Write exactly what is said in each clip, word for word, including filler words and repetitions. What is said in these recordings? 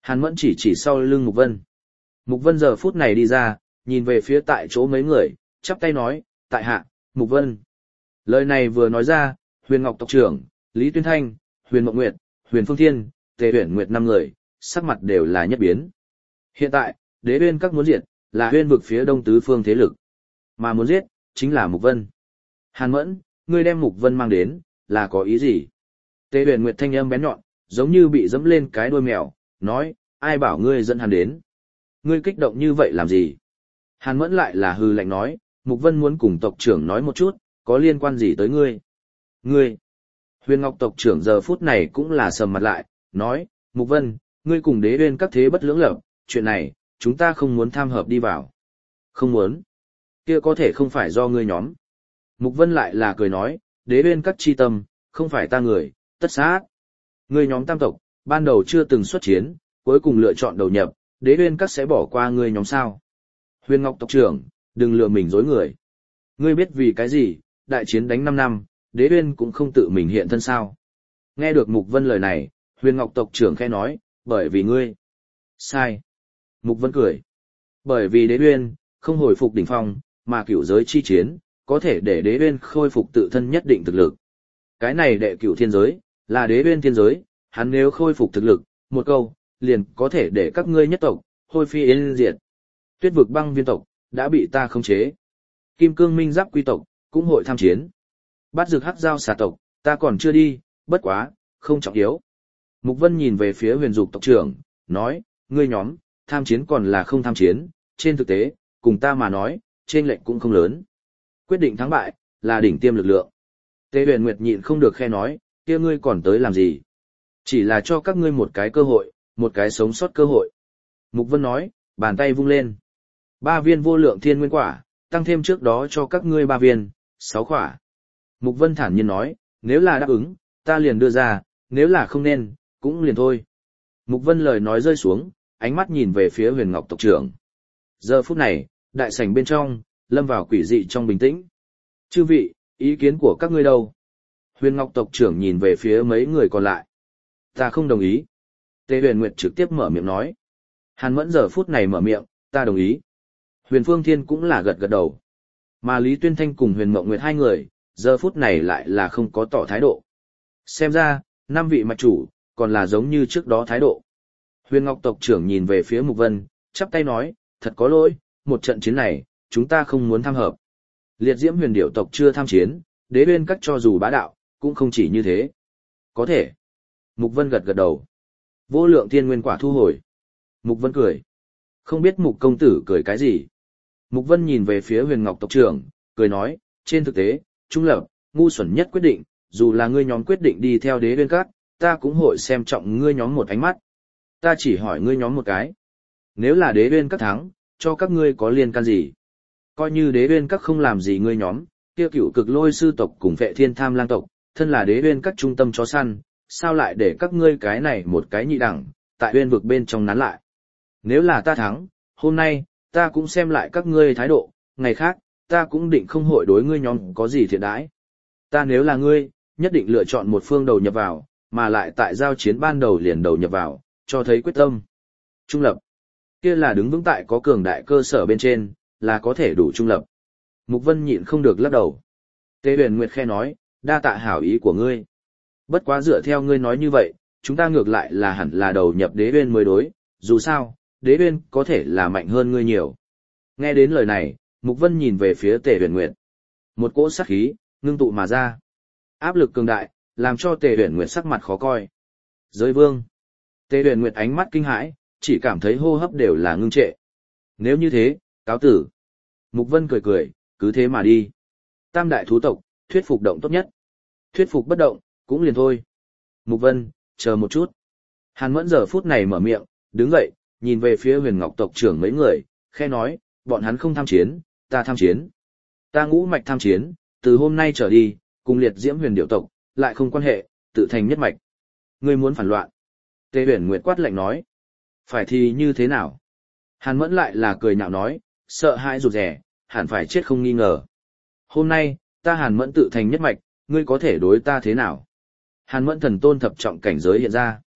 Hàn Mẫn chỉ chỉ sau lưng Mục Vân. Mục Vân giờ phút này đi ra, nhìn về phía tại chỗ mấy người, chắp tay nói, tại hạ, Mục Vân. Lời này vừa nói ra, Huyền Ngọc tộc trưởng, Lý Tuyên Thanh, Huyền Mộng Nguyệt, Huyền Phương Thiên, Tề Uyển Nguyệt năm người, sắc mặt đều là nhất biến. Hiện tại, Đế Uyên các muốn diệt, là Uyên vực phía đông tứ phương thế lực. Mà muốn giết, chính là Mục Vân. Hàn Mẫn, ngươi đem Mục Vân mang đến, là có ý gì? Tề Uyển Nguyệt thanh âm bén nhọn, giống như bị dẫm lên cái đuôi mèo, nói, ai bảo ngươi dẫn hắn đến? Ngươi kích động như vậy làm gì? Hàn Mẫn lại là hư lạnh nói, Mục Vân muốn cùng tộc trưởng nói một chút, có liên quan gì tới ngươi? Ngươi! Huyền Ngọc tộc trưởng giờ phút này cũng là sầm mặt lại, nói, Mục Vân, ngươi cùng Đế Uyên các thế bất lưỡng lập, chuyện này, chúng ta không muốn tham hợp đi vào. Không muốn. Kia có thể không phải do ngươi nhóm. Mục Vân lại là cười nói, Đế Uyên các chi tâm, không phải ta người, tất sát. Ngươi nhóm tam tộc, ban đầu chưa từng xuất chiến, cuối cùng lựa chọn đầu nhập, Đế Uyên các sẽ bỏ qua ngươi nhóm sao. Huyền Ngọc tộc trưởng, đừng lừa mình dối người. Ngươi biết vì cái gì, đại chiến đánh năm năm, Đế Uyên cũng không tự mình hiện thân sao. Nghe được Mục Vân lời này, Huyền Ngọc tộc trưởng khẽ nói, bởi vì ngươi. Sai. Mục Vân cười. Bởi vì Đế Uyên không hồi phục đỉnh phong, mà cửu giới chi chiến, có thể để Đế Uyên khôi phục tự thân nhất định thực lực. Cái này đệ cửu thiên giới, là Đế Uyên thiên giới, hắn nếu khôi phục thực lực, một câu, liền có thể để các ngươi nhất tộc, hôi phi yên diệt. Tuyết vực băng viên tộc, đã bị ta khống chế. Kim cương minh giáp quy tộc, cũng hội tham chiến. Bát dược hắc giao xà tộc, ta còn chưa đi, bất quá, không trọng yếu. Mục Vân nhìn về phía huyền dục tộc trưởng, nói, ngươi nhóm, tham chiến còn là không tham chiến, trên thực tế, cùng ta mà nói, trên lệnh cũng không lớn. Quyết định thắng bại, là đỉnh tiêm lực lượng. Tề Uyển Nguyệt nhịn không được khe nói, kia ngươi còn tới làm gì? Chỉ là cho các ngươi một cái cơ hội, một cái sống sót cơ hội. Mục Vân nói, bàn tay vung lên. Ba viên vô lượng thiên nguyên quả, tăng thêm trước đó cho các ngươi ba viên, sáu quả. Mục Vân thản nhiên nói, nếu là đáp ứng, ta liền đưa ra, nếu là không nên, cũng liền thôi. Mục Vân lời nói rơi xuống, ánh mắt nhìn về phía Huyền Ngọc tộc trưởng. Giờ phút này, đại sảnh bên trong, lâm vào quỷ dị trong bình tĩnh. Chư vị, ý kiến của các ngươi đâu? Huyền Ngọc tộc trưởng nhìn về phía mấy người còn lại. Ta không đồng ý. Tề Huyền Nguyệt trực tiếp mở miệng nói. Hàn Mẫn giờ phút này mở miệng, ta đồng ý. Huyền Phương Thiên cũng là gật gật đầu. Mà Lý Tuyên Thanh cùng Huyền Mộng Nguyệt hai người, giờ phút này lại là không có tỏ thái độ. Xem ra, năm vị mạch chủ, còn là giống như trước đó thái độ. Huyền Ngọc tộc trưởng nhìn về phía Mục Vân, chắp tay nói, thật có lỗi, một trận chiến này, chúng ta không muốn tham hợp. Liệt diễm huyền điểu tộc chưa tham chiến, Đế Uyên các cho dù bá đạo, cũng không chỉ như thế. Có thể. Mục Vân gật gật đầu. Vô lượng thiên nguyên quả thu hồi. Mục Vân cười. Không biết Mục công tử cười cái gì. Mục Vân nhìn về phía Huyền Ngọc tộc trưởng, cười nói, trên thực tế, trung lập, ngu xuẩn nhất quyết định, dù là ngươi nhóm quyết định đi theo Đế Uyên các, ta cũng hội xem trọng ngươi nhóm một ánh mắt. Ta chỉ hỏi ngươi nhóm một cái. Nếu là Đế Uyên các thắng, cho các ngươi có liên can gì? Coi như Đế Uyên các không làm gì ngươi nhóm, kia cửu cực lôi sư tộc cùng Vệ Thiên Tham Lang tộc, thân là Đế Uyên các trung tâm chó săn, sao lại để các ngươi cái này một cái nhị đẳng, tại Uyên vực bên trong nán lại? Nếu là ta thắng, hôm nay, ta cũng xem lại các ngươi thái độ, ngày khác, ta cũng định không hội đối ngươi nhóm có gì thiện đãi. Ta nếu là ngươi, nhất định lựa chọn một phương đầu nhập vào, mà lại tại giao chiến ban đầu liền đầu nhập vào, cho thấy quyết tâm. Trung lập, kia là đứng vững tại có cường đại cơ sở bên trên, là có thể đủ trung lập. Mục Vân nhịn không được lắc đầu. Tề Huyền Nguyệt khe nói, đa tạ hảo ý của ngươi. Bất quá dựa theo ngươi nói như vậy, chúng ta ngược lại là hẳn là đầu nhập Đế Uyên mới đối, dù sao, Đế Uyên có thể là mạnh hơn ngươi nhiều. Nghe đến lời này, Mục Vân nhìn về phía Tề Huyền Nguyệt. Một cỗ sát khí, ngưng tụ mà ra. Áp lực cường đại, làm cho Tề Huyền Nguyệt sắc mặt khó coi. Giới vương. Tề Huyền Nguyệt ánh mắt kinh hãi, chỉ cảm thấy hô hấp đều là ngưng trệ. Nếu như thế, cáo tử. Mục Vân cười cười, cứ thế mà đi. Tam đại thú tộc, thuyết phục động tốt nhất. Thuyết phục bất động, cũng liền thôi. Mục Vân, chờ một chút. Hàn Mẫn giờ phút này mở miệng, đứng dậy, nhìn về phía Huyền Ngọc tộc trưởng mấy người, khẽ nói, bọn hắn không tham chiến, ta tham chiến. Ta ngũ mạch tham chiến, từ hôm nay trở đi, cùng liệt diễm huyền điệu tộc, lại không quan hệ, tự thành nhất mạch. Ngươi muốn phản loạn. Tề Huyền Nguyệt quát lạnh nói. Phải thì như thế nào? Hàn Mẫn lại là cười nhạo nói, sợ hãi rụt rẻ, hẳn phải chết không nghi ngờ. Hôm nay, ta Hàn Mẫn tự thành nhất mạch, ngươi có thể đối ta thế nào? Hàn Mẫn thần tôn thập trọng cảnh giới hiện ra.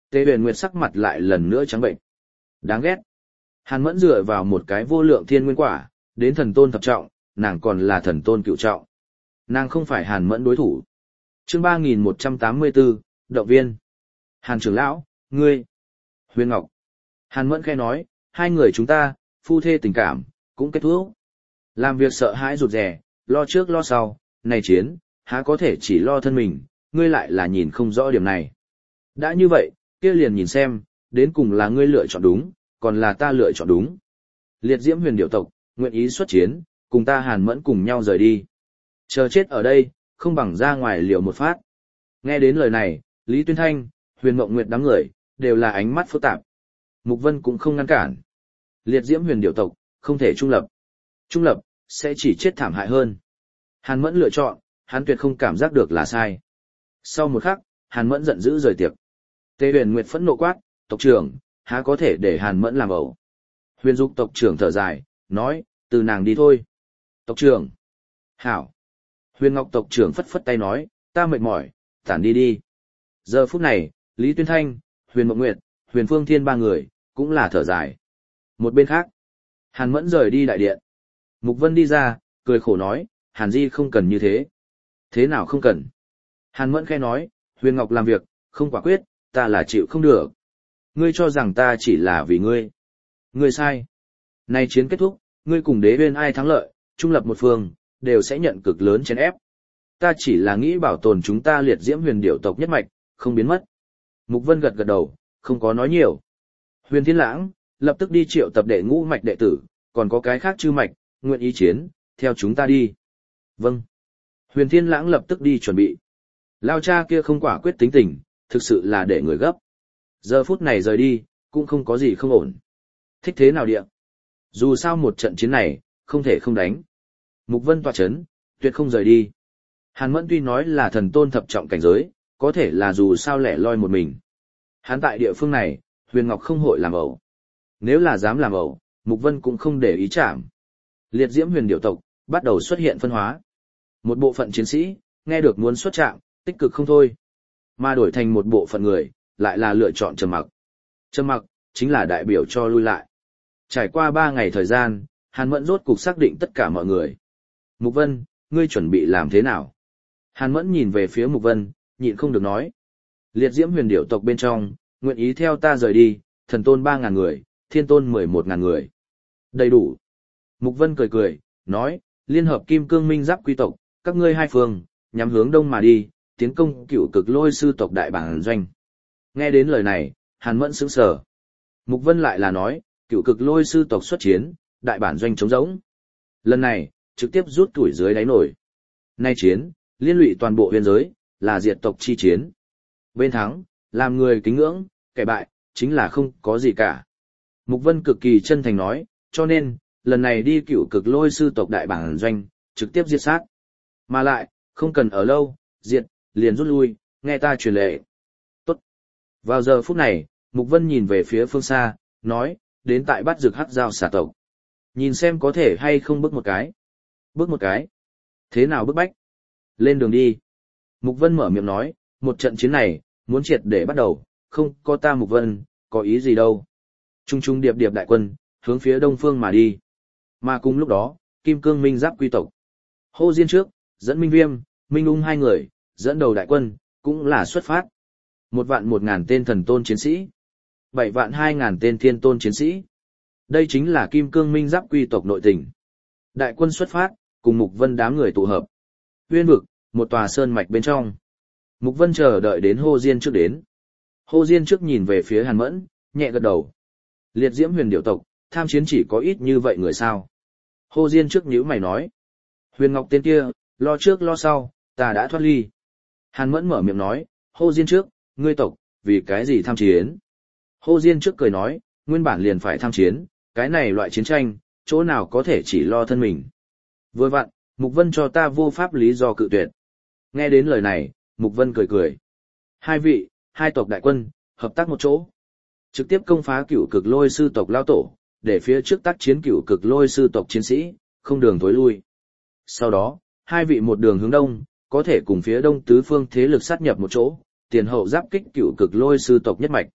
Tề Huyền Nguyệt sắc mặt lại lần nữa trắng bệnh. Đáng ghét. Hàn Mẫn dựa vào một cái vô lượng thiên nguyên quả, đến thần tôn thập trọng, nàng còn là thần tôn cựu trọng. Nàng không phải Hàn Mẫn đối thủ. Chương ba nghìn một trăm tám mươi bốn, động viên. Hàn trưởng lão, ngươi. Huyền Ngọc. Hàn Mẫn khẽ nói, hai người chúng ta, phu thê tình cảm, cũng kết thúc. Làm việc sợ hãi rụt rè, lo trước lo sau, này chiến, há có thể chỉ lo thân mình, ngươi lại là nhìn không rõ điểm này. Đã như vậy, kia liền nhìn xem, đến cùng là ngươi lựa chọn đúng, còn là ta lựa chọn đúng. Liệt diễm huyền điệu tộc, nguyện ý xuất chiến, cùng ta Hàn Mẫn cùng nhau rời đi. Chờ chết ở đây, không bằng ra ngoài liều một phát. Nghe đến lời này, Lý Tuyên Thanh, Huyền Mộng Nguyệt đám người, đều là ánh mắt phức tạp. Mục Vân cũng không ngăn cản. Liệt diễm huyền điệu tộc, không thể trung lập. Trung lập, sẽ chỉ chết thảm hại hơn. Hàn Mẫn lựa chọn, hắn tuyệt không cảm giác được là sai. Sau một khắc, Hàn Mẫn giận dữ rời tiệc. Tề Huyền Nguyệt phẫn nộ quát, tộc trưởng, há có thể để Hàn Mẫn làm ẩu. Huyền Dục tộc trưởng thở dài, nói, từ nàng đi thôi. Tộc trưởng. Hảo. Huyền Ngọc tộc trưởng phất phất tay nói, ta mệt mỏi, tản đi đi. Giờ phút này, Lý Tuyên Thanh, Huyền Mộng Nguyệt, Huyền Phương Thiên ba người, cũng là thở dài. Một bên khác, Hàn Mẫn rời đi đại điện. Mục Vân đi ra, cười khổ nói, Hàn Di không cần như thế. Thế nào không cần? Hàn Mẫn khẽ nói, Huyền Ngọc làm việc, không quả quyết, ta là chịu không được. Ngươi cho rằng ta chỉ là vì ngươi. Ngươi sai. Nay chiến kết thúc, ngươi cùng đế bên ai thắng lợi, trung lập một phương, đều sẽ nhận cực lớn chèn ép. Ta chỉ là nghĩ bảo tồn chúng ta liệt diễm huyền điểu tộc nhất mạch, không biến mất. Mục Vân gật gật đầu, không có nói nhiều. Huyền Thiên Lãng, lập tức đi triệu tập đệ ngũ mạch đệ tử, còn có cái khác chư mạch, nguyện ý chiến, theo chúng ta đi. Vâng. Huyền Thiên Lãng lập tức đi chuẩn bị. Lao cha kia không quả quyết tính tình, thực sự là để người gấp. Giờ phút này rời đi, cũng không có gì không ổn. Thích thế nào địa? Dù sao một trận chiến này, không thể không đánh. Mục Vân tọa chấn, tuyệt không rời đi. Hàn Mẫn tuy nói là thần tôn thập trọng cảnh giới, có thể là dù sao lẻ loi một mình. Hắn tại địa phương này, Huyền Ngọc không hội làm ẩu. Nếu là dám làm ẩu, Mục Vân cũng không để ý chạm. Liệt diễm huyền điểu tộc, bắt đầu xuất hiện phân hóa. Một bộ phận chiến sĩ, nghe được muốn xuất trạng, tích cực không thôi. Mà đổi thành một bộ phận người, lại là lựa chọn trầm mặc. Trầm mặc, chính là đại biểu cho lui lại. Trải qua ba ngày thời gian, Hàn Mẫn rốt cục xác định tất cả mọi người. Mục Vân, ngươi chuẩn bị làm thế nào? Hàn Mẫn nhìn về phía Mục Vân, nhịn không được nói. Liệt diễm huyền điểu tộc bên trong, nguyện ý theo ta rời đi, thần tôn ba ngàn người, thiên tôn mười một ngàn người. Đầy đủ. Mục Vân cười cười, nói, liên hợp kim cương minh giáp quy tộc, các ngươi hai phương, nhắm hướng đông mà đi, tiến công cựu cực lôi sư tộc đại bản doanh. Nghe đến lời này, Hàn Mẫn sững sờ. Mục Vân lại là nói, cựu cực lôi sư tộc xuất chiến, đại bản doanh trống rỗng. Lần này, trực tiếp rút tuổi dưới đáy nổi. Nay chiến, liên lụy toàn bộ huyền giới, là diệt tộc chi chiến. Bên thắng, làm người kính ngưỡng, kẻ bại, chính là không có gì cả. Mục Vân cực kỳ chân thành nói, cho nên, lần này đi cựu cực lôi sư tộc đại bản doanh, trực tiếp diệt sát. Mà lại, không cần ở lâu, diệt, liền rút lui, nghe ta truyền lệ. Tốt. Vào giờ phút này, Mục Vân nhìn về phía phương xa, nói, đến tại bắt rực hắc giao xà tộc. Nhìn xem có thể hay không bước một cái. Bước một cái. Thế nào bước bách? Lên đường đi. Mục Vân mở miệng nói, một trận chiến này, muốn triệt để bắt đầu, không có ta Mục Vân, có ý gì đâu. Trung trung điệp điệp đại quân, hướng phía đông phương mà đi. Mà cùng lúc đó, Kim Cương Minh Giáp quy tộc. Hô Diên trước, dẫn Minh Viêm, Minh Ung hai người, dẫn đầu đại quân, cũng là xuất phát. Một vạn một ngàn tên thần tôn chiến sĩ. Bảy vạn hai ngàn tên thiên tôn chiến sĩ. Đây chính là Kim Cương Minh Giáp quy tộc nội tình. Đại quân xuất phát, cùng Mục Vân đám người tụ hợp. Uyên vực, một tòa sơn mạch bên trong. Mục Vân chờ đợi đến Hô Diên trước đến. Hô Diên trước nhìn về phía Hàn Mẫn, nhẹ gật đầu. Liệt diễm huyền điểu tộc, tham chiến chỉ có ít như vậy người sao. Hô Diên trước nhíu mày nói. Huyền Ngọc tên kia, lo trước lo sau, ta đã thoát ly. Hàn Mẫn mở miệng nói, Hô Diên trước, ngươi tộc, vì cái gì tham chiến? Hô Diên trước cười nói, nguyên bản liền phải tham chiến, cái này loại chiến tranh, chỗ nào có thể chỉ lo thân mình. Vừa vặn, Mục Vân cho ta vô pháp lý do cự tuyệt. Nghe đến lời này, Mục Vân cười cười. Hai vị, hai tộc đại quân, hợp tác một chỗ. Trực tiếp công phá cửu cực lôi sư tộc lao tổ, để phía trước tác chiến cửu cực lôi sư tộc chiến sĩ, không đường tối lui. Sau đó, hai vị một đường hướng đông, có thể cùng phía đông tứ phương thế lực sát nhập một chỗ, tiền hậu giáp kích cửu cực lôi sư tộc nhất mạch.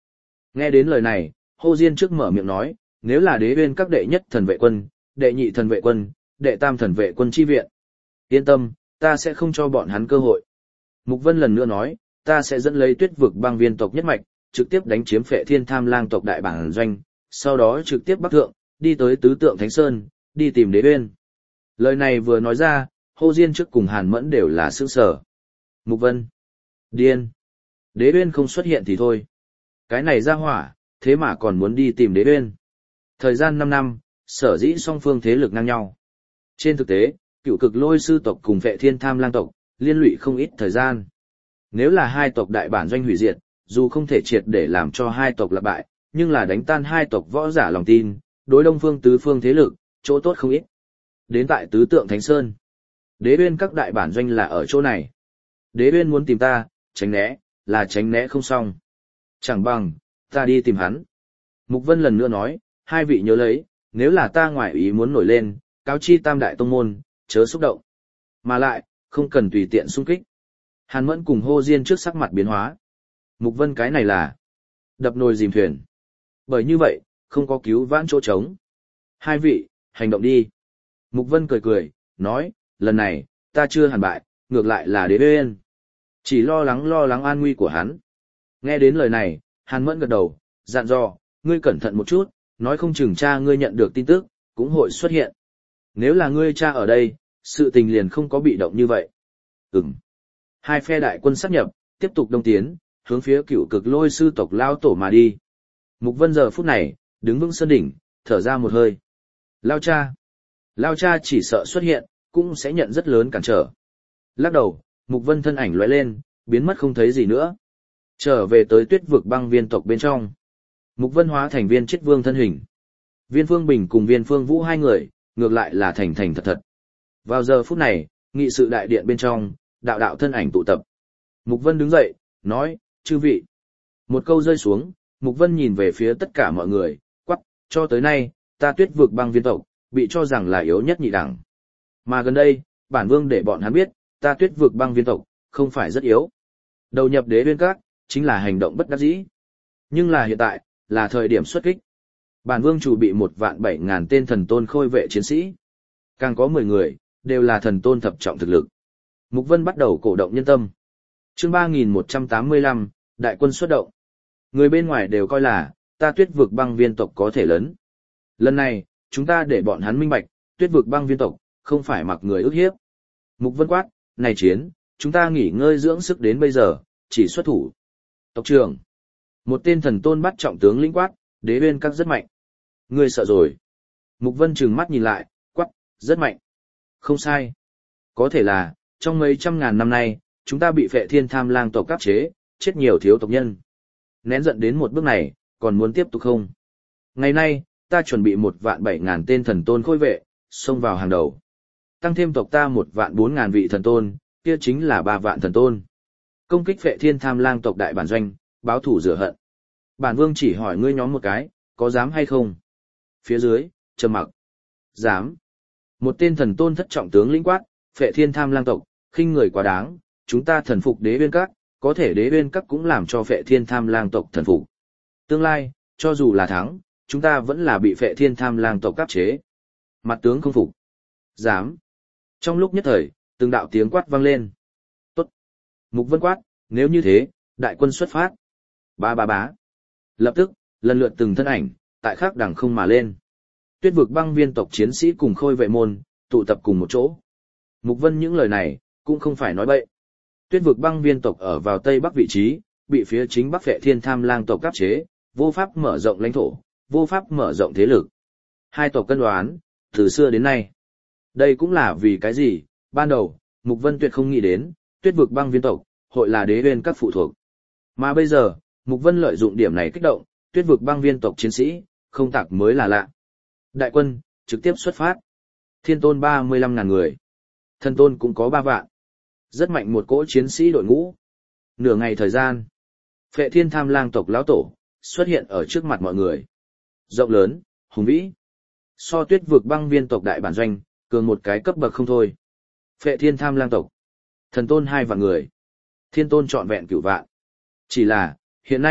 Nghe đến lời này, Hồ Diên trước mở miệng nói, nếu là đế uyên các đệ nhất thần vệ quân, đệ nhị thần vệ quân, đệ tam thần vệ quân chi viện. Yên tâm, ta sẽ không cho bọn hắn cơ hội. Mục Vân lần nữa nói, ta sẽ dẫn lấy Tuyết vực băng viên tộc nhất mạch, trực tiếp đánh chiếm Phệ Thiên Tham Lang tộc đại bản doanh, sau đó trực tiếp bắc thượng, đi tới Tứ Tượng Thánh Sơn, đi tìm đế uyên. Lời này vừa nói ra, Hồ Diên trước cùng Hàn Mẫn đều là sửng sở. Mục Vân, điên. Đế uyên không xuất hiện thì thôi. Cái này ra hỏa, thế mà còn muốn đi tìm đế uyên. Thời gian năm năm, sở dĩ song phương thế lực ngang nhau. Trên thực tế, Cựu Cực Lôi sư tộc cùng Phệ Thiên Tham Lang tộc, liên lụy không ít thời gian. Nếu là hai tộc đại bản doanh hủy diệt, dù không thể triệt để làm cho hai tộc lặp bại, nhưng là đánh tan hai tộc võ giả lòng tin, đối đông phương tứ phương thế lực, chỗ tốt không ít. Đến tại Tứ Tượng Thánh Sơn, đế uyên các đại bản doanh là ở chỗ này. Đế uyên muốn tìm ta, tránh né, là tránh né không xong. Chẳng bằng, ta đi tìm hắn. Mục Vân lần nữa nói, hai vị nhớ lấy, nếu là ta ngoại ý muốn nổi lên, cáo chi tam đại tông môn, chớ xúc động. Mà lại, không cần tùy tiện xung kích. Hàn Mẫn cùng Hồ Diên trước sắc mặt biến hóa. Mục Vân cái này là đập nồi dìm thuyền. Bởi như vậy, không có cứu vãn chỗ trống. Hai vị, hành động đi. Mục Vân cười cười, nói, lần này, ta chưa hàn bại, ngược lại là đế uyên. Chỉ lo lắng lo lắng an nguy của hắn. Nghe đến lời này, Hàn Mẫn gật đầu, dặn dò, ngươi cẩn thận một chút, nói không chừng cha ngươi nhận được tin tức, cũng hội xuất hiện. Nếu là ngươi cha ở đây, sự tình liền không có bị động như vậy. Ừm. Hai phe đại quân sát nhập, tiếp tục đông tiến, hướng phía Cựu Cực Lôi sư tộc lao tổ mà đi. Mục Vân giờ phút này, đứng vững sơn đỉnh, thở ra một hơi. Lao cha. Lao cha chỉ sợ xuất hiện, cũng sẽ nhận rất lớn cản trở. Lắc đầu, Mục Vân thân ảnh lóe lên, biến mất không thấy gì nữa. Trở về tới Tuyết vực băng viên tộc bên trong. Mục Vân hóa thành Viên Chết Vương thân hình. Viên Phương Bình cùng Viên Phương Vũ hai người, ngược lại là thành thành thật thật. Vào giờ phút này, nghị sự đại điện bên trong, đạo đạo thân ảnh tụ tập. Mục Vân đứng dậy, nói, chư vị. Một câu rơi xuống, Mục Vân nhìn về phía tất cả mọi người, quắc, cho tới nay, ta Tuyết vực băng viên tộc, bị cho rằng là yếu nhất nhị đẳng. Mà gần đây, bản vương để bọn hắn biết, ta Tuyết vực băng viên tộc, không phải rất yếu. Đầu nhập đế uyên các, chính là hành động bất đắc dĩ. Nhưng là hiện tại, là thời điểm xuất kích. Bản vương chủ bị một vạn bảy ngàn tên thần tôn khôi vệ chiến sĩ. Càng có mười người, đều là thần tôn thập trọng thực lực. Mục Vân bắt đầu cổ động nhân tâm. Chương ba nghìn một trăm tám mươi lăm, đại quân xuất động. Người bên ngoài đều coi là, ta Tuyết vực băng viên tộc có thể lớn. Lần này, chúng ta để bọn hắn minh bạch, Tuyết vực băng viên tộc, không phải mặc người ức hiếp. Mục Vân quát, này chiến, chúng ta nghỉ ngơi dưỡng sức đến bây giờ, chỉ xuất thủ. Tộc trưởng. Một tên thần tôn bắt trọng tướng lĩnh quát, đế uyên các rất mạnh. Ngươi sợ rồi. Mục Vân trừng mắt nhìn lại, quát, rất mạnh. Không sai. Có thể là, trong mấy trăm ngàn năm nay, chúng ta bị Phệ Thiên Tham Lang tộc áp chế, chết nhiều thiếu tộc nhân. Nén giận đến một bước này, còn muốn tiếp tục không? Ngày nay, ta chuẩn bị một vạn bảy ngàn tên thần tôn khôi vệ, xông vào hàng đầu. Tăng thêm tộc ta một vạn bốn ngàn vị thần tôn, kia chính là ba vạn thần tôn. Công kích Phệ Thiên Tham Lang tộc đại bản doanh, báo thủ rửa hận. Bản vương chỉ hỏi ngươi nhóm một cái, có dám hay không? Phía dưới, trầm mặc. Dám. Một tên thần tôn thất trọng tướng lĩnh quát, Phệ Thiên Tham Lang tộc, khinh người quá đáng, chúng ta thần phục đế uyên các, có thể đế uyên các cũng làm cho Phệ Thiên Tham Lang tộc thần phục. Tương lai, cho dù là thắng, chúng ta vẫn là bị Phệ Thiên Tham Lang tộc áp chế. Mặt tướng không phục. Dám. Trong lúc nhất thời, từng đạo tiếng quát vang lên. Tốt. Mục Vân quát, nếu như thế, đại quân xuất phát. Ba ba bá. Lập tức, lần lượt từng thân ảnh, tại khắc đằng không mà lên. Tuyết vực băng viên tộc chiến sĩ cùng khôi vệ môn, tụ tập cùng một chỗ. Mục Vân những lời này, cũng không phải nói bậy. Tuyết vực băng viên tộc ở vào tây bắc vị trí, bị phía chính bắc Phệ Thiên Tham Lang tộc áp chế, vô pháp mở rộng lãnh thổ, vô pháp mở rộng thế lực. Hai tộc cân đoán, từ xưa đến nay. Đây cũng là vì cái gì, ban đầu, Mục Vân tuyệt không nghĩ đến, Tuyết vực băng viên tộc, hội là đế uyên các phụ thuộc. Mà bây giờ, Mục Vân lợi dụng điểm này kích động, Tuyết vực băng viên tộc chiến sĩ, không tạc mới là lạ. Đại quân, trực tiếp xuất phát. Thiên tôn ba mươi lăm ngàn người. Thần tôn cũng có ba vạn. Rất mạnh một cỗ chiến sĩ đội ngũ. Nửa ngày thời gian, Phệ Thiên Tham Lang tộc lão tổ, xuất hiện ở trước mặt mọi người. Rộng lớn, hùng vĩ. So Tuyết vực băng viên tộc đại bản doanh, cường một cái cấp bậc không thôi. Phệ Thiên Tham Lang tộc. Thần tôn hai vạn người. Thiên tôn trọn vẹn cửu vạn. Chỉ là, hiện nay,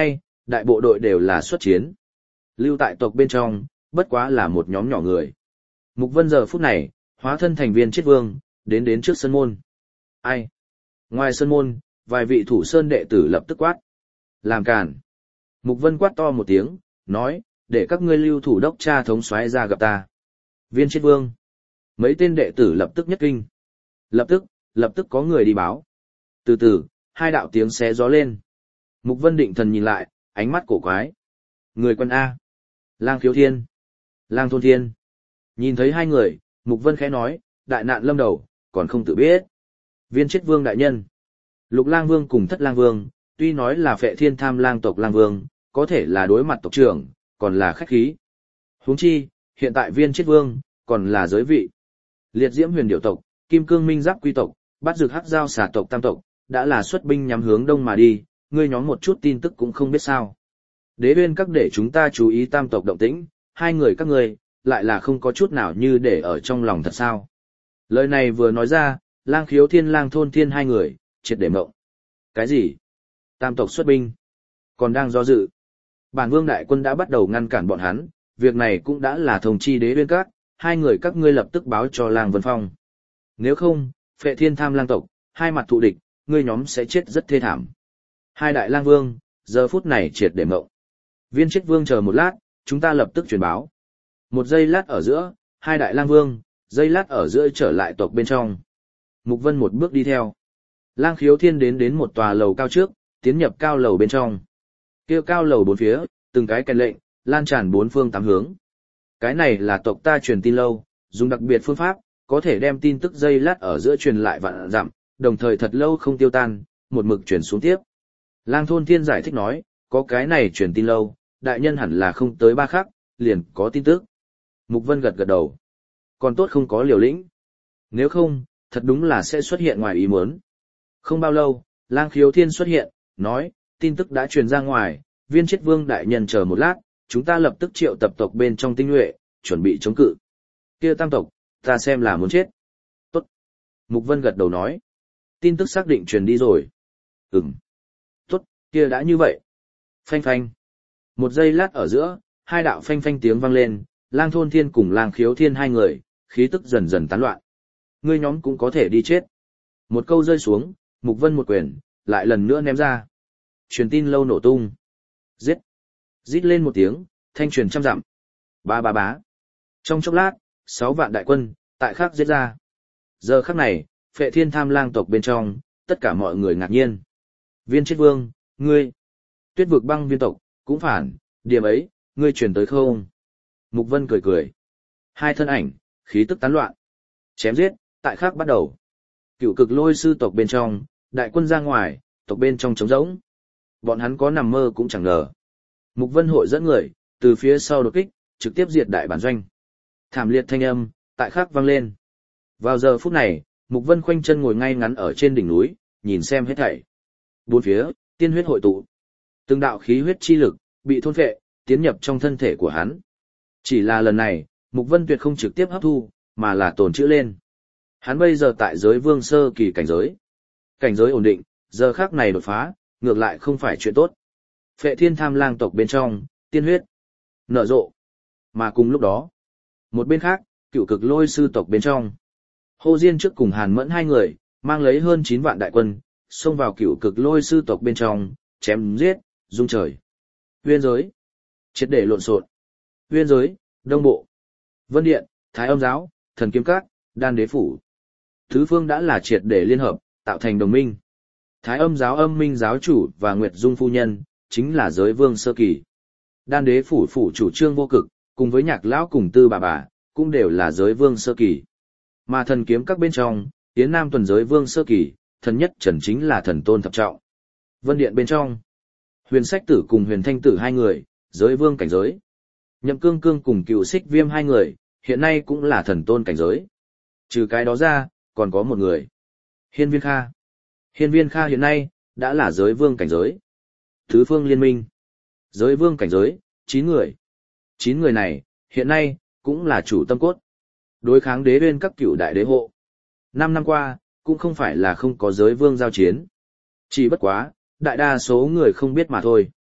Đại bộ đội đều là xuất chiến. Lưu tại tộc bên trong, bất quá là một nhóm nhỏ người. Mục Vân giờ phút này, hóa thân thành viên chết vương, đến đến trước sân môn. Ai? Ngoài sân môn, vài vị thủ sơn đệ tử lập tức quát. Làm cản. Mục Vân quát to một tiếng, nói, để các ngươi lưu thủ đốc cha thống soái ra gặp ta. Viên chết vương. Mấy tên đệ tử lập tức nhất kinh. Lập tức, lập tức có người đi báo. Từ từ, hai đạo tiếng xé gió lên. Mục Vân định thần nhìn lại, ánh mắt cổ quái. Người quân A. Lang Khiếu Thiên. Lang Thôn Thiên. Nhìn thấy hai người, Mục Vân khẽ nói, đại nạn lâm đầu, còn không tự biết. Viên chết vương đại nhân. Lục Lang Vương cùng Thất Lang Vương, tuy nói là Phệ Thiên Tham Lang tộc Lang Vương, có thể là đối mặt tộc trưởng, còn là khách khí. Huống chi, hiện tại viên chết vương, còn là giới vị. Liệt Diễm Huyền Điểu tộc, Kim Cương Minh Giáp Quy tộc, Bát Dược Hắc Giao Xà tộc Tam tộc, đã là xuất binh nhắm hướng đông mà đi, ngươi nhóm một chút tin tức cũng không biết sao. Đế Uyên các để chúng ta chú ý Tam tộc động tĩnh, hai người các ngươi, lại là không có chút nào như để ở trong lòng thật sao. Lời này vừa nói ra, Lang Khiếu Thiên Lang Thôn Thiên hai người, triệt để mộng. Cái gì? Tam tộc xuất binh? Còn đang do dự. Bản vương đại quân đã bắt đầu ngăn cản bọn hắn, việc này cũng đã là thông chi Đế Uyên các, hai người các ngươi lập tức báo cho Lang Vân Phong. Nếu không, Phệ Thiên Tham Lang tộc, hai mặt thù địch, ngươi nhóm sẽ chết rất thê thảm. Hai đại lang vương, giờ phút này triệt để mộng. Viên chết vương chờ một lát, chúng ta lập tức truyền báo. Một giây lát ở giữa, hai đại lang vương, giây lát ở giữa trở lại tộc bên trong. Mục Vân một bước đi theo. Lang Khiếu Thiên đến đến một tòa lầu cao trước, tiến nhập cao lầu bên trong. Kia cao lầu bốn phía, từng cái kèn lệnh, lan tràn bốn phương tám hướng. Cái này là tộc ta truyền tin lâu, dùng đặc biệt phương pháp, có thể đem tin tức giây lát ở giữa truyền lại vạn dặm, đồng thời thật lâu không tiêu tan, một mực truyền xuống tiếp. Lang Thôn Thiên giải thích nói, có cái này truyền tin lâu, đại nhân hẳn là không tới ba khắc, liền có tin tức. Mục Vân gật gật đầu. Còn tốt không có liều lĩnh. Nếu không, thật đúng là sẽ xuất hiện ngoài ý muốn. Không bao lâu, Lang Khiếu Thiên xuất hiện, nói, tin tức đã truyền ra ngoài, viên chết vương đại nhân chờ một lát, chúng ta lập tức triệu tập tộc bên trong tinh nhuệ, chuẩn bị chống cự. Kia tam tộc, ta xem là muốn chết. Tốt. Mục Vân gật đầu nói. Tin tức xác định truyền đi rồi. Ừm. Tốt, kia đã như vậy. Phanh phanh. Một giây lát ở giữa, hai đạo phanh phanh tiếng vang lên, Lang Thôn Thiên cùng Lang Khiếu Thiên hai người, khí tức dần dần tán loạn. Ngươi nhóm cũng có thể đi chết. Một câu rơi xuống, Mục Vân một quyền, lại lần nữa ném ra. Truyền tin lâu nổ tung. Giết. Rít lên một tiếng, thanh truyền trăm dặm. Ba ba bá. Trong chốc lát, sáu vạn đại quân, tại khắc giết ra. Giờ khắc này, Phệ Thiên Tham Lang tộc bên trong, tất cả mọi người ngạc nhiên. Viên chết vương, ngươi. Tuyết vực băng viên tộc, cũng phản, điểm ấy, ngươi truyền tới không? Mục Vân cười cười. Hai thân ảnh, khí tức tán loạn. Chém giết, tại khắc bắt đầu. Cựu cực lôi sư tộc bên trong, đại quân ra ngoài, tộc bên trong trống rỗng. Bọn hắn có nằm mơ cũng chẳng ngờ. Mục Vân hội dẫn người, từ phía sau đột kích, trực tiếp diệt đại bản doanh. Thảm liệt thanh âm, tại khắc vang lên. Vào giờ phút này, Mục Vân khoanh chân ngồi ngay ngắn ở trên đỉnh núi, nhìn xem hết thảy. Bốn phía, tiên huyết hội tụ. Từng đạo khí huyết chi lực, bị thôn phệ, tiến nhập trong thân thể của hắn. Chỉ là lần này, Mục Vân tuyệt không trực tiếp hấp thu, mà là tồn trữ lên. Hắn bây giờ tại giới vương sơ kỳ cảnh giới. Cảnh giới ổn định, giờ khắc này đột phá, ngược lại không phải chuyện tốt. Phệ Thiên Tham Lang tộc bên trong, tiên huyết nở rộ. Mà cùng lúc đó, một bên khác, cựu cực lôi sư tộc bên trong. Hồ Diên trước cùng Hàn Mẫn hai người, mang lấy hơn chín vạn đại quân, xông vào cựu cực lôi sư tộc bên trong, chém giết, rung trời. Uyên giới, triệt để lộn xộn. Uyên giới, Đông Bộ, Vân Điện, Thái Âm Giáo, Thần Kiếm Các, Đan Đế Phủ. Thứ phương đã là triệt để liên hợp, tạo thành đồng minh. Thái Âm Giáo Âm Minh giáo chủ và Nguyệt Dung phu nhân, chính là giới vương sơ kỳ. Đan Đế Phủ phủ chủ Trương Vô Cực, cùng với Nhạc lão cùng Tư bà bà, cũng đều là giới vương sơ kỳ. Mà Thần Kiếm Các bên trong, Tiến Nam tuần giới vương sơ kỳ, thần nhất Trần chính là thần tôn thập trọng. Vân Điện bên trong, Huyền Sách Tử cùng Huyền Thanh Tử hai người, giới vương cảnh giới. Nhậm Cương Cương cùng Cựu Xích Viêm hai người, hiện nay cũng là thần tôn cảnh giới. Trừ cái đó ra, còn có một người. Hiên Viên Kha. Hiên Viên Kha hiện nay, đã là giới vương cảnh giới. Thứ phương liên minh. Giới vương cảnh giới, chín người. chín người này, hiện nay, cũng là chủ tâm cốt. Đối kháng Đế Uyên các cựu đại đế hộ. Năm năm qua, cũng không phải là không có giới vương giao chiến. Chỉ bất quá, đại đa số người không biết mà thôi.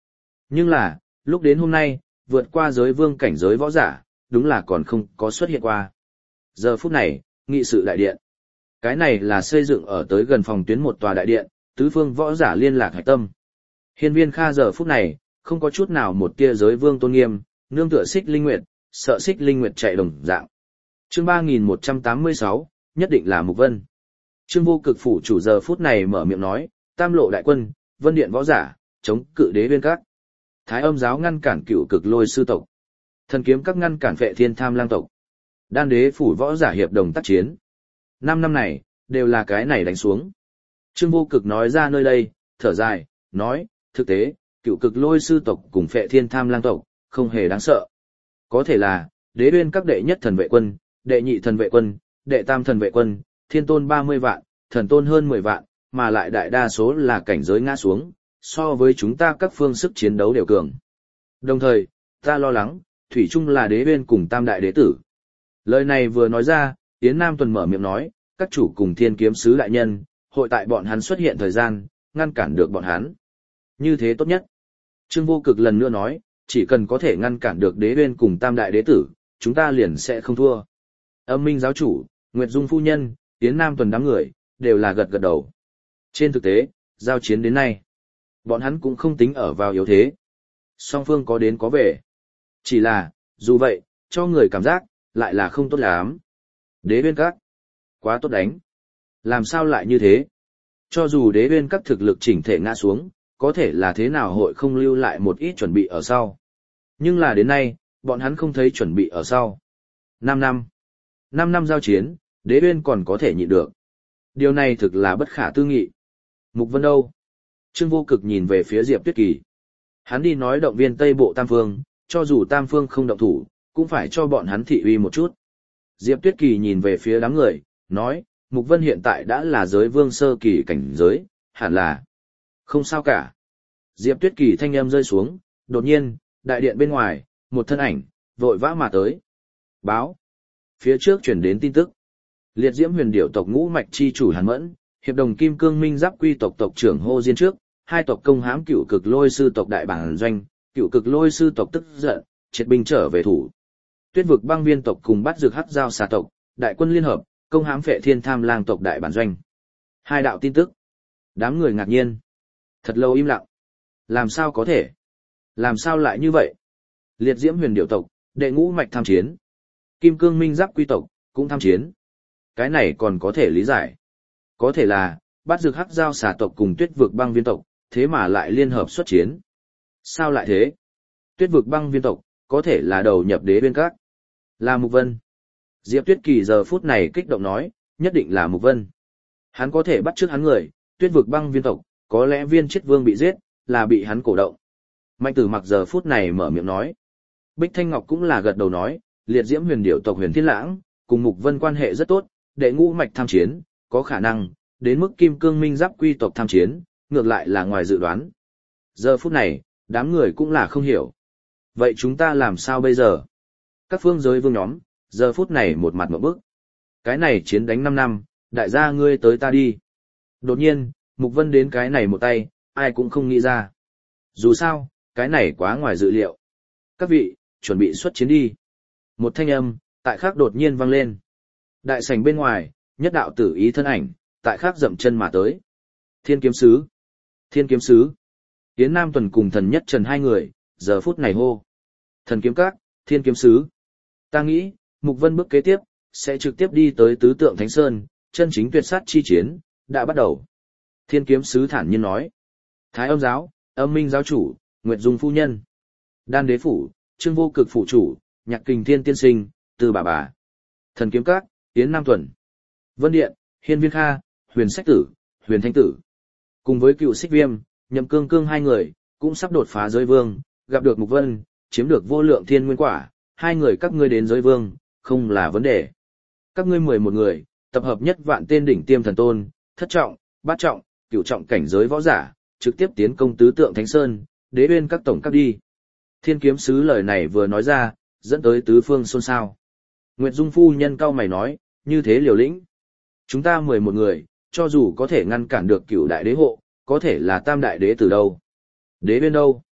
Nhưng là, lúc đến hôm nay, vượt qua giới vương cảnh giới võ giả, đúng là còn không có xuất hiện qua. Giờ phút này, nghị sự đại điện. Cái này là xây dựng ở tới gần phòng tuyến một tòa đại điện, tứ phương võ giả liên lạc hạch tâm. Hiên Viên Kha giờ phút này, không có chút nào một tia giới vương tôn nghiêm, nương tựa Xích Linh Nguyệt, sợ Xích Linh Nguyệt chạy đồng dạng. Chương ba nghìn một trăm tám mươi sáu, nhất định là Mục Vân. Trương Vô Cực phủ chủ giờ phút này mở miệng nói, Tam lộ đại quân, Vân điện võ giả, chống cự Đế Uyên các. Thái Âm giáo ngăn cản Cửu Cực Lôi sư tộc. Thần kiếm các ngăn cản Phệ Thiên Tham Lang tộc. Đan Đế phủ võ giả hiệp đồng tác chiến. Năm năm này, đều là cái này đánh xuống. Trương Vô Cực nói ra nơi đây, thở dài, nói, thực tế, Cửu Cực Lôi sư tộc cùng Phệ Thiên Tham Lang tộc, không hề đáng sợ. Có thể là, Đế Uyên các đệ nhất thần vệ quân, đệ nhị thần vệ quân, đệ tam thần vệ quân, thiên tôn ba mươi vạn, thần tôn hơn mười vạn, mà lại đại đa số là cảnh giới ngã xuống, so với chúng ta các phương sức chiến đấu đều cường. Đồng thời, ta lo lắng, thủy chung là Đế Uyên cùng tam đại đế tử. Lời này vừa nói ra, Yến Nam Tuần mở miệng nói, các chủ cùng thiên kiếm sứ đại nhân, hội tại bọn hắn xuất hiện thời gian, ngăn cản được bọn hắn. Như thế tốt nhất. Trương Vô Cực lần nữa nói, chỉ cần có thể ngăn cản được Đế Uyên cùng tam đại đế tử, chúng ta liền sẽ không thua. Âm Minh giáo chủ, Nguyệt Dung phu nhân, Yến Nam Tuần đám người, đều là gật gật đầu. Trên thực tế, giao chiến đến nay, bọn hắn cũng không tính ở vào yếu thế. Song phương có đến có về. Chỉ là, dù vậy, cho người cảm giác, lại là không tốt lắm. Đế Uyên các, quá tốt đánh. Làm sao lại như thế? Cho dù Đế Uyên các thực lực chỉnh thể ngã xuống, có thể là thế nào hội không lưu lại một ít chuẩn bị ở sau. Nhưng là đến nay, bọn hắn không thấy chuẩn bị ở sau. Năm năm. Năm năm giao chiến, Đế Uyên còn có thể nhịn được. Điều này thực là bất khả tư nghị. Mục Vân đâu? Trương Vô Cực nhìn về phía Diệp Tuyết Kỳ. Hắn đi nói động viên Tây Bộ Tam Phương, cho dù Tam Phương không động thủ, cũng phải cho bọn hắn thị uy một chút. Diệp Tuyết Kỳ nhìn về phía đám người, nói, Mục Vân hiện tại đã là giới vương sơ kỳ cảnh giới, hẳn là không sao cả. Diệp Tuyết Kỳ thanh âm rơi xuống, đột nhiên, đại điện bên ngoài, một thân ảnh, vội vã mà tới. Báo. Phía trước chuyển đến tin tức. Liệt Diễm Huyền Điểu tộc ngũ mạch chi chủ Hàn Mẫn, hiệp đồng Kim Cương Minh Giáp Quy tộc tộc trưởng Hô Diên trước, hai tộc công hãm Cựu Cực Lôi sư tộc đại bản doanh, Cựu Cực Lôi sư tộc tức giận, triệt binh trở về thủ. Tuyết vực Băng Viên tộc cùng bắt dược Hắc Giao xà tộc, đại quân liên hợp, công hãm Phệ Thiên Tham Lang tộc đại bản doanh. Hai đạo tin tức. Đám người ngạc nhiên. Thật lâu im lặng. Làm sao có thể? Làm sao lại như vậy? Liệt Diễm Huyền Điểu tộc, đệ ngũ mạch tham chiến. Kim Cương Minh Giáp Quy tộc, cũng tham chiến. Cái này còn có thể lý giải. Có thể là, bắt dược Hắc Giao xà tộc cùng Tuyết vực Băng Viên tộc, thế mà lại liên hợp xuất chiến. Sao lại thế? Tuyết vực Băng Viên tộc, có thể là đầu nhập Đế Uyên các. Là Mục Vân. Diệp Tuyết Kỳ giờ phút này kích động nói, nhất định là Mục Vân. Hắn có thể bắt trước hắn người, Tuyết vực Băng Viên tộc, có lẽ Viên Chết Vương bị giết, là bị hắn cổ động. Mạnh Tử Mặc giờ phút này mở miệng nói. Bích Thanh Ngọc cũng là gật đầu nói, Liệt Diễm Huyền Điểu tộc Huyền Thiên Lãng, cùng Mục Vân quan hệ rất tốt, đệ ngũ mạch tham chiến, có khả năng, đến mức Kim Cương Minh Giáp Quy tộc tham chiến, ngược lại là ngoài dự đoán. Giờ phút này, đám người cũng là không hiểu. Vậy chúng ta làm sao bây giờ? Các phương giới vương nhóm, giờ phút này một mặt một bức. Cái này chiến đánh năm năm, đại gia ngươi tới ta đi. Đột nhiên, Mục Vân đến cái này một tay, ai cũng không nghĩ ra. Dù sao, cái này quá ngoài dự liệu. Các vị, chuẩn bị xuất chiến đi. Một thanh âm, tại khác đột nhiên vang lên. Đại sảnh bên ngoài, nhất đạo tử ý thân ảnh, tại khác dậm chân mà tới. Thiên kiếm sứ. Thiên kiếm sứ. Yến Nam Tuần cùng thần nhất trần hai người, giờ phút này hô. Thần kiếm các, thiên kiếm sứ. Ta nghĩ, Mục Vân bước kế tiếp, sẽ trực tiếp đi tới tứ tượng Thánh Sơn, chân chính tuyệt sát chi chiến, đã bắt đầu. Thiên kiếm sứ thản nhiên nói. Thái Âm giáo, Âm Minh giáo chủ, Nguyệt Dung phu nhân. Đan Đế phủ, Trương Vô Cực phủ chủ, Nhạc Kình Thiên tiên sinh, Từ bà bà. Thần kiếm các, Yến Nam Tuần. Vân Điện, Hiên Viên Kha, Huyền Sách Tử, Huyền Thanh Tử. Cùng với Cựu Xích Viêm, Nhậm Cương Cương hai người, cũng sắp đột phá giới vương, gặp được Mục Vân, chiếm được vô lượng thiên nguyên quả, hai người các ngươi đến giới vương, không là vấn đề. Các ngươi mười một người, tập hợp nhất vạn tên đỉnh tiêm thần tôn, thất trọng, bát trọng, cửu trọng cảnh giới võ giả, trực tiếp tiến công tứ tượng Thánh Sơn, Đế Uyên các tổng các đi. Thiên kiếm sứ lời này vừa nói ra, dẫn tới tứ phương xôn xao. Nguyệt Dung phu nhân cau mày nói, như thế liều lĩnh. Chúng ta mười một người, cho dù có thể ngăn cản được cửu đại đế hộ, có thể là tam đại đế từ đâu? Đế Uyên đâu?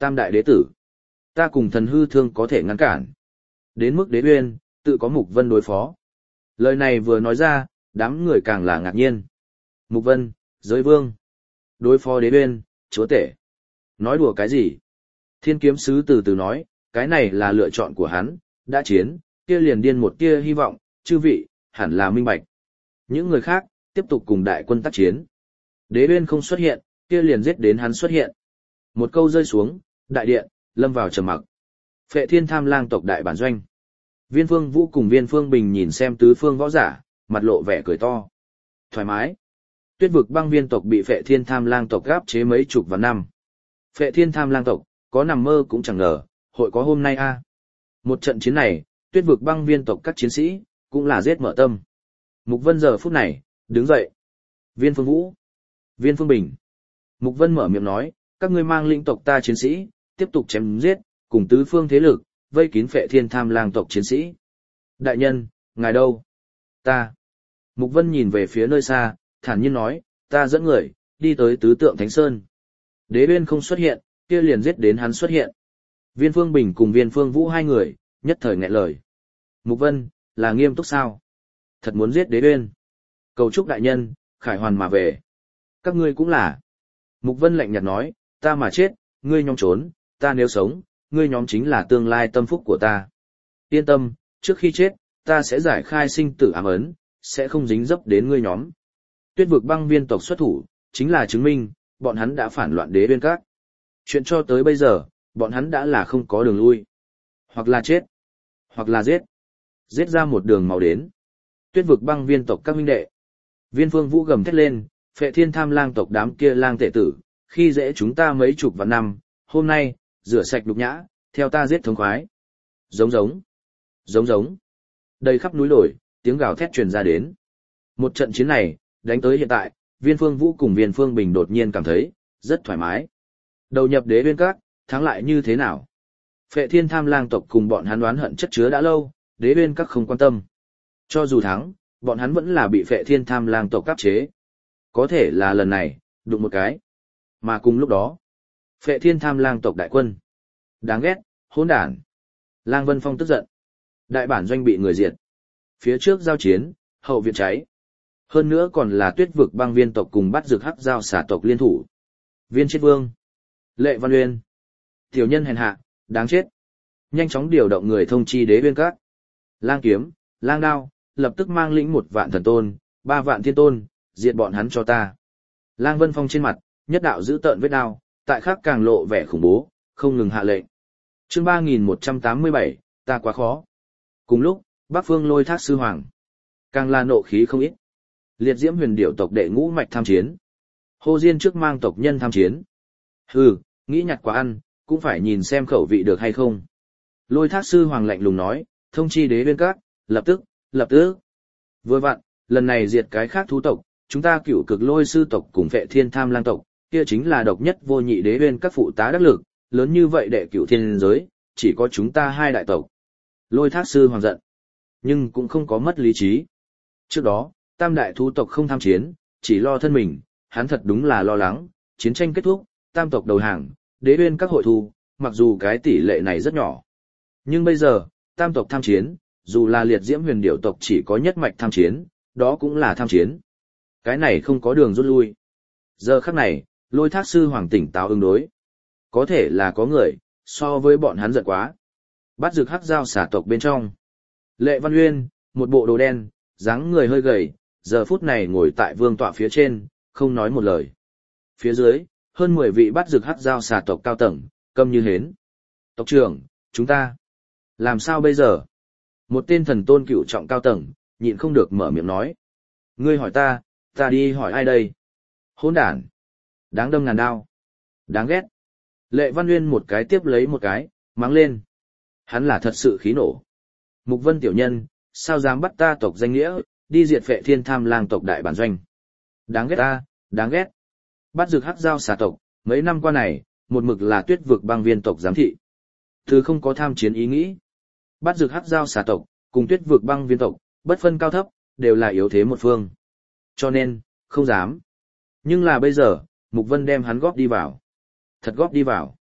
Tam đại đế tử. Ta cùng thần hư thương có thể ngăn cản. Đến mức đế uyên, tự có Mục Vân đối phó. Lời này vừa nói ra, đám người càng là ngạc nhiên. Mục Vân, giới vương. Đối phó đế uyên, chúa tể. Nói đùa cái gì? Thiên kiếm sứ từ từ nói, cái này là lựa chọn của hắn, đã chiến, kia liền điên một tia hy vọng, chư vị, hẳn là minh bạch. Những người khác, tiếp tục cùng đại quân tác chiến. Đế uyên không xuất hiện, kia liền giết đến hắn xuất hiện. Một câu rơi xuống, đại điện, lâm vào trầm mặc. Phệ Thiên Tham Lang tộc đại bản doanh. Viên Phương Vũ cùng Viên Phương Bình nhìn xem tứ phương võ giả, mặt lộ vẻ cười to. Thoải mái. Tuyết vực băng viên tộc bị Phệ Thiên Tham Lang tộc gáp chế mấy chục vạn năm. Phệ Thiên Tham Lang tộc, có nằm mơ cũng chẳng ngờ, hội có hôm nay a. Một trận chiến này, Tuyết vực băng viên tộc các chiến sĩ, cũng là giết mở tâm. Mục Vân giờ phút này, đứng dậy. Viên Phương Vũ. Viên Phương Bình. Mục Vân mở miệng nói, các ngươi mang lĩnh tộc ta chiến sĩ, tiếp tục chém giết, cùng tứ phương thế lực, vây kín Phệ Thiên Tham Lang tộc chiến sĩ. Đại nhân, ngài đâu? Ta. Mục Vân nhìn về phía nơi xa, thản nhiên nói, ta dẫn người, đi tới tứ tượng Thánh Sơn. Đế Uyên không xuất hiện, kia liền giết đến hắn xuất hiện. Viên Phương Bình cùng Viên Phương Vũ hai người, nhất thời nghẹn lời. Mục Vân, là nghiêm túc sao? Thật muốn giết Đế Uyên. Cầu chúc đại nhân, khải hoàn mà về. Các ngươi cũng là. Mục Vân lạnh nhạt nói, ta mà chết, ngươi nhóm trốn, ta nếu sống, ngươi nhóm chính là tương lai tâm phúc của ta. Yên tâm, trước khi chết, ta sẽ giải khai sinh tử ám ấn, sẽ không dính dấp đến ngươi nhóm. Tuyết vực băng viên tộc xuất thủ, chính là chứng minh, bọn hắn đã phản loạn Đế Uyên Các. Chuyện cho tới bây giờ, bọn hắn đã là không có đường lui. Hoặc là chết, hoặc là giết. Giết ra một đường màu đến. Tuyết vực băng viên tộc các huynh đệ. Viên Phương Vũ gầm thét lên, Phệ Thiên Tham Lang tộc đám kia lang tệ tử, khi dễ chúng ta mấy chục vạn năm, hôm nay, rửa sạch đục nhã, theo ta giết thống khoái. Giống giống, giống giống. Đầy khắp núi đồi, tiếng gào thét truyền ra đến. Một trận chiến này, đánh tới hiện tại, Viên Phương Vũ cùng Viên Phương Bình đột nhiên cảm thấy, rất thoải mái. Đầu nhập Đế Uyên Các, thắng lại như thế nào? Phệ Thiên Tham Lang tộc cùng bọn hắn oán hận chất chứa đã lâu, Đế Uyên Các không quan tâm. Cho dù thắng, bọn hắn vẫn là bị Phệ Thiên Tham Lang tộc áp chế. Có thể là lần này, đụng một cái. Mà cùng lúc đó, Phệ Thiên Tham Lang tộc đại quân. Đáng ghét, hỗn đản. Lang Vân Phong tức giận. Đại bản doanh bị người diệt. Phía trước giao chiến, hậu viện cháy. Hơn nữa còn là Tuyết vực băng viên tộc cùng bắt dược hắc giao xả tộc liên thủ. Viên chết vương. Lệ Văn Uyên. Tiểu nhân hèn hạ, đáng chết. Nhanh chóng điều động người thông chi Đế Uyên Các. Lang kiếm, lang đao, lập tức mang lĩnh một vạn thần tôn, ba vạn thiên tôn, diệt bọn hắn cho ta. Lang Vân Phong trên mặt, nhất đạo giữ tợn vết đao, tại khác càng lộ vẻ khủng bố, không ngừng hạ lệnh. Chương ba nghìn một trăm tám mươi bảy, ta quá khó. Cùng lúc, Bắc Phương Lôi Thác sư hoàng, càng là nộ khí không ít. Liệt Diễm Huyền Điểu tộc đệ ngũ mạch tham chiến. Hồ Diên trước mang tộc nhân tham chiến. Hừ, nghĩ nhặt quả ăn, cũng phải nhìn xem khẩu vị được hay không. Lôi Thác sư hoàng lạnh lùng nói, thông chi Đế Uyên Các, lập tức, lập tức. Vừa vặn, lần này diệt cái khác thú tộc, chúng ta cửu cực lôi sư tộc cùng Phệ Thiên Tham Lang tộc, kia chính là độc nhất vô nhị Đế Uyên Các phụ tá đắc lực, lớn như vậy đệ cửu thiên giới, chỉ có chúng ta hai đại tộc. Lôi Thác sư hoàng giận, nhưng cũng không có mất lý trí. Trước đó, tam đại thú tộc không tham chiến, chỉ lo thân mình, hắn thật đúng là lo lắng, chiến tranh kết thúc, tam tộc đầu hàng, Đế Uyên Các hội thu, mặc dù cái tỷ lệ này rất nhỏ. Nhưng bây giờ, tam tộc tham chiến, dù là Liệt Diễm Huyền Điểu tộc chỉ có nhất mạch tham chiến, đó cũng là tham chiến. Cái này không có đường rút lui. Giờ khắc này, Lôi Thác sư hoàng tỉnh táo ứng đối. Có thể là có người, so với bọn hắn giận quá. Bắt dược hắc giao xả tộc bên trong. Lệ Văn Uyên, một bộ đồ đen, dáng người hơi gầy, giờ phút này ngồi tại vương tọa phía trên, không nói một lời. Phía dưới, hơn mười vị bắt dược hắc giao xả tộc cao tầng, câm như hến. Tộc trưởng, chúng ta, làm sao bây giờ? Một tên thần tôn cựu trọng cao tầng, nhịn không được mở miệng nói. Ngươi hỏi ta, ta đi hỏi ai đây? Hỗn đản. Đáng đâm ngàn đao. Đáng ghét. Lệ Văn Uyên một cái tiếp lấy một cái, mắng lên. Hắn là thật sự khí nổ. Mục Vân tiểu nhân, sao dám bắt ta tộc danh nghĩa, đi diệt Phệ Thiên Tham Lang tộc đại bản doanh. Đáng ghét ta, đáng ghét. Bắt dược hắc giao xà tộc, mấy năm qua này, một mực là Tuyết vực băng viên tộc giám thị. Thứ không có tham chiến ý nghĩ. Bắt dược hắc giao xà tộc, cùng Tuyết vực băng viên tộc, bất phân cao thấp, đều là yếu thế một phương. Cho nên, không dám. Nhưng là bây giờ, Mục Vân đem hắn góp đi vào. Thật góp đi vào.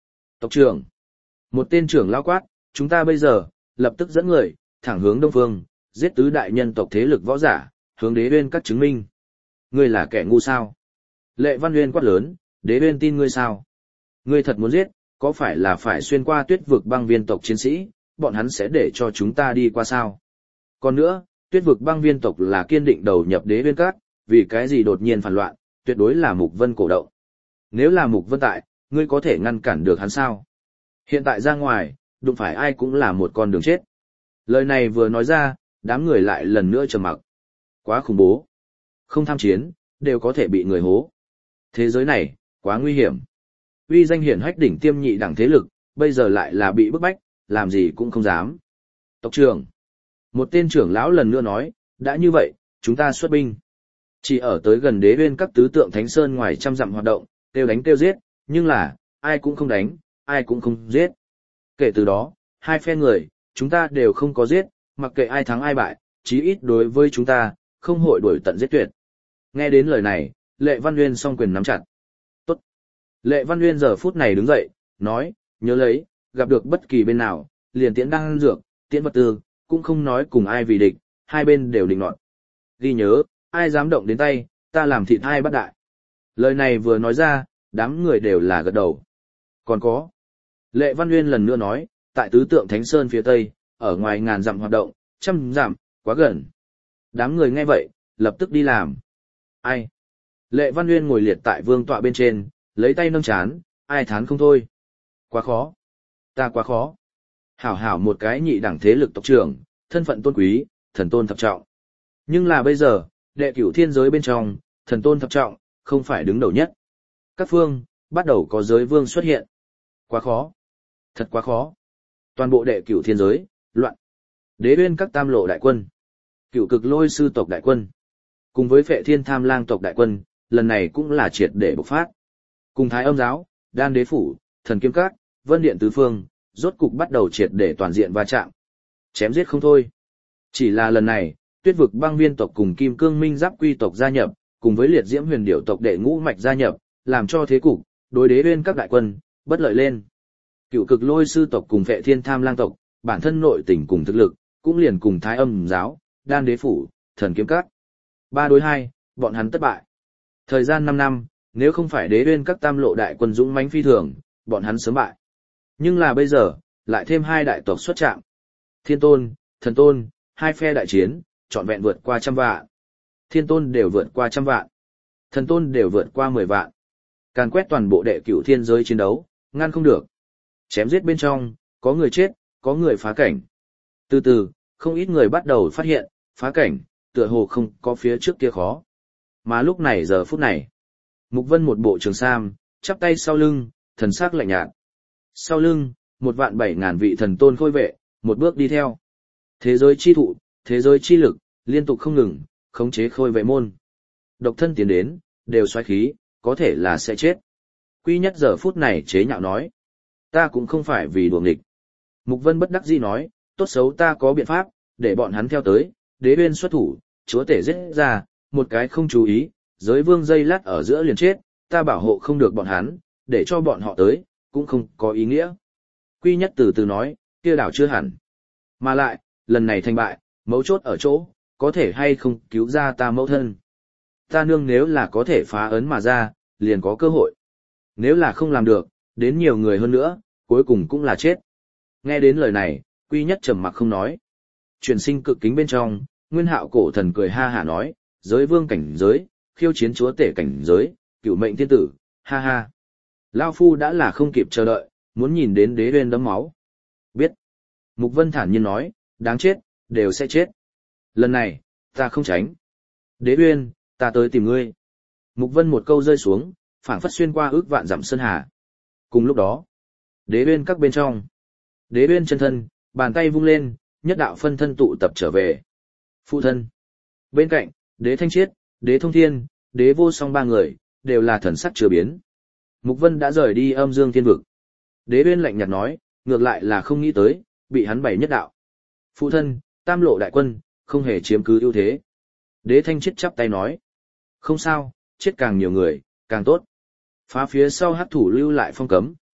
Tộc trưởng. Một tên trưởng lao quát, chúng ta bây giờ, lập tức dẫn người, thẳng hướng đông phương, giết tứ đại nhân tộc thế lực võ giả, hướng đế uyên các chứng minh. Ngươi là kẻ ngu sao? Lệ Văn Uyên quát lớn, đế uyên tin ngươi sao? Ngươi thật muốn giết, có phải là phải xuyên qua tuyết vực băng viên tộc chiến sĩ, bọn hắn sẽ để cho chúng ta đi qua sao? Còn nữa, tuyết vực băng viên tộc là kiên định đầu nhập đế uyên các, vì cái gì đột nhiên phản loạn, tuyệt đối là Mục Vân cổ động. Nếu là Mục Vân tại, ngươi có thể ngăn cản được hắn sao? Hiện tại ra ngoài, đụng phải ai cũng là một con đường chết. Lời này vừa nói ra, đám người lại lần nữa trầm mặc. Quá khủng bố. Không tham chiến, đều có thể bị người hố. Thế giới này, quá nguy hiểm. Uy danh hiển hách đỉnh tiêm nhị đẳng thế lực, bây giờ lại là bị bức bách, làm gì cũng không dám. Tộc trưởng. Một tên trưởng lão lần nữa nói, đã như vậy, chúng ta xuất binh. Chỉ ở tới gần đế uyên các tứ tượng thánh sơn ngoài trăm dặm hoạt động, tiêu đánh tiêu giết, nhưng là, ai cũng không đánh, ai cũng không giết. Kể từ đó, hai phe người, chúng ta đều không có giết, mặc kệ ai thắng ai bại, chí ít đối với chúng ta, không hội đuổi tận giết tuyệt. Nghe đến lời này, Lệ Văn Uyên song quyền nắm chặt. Tốt. Lệ Văn Uyên giờ phút này đứng dậy, nói, nhớ lấy, gặp được bất kỳ bên nào, liền tiễn đăng dược, tiễn vật tư, cũng không nói cùng ai vì địch, hai bên đều định nọt. Ghi nhớ, ai dám động đến tay, ta làm thịt hai bắt đại. Lời này vừa nói ra, đám người đều là gật đầu. Còn có. Lệ Văn Uyên lần nữa nói, tại tứ tượng Thánh Sơn phía tây, ở ngoài ngàn dặm hoạt động, trăm dặm, quá gần. Đám người nghe vậy, lập tức đi làm. Ai? Lệ Văn Uyên ngồi liệt tại vương tọa bên trên, lấy tay nâng chán, ai thán không thôi. Quá khó. Ta quá khó. Hảo hảo một cái nhị đẳng thế lực tộc trưởng, thân phận tôn quý, thần tôn thập trọng. Nhưng là bây giờ, đệ cửu thiên giới bên trong, thần tôn thập trọng, không phải đứng đầu nhất. Các phương, bắt đầu có giới vương xuất hiện. Quá khó. Thật quá khó. Toàn bộ đệ cửu thiên giới, loạn. Đế uyên các tam lộ đại quân. Cửu cực lôi sư tộc đại quân. Cùng với phệ thiên tham lang tộc đại quân, lần này cũng là triệt để bộc phát. Cùng thái âm giáo, đan đế phủ, thần kiếm các, vân điện tứ phương, rốt cục bắt đầu triệt để toàn diện va chạm. Chém giết không thôi. Chỉ là lần này, tuyết vực băng viên tộc cùng kim cương minh giáp quy tộc gia nhập, cùng với liệt diễm huyền điểu tộc đệ ngũ mạch gia nhập, làm cho thế cục, đối đế uyên các đại quân, bất lợi lên. Cựu cực lôi sư tộc cùng phệ thiên tham lang tộc, bản thân nội tình cùng thực lực, cũng liền cùng thái âm giáo, đan đế phủ, thần kiếm các. Ba đối hai, bọn hắn thất bại. Thời gian năm năm, nếu không phải đế uyên các tam lộ đại quân dũng mãnh phi thường, bọn hắn sớm bại. Nhưng là bây giờ, lại thêm hai đại tộc xuất trạm. Thiên tôn, thần tôn, hai phe đại chiến, trọn vẹn vượt qua trăm vạn. Thiên tôn đều vượt qua trăm vạn. Thần tôn đều vượt qua mười vạn. Càn quét toàn bộ đệ cửu thiên giới chiến đấu, ngăn không được. Chém giết bên trong, có người chết, có người phá cảnh. Từ từ, không ít người bắt đầu phát hiện, phá cảnh, tựa hồ không có phía trước kia khó. Mà lúc này giờ phút này, Mục Vân một bộ trường sam, chắp tay sau lưng, thần sắc lạnh nhạt. Sau lưng, một vạn bảy ngàn vị thần tôn khôi vệ, một bước đi theo. Thế giới chi thụ, thế giới chi lực, liên tục không ngừng, khống chế khôi vệ môn. Độc thân tiến đến, đều xoáy khí, có thể là sẽ chết. Quy Nhất giờ phút này chế nhạo nói. Ta cũng không phải vì đùa nghịch. Mục Vân bất đắc dĩ nói, tốt xấu ta có biện pháp, để bọn hắn theo tới, đế uyên xuất thủ, chúa tể giết ra, một cái không chú ý, giới vương dây lát ở giữa liền chết, ta bảo hộ không được bọn hắn, để cho bọn họ tới, cũng không có ý nghĩa. Quy Nhất từ từ nói, kia đảo chưa hẳn. Mà lại, lần này thành bại, mấu chốt ở chỗ, có thể hay không cứu ra ta mẫu thân. Ta nương nếu là có thể phá ấn mà ra, liền có cơ hội. Nếu là không làm được, đến nhiều người hơn nữa, cuối cùng cũng là chết. Nghe đến lời này, Quy Nhất trầm mặc không nói. Truyền sinh cực kính bên trong, Nguyên Hạo cổ thần cười ha hả nói, giới vương cảnh giới, khiêu chiến chúa tể cảnh giới, cửu mệnh thiên tử, ha ha. Lao Phu đã là không kịp chờ đợi, muốn nhìn đến đế uyên đấm máu. Biết. Mục Vân thản nhiên nói, đáng chết, đều sẽ chết. Lần này, ta không tránh. Đế uyên, ta tới tìm ngươi. Mục Vân một câu rơi xuống, phảng phất xuyên qua ước vạn dặm sơn hà. Cùng lúc đó, đế uyên các bên trong. Đế uyên chân thân, bàn tay vung lên, nhất đạo phân thân tụ tập trở về. Phụ thân. Bên cạnh, đế thanh chiết, đế thông thiên, đế vô song ba người, đều là thần sắc chưa biến. Mục Vân đã rời đi âm dương thiên vực. Đế uyên lạnh nhạt nói, ngược lại là không nghĩ tới, bị hắn bày nhất đạo. Phụ thân, tam lộ đại quân, không hề chiếm cứ ưu thế. Đế thanh chiết chắp tay nói. Không sao, chết càng nhiều người, càng tốt. Phá phía sau hắc thủ lưu lại phong cấm,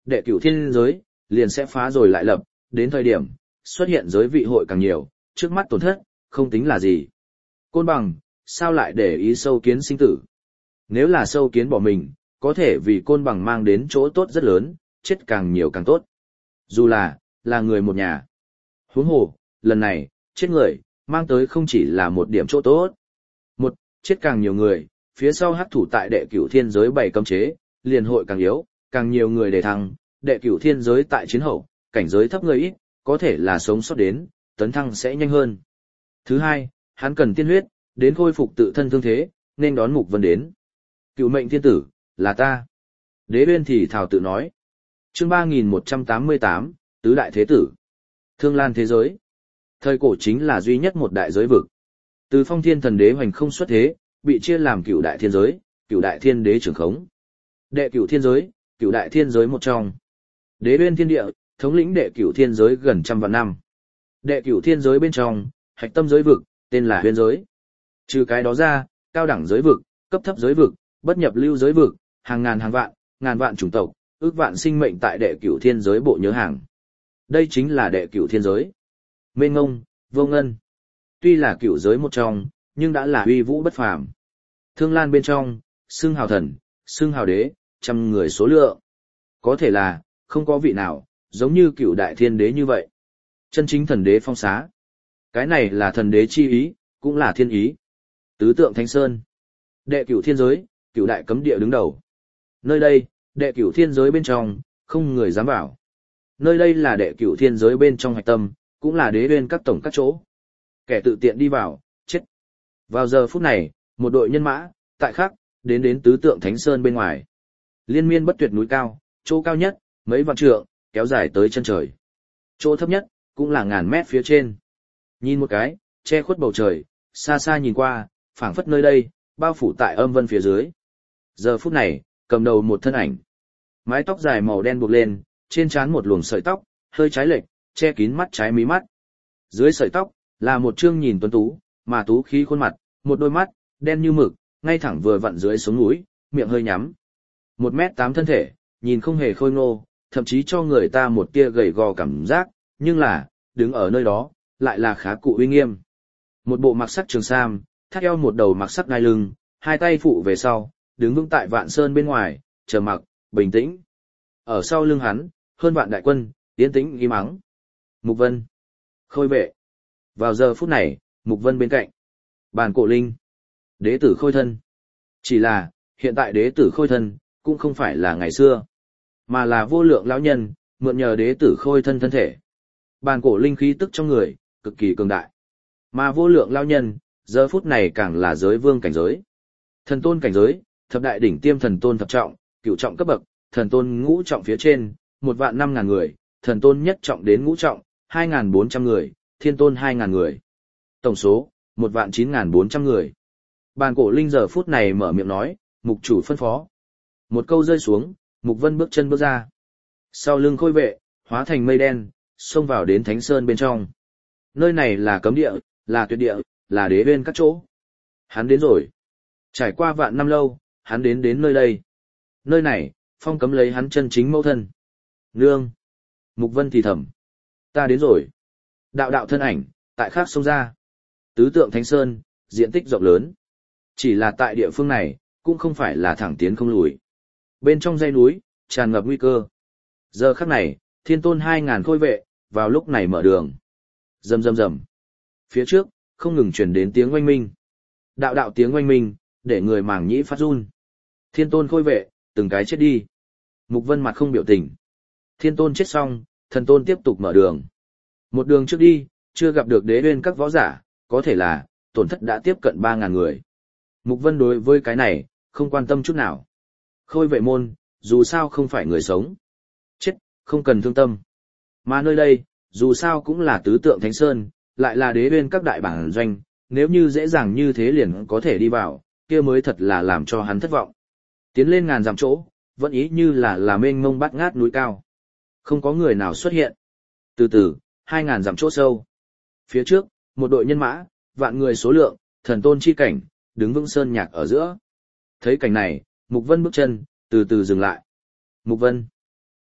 đệ cửu thiên giới, liền sẽ phá rồi lại lập, đến thời điểm, xuất hiện giới vị hội càng nhiều, trước mắt tổn thất, không tính là gì. Côn bằng, sao lại để ý sâu kiến sinh tử? Nếu là sâu kiến bỏ mình, có thể vì côn bằng mang đến chỗ tốt rất lớn, chết càng nhiều càng tốt. Dù là, là người một nhà. Huống hồ, lần này, chết người, mang tới không chỉ là một điểm chỗ tốt. Một, chết càng nhiều người, phía sau hắc thủ tại đệ cửu thiên giới bày cấm chế, liền hội càng yếu, càng nhiều người để thăng, đệ cửu thiên giới tại chiến hậu, cảnh giới thấp người ít, có thể là sống sót đến, tấn thăng sẽ nhanh hơn. Thứ hai, hắn cần tiên huyết, đến khôi phục tự thân thương thế, nên đón Mục Vân đến. Cựu mệnh thiên tử, là ta. Đế Uyên thì thảo tự nói. Chương ba nghìn một trăm tám mươi tám, Tứ Đại Thế Tử. Thương Lan thế giới. Thời cổ chính là duy nhất một đại giới vực. Từ Phong Thiên Thần Đế hoành không xuất thế, bị chia làm cựu đại thiên giới, cựu đại thiên đế trưởng khống. Đệ cửu thiên giới, cựu đại thiên giới một trong. Đế Uyên thiên địa, thống lĩnh đệ cửu thiên giới gần trăm vạn năm. Đệ cửu thiên giới bên trong, hạch tâm giới vực, tên là Huyên giới. Trừ cái đó ra, cao đẳng giới vực, cấp thấp giới vực, bất nhập lưu giới vực, hàng ngàn hàng vạn, ngàn vạn chủng tộc, ước vạn sinh mệnh tại đệ cửu thiên giới bộ nhớ hàng. Đây chính là đệ cửu thiên giới. Mênh ngông, vô ngân. Tuy là cửu giới một trong, nhưng đã là uy vũ bất phàm. Thương Lan bên trong, xưng hào thần, xưng hào đế, trăm người số lượng. Có thể là, không có vị nào, giống như cửu đại thiên đế như vậy. Chân chính thần đế phong xá. Cái này là thần đế chi ý, cũng là thiên ý. Tứ tượng Thánh Sơn. Đệ cửu thiên giới, cửu đại cấm địa đứng đầu. Nơi đây, đệ cửu thiên giới bên trong, không người dám vào. Nơi đây là đệ cửu thiên giới bên trong hạch tâm, cũng là đế uyên các tổng các chỗ. Kẻ tự tiện đi vào, chết. Vào giờ phút này, một đội nhân mã, tại khắc, đến đến tứ tượng Thánh Sơn bên ngoài. Liên miên bất tuyệt núi cao, chỗ cao nhất, mấy vạn trượng, kéo dài tới chân trời. Chỗ thấp nhất, cũng là ngàn mét phía trên. Nhìn một cái, che khuất bầu trời, xa xa nhìn qua, phảng phất nơi đây, bao phủ tại âm vân phía dưới. Giờ phút này, cầm đầu một thân ảnh. Mái tóc dài màu đen buộc lên, trên trán một luồng sợi tóc, hơi trái lệch, che kín mắt trái mí mắt. Dưới sợi tóc, là một trương nhìn tuấn tú, mà tú khí khuôn mặt, một đôi mắt, đen như mực, ngay thẳng vừa vặn dưới sống mũi, miệng hơi nhắm. Một mét tám thân thể, nhìn không hề khôi ngô, thậm chí cho người ta một tia gầy gò cảm giác, nhưng là, đứng ở nơi đó, lại là khá cụ uy nghiêm. Một bộ mặc sắc trường sam, thắt eo một đầu mặc sắc đai lưng, hai tay phụ về sau, đứng vững tại vạn sơn bên ngoài, chờ mặc, bình tĩnh. Ở sau lưng hắn, hơn vạn đại quân, tiến tĩnh im mắng. Mục Vân. Khôi vệ. Vào giờ phút này, Mục Vân bên cạnh. Bàn cổ linh. Đế tử khôi thân. Chỉ là, hiện tại đế tử khôi thân, cũng không phải là ngày xưa, mà là vô lượng lão nhân, mượn nhờ đế tử khôi thân thân thể. Bàn cổ linh khí tức trong người, cực kỳ cường đại. Mà vô lượng lão nhân, giờ phút này càng là giới vương cảnh giới. Thần tôn cảnh giới, thập đại đỉnh tiêm thần tôn thập trọng, cửu trọng cấp bậc, thần tôn ngũ trọng phía trên, một vạn năm ngàn người, thần tôn nhất trọng đến ngũ trọng, hai ngàn bốn trăm người, thiên tôn hai ngàn người. Tổng số, một vạn chín ngàn bốn trăm người. Bàn cổ linh giờ phút này mở miệng nói, mục chủ phân phó. Một câu rơi xuống, Mục Vân bước chân bước ra. Sau lưng khôi vệ, hóa thành mây đen, xông vào đến Thánh Sơn bên trong. Nơi này là cấm địa, là tuyệt địa, là đế uyên các chỗ. Hắn đến rồi. Trải qua vạn năm lâu, hắn đến đến nơi đây. Nơi này, phong cấm lấy hắn chân chính mẫu thân. Nương. Mục Vân thì thầm. Ta đến rồi. Đạo đạo thân ảnh, tại khác xông ra. Tứ tượng Thánh Sơn, diện tích rộng lớn. Chỉ là tại địa phương này, cũng không phải là thẳng tiến không lùi. Bên trong dãy núi, tràn ngập nguy cơ. Giờ khắc này, thiên tôn hai ngàn khôi vệ, vào lúc này mở đường. Rầm rầm rầm. Phía trước, không ngừng truyền đến tiếng oanh minh. Đạo đạo tiếng oanh minh, để người màng nhĩ phát run. Thiên tôn khôi vệ, từng cái chết đi. Mục Vân mặt không biểu tình. Thiên tôn chết xong, thần tôn tiếp tục mở đường. Một đường trước đi, chưa gặp được đế uyên các võ giả, có thể là, tổn thất đã tiếp cận ba ngàn người. Mục Vân đối với cái này, không quan tâm chút nào. Khôi vệ môn, dù sao không phải người sống. Chết, không cần thương tâm. Mà nơi đây, dù sao cũng là tứ tượng Thánh Sơn, lại là đế uyên các đại bản doanh, nếu như dễ dàng như thế liền có thể đi vào, kia mới thật là làm cho hắn thất vọng. Tiến lên ngàn dặm chỗ, vẫn ý như là là mênh mông bát ngát núi cao. Không có người nào xuất hiện. Từ từ, hai ngàn dặm chỗ sâu. Phía trước, một đội nhân mã, vạn người số lượng, thần tôn chi cảnh, đứng vững sơn nhạc ở giữa. Thấy cảnh này, Mục Vân bước chân, từ từ dừng lại. Mục Vân.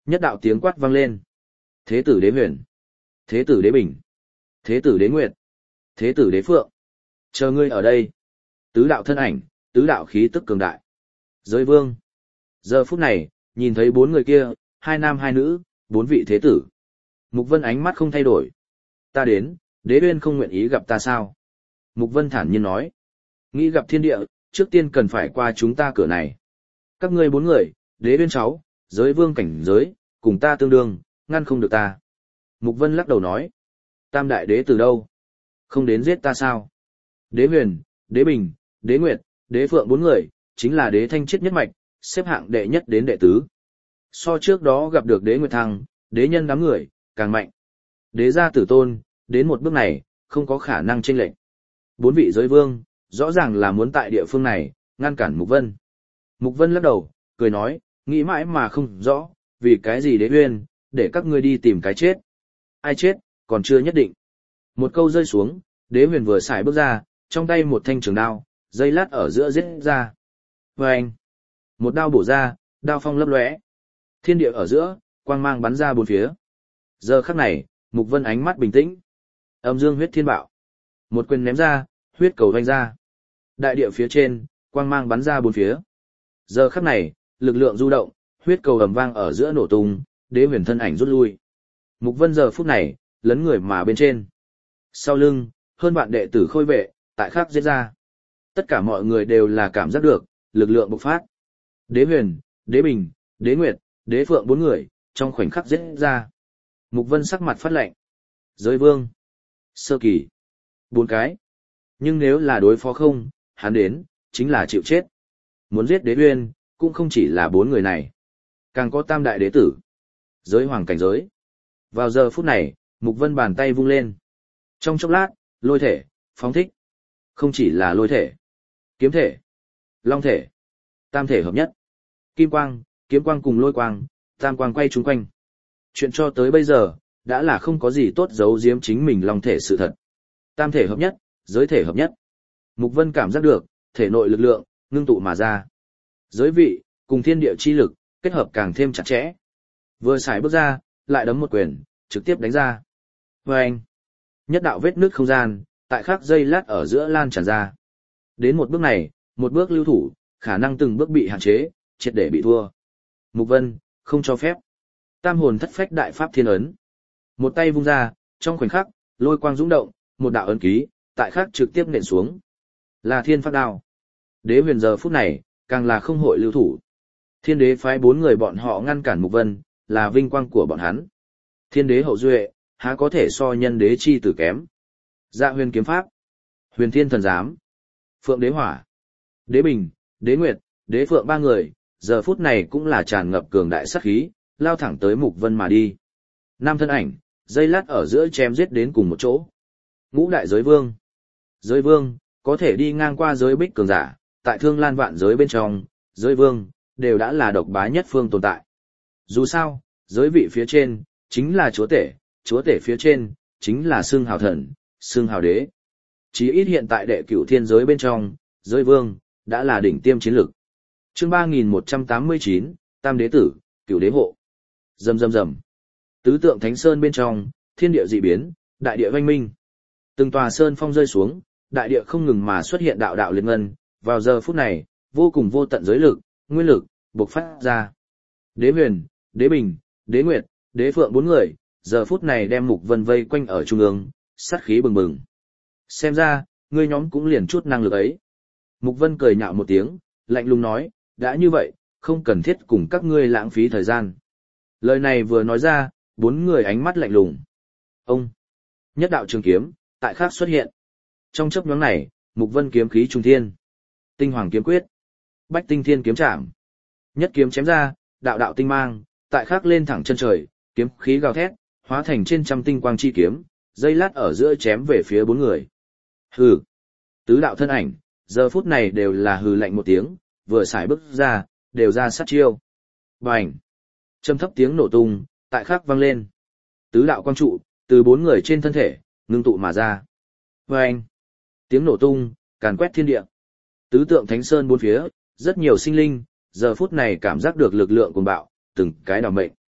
Nhất đạo tiếng quát vang lên. Thế tử Đế Huyền, Thế tử Đế Bình, Thế tử Đế Nguyệt, Thế tử Đế Phượng. Chờ ngươi ở đây. Tứ đạo thân ảnh, tứ đạo khí tức cường đại. Giới vương. Giờ phút này, nhìn thấy bốn người kia, hai nam hai nữ, bốn vị thế tử. Mục Vân ánh mắt không thay đổi. Ta đến, Đế Uyên không nguyện ý gặp ta sao? Mục Vân thản nhiên nói. Nghĩ gặp thiên địa, trước tiên cần phải qua chúng ta cửa này. Các ngươi bốn người, Đế Uyên cháu, giới vương cảnh giới, cùng ta tương đương, ngăn không được ta. Mục Vân lắc đầu nói. Tam đại đế từ đâu? Không đến giết ta sao? Đế Huyền, Đế Bình, Đế Nguyệt, Đế Phượng bốn người, chính là đế thanh chiết nhất mạch, xếp hạng đệ nhất đến đệ tứ. So trước đó gặp được đế Nguyệt Thăng, đế nhân đám người, càng mạnh. Đế gia tử tôn, đến một bước này, không có khả năng chênh lệch. Bốn vị giới vương, rõ ràng là muốn tại địa phương này, ngăn cản Mục Vân. Mục Vân lắc đầu, cười nói, nghĩ mãi mà không rõ, vì cái gì Đế Uyên, để các ngươi đi tìm cái chết. Ai chết, còn chưa nhất định. Một câu rơi xuống, Đế Huyền vừa xài bước ra, trong tay một thanh trường đao, dây lát ở giữa giết ra. Vâng! Một đao bổ ra, đao phong lấp lóe. Thiên địa ở giữa, quang mang bắn ra bốn phía. Giờ khắc này, Mục Vân ánh mắt bình tĩnh. Âm dương huyết thiên bạo. Một quyền ném ra, huyết cầu vanh ra. Đại địa phía trên, quang mang bắn ra bốn phía. Giờ khắc này, lực lượng du động, huyết cầu ầm vang ở giữa nổ tung, Đế Huyền thân ảnh rút lui. Mục Vân giờ phút này, lấn người mà bên trên. Sau lưng, hơn vạn đệ tử khôi vệ, tại khắc giết ra. Tất cả mọi người đều là cảm giác được, lực lượng bộc phát. Đế Huyền, Đế Bình, Đế Nguyệt, Đế Phượng bốn người, trong khoảnh khắc giết ra. Mục Vân sắc mặt phát lạnh. Giới vương. Sơ kỳ. Bốn cái. Nhưng nếu là đối phó không, hắn đến, chính là chịu chết. Muốn giết Đế Uyên, cũng không chỉ là bốn người này. Càng có tam đại đế tử. Giới hoàng cảnh giới. Vào giờ phút này, Mục Vân bàn tay vung lên. Trong chốc lát, lôi thể, phóng thích. Không chỉ là lôi thể, kiếm thể, long thể, tam thể hợp nhất. Kim quang, kiếm quang cùng lôi quang, tam quang quay chung quanh. Chuyện cho tới bây giờ, đã là không có gì tốt giấu giếm chính mình long thể sự thật. Tam thể hợp nhất, giới thể hợp nhất. Mục Vân cảm giác được, thể nội lực lượng, ngưng tụ mà ra. Giới vị, cùng thiên địa chi lực, kết hợp càng thêm chặt chẽ. Vừa xài bước ra, lại đấm một quyền, trực tiếp đánh ra. Và anh, nhất đạo vết nước không gian, tại khắc dây lát ở giữa lan tràn ra. Đến một bước này, một bước lưu thủ, khả năng từng bước bị hạn chế, triệt để bị thua. Mục Vân, không cho phép. Tam hồn thất phách đại pháp thiên ấn. Một tay vung ra, trong khoảnh khắc, lôi quang dũng động, một đạo ấn ký, tại khắc trực tiếp nện xuống. Là thiên pháp đao. Đế Huyền giờ phút này, càng là không hội lưu thủ. Thiên đế phái bốn người bọn họ ngăn cản Mục Vân, là vinh quang của bọn hắn. Thiên đế hậu duệ, há có thể so nhân đế chi tử kém. Dạ huyền kiếm pháp, huyền thiên thần giám, phượng đế hỏa, đế bình, đế nguyệt, đế phượng ba người, giờ phút này cũng là tràn ngập cường đại sát khí, lao thẳng tới Mục Vân mà đi. Năm thân ảnh, dây lát ở giữa chém giết đến cùng một chỗ. Ngũ đại giới vương. Giới vương, có thể đi ngang qua giới bích cường giả, tại thương lan vạn giới bên trong, giới vương, đều đã là độc bá nhất phương tồn tại. Dù sao, giới vị phía trên, chính là chúa tể, chúa tể phía trên, chính là xương hào thần, xương hào đế. Chí ít hiện tại đệ cửu thiên giới bên trong, giới vương, đã là đỉnh tiêm chiến lực. Chương ba nghìn một trăm tám mươi chín, Tam đế tử, cửu đế hộ. Rầm rầm rầm. Tứ tượng thánh sơn bên trong, thiên địa dị biến, đại địa vanh minh. Từng tòa sơn phong rơi xuống, đại địa không ngừng mà xuất hiện đạo đạo liên ngân, vào giờ phút này, vô cùng vô tận giới lực, nguyên lực, bộc phát ra. Đế Huyền, Đế Bình, Đế Nguyệt, Đế Phượng bốn người, giờ phút này đem Mục Vân vây quanh ở trung ương, sát khí bừng bừng. Xem ra, ngươi nhóm cũng liền chút năng lực ấy. Mục Vân cười nhạo một tiếng, lạnh lùng nói, đã như vậy, không cần thiết cùng các ngươi lãng phí thời gian. Lời này vừa nói ra, bốn người ánh mắt lạnh lùng. Ông, nhất đạo trường kiếm, tại khắc xuất hiện. Trong chớp nhoáng này, Mục Vân kiếm khí trung thiên. Tinh hoàng kiếm quyết, bách tinh thiên kiếm trảm. Nhất kiếm chém ra, đạo đạo tinh mang, tại khắc lên thẳng chân trời, kiếm khí gào thét, hóa thành trên trăm tinh quang chi kiếm, dây lát ở giữa chém về phía bốn người. Hừ. Tứ đạo thân ảnh, giờ phút này đều là hừ lạnh một tiếng, vừa xài bước ra, đều ra sát chiêu. Bành. Trầm thấp tiếng nổ tung, tại khắc vang lên. Tứ đạo quang trụ, từ bốn người trên thân thể, ngưng tụ mà ra. Bành. Tiếng nổ tung, càn quét thiên địa. Tứ tượng thánh sơn bốn phía, rất nhiều sinh linh, giờ phút này cảm giác được lực lượng cuồng bạo, từng cái đào mệnh.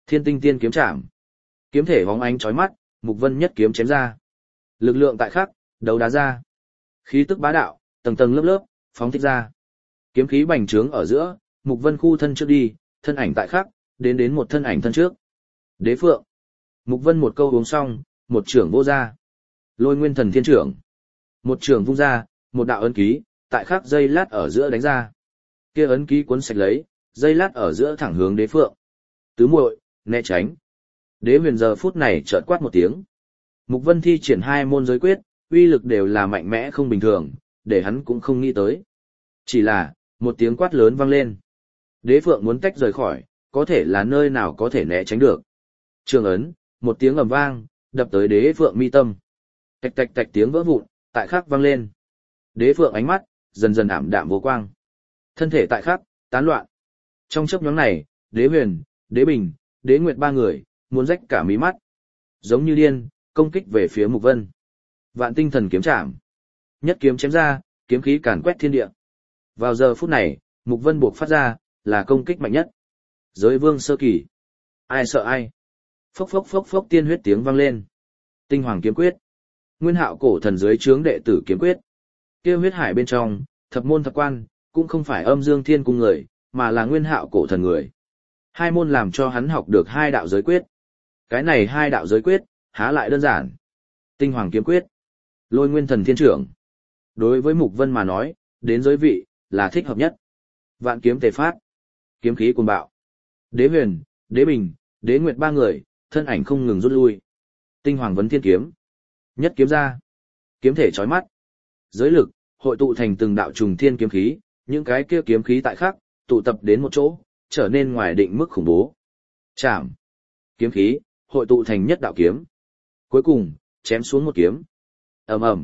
Thiên tinh tiên kiếm chạm. Kiếm thể bóng ánh chói mắt, Mục Vân nhất kiếm chém ra. Lực lượng tại khắc, đấu đá ra. Khí tức bá đạo, tầng tầng lớp lớp, phóng thích ra. Kiếm khí bành trướng ở giữa, Mục Vân khu thân trước đi, thân ảnh tại khắc, đến đến một thân ảnh thân trước. Đế Phượng. Mục Vân một câu uống xong, một trưởng vô ra. Lôi Nguyên Thần Thiên trưởng. Một trưởng vung ra, một đạo ấn ký, tại khắc dây lát ở giữa đánh ra. Kia ấn ký cuốn sạch lấy, dây lát ở giữa thẳng hướng Đế Phượng. Tứ muội, né tránh. Đế Huyền giờ phút này chợt quát một tiếng. Mục Vân thi triển hai môn giới quyết, uy lực đều là mạnh mẽ không bình thường, để hắn cũng không nghĩ tới. Chỉ là, một tiếng quát lớn vang lên. Đế Phượng muốn tách rời khỏi, có thể là nơi nào có thể né tránh được. Trường ấn, một tiếng ầm vang, đập tới Đế Phượng mi tâm. Tạch tạch tạch tiếng vỡ vụn, tại khắc vang lên. Đế Phượng ánh mắt, dần dần ảm đạm vô quang. Thân thể tại khắc, tán loạn. Trong chớp nhoáng này, Đế Huyền, Đế Bình, Đế Nguyệt ba người, muốn rách cả mí mắt. Giống như điên, công kích về phía Mục Vân. Vạn tinh thần kiếm chạm. Nhất kiếm chém ra, kiếm khí càn quét thiên địa. Vào giờ phút này, Mục Vân buộc phát ra, là công kích mạnh nhất. Giới vương sơ kỳ. Ai sợ ai. Phốc phốc phốc phốc tiên huyết tiếng vang lên. Tinh hoàng kiếm quyết. Nguyên hạo cổ thần dưới trướng đệ tử kiếm quyết. Kia huyết hải bên trong, thập môn thập quan, cũng không phải âm dương thiên cung người, mà là nguyên hạo cổ thần người. Hai môn làm cho hắn học được hai đạo giới quyết. Cái này hai đạo giới quyết, há lại đơn giản. Tinh hoàng kiếm quyết. Lôi Nguyên Thần Thiên trưởng. Đối với Mục Vân mà nói, đến giới vị, là thích hợp nhất. Vạn kiếm tề phát. Kiếm khí cuồng bạo. Đế Huyền, Đế Bình, Đế Nguyệt ba người, thân ảnh không ngừng rút lui. Tinh hoàng vấn thiên kiếm. Nhất kiếm ra. Kiếm thể chói mắt. Giới lực, hội tụ thành từng đạo trùng thiên kiếm khí, những cái kia kiếm khí tại khắc, tụ tập đến một chỗ, trở nên ngoài định mức khủng bố. Chạm. Kiếm khí, hội tụ thành nhất đạo kiếm. Cuối cùng, chém xuống một kiếm. Ầm ầm.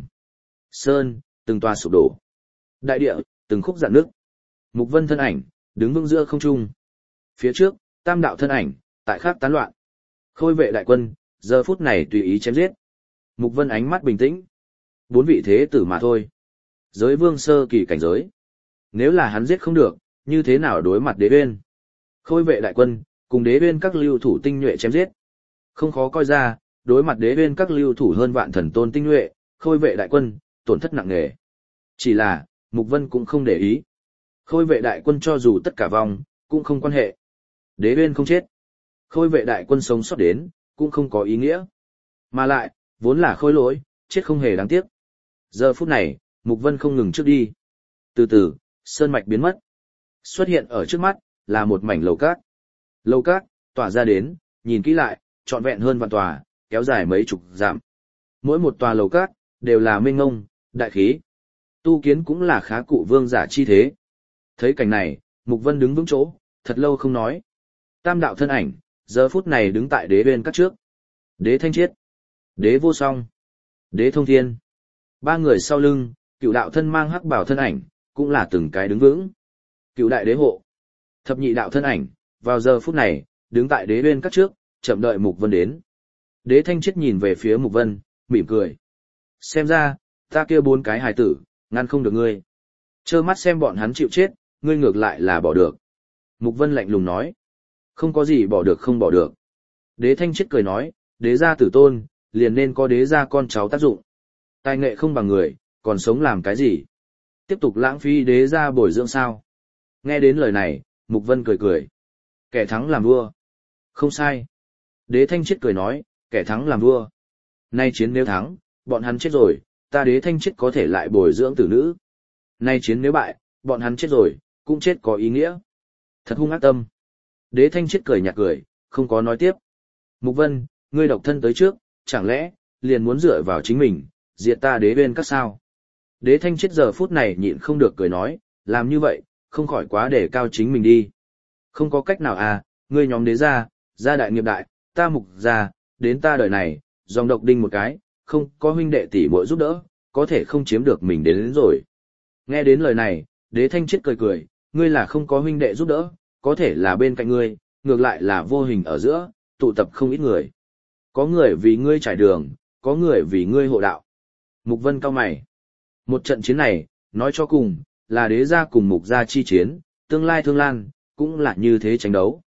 Sơn, từng tòa sụp đổ. Đại địa, từng khúc rạn nước. Mục Vân thân ảnh, đứng vững giữa không trung. Phía trước, tam đạo thân ảnh, tại khắc tán loạn. Khôi vệ đại quân, giờ phút này tùy ý chém giết. Mục Vân ánh mắt bình tĩnh. Bốn vị thế tử mà thôi. Giới vương sơ kỳ cảnh giới. Nếu là hắn giết không được, như thế nào đối mặt Đế Uyên? Khôi vệ đại quân, cùng Đế Uyên các lưu thủ tinh nhuệ chém giết. Không khó coi ra, đối mặt Đế Uyên các lưu thủ hơn vạn thần tôn tinh nhuệ, khôi vệ đại quân, tổn thất nặng nề. Chỉ là, Mục Vân cũng không để ý. Khôi vệ đại quân cho dù tất cả vong, cũng không quan hệ. Đế Uyên không chết. Khôi vệ đại quân sống sót đến, cũng không có ý nghĩa. Mà lại, vốn là khôi lỗi, chết không hề đáng tiếc. Giờ phút này, Mục Vân không ngừng trước đi. Từ từ, sơn mạch biến mất. Xuất hiện ở trước mắt, là một mảnh lầu cát. Lầu cát, tỏa ra đến, nhìn kỹ lại, trọn vẹn hơn vạn tòa, kéo dài mấy chục dặm. Mỗi một tòa lầu cát, đều là mênh ngông, đại khí. Tu kiến cũng là khá cụ vương giả chi thế. Thấy cảnh này, Mục Vân đứng vững chỗ, thật lâu không nói. Tam đạo thân ảnh, giờ phút này đứng tại Đế Uyên các trước. Đế Thanh Chiết, Đế Vô Song, Đế Thông Thiên. Ba người sau lưng, cựu đạo thân mang hắc bảo thân ảnh, cũng là từng cái đứng vững. Cựu đại đế hộ, thập nhị đạo thân ảnh, vào giờ phút này, đứng tại Đế Uyên các trước, chậm đợi Mục Vân đến. Đế Thanh Chiết nhìn về phía Mục Vân, mỉm cười. Xem ra, ta kia bốn cái hài tử, ngăn không được ngươi. Trơ mắt xem bọn hắn chịu chết, ngươi ngược lại là bỏ được. Mục Vân lạnh lùng nói. Không có gì bỏ được không bỏ được. Đế Thanh Chiết cười nói, đế gia tử tôn, liền nên có đế gia con cháu tác dụng. Tài nghệ không bằng người, còn sống làm cái gì? Tiếp tục lãng phí đế gia bồi dưỡng sao? Nghe đến lời này, Mục Vân cười cười. Kẻ thắng làm vua. Không sai. Đế Thanh Chiết cười nói, kẻ thắng làm vua. Nay chiến nếu thắng, bọn hắn chết rồi, ta Đế Thanh Chiết có thể lại bồi dưỡng tử nữ. Nay chiến nếu bại, bọn hắn chết rồi, cũng chết có ý nghĩa. Thật hung ác tâm. Đế Thanh Chiết cười nhạt cười, không có nói tiếp. Mục Vân, ngươi độc thân tới trước, chẳng lẽ, liền muốn dựa vào chính mình, diệt ta Đế Uyên các sao? Đế Thanh Chiết giờ phút này nhịn không được cười nói, làm như vậy, không khỏi quá để cao chính mình đi. Không có cách nào à, ngươi nhóm đế gia, gia đại nghiệp đại, ta Mục gia, đến ta đời này, dòng độc đinh một cái, không có huynh đệ tỷ muội giúp đỡ, có thể không chiếm được mình đến, đến rồi. Nghe đến lời này, Đế Thanh Chiết cười cười, ngươi là không có huynh đệ giúp đỡ, có thể là bên cạnh ngươi, ngược lại là vô hình ở giữa, tụ tập không ít người. Có người vì ngươi trải đường, có người vì ngươi hộ đạo. Mục Vân cao mày. Một trận chiến này, nói cho cùng, là đế gia cùng Mục gia chi chiến, tương lai thương lan, cũng là như thế tranh đấu.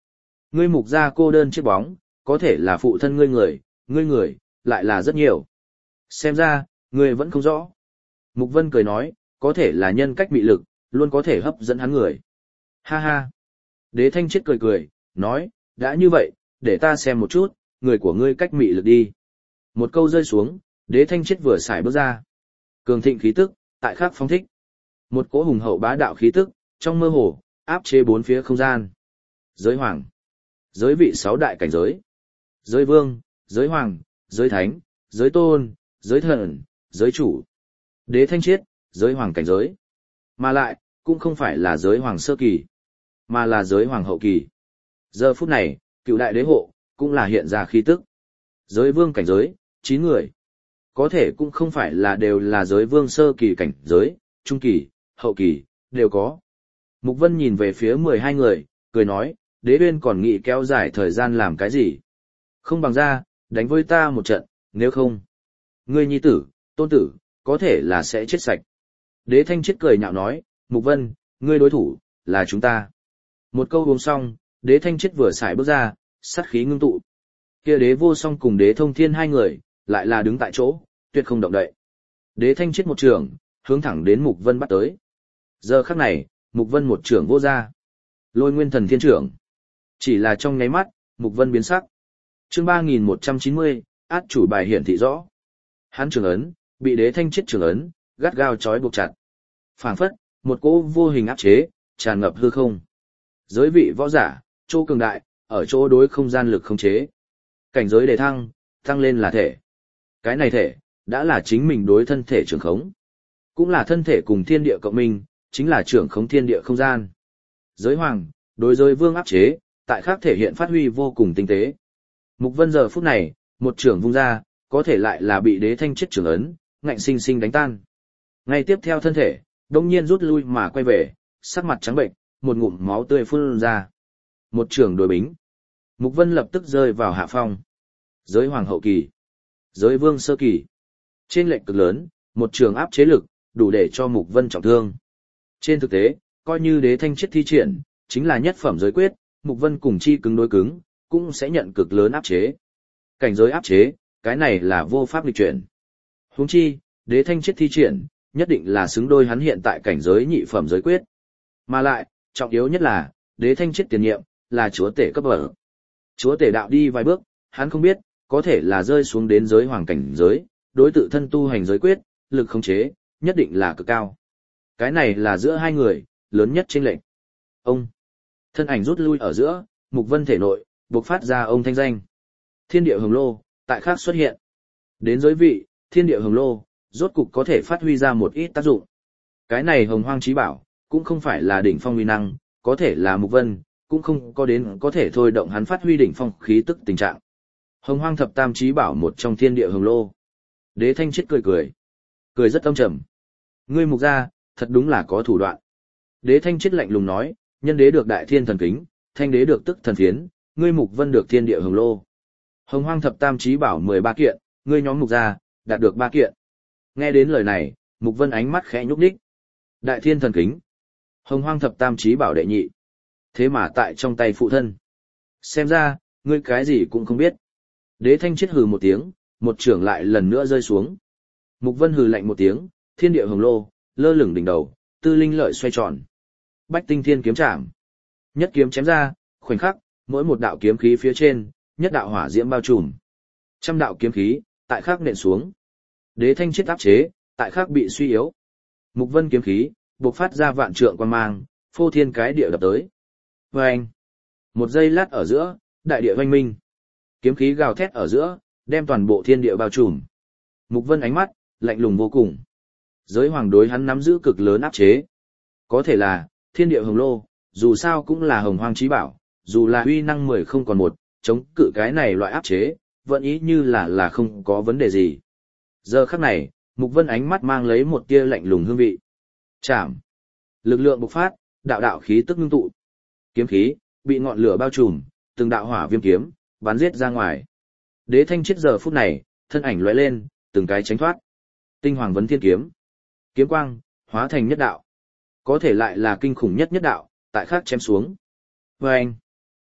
Ngươi mục gia cô đơn chiếc bóng, có thể là phụ thân ngươi người, ngươi người, lại là rất nhiều. Xem ra, ngươi vẫn không rõ. Mục Vân cười nói, có thể là nhân cách mị lực, luôn có thể hấp dẫn hắn người. Ha ha. Đế Thanh Chiết cười cười, nói, đã như vậy, để ta xem một chút, người của ngươi cách mị lực đi. Một câu rơi xuống, Đế Thanh Chiết vừa xài bước ra. Cường thịnh khí tức, tại khắc phong thích. Một cỗ hùng hậu bá đạo khí tức, trong mơ hồ, áp chế bốn phía không gian. Giới hoàng. Giới vị sáu đại cảnh giới. Giới vương, giới hoàng, giới thánh, giới tôn, giới thần, giới chủ. Đế Thanh Chiết, giới hoàng cảnh giới. Mà lại, cũng không phải là giới hoàng sơ kỳ, mà là giới hoàng hậu kỳ. Giờ phút này, cựu đại đế hộ, cũng là hiện ra khí tức. Giới vương cảnh giới, chín người. Có thể cũng không phải là đều là giới vương sơ kỳ cảnh giới, trung kỳ, hậu kỳ, đều có. Mục Vân nhìn về phía mười hai người, cười nói, đế uyên còn nghĩ kéo dài thời gian làm cái gì. Không bằng ra, đánh với ta một trận, nếu không. Ngươi nhi tử, tôn tử, có thể là sẽ chết sạch. Đế Thanh Chiết cười nhạo nói, Mục Vân, ngươi đối thủ, là chúng ta. Một câu uống xong, Đế Thanh Chiết vừa xài bước ra, sát khí ngưng tụ. Kia Đế Vô Song cùng Đế Thông Thiên hai người, lại là đứng tại chỗ, tuyệt không động đậy. Đế Thanh Chiết một trường, hướng thẳng đến Mục Vân bắt tới. Giờ khắc này, Mục Vân một trường vô ra. Lôi Nguyên Thần Thiên trưởng. Chỉ là trong nháy mắt, Mục Vân biến sắc. Chương ba nghìn một trăm chín mươi, át chủ bài hiển thị rõ. Hắn trường ấn, bị Đế Thanh Chiết trường ấn, gắt gao trói buộc chặt. Phảng phất, một cỗ vô hình áp chế, tràn ngập hư không. Giới vị võ giả, chỗ cường đại, ở chỗ đối không gian lực khống chế. Cảnh giới đề thăng, tăng lên là thể. Cái này thể, đã là chính mình đối thân thể trưởng khống. Cũng là thân thể cùng thiên địa cộng minh, chính là trưởng khống thiên địa không gian. Giới hoàng, đối giới vương áp chế, tại khác thể hiện phát huy vô cùng tinh tế. Mục Vân giờ phút này, một trưởng vung ra, có thể lại là bị Đế Thanh Chiết trưởng ấn, ngạnh sinh sinh đánh tan. Ngay tiếp theo thân thể, đông nhiên rút lui mà quay về, sắc mặt trắng bệnh, một ngụm máu tươi phun ra. Một trường đối bính. Mục Vân lập tức rơi vào hạ phong. Giới hoàng hậu kỳ. Giới vương sơ kỳ. Trên lệnh cực lớn, một trường áp chế lực, đủ để cho Mục Vân trọng thương. Trên thực tế, coi như Đế Thanh Chiết thi triển, chính là nhất phẩm giới quyết, Mục Vân cùng chi cứng đối cứng, cũng sẽ nhận cực lớn áp chế. Cảnh giới áp chế, cái này là vô pháp lịch chuyển. Huống chi, Đế Thanh Chiết thi triển, nhất định là xứng đôi hắn hiện tại cảnh giới nhị phẩm giới quyết. Mà lại, trọng yếu nhất là, Đế Thanh Chiết tiền nhiệm, là chúa tể cấp bậc. Chúa tể đạo đi vài bước, hắn không biết, có thể là rơi xuống đến giới hoàng cảnh giới, đối tự thân tu hành giới quyết, lực khống chế, nhất định là cực cao. Cái này là giữa hai người, lớn nhất chênh lệch. Ông, thân ảnh rút lui ở giữa, Mục Vân thể nội, bộc phát ra ông thanh danh. Thiên địa hồng lô, tại khác xuất hiện. Đến giới vị, thiên địa hồng lô, rốt cục có thể phát huy ra một ít tác dụng. Cái này hồng hoang chí bảo, cũng không phải là đỉnh phong uy năng, có thể là Mục Vân, cũng không có đến có thể thôi động hắn phát huy đỉnh phong khí tức tình trạng. Hồng hoang thập tam chí bảo một trong thiên địa hồng lô. Đế Thanh Chiết cười cười. Cười rất âm trầm. Ngươi Mục gia, thật đúng là có thủ đoạn. Đế Thanh Chiết lạnh lùng nói, nhân đế được đại thiên thần kính, thanh đế được tức thần phiến, ngươi Mục Vân được thiên địa hồng lô. Hồng hoang thập tam chí bảo mười ba kiện, ngươi nhóm Mục gia, đạt được ba kiện. Nghe đến lời này, Mục Vân ánh mắt khẽ nhúc nhích. Đại thiên thần kính. Hồng hoang thập tam chí bảo đệ nhị. Thế mà tại trong tay phụ thân. Xem ra, ngươi cái gì cũng không biết. Đế Thanh Chiết hừ một tiếng, một trưởng lại lần nữa rơi xuống. Mục Vân hừ lạnh một tiếng, thiên địa hồng lô, lơ lửng đỉnh đầu, tư linh lợi xoay tròn. Bách tinh thiên kiếm chạm. Nhất kiếm chém ra, khoảnh khắc, mỗi một đạo kiếm khí phía trên, nhất đạo hỏa diễm bao trùm. Trăm đạo kiếm khí, tại khắc nện xuống. Đế Thanh Chiết áp chế, tại khắc bị suy yếu. Mục Vân kiếm khí, bộc phát ra vạn trượng quan mang, phô thiên cái địa đập tới. Vâng! Một giây lát ở giữa, đại địa oanh minh. Kiếm khí gào thét ở giữa, đem toàn bộ thiên địa bao trùm. Mục Vân ánh mắt, lạnh lùng vô cùng. Giới hoàng đối hắn nắm giữ cực lớn áp chế. Có thể là, thiên địa hồng lô, dù sao cũng là hồng hoang chí bảo, dù là uy năng mười không còn một, chống cự cái này loại áp chế, vẫn ý như là là không có vấn đề gì. Giờ khắc này, Mục Vân ánh mắt mang lấy một tia lạnh lùng hương vị. Chạm. Lực lượng bộc phát, đạo đạo khí tức ngưng tụ. Kiếm khí, bị ngọn lửa bao trùm, từng đạo hỏa viêm kiếm, bắn giết ra ngoài. Đế Thanh Chiết giờ phút này, thân ảnh lóe lên, từng cái tránh thoát. Tinh Hoàng Vấn Thiên Kiếm. Kiếm quang, hóa thành nhất đạo. Có thể lại là kinh khủng nhất nhất đạo, tại khác chém xuống. Vâng!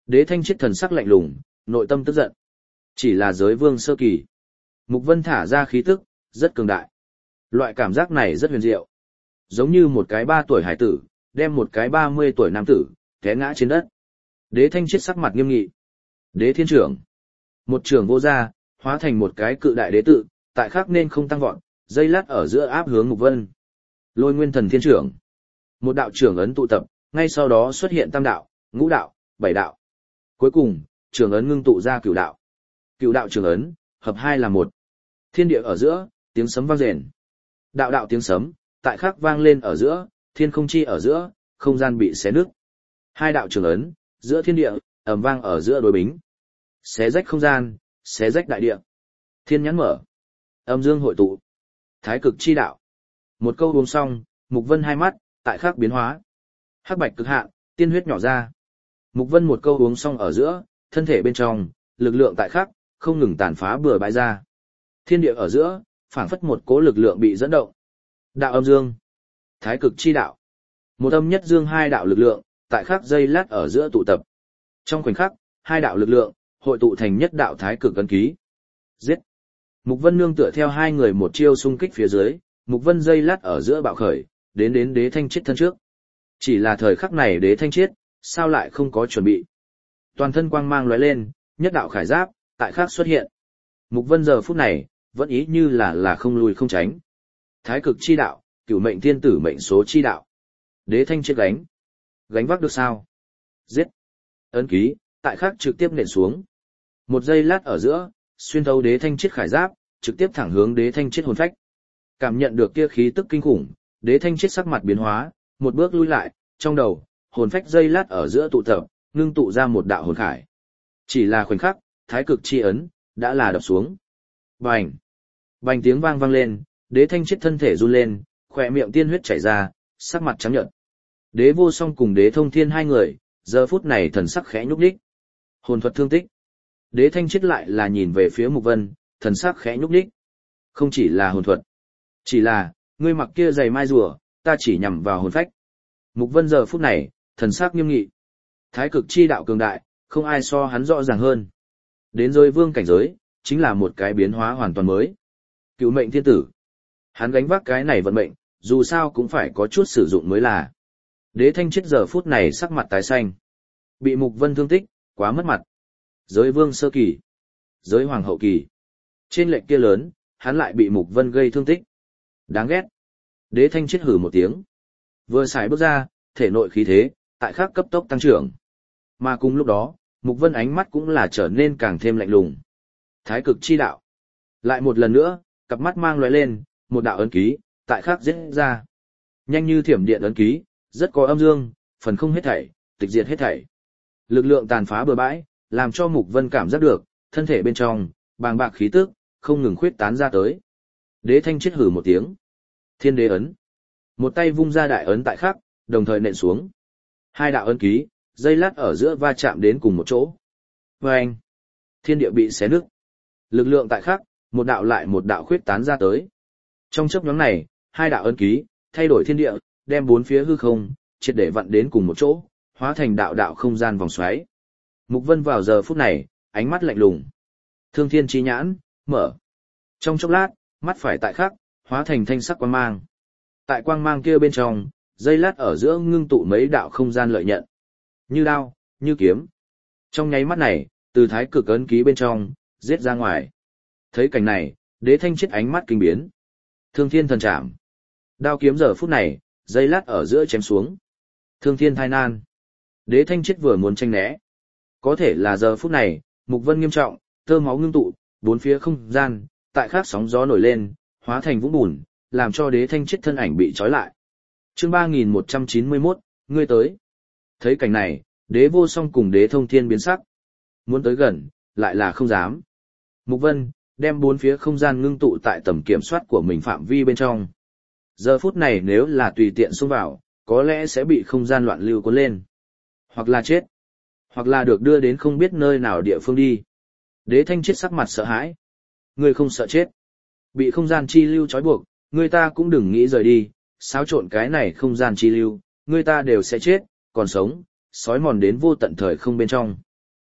Đế Thanh Chiết thần sắc lạnh lùng, nội tâm tức giận. Chỉ là giới vương sơ kỳ. Mục Vân thả ra khí tức, rất cường đại. Loại cảm giác này rất huyền diệu. Giống như một cái ba tuổi hải tử, đem một cái ba mươi tuổi nam tử, té ngã trên đất. Đế Thanh Chiết sắc mặt nghiêm nghị. Đế thiên trưởng. Một trưởng vô ra, hóa thành một cái cự đại đế tự, tại khắc nên không tăng vọt, dây lát ở giữa áp hướng Mục Vân. Lôi nguyên thần thiên trưởng. Một đạo trưởng ấn tụ tập, ngay sau đó xuất hiện tam đạo, ngũ đạo, bảy đạo. Cuối cùng, trưởng ấn ngưng tụ ra cửu đạo. Cửu đạo trưởng ấn, hợp hai là một. Thiên địa ở giữa, tiếng sấm vang rền. Đạo đạo tiếng sấm, tại khắc vang lên ở giữa, thiên không chi ở giữa, không gian bị xé nứt. Hai đạo trưởng ấn, giữa thiên địa, ầm vang ở giữa đối bính. Xé rách không gian, xé rách đại địa. Thiên nhãn mở. Âm dương hội tụ. Thái cực chi đạo. Một câu uống xong, Mục Vân hai mắt, tại khắc biến hóa. Hắc bạch cực hạn, tiên huyết nhỏ ra. Mục Vân một câu uống xong ở giữa, thân thể bên trong, lực lượng tại khắc, không ngừng tàn phá bừa bãi ra. Thiên địa ở giữa, phảng phất một cỗ lực lượng bị dẫn động. Đạo âm dương. Thái cực chi đạo. Một âm nhất dương hai đạo lực lượng, tại khắc dây lát ở giữa tụ tập. Trong khoảnh khắc, hai đạo lực lượng, hội tụ thành nhất đạo thái cực ấn ký. Giết. Mục Vân nương tựa theo hai người một chiêu xung kích phía dưới, Mục Vân dây lát ở giữa bạo khởi, đến đến Đế Thanh Chiết thân trước. Chỉ là thời khắc này Đế Thanh Chiết, sao lại không có chuẩn bị. Toàn thân quang mang lóe lên, nhất đạo khải giáp, tại khắc xuất hiện. Mục Vân giờ phút này, vẫn ý như là là không lùi không tránh. Thái cực chi đạo, cửu mệnh thiên tử mệnh số chi đạo. Đế Thanh Chiết gánh. Gánh vác được sao? Giết. Ấn ký, tại khắc trực tiếp nện xuống. Một giây lát ở giữa, xuyên thấu Đế Thanh Chiết khải giáp, trực tiếp thẳng hướng Đế Thanh Chiết hồn phách. Cảm nhận được kia khí tức kinh khủng, Đế Thanh Chiết sắc mặt biến hóa, một bước lui lại, trong đầu, hồn phách giây lát ở giữa tụ tập, ngưng tụ ra một đạo hồn khải. Chỉ là khoảnh khắc, thái cực chi ấn đã là đập xuống. Bành! Bành tiếng vang vang lên, Đế Thanh Chiết thân thể run lên, khỏe miệng tiên huyết chảy ra, sắc mặt trắng nhợt. Đế Vô Song cùng Đế Thông Thiên hai người, giờ phút này thần sắc khẽ nhúc nhích. Hồn thuật thương tích. Đế Thanh Chiết lại là nhìn về phía Mục Vân, thần sắc khẽ nhúc nhích. Không chỉ là hồn thuật, chỉ là ngươi mặc kia giày mai rùa, ta chỉ nhằm vào hồn phách. Mục Vân giờ phút này, thần sắc nghiêm nghị. Thái cực chi đạo cường đại, không ai so hắn rõ ràng hơn. Đến rồi vương cảnh giới, chính là một cái biến hóa hoàn toàn mới. Cửu mệnh thiên tử. Hắn gánh vác cái này vận mệnh, dù sao cũng phải có chút sử dụng mới là. Đế Thanh Chiết giờ phút này sắc mặt tái xanh. Bị Mục Vân thương tích, quá mất mặt. Giới vương sơ kỳ. Giới hoàng hậu kỳ. Trên lệnh kia lớn, hắn lại bị Mục Vân gây thương tích. Đáng ghét. Đế Thanh Chiết hử một tiếng. Vừa xài bước ra, thể nội khí thế, tại khắc cấp tốc tăng trưởng. Mà cùng lúc đó, Mục Vân ánh mắt cũng là trở nên càng thêm lạnh lùng. Thái cực chi đạo. Lại một lần nữa, cặp mắt mang lóe lên, một đạo ấn ký, tại khắc giết ra. Nhanh như thiểm điện ấn ký, rất có âm dương, phần không hết thảy, tịch diệt hết thảy. Lực lượng tàn phá bừa bãi, làm cho Mục Vân cảm giác được, thân thể bên trong, bàng bạc khí tức, không ngừng khuyết tán ra tới. Đế Thanh Chiết hử một tiếng. Thiên đế ấn. Một tay vung ra đại ấn tại khắc, đồng thời nện xuống. Hai đạo ấn ký, dây lát ở giữa va chạm đến cùng một chỗ. Vâng! Thiên địa bị xé nứt. Lực lượng tại khắc, một đạo lại một đạo khuyết tán ra tới. Trong chớp nhoáng này, hai đạo ấn ký, thay đổi thiên địa, đem bốn phía hư không, triệt để vặn đến cùng một chỗ, hóa thành đạo đạo không gian vòng xoáy. Mục Vân vào giờ phút này, ánh mắt lạnh lùng. Thương thiên chi nhãn, mở. Trong chốc lát, mắt phải tại khắc, hóa thành thanh sắc quang mang. Tại quang mang kia bên trong, dây lát ở giữa ngưng tụ mấy đạo không gian lợi nhận. Như đao, như kiếm. Trong nháy mắt này, từ thái cực ấn ký bên trong, giết ra ngoài. Thấy cảnh này, Đế Thanh Chiết ánh mắt kinh biến. Thương thiên thần trảm. Đao kiếm giờ phút này, dây lát ở giữa chém xuống. Thương thiên thai nan. Đế Thanh Chiết vừa muốn tranh né. Có thể là giờ phút này, Mục Vân nghiêm trọng, tơ máu ngưng tụ, bốn phía không gian, tại khắc sóng gió nổi lên, hóa thành vũng bùn, làm cho Đế Thanh Chiết thân ảnh bị trói lại. Chương ba nghìn một trăm chín mươi mốt, ngươi tới. Thấy cảnh này, Đế Vô Song cùng Đế Thông Thiên biến sắc. Muốn tới gần, lại là không dám. Mục Vân, đem bốn phía không gian ngưng tụ tại tầm kiểm soát của mình phạm vi bên trong. Giờ phút này nếu là tùy tiện xông vào, có lẽ sẽ bị không gian loạn lưu cuốn lên. Hoặc là chết. Hoặc là được đưa đến không biết nơi nào địa phương đi. Đế Thanh Chiết sắc mặt sợ hãi. Ngươi không sợ chết. Bị không gian chi lưu trói buộc, người ta cũng đừng nghĩ rời đi, xáo trộn cái này không gian chi lưu, người ta đều sẽ chết, còn sống, sói mòn đến vô tận thời không bên trong.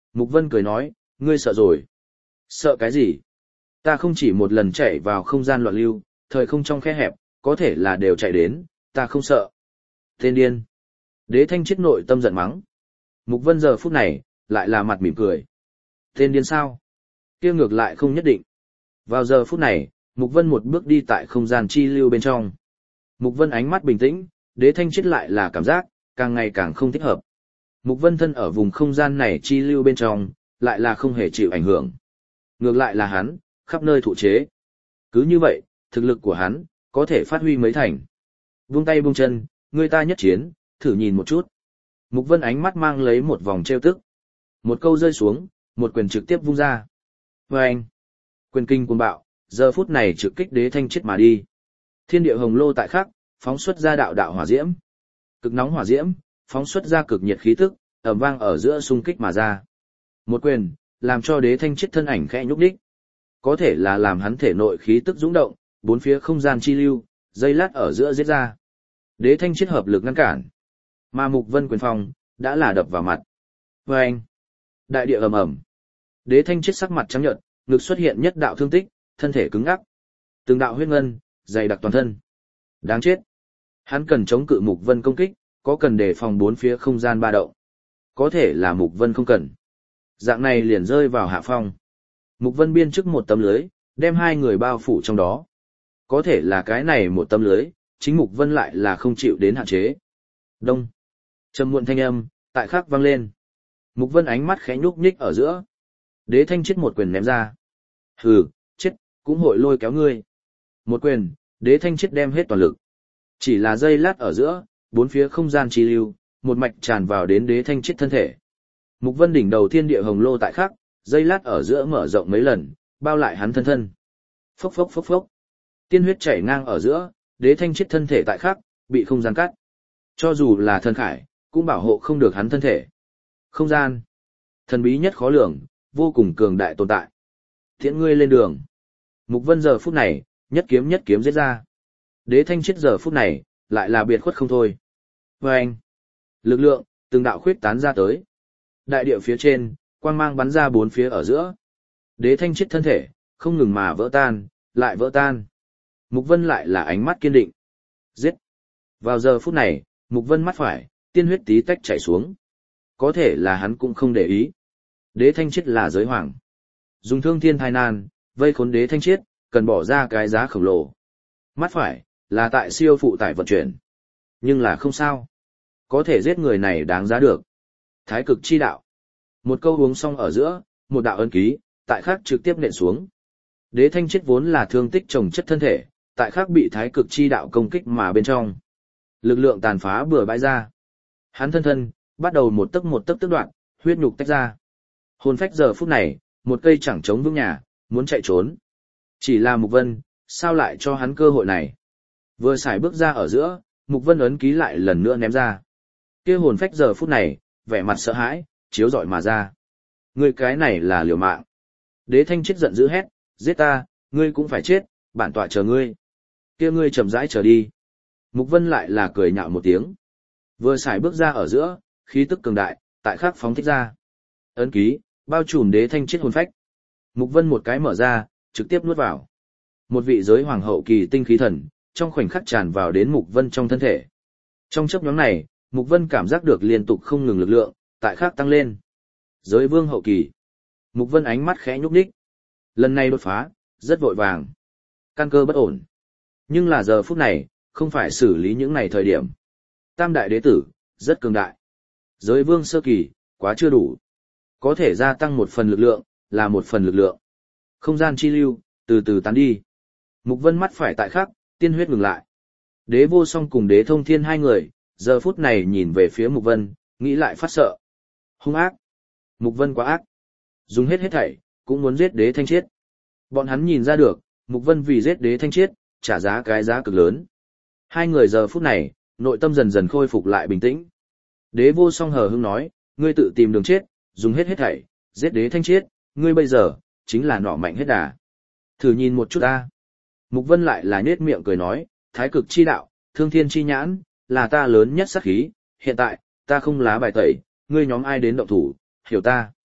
Mục Vân cười nói, ngươi sợ rồi. Sợ cái gì? Ta không chỉ một lần chạy vào không gian loạn lưu, thời không trong khe hẹp, có thể là đều chạy đến, ta không sợ. Tên điên. Đế Thanh Chiết nội tâm giận mắng. Mục Vân giờ phút này, lại là mặt mỉm cười. Tên điên sao? Kia ngược lại không nhất định. Vào giờ phút này, Mục Vân một bước đi tại không gian chi lưu bên trong. Mục Vân ánh mắt bình tĩnh, Đế Thanh Chiết lại là cảm giác, càng ngày càng không thích hợp. Mục Vân thân ở vùng không gian này chi lưu bên trong, lại là không hề chịu ảnh hưởng. Ngược lại là hắn, khắp nơi thụ chế. Cứ như vậy, thực lực của hắn, có thể phát huy mấy thành. Vung tay vung chân, người ta nhất chiến, thử nhìn một chút. Mục Vân ánh mắt mang lấy một vòng trêu tức. Một câu rơi xuống, một quyền trực tiếp vung ra. Và anh, quyền kinh cuồng bạo, giờ phút này trực kích Đế Thanh Chiết mà đi. Thiên địa hồng lô tại khắc, phóng xuất ra đạo đạo hỏa diễm. Cực nóng hỏa diễm, phóng xuất ra cực nhiệt khí tức, ầm vang ở giữa xung kích mà ra. Một quyền, làm cho Đế Thanh Chiết thân ảnh khẽ nhúc nhích. Có thể là làm hắn thể nội khí tức dũng động, bốn phía không gian chi lưu, dây lát ở giữa giết ra. Đế Thanh Chiết hợp lực ngăn cản. Mà Mục Vân quyền phong, đã là đập vào mặt. Và anh, đại địa ầm ầm. Đế Thanh Chiết sắc mặt trắng nhợt, ngực xuất hiện nhất đạo thương tích, thân thể cứng ngắc. Từng đạo huyết ngân, dày đặc toàn thân. Đáng chết. Hắn cần chống cự Mục Vân công kích, có cần đề phòng bốn phía không gian ba động. Có thể là Mục Vân không cần. Dạng này liền rơi vào hạ phong. Mục Vân biên trước một tấm lưới, đem hai người bao phủ trong đó. Có thể là cái này một tấm lưới, chính Mục Vân lại là không chịu đến hạn chế. Đông. Trầm muộn thanh âm, tại khắc vang lên. Mục Vân ánh mắt khẽ nhúc nhích ở giữa. Đế Thanh Chiết một quyền ném ra. Hừ, chết, cũng hội lôi kéo ngươi. Một quyền, Đế Thanh Chiết đem hết toàn lực. Chỉ là giây lát ở giữa, bốn phía không gian chi lưu, một mạch tràn vào đến Đế Thanh Chiết thân thể. Mục Vân đỉnh đầu thiên địa hồng lô tại khắc, giây lát ở giữa mở rộng mấy lần, bao lại hắn thân thân. Phốc phốc phốc phốc. Tiên huyết chảy ngang ở giữa, Đế Thanh Chiết thân thể tại khắc, bị không gian cắt. Cho dù là thân khải, cũng bảo hộ không được hắn thân thể. Không gian, thần bí nhất khó lường, vô cùng cường đại tồn tại. Tiễn ngươi lên đường. Mục Vân giờ phút này, nhất kiếm nhất kiếm giết ra. Đế Thanh Chiết giờ phút này, lại là biệt khuất không thôi. Và anh, lực lượng, từng đạo khuyết tán ra tới. Đại địa phía trên, quang mang bắn ra bốn phía ở giữa. Đế Thanh Chiết thân thể, không ngừng mà vỡ tan, lại vỡ tan. Mục Vân lại là ánh mắt kiên định. Giết. Vào giờ phút này, Mục Vân mắt phải, tiên huyết tí tách chảy xuống. Có thể là hắn cũng không để ý. Đế Thanh Chiết là giới hoàng. Dùng thương thiên thai nan, vây khốn Đế Thanh Chiết, cần bỏ ra cái giá khổng lồ. Mắt phải, là tại siêu phụ tải vận chuyển. Nhưng là không sao. Có thể giết người này đáng giá được. Thái cực chi đạo. Một câu uống xong ở giữa, một đạo ấn ký, tại khắc trực tiếp nện xuống. Đế Thanh Chiết vốn là thương tích trồng chất thân thể, tại khắc bị thái cực chi đạo công kích mà bên trong. Lực lượng tàn phá bừa bãi ra. Hắn thân thân, bắt đầu một tấc một tấc tức đoạn, huyết nhục tách ra. Hồn phách giờ phút này, một cây chẳng chống vững nhà, muốn chạy trốn. Chỉ là Mục Vân, sao lại cho hắn cơ hội này? Vừa xài bước ra ở giữa, Mục Vân ấn ký lại lần nữa ném ra. Kia hồn phách giờ phút này, vẻ mặt sợ hãi, chiếu rọi mà ra. Ngươi cái này là liều mạng. Đế Thanh Chiết giận dữ hét, giết ta, ngươi cũng phải chết, bản tọa chờ ngươi. Kia ngươi chậm rãi trở đi. Mục Vân lại là cười nhạo một tiếng. Vừa xài bước ra ở giữa, khí tức cường đại, tại khắc phóng thích ra. Ấn ký, bao trùm Đế Thanh Chiết hồn phách. Mục Vân một cái mở ra, trực tiếp nuốt vào. Một vị giới hoàng hậu kỳ tinh khí thần, trong khoảnh khắc tràn vào đến Mục Vân trong thân thể. Trong chớp nhoáng này, Mục Vân cảm giác được liên tục không ngừng lực lượng, tại khắc tăng lên. Giới vương hậu kỳ. Mục Vân ánh mắt khẽ nhúc nhích. Lần này đột phá, rất vội vàng. Căn cơ bất ổn. Nhưng là giờ phút này, không phải xử lý những này thời điểm. Tam đại đế tử, rất cường đại. Giới vương sơ kỳ, quá chưa đủ. Có thể gia tăng một phần lực lượng, là một phần lực lượng. Không gian chi lưu, từ từ tán đi. Mục Vân mắt phải tại khắc, tiên huyết ngừng lại. Đế vô song cùng đế thông thiên hai người, giờ phút này nhìn về phía Mục Vân, nghĩ lại phát sợ. Hung ác. Mục Vân quá ác. Dùng hết hết thảy, cũng muốn giết Đế Thanh Chiết. Bọn hắn nhìn ra được, Mục Vân vì giết Đế Thanh Chiết, trả giá cái giá cực lớn. Hai người giờ phút này, nội tâm dần dần khôi phục lại bình tĩnh. Đế vô song hờ hững nói, ngươi tự tìm đường chết, dùng hết hết thảy, giết Đế Thanh Chiết, ngươi bây giờ, chính là nọ mạnh hết đà. Thử nhìn một chút ta. Mục Vân lại là nhếch miệng cười nói, thái cực chi đạo, thương thiên chi nhãn, là ta lớn nhất sát khí, hiện tại, ta không lá bài tẩy, ngươi nhóm ai đến động thủ, hiểu ta.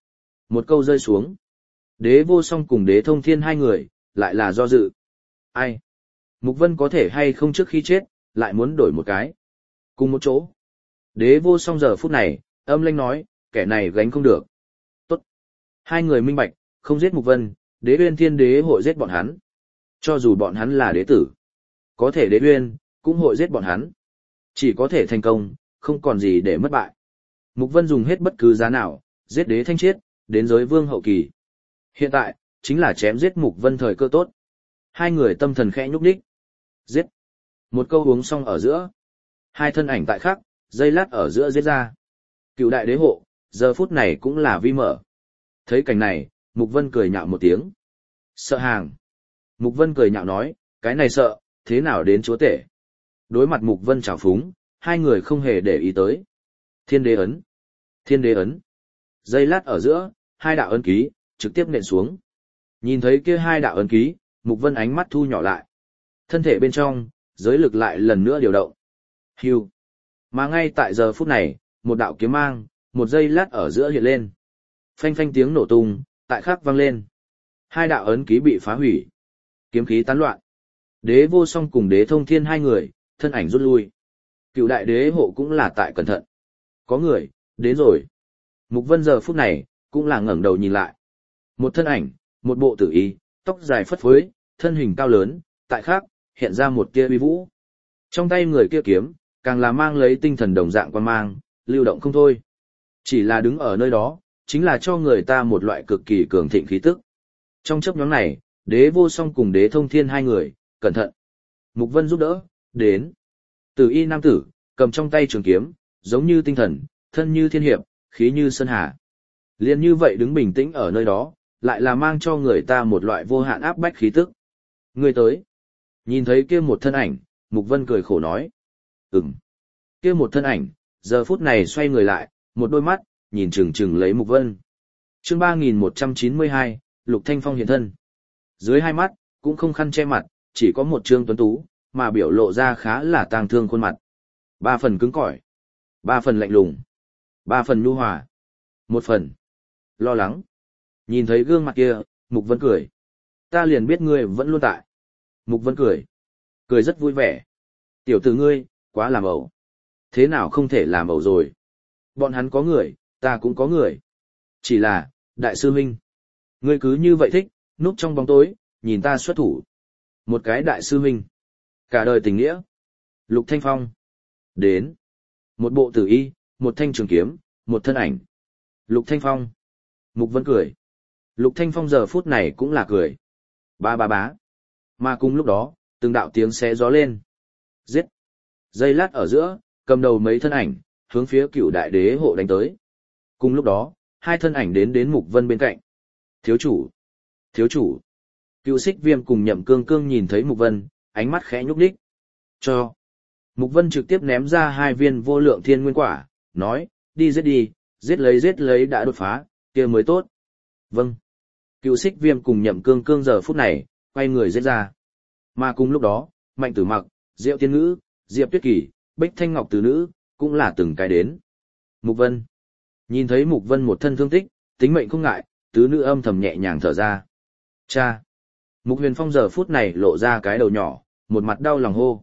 Một câu rơi xuống. Đế vô song cùng đế thông thiên hai người, lại là do dự. Ai? Mục Vân có thể hay không trước khi chết, lại muốn đổi một cái. Cùng một chỗ. Đế vô song giờ phút này, âm lãnh nói, kẻ này gánh không được. Tốt. Hai người minh bạch, không giết Mục Vân, đế uyên thiên đế hội giết bọn hắn. Cho dù bọn hắn là đế tử. Có thể đế uyên, cũng hội giết bọn hắn. Chỉ có thể thành công, không còn gì để mất bại. Mục Vân dùng hết bất cứ giá nào, giết đế thanh chiết, đến giới vương hậu kỳ. Hiện tại, chính là chém giết Mục Vân thời cơ tốt. Hai người tâm thần khẽ nhúc nhích. Giết. Một câu uống xong ở giữa. Hai thân ảnh tại khắc, dây lát ở giữa giết ra. Cựu đại đế hộ, giờ phút này cũng là vi mở. Thấy cảnh này, Mục Vân cười nhạo một tiếng. Sợ hàng. Mục Vân cười nhạo nói, cái này sợ, thế nào đến chúa tể. Đối mặt Mục Vân trào phúng, hai người không hề để ý tới. Thiên đế ấn. Thiên đế ấn. Dây lát ở giữa, hai đạo ấn ký, trực tiếp nện xuống. Nhìn thấy kia hai đạo ấn ký, Mục Vân ánh mắt thu nhỏ lại. Thân thể bên trong, giới lực lại lần nữa điều động. Hưu. Mà ngay tại giờ phút này, một đạo kiếm mang, một giây lát ở giữa hiện lên. Phanh phanh tiếng nổ tung, tại khắc vang lên. Hai đạo ấn ký bị phá hủy. Kiếm khí tán loạn. Đế vô song cùng đế thông thiên hai người, thân ảnh rút lui. Cựu đại đế hộ cũng là tại cẩn thận. Có người, đến rồi. Mục Vân giờ phút này, cũng là ngẩng đầu nhìn lại. Một thân ảnh, một bộ tử y, tóc dài phất phới, thân hình cao lớn, tại khác, hiện ra một tia uy vũ. Trong tay người kia kiếm, càng là mang lấy tinh thần đồng dạng quan mang, lưu động không thôi. Chỉ là đứng ở nơi đó, chính là cho người ta một loại cực kỳ cường thịnh khí tức. Trong chấp nhóm này, đế vô song cùng đế thông thiên hai người, cẩn thận. Mục Vân giúp đỡ, đến. Tử y nam tử, cầm trong tay trường kiếm, giống như tinh thần, thân như thiên hiệp, khí như sơn hà. Liên như vậy đứng bình tĩnh ở nơi đó, lại là mang cho người ta một loại vô hạn áp bách khí tức. Người tới. Nhìn thấy kia một thân ảnh, Mục Vân cười khổ nói. Ừm. Kia một thân ảnh, giờ phút này xoay người lại, một đôi mắt, nhìn chừng chừng lấy Mục Vân. Chương ba nghìn một trăm chín mươi hai, Lục Thanh Phong hiện thân. Dưới hai mắt, cũng không khăn che mặt, chỉ có một trương tuấn tú, mà biểu lộ ra khá là tang thương khuôn mặt. Ba phần cứng cỏi, ba phần lạnh lùng, ba phần nhu hòa, một phần lo lắng. Nhìn thấy gương mặt kia, Mục Vân cười. Ta liền biết ngươi vẫn luôn tại. Mục Vân cười. Cười rất vui vẻ. Tiểu tử ngươi, quá làm ẩu. Thế nào không thể làm ẩu rồi. Bọn hắn có người, ta cũng có người. Chỉ là, đại sư huynh. Ngươi cứ như vậy thích, núp trong bóng tối, nhìn ta xuất thủ. Một cái đại sư huynh. Cả đời tình nghĩa. Lục Thanh Phong. Đến. Một bộ tử y, một thanh trường kiếm, một thân ảnh. Lục Thanh Phong. Mục Vân cười. Lục Thanh Phong giờ phút này cũng là cười. Ba ba bá. Mà cùng lúc đó, từng đạo tiếng xé gió lên. Giết. Giây lát ở giữa, cầm đầu mấy thân ảnh, hướng phía cựu đại đế hộ đánh tới. Cùng lúc đó, hai thân ảnh đến đến Mục Vân bên cạnh. Thiếu chủ. Thiếu chủ. Cựu Xích Viêm cùng Nhậm Cương Cương nhìn thấy Mục Vân, ánh mắt khẽ nhúc nhích. Cho. Mục Vân trực tiếp ném ra hai viên vô lượng thiên nguyên quả, nói, đi giết đi, giết lấy giết lấy đã đột phá, kia mới tốt. Vâng. Cựu Xích Viêm cùng Nhậm Cương Cương giờ phút này, quay người giết ra. Mà cùng lúc đó, Mạnh Tử Mặc, Diệu Tiên Ngữ, Diệp Tuyết Kỳ, Bích Thanh Ngọc Từ Nữ, cũng là từng cái đến. Mục Vân. Nhìn thấy Mục Vân một thân thương tích, tính mệnh không ngại, Tứ Nữ âm thầm nhẹ nhàng thở ra. Cha. Mục Huyền Phong giờ phút này lộ ra cái đầu nhỏ, một mặt đau lòng hô.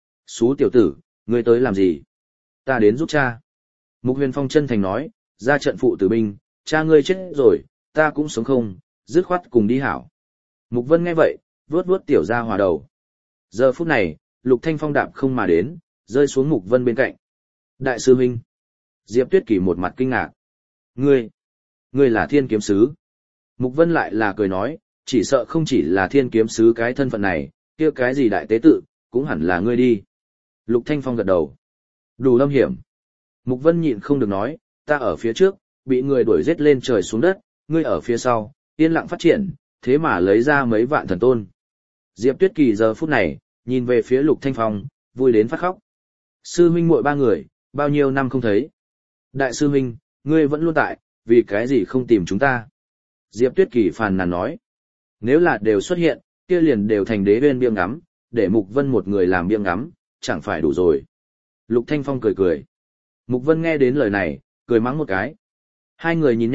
Xú tiểu tử, ngươi tới làm gì? Ta đến giúp cha. Mục Huyền Phong chân thành nói, ra trận phụ tử binh, cha ngươi chết rồi, ta cũng sống không, dứt khoát cùng đi hảo. Mục Vân nghe vậy, vuốt vuốt tiểu ra hòa đầu. Giờ phút này, Lục Thanh Phong đạp không mà đến, rơi xuống Mục Vân bên cạnh. Đại sư huynh. Diệp Tuyết Kỳ một mặt kinh ngạc. Ngươi, ngươi là thiên kiếm sứ. Mục Vân lại là cười nói, chỉ sợ không chỉ là thiên kiếm sứ cái thân phận này, kia cái gì đại tế tự, cũng hẳn là ngươi đi. Lục Thanh Phong gật đầu. Đủ lâm hiểm. Mục Vân nhịn không được nói, ta ở phía trước, bị người đuổi giết lên trời xuống đất, ngươi ở phía sau, yên lặng phát triển, thế mà lấy ra mấy vạn thần tôn. Diệp Tuyết Kỳ giờ phút này, nhìn về phía Lục Thanh Phong, vui đến phát khóc. Sư huynh muội ba người, bao nhiêu năm không thấy. Đại sư huynh, ngươi vẫn luôn tại, vì cái gì không tìm chúng ta? Diệp Tuyết Kỳ phàn nàn nói. Nếu là đều xuất hiện, kia liền đều thành đế bên biêng ngắm, để Mục Vân một người làm biêng ngắm, chẳng phải đủ rồi. Lục Thanh Phong cười cười. Mục Vân nghe đến lời này, cười mắng một cái. Hai người nhìn nhau,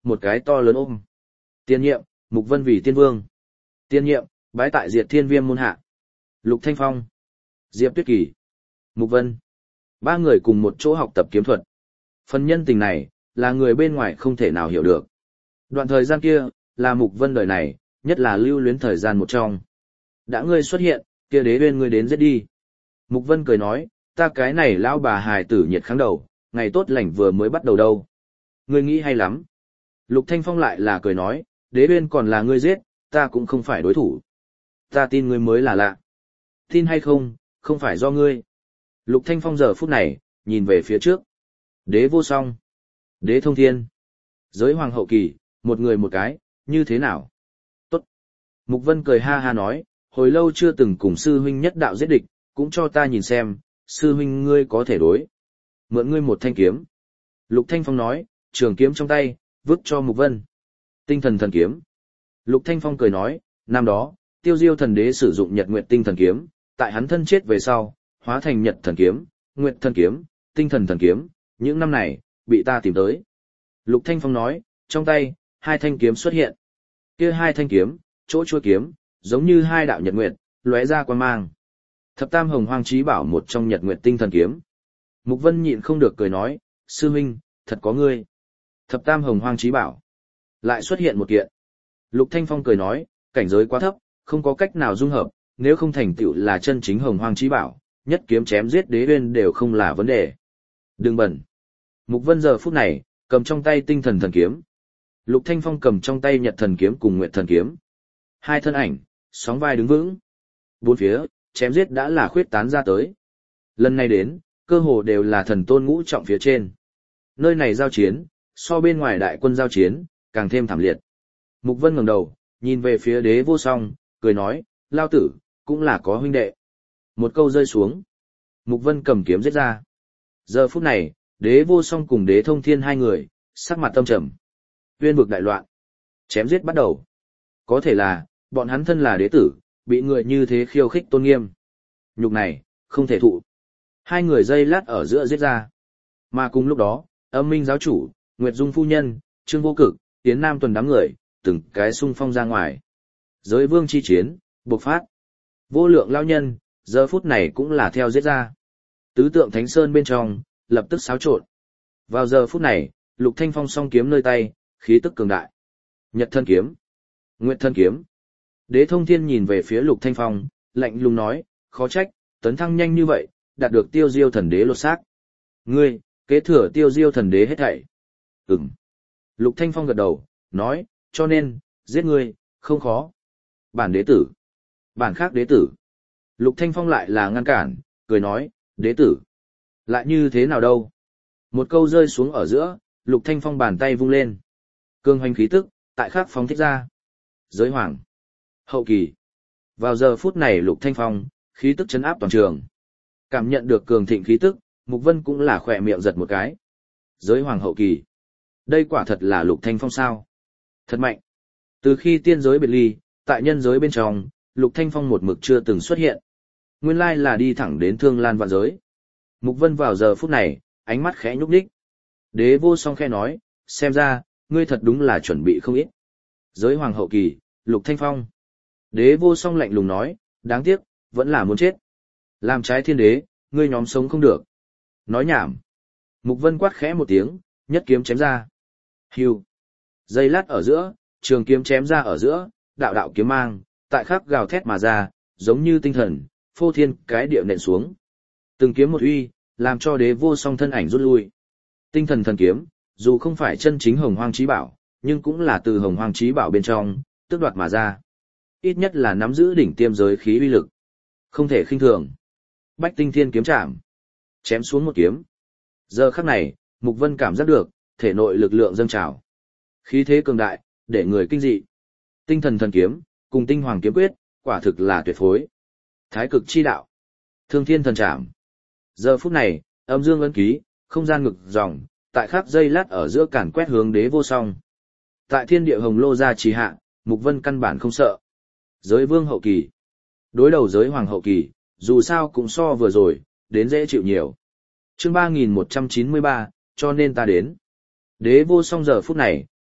một cái to lớn ôm. Tiên nhiệm, Mục Vân vì tiên vương. Tiên nhiệm, bái tại Diệt Thiên Viêm môn hạ. Lục Thanh Phong, Diệp Tuyết Kỳ, Mục Vân. Ba người cùng một chỗ học tập kiếm thuật. Phần nhân tình này, là người bên ngoài không thể nào hiểu được. Đoạn thời gian kia, là Mục Vân đời này, nhất là lưu luyến thời gian một trong. Đã ngươi xuất hiện, kia đế bên ngươi đến giết đi. Mục Vân cười nói, ta cái này lão bà hài tử nhiệt kháng đầu, ngày tốt lành vừa mới bắt đầu đâu. Ngươi nghĩ hay lắm. Lục Thanh Phong lại là cười nói, đế bên còn là ngươi giết, ta cũng không phải đối thủ. Ta tin ngươi mới là lạ. Tin hay không, không phải do ngươi. Lục Thanh Phong giờ phút này, nhìn về phía trước. Đế vô song. Đế thông thiên. Giới hoàng hậu kỳ, một người một cái, như thế nào? Tốt. Mục Vân cười ha ha nói, hồi lâu chưa từng cùng sư huynh nhất đạo giết địch, cũng cho ta nhìn xem, sư huynh ngươi có thể đối. Mượn ngươi một thanh kiếm. Lục Thanh Phong nói, trường kiếm trong tay, vứt cho Mục Vân. Tinh thần thần kiếm. Lục Thanh Phong cười nói, năm đó, Tiêu Diêu thần đế sử dụng Nhật Nguyệt tinh thần kiếm, tại hắn thân chết về sau, hóa thành Nhật thần kiếm, Nguyệt thần kiếm, Tinh thần thần kiếm, những năm này, bị ta tìm tới. Lục Thanh Phong nói, trong tay, hai thanh kiếm xuất hiện. Kia hai thanh kiếm, chỗ chuôi kiếm, giống như hai đạo nhật nguyệt, lóe ra quang mang. Thập Tam Hồng Hoang Chí Bảo một trong Nhật Nguyệt tinh thần kiếm. Mục Vân nhịn không được cười nói, sư huynh, thật có ngươi. Thập Tam Hồng Hoang Chí Bảo. Lại xuất hiện một kiện. Lục Thanh Phong cười nói, cảnh giới quá thấp, không có cách nào dung hợp, nếu không thành tựu là chân chính Hồng Hoang Chí Bảo, nhất kiếm chém giết đế uyên đều không là vấn đề. Đừng bẩn. Mục Vân giờ phút này, cầm trong tay tinh thần thần kiếm. Lục Thanh Phong cầm trong tay Nhật thần kiếm cùng Nguyệt thần kiếm. Hai thân ảnh, sóng vai đứng vững. Bốn phía, chém giết đã là khuyết tán ra tới. Lần này đến, cơ hồ đều là thần tôn ngũ trọng phía trên. Nơi này giao chiến, so bên ngoài đại quân giao chiến, càng thêm thảm liệt. Mục Vân ngẩng đầu, nhìn về phía đế vô song, cười nói, lao tử, cũng là có huynh đệ. Một câu rơi xuống. Mục Vân cầm kiếm giết ra. Giờ phút này, đế vô song cùng đế thông thiên hai người, sắc mặt tâm trầm. Uyên vực đại loạn. Chém giết bắt đầu. Có thể là, bọn hắn thân là đế tử, bị người như thế khiêu khích tôn nghiêm. Nhục này, không thể thụ. Hai người dây lát ở giữa giết ra. Mà cùng lúc đó, Âm Minh giáo chủ, Nguyệt Dung phu nhân, Trương Vô Cực, Tiến Nam Tuần đám người, từng cái xung phong ra ngoài. Giới vương chi chiến, bộc phát. Vô lượng lao nhân, giờ phút này cũng là theo giết ra. Tứ tượng Thánh Sơn bên trong, lập tức xáo trộn. Vào giờ phút này, Lục Thanh Phong song kiếm nơi tay, khí tức cường đại. Nhật thân kiếm, Nguyệt thân kiếm. Đế Thông Thiên nhìn về phía Lục Thanh Phong, lạnh lùng nói, khó trách, tấn thăng nhanh như vậy, đạt được Tiêu Diêu thần đế lột xác. Ngươi, kế thừa Tiêu Diêu thần đế hết thảy. Ừm. Lục Thanh Phong gật đầu, nói, cho nên, giết ngươi, không khó. Bản đế tử. Bản khác đế tử. Lục Thanh Phong lại là ngăn cản, cười nói, đế tử. Lại như thế nào đâu? Một câu rơi xuống ở giữa, Lục Thanh Phong bàn tay vung lên. Cương hoành khí tức, tại khắc phóng thích ra. Giới hoàng. Hậu kỳ. Vào giờ phút này Lục Thanh Phong, khí tức chấn áp toàn trường. Cảm nhận được cường thịnh khí tức, Mục Vân cũng là khỏe miệng giật một cái. Giới hoàng hậu kỳ. Đây quả thật là Lục Thanh Phong sao? Thật mạnh. Từ khi tiên giới biệt ly, tại nhân giới bên trong, Lục Thanh Phong một mực chưa từng xuất hiện. Nguyên lai là đi thẳng đến Thương Lan vạn giới. Mục Vân vào giờ phút này, ánh mắt khẽ nhúc nhích. Đế vô song khẽ nói, xem ra, ngươi thật đúng là chuẩn bị không ít. Giới hoàng hậu kỳ, Lục Thanh Phong. Đế vô song lạnh lùng nói, đáng tiếc, vẫn là muốn chết. Làm trái thiên đế, ngươi nhóm sống không được. Nói nhảm. Mục Vân quát khẽ một tiếng, nhất kiếm chém ra. Hưu. Giây lát ở giữa, trường kiếm chém ra ở giữa, đạo đạo kiếm mang, tại khắc gào thét mà ra, giống như tinh thần, phô thiên cái địa nện xuống. Từng kiếm một uy, làm cho đế vô song thân ảnh rút lui. Tinh thần thần kiếm, dù không phải chân chính Hồng Hoang Chí Bảo, nhưng cũng là từ Hồng Hoang Chí Bảo bên trong, tước đoạt mà ra. Ít nhất là nắm giữ đỉnh tiêm giới khí uy lực. Không thể khinh thường. Bách Tinh Thiên kiếm chạm. Chém xuống một kiếm. Giờ khắc này, Mục Vân cảm giác được, thể nội lực lượng dâng trào. Khí thế cường đại, để người kinh dị. Tinh thần thần kiếm, cùng tinh hoàng kiếm quyết, quả thực là tuyệt phối. Thái cực chi đạo. Thương thiên thần trảm. Giờ phút này, âm dương ấn ký, không gian ngực dòng, tại khắc dây lát ở giữa cản quét hướng đế vô song. Tại thiên địa hồng lô gia trì hạ, Mục Vân căn bản không sợ. Giới vương hậu kỳ. Đối đầu giới hoàng hậu kỳ, dù sao cũng so vừa rồi, đến dễ chịu nhiều. Chương ba nghìn một trăm chín mươi ba, cho nên ta đến. Đế vô song giờ phút này,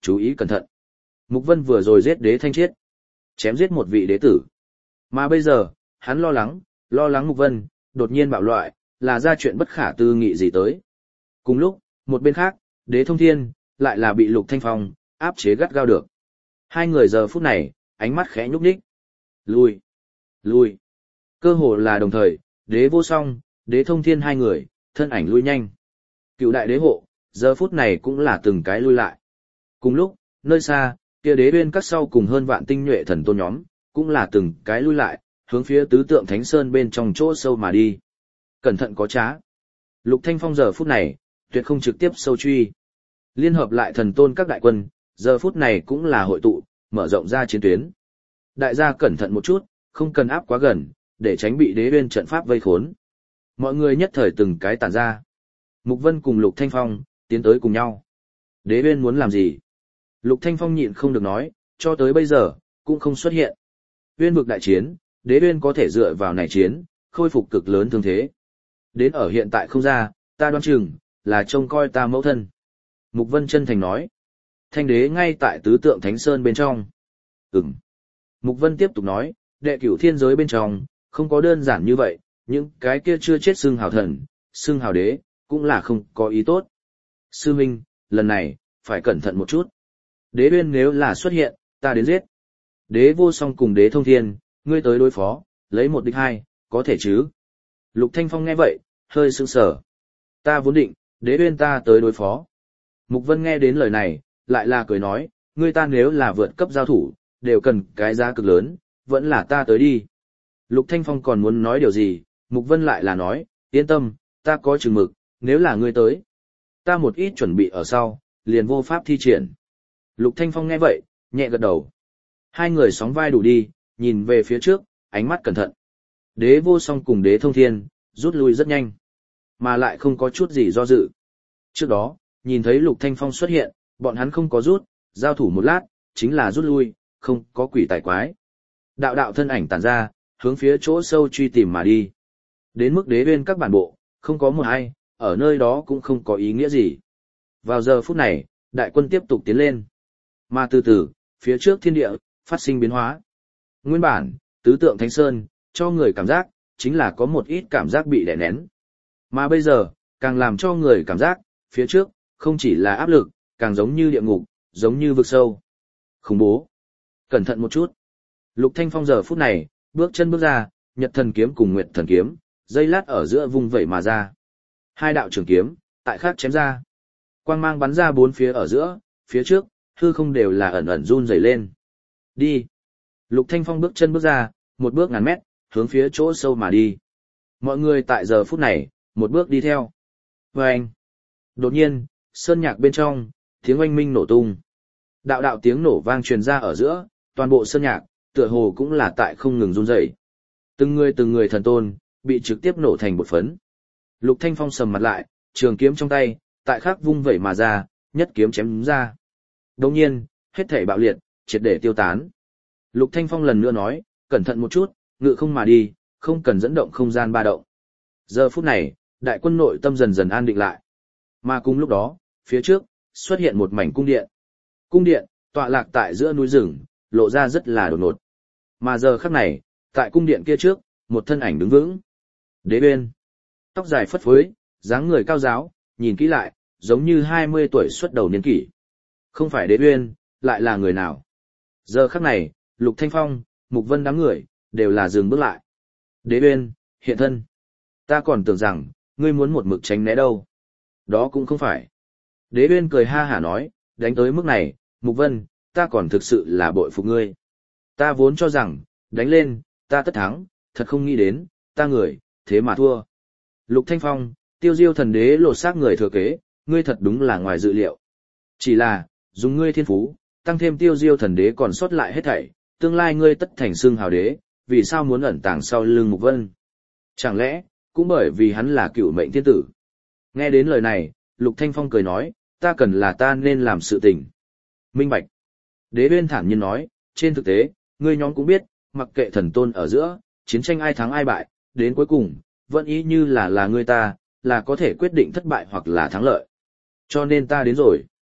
chú ý cẩn thận. Mục Vân vừa rồi giết đế thanh chiết, chém giết một vị đế tử. Mà bây giờ, hắn lo lắng, lo lắng Mục Vân, đột nhiên bạo loại, là ra chuyện bất khả tư nghị gì tới. Cùng lúc, một bên khác, đế thông thiên, lại là bị Lục Thanh Phong, áp chế gắt gao được. Hai người giờ phút này, ánh mắt khẽ nhúc nhích. Lui, lui. Cơ hồ là đồng thời, đế vô song, đế thông thiên hai người, thân ảnh lui nhanh. Cựu đại đế hộ, giờ phút này cũng là từng cái lui lại. Cùng lúc, nơi xa, kia đế bên các sau cùng hơn vạn tinh nhuệ thần tôn nhóm, cũng là từng cái lui lại, hướng phía tứ tượng thánh sơn bên trong chỗ sâu mà đi. Cẩn thận có trá. Lục Thanh Phong giờ phút này, tuyệt không trực tiếp sâu truy. Liên hợp lại thần tôn các đại quân, giờ phút này cũng là hội tụ, mở rộng ra chiến tuyến. Đại gia cẩn thận một chút, không cần áp quá gần, để tránh bị đế bên trận pháp vây khốn. Mọi người nhất thời từng cái tản ra. Mục Vân cùng Lục Thanh Phong, tiến tới cùng nhau. Đế bên muốn làm gì? Lục Thanh Phong nhịn không được nói, cho tới bây giờ, cũng không xuất hiện. Uyên vực đại chiến, đế bên có thể dựa vào này chiến, khôi phục cực lớn thương thế. Đến ở hiện tại không ra, ta đoán chừng, là trông coi ta mẫu thân. Mục Vân chân thành nói. Thanh đế ngay tại tứ tượng Thánh Sơn bên trong. Ừm. Mục Vân tiếp tục nói, đệ cửu thiên giới bên trong, không có đơn giản như vậy, những cái kia chưa chết xưng hào thần, xưng hào đế, cũng là không có ý tốt. Sư Minh, lần này, phải cẩn thận một chút. Đế bên nếu là xuất hiện, ta đến giết. Đế vô song cùng đế thông thiên, ngươi tới đối phó, lấy một địch hai, có thể chứ? Lục Thanh Phong nghe vậy, hơi sững sờ. Ta vốn định, đế bên ta tới đối phó. Mục Vân nghe đến lời này, lại là cười nói, ngươi ta nếu là vượt cấp giao thủ, đều cần cái giá cực lớn, vẫn là ta tới đi. Lục Thanh Phong còn muốn nói điều gì, Mục Vân lại là nói, yên tâm, ta có chừng mực, nếu là ngươi tới. Ta một ít chuẩn bị ở sau, liền vô pháp thi triển. Lục Thanh Phong nghe vậy, nhẹ gật đầu. Hai người sóng vai đủ đi, nhìn về phía trước, ánh mắt cẩn thận. Đế vô song cùng đế thông thiên, rút lui rất nhanh, mà lại không có chút gì do dự. Trước đó, nhìn thấy Lục Thanh Phong xuất hiện, bọn hắn không có rút, giao thủ một lát, chính là rút lui, không có quỷ tài quái. Đạo đạo thân ảnh tản ra, hướng phía chỗ sâu truy tìm mà đi. Đến mức đế bên các bản bộ, không có một ai, ở nơi đó cũng không có ý nghĩa gì. Vào giờ phút này, đại quân tiếp tục tiến lên. Mà từ từ, phía trước thiên địa, phát sinh biến hóa. Nguyên bản, tứ tượng Thánh Sơn, cho người cảm giác, chính là có một ít cảm giác bị đè nén. Mà bây giờ, càng làm cho người cảm giác, phía trước, không chỉ là áp lực, càng giống như địa ngục, giống như vực sâu. Khủng bố. Cẩn thận một chút. Lục Thanh Phong giờ phút này, bước chân bước ra, Nhật Thần Kiếm cùng Nguyệt Thần Kiếm, dây lát ở giữa vùng vẩy mà ra. Hai đạo trường kiếm, tại khác chém ra. Quang mang bắn ra bốn phía ở giữa, phía trước, hư không đều là ẩn ẩn run rẩy lên. Đi. Lục Thanh Phong bước chân bước ra, một bước ngàn mét, hướng phía chỗ sâu mà đi. Mọi người tại giờ phút này, một bước đi theo. Và anh. Đột nhiên, sơn nhạc bên trong, tiếng oanh minh nổ tung. Đạo đạo tiếng nổ vang truyền ra ở giữa, toàn bộ sơn nhạc, tựa hồ cũng là tại không ngừng run rẩy. Từng người từng người thần tôn, bị trực tiếp nổ thành bột phấn. Lục Thanh Phong sầm mặt lại, trường kiếm trong tay, tại khắc vung vẩy mà ra, nhất kiếm chém đúng ra. Đồng nhiên, hết thảy bạo liệt, triệt để tiêu tán. Lục Thanh Phong lần nữa nói, cẩn thận một chút, ngự không mà đi, không cần dẫn động không gian ba động. Giờ phút này, đại quân nội tâm dần dần an định lại. Mà cùng lúc đó, phía trước, xuất hiện một mảnh cung điện. Cung điện, tọa lạc tại giữa núi rừng, lộ ra rất là đột ngột. Mà giờ khắc này, tại cung điện kia trước, một thân ảnh đứng vững. Đế bên, tóc dài phất phới, dáng người cao giáo, nhìn kỹ lại, giống như hai mươi tuổi xuất đầu niên kỷ. Không phải Đế Uyên, lại là người nào? Giờ khắc này, Lục Thanh Phong, Mục Vân đám người, đều là dừng bước lại. Đế Uyên, hiện thân. Ta còn tưởng rằng, ngươi muốn một mực tránh né đâu. Đó cũng không phải. Đế Uyên cười ha hả nói, đánh tới mức này, Mục Vân, ta còn thực sự là bội phục ngươi. Ta vốn cho rằng, đánh lên, ta tất thắng, thật không nghĩ đến, ta người, thế mà thua. Lục Thanh Phong, Tiêu Diêu thần đế lột xác người thừa kế, ngươi thật đúng là ngoài dự liệu. Chỉ là, dùng ngươi thiên phú, tăng thêm Tiêu Diêu thần đế còn sót lại hết thảy, tương lai ngươi tất thành xưng hào đế, vì sao muốn ẩn tàng sau lưng Mục Vân? Chẳng lẽ, cũng bởi vì hắn là cựu mệnh thiên tử? Nghe đến lời này, Lục Thanh Phong cười nói, ta cần là ta nên làm sự tình. Minh bạch. Đế Uyên thản nhiên nói, trên thực tế, ngươi nhóm cũng biết, mặc kệ thần tôn ở giữa, chiến tranh ai thắng ai bại, đến cuối cùng, vẫn ý như là là ngươi ta, là có thể quyết định thất bại hoặc là thắng lợi. Cho nên ta đến rồi.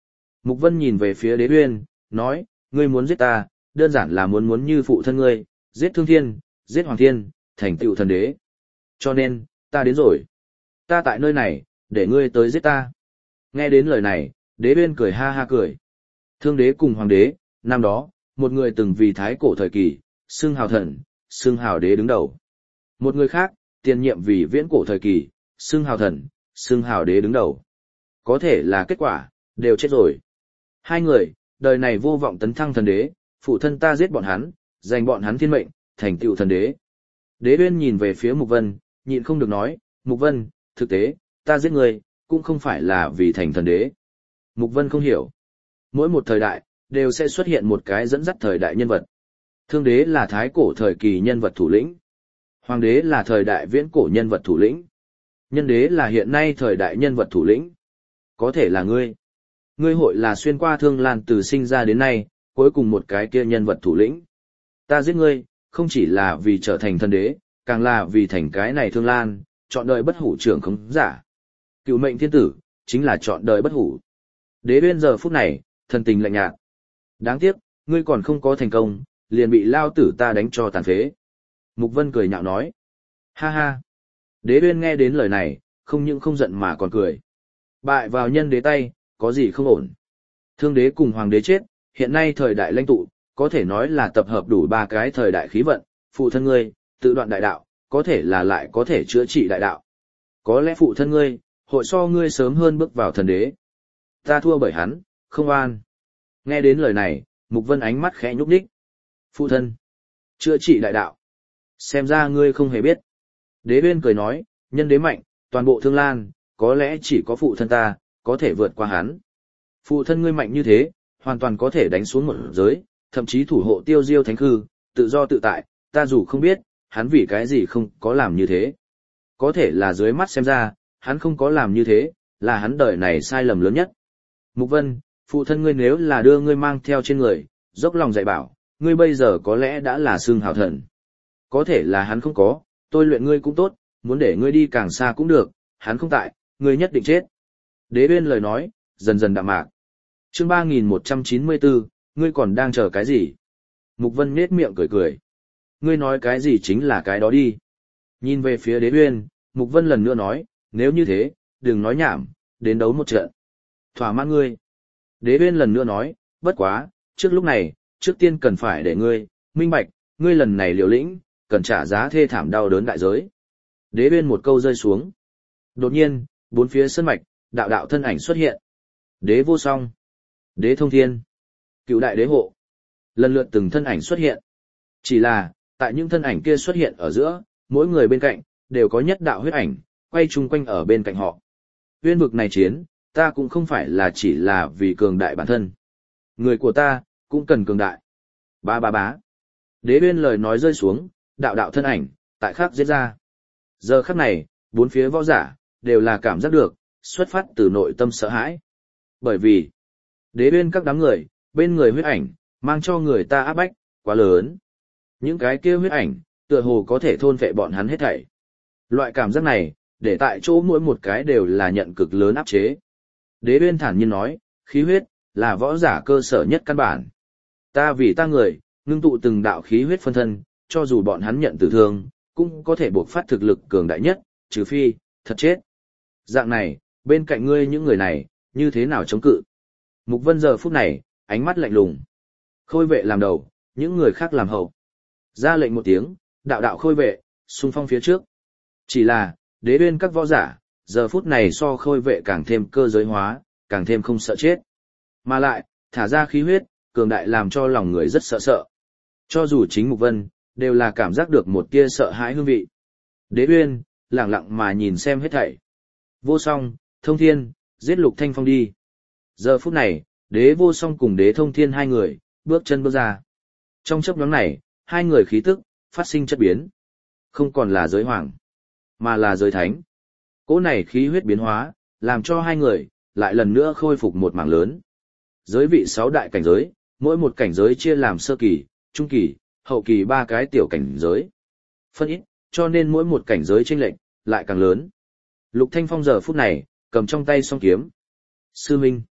Mục Vân nhìn về phía Đế Uyên, nói, ngươi muốn giết ta, đơn giản là muốn muốn như phụ thân ngươi, giết Thương Thiên, giết Hoàng Thiên, thành tựu thần đế. Cho nên, ta đến rồi. Ta tại nơi này, để ngươi tới giết ta. Nghe đến lời này, Đế Uyên cười ha ha cười. Thương đế cùng Hoàng đế, năm đó, một người từng vì thái cổ thời kỳ, xưng hào thần, xưng hào đế đứng đầu. Một người khác, tiền nhiệm vì viễn cổ thời kỳ, xưng hào thần, xưng hào đế đứng đầu. Có thể là kết quả, đều chết rồi. Hai người, đời này vô vọng tấn thăng thần đế, phụ thân ta giết bọn hắn, giành bọn hắn thiên mệnh, thành tựu thần đế. Đế Uyên nhìn về phía Mục Vân, nhịn không được nói, Mục Vân, thực tế, ta giết người, cũng không phải là vì thành thần đế. Mục Vân không hiểu. Mỗi một thời đại, đều sẽ xuất hiện một cái dẫn dắt thời đại nhân vật. Thương đế là thái cổ thời kỳ nhân vật thủ lĩnh. Hoàng đế là thời đại viễn cổ nhân vật thủ lĩnh. Nhân đế là hiện nay thời đại nhân vật thủ lĩnh. Có thể là ngươi. Ngươi hội là xuyên qua thương lan từ sinh ra đến nay, cuối cùng một cái kia nhân vật thủ lĩnh. Ta giết ngươi, không chỉ là vì trở thành thần đế, càng là vì thành cái này thương lan, chọn đời bất hủ trưởng không giả. Cựu mệnh thiên tử, chính là chọn đời bất hủ. Đế Uyên giờ phút này, thần tình lạnh nhạt. Đáng tiếc, ngươi còn không có thành công, liền bị lao tử ta đánh cho tàn phế. Mục Vân cười nhạo nói. Ha ha. Đế Uyên nghe đến lời này, không những không giận mà còn cười. Bại vào nhân đế tay, có gì không ổn. Thương đế cùng hoàng đế chết, hiện nay thời đại lãnh tụ, có thể nói là tập hợp đủ ba cái thời đại khí vận, phụ thân ngươi, tự đoạn đại đạo, có thể là lại có thể chữa trị đại đạo. Có lẽ phụ thân ngươi, hội so ngươi sớm hơn bước vào thần đế. Ta thua bởi hắn, không an. Nghe đến lời này, Mục Vân ánh mắt khẽ nhúc nhích. Phụ thân, chữa trị đại đạo. Xem ra ngươi không hề biết. Đế Uyên cười nói, nhân đế mạnh, toàn bộ Thương Lan, có lẽ chỉ có phụ thân ta, có thể vượt qua hắn. Phụ thân ngươi mạnh như thế, hoàn toàn có thể đánh xuống một giới, thậm chí thủ hộ tiêu diêu thánh hư, tự do tự tại, ta dù không biết, hắn vì cái gì không có làm như thế. Có thể là dưới mắt xem ra, hắn không có làm như thế, là hắn đời này sai lầm lớn nhất. Mục Vân, phụ thân ngươi nếu là đưa ngươi mang theo trên người, dốc lòng dạy bảo, ngươi bây giờ có lẽ đã là xương hào thần. Có thể là hắn không có, tôi luyện ngươi cũng tốt, muốn để ngươi đi càng xa cũng được, hắn không tại, ngươi nhất định chết. Đế Uyên lời nói, dần dần đạm mạc. Chương ba nghìn một trăm chín mươi bốn, ngươi còn đang chờ cái gì? Mục Vân nhếch miệng cười cười. Ngươi nói cái gì chính là cái đó đi. Nhìn về phía Đế Uyên, Mục Vân lần nữa nói, nếu như thế, đừng nói nhảm, đến đấu một trận. Thỏa mãn ngươi. Đế Uyên lần nữa nói, bất quá, trước lúc này, trước tiên cần phải để ngươi, minh bạch, ngươi lần này liều lĩnh, cần trả giá thê thảm đau đớn đại giới. Đế Uyên một câu rơi xuống. Đột nhiên, bốn phía sân mạch, đạo đạo thân ảnh xuất hiện. Đế Vô Song, Đế Thông Thiên, Cựu Đại Đế Hộ. Lần lượt từng thân ảnh xuất hiện. Chỉ là, tại những thân ảnh kia xuất hiện ở giữa, mỗi người bên cạnh, đều có nhất đạo huyết ảnh, quay chung quanh ở bên cạnh họ. Uyên vực này chiến, ta cũng không phải là chỉ là vì cường đại bản thân. Người của ta, cũng cần cường đại. Ba ba bá. Đế Uyên lời nói rơi xuống, đạo đạo thân ảnh, tại khắc giết ra. Giờ khắc này, bốn phía võ giả, đều là cảm giác được, xuất phát từ nội tâm sợ hãi. Bởi vì, Đế Uyên các đám người, bên người huyết ảnh, mang cho người ta áp bách, quá lớn. Những cái kia huyết ảnh, tựa hồ có thể thôn phệ bọn hắn hết thảy. Loại cảm giác này, để tại chỗ mỗi một cái đều là nhận cực lớn áp chế. Đế Uyên thản nhiên nói, khí huyết, là võ giả cơ sở nhất căn bản. Ta vì ta người, ngưng tụ từng đạo khí huyết phân thân, cho dù bọn hắn nhận tử thương, cũng có thể buộc phát thực lực cường đại nhất, trừ phi, thật chết. Dạng này, bên cạnh ngươi những người này, như thế nào chống cự? Mục Vân giờ phút này, ánh mắt lạnh lùng. Khôi vệ làm đầu, những người khác làm hậu. Ra lệnh một tiếng, đạo đạo khôi vệ, xung phong phía trước. Chỉ là, Đế Uyên các võ giả, giờ phút này so khôi vệ càng thêm cơ giới hóa, càng thêm không sợ chết. Mà lại, thả ra khí huyết, cường đại làm cho lòng người rất sợ sợ. Cho dù chính Mục Vân, đều là cảm giác được một tia sợ hãi hương vị. Đế Uyên, lặng lặng mà nhìn xem hết thảy. Vô Song, Thông Thiên, giết Lục Thanh Phong đi. Giờ phút này, Đế Vô Song cùng Đế Thông Thiên hai người, bước chân bước ra. Trong chốc ngắn này, hai người khí tức, phát sinh chất biến. Không còn là giới hoàng, mà là giới thánh. Cỗ này khí huyết biến hóa, làm cho hai người, lại lần nữa khôi phục một mảng lớn. Giới vị sáu đại cảnh giới, mỗi một cảnh giới chia làm sơ kỳ, trung kỳ, hậu kỳ ba cái tiểu cảnh giới. Phân ít, cho nên mỗi một cảnh giới chênh lệch lại càng lớn. Lục Thanh Phong giờ phút này, cầm trong tay song kiếm. Sư Minh.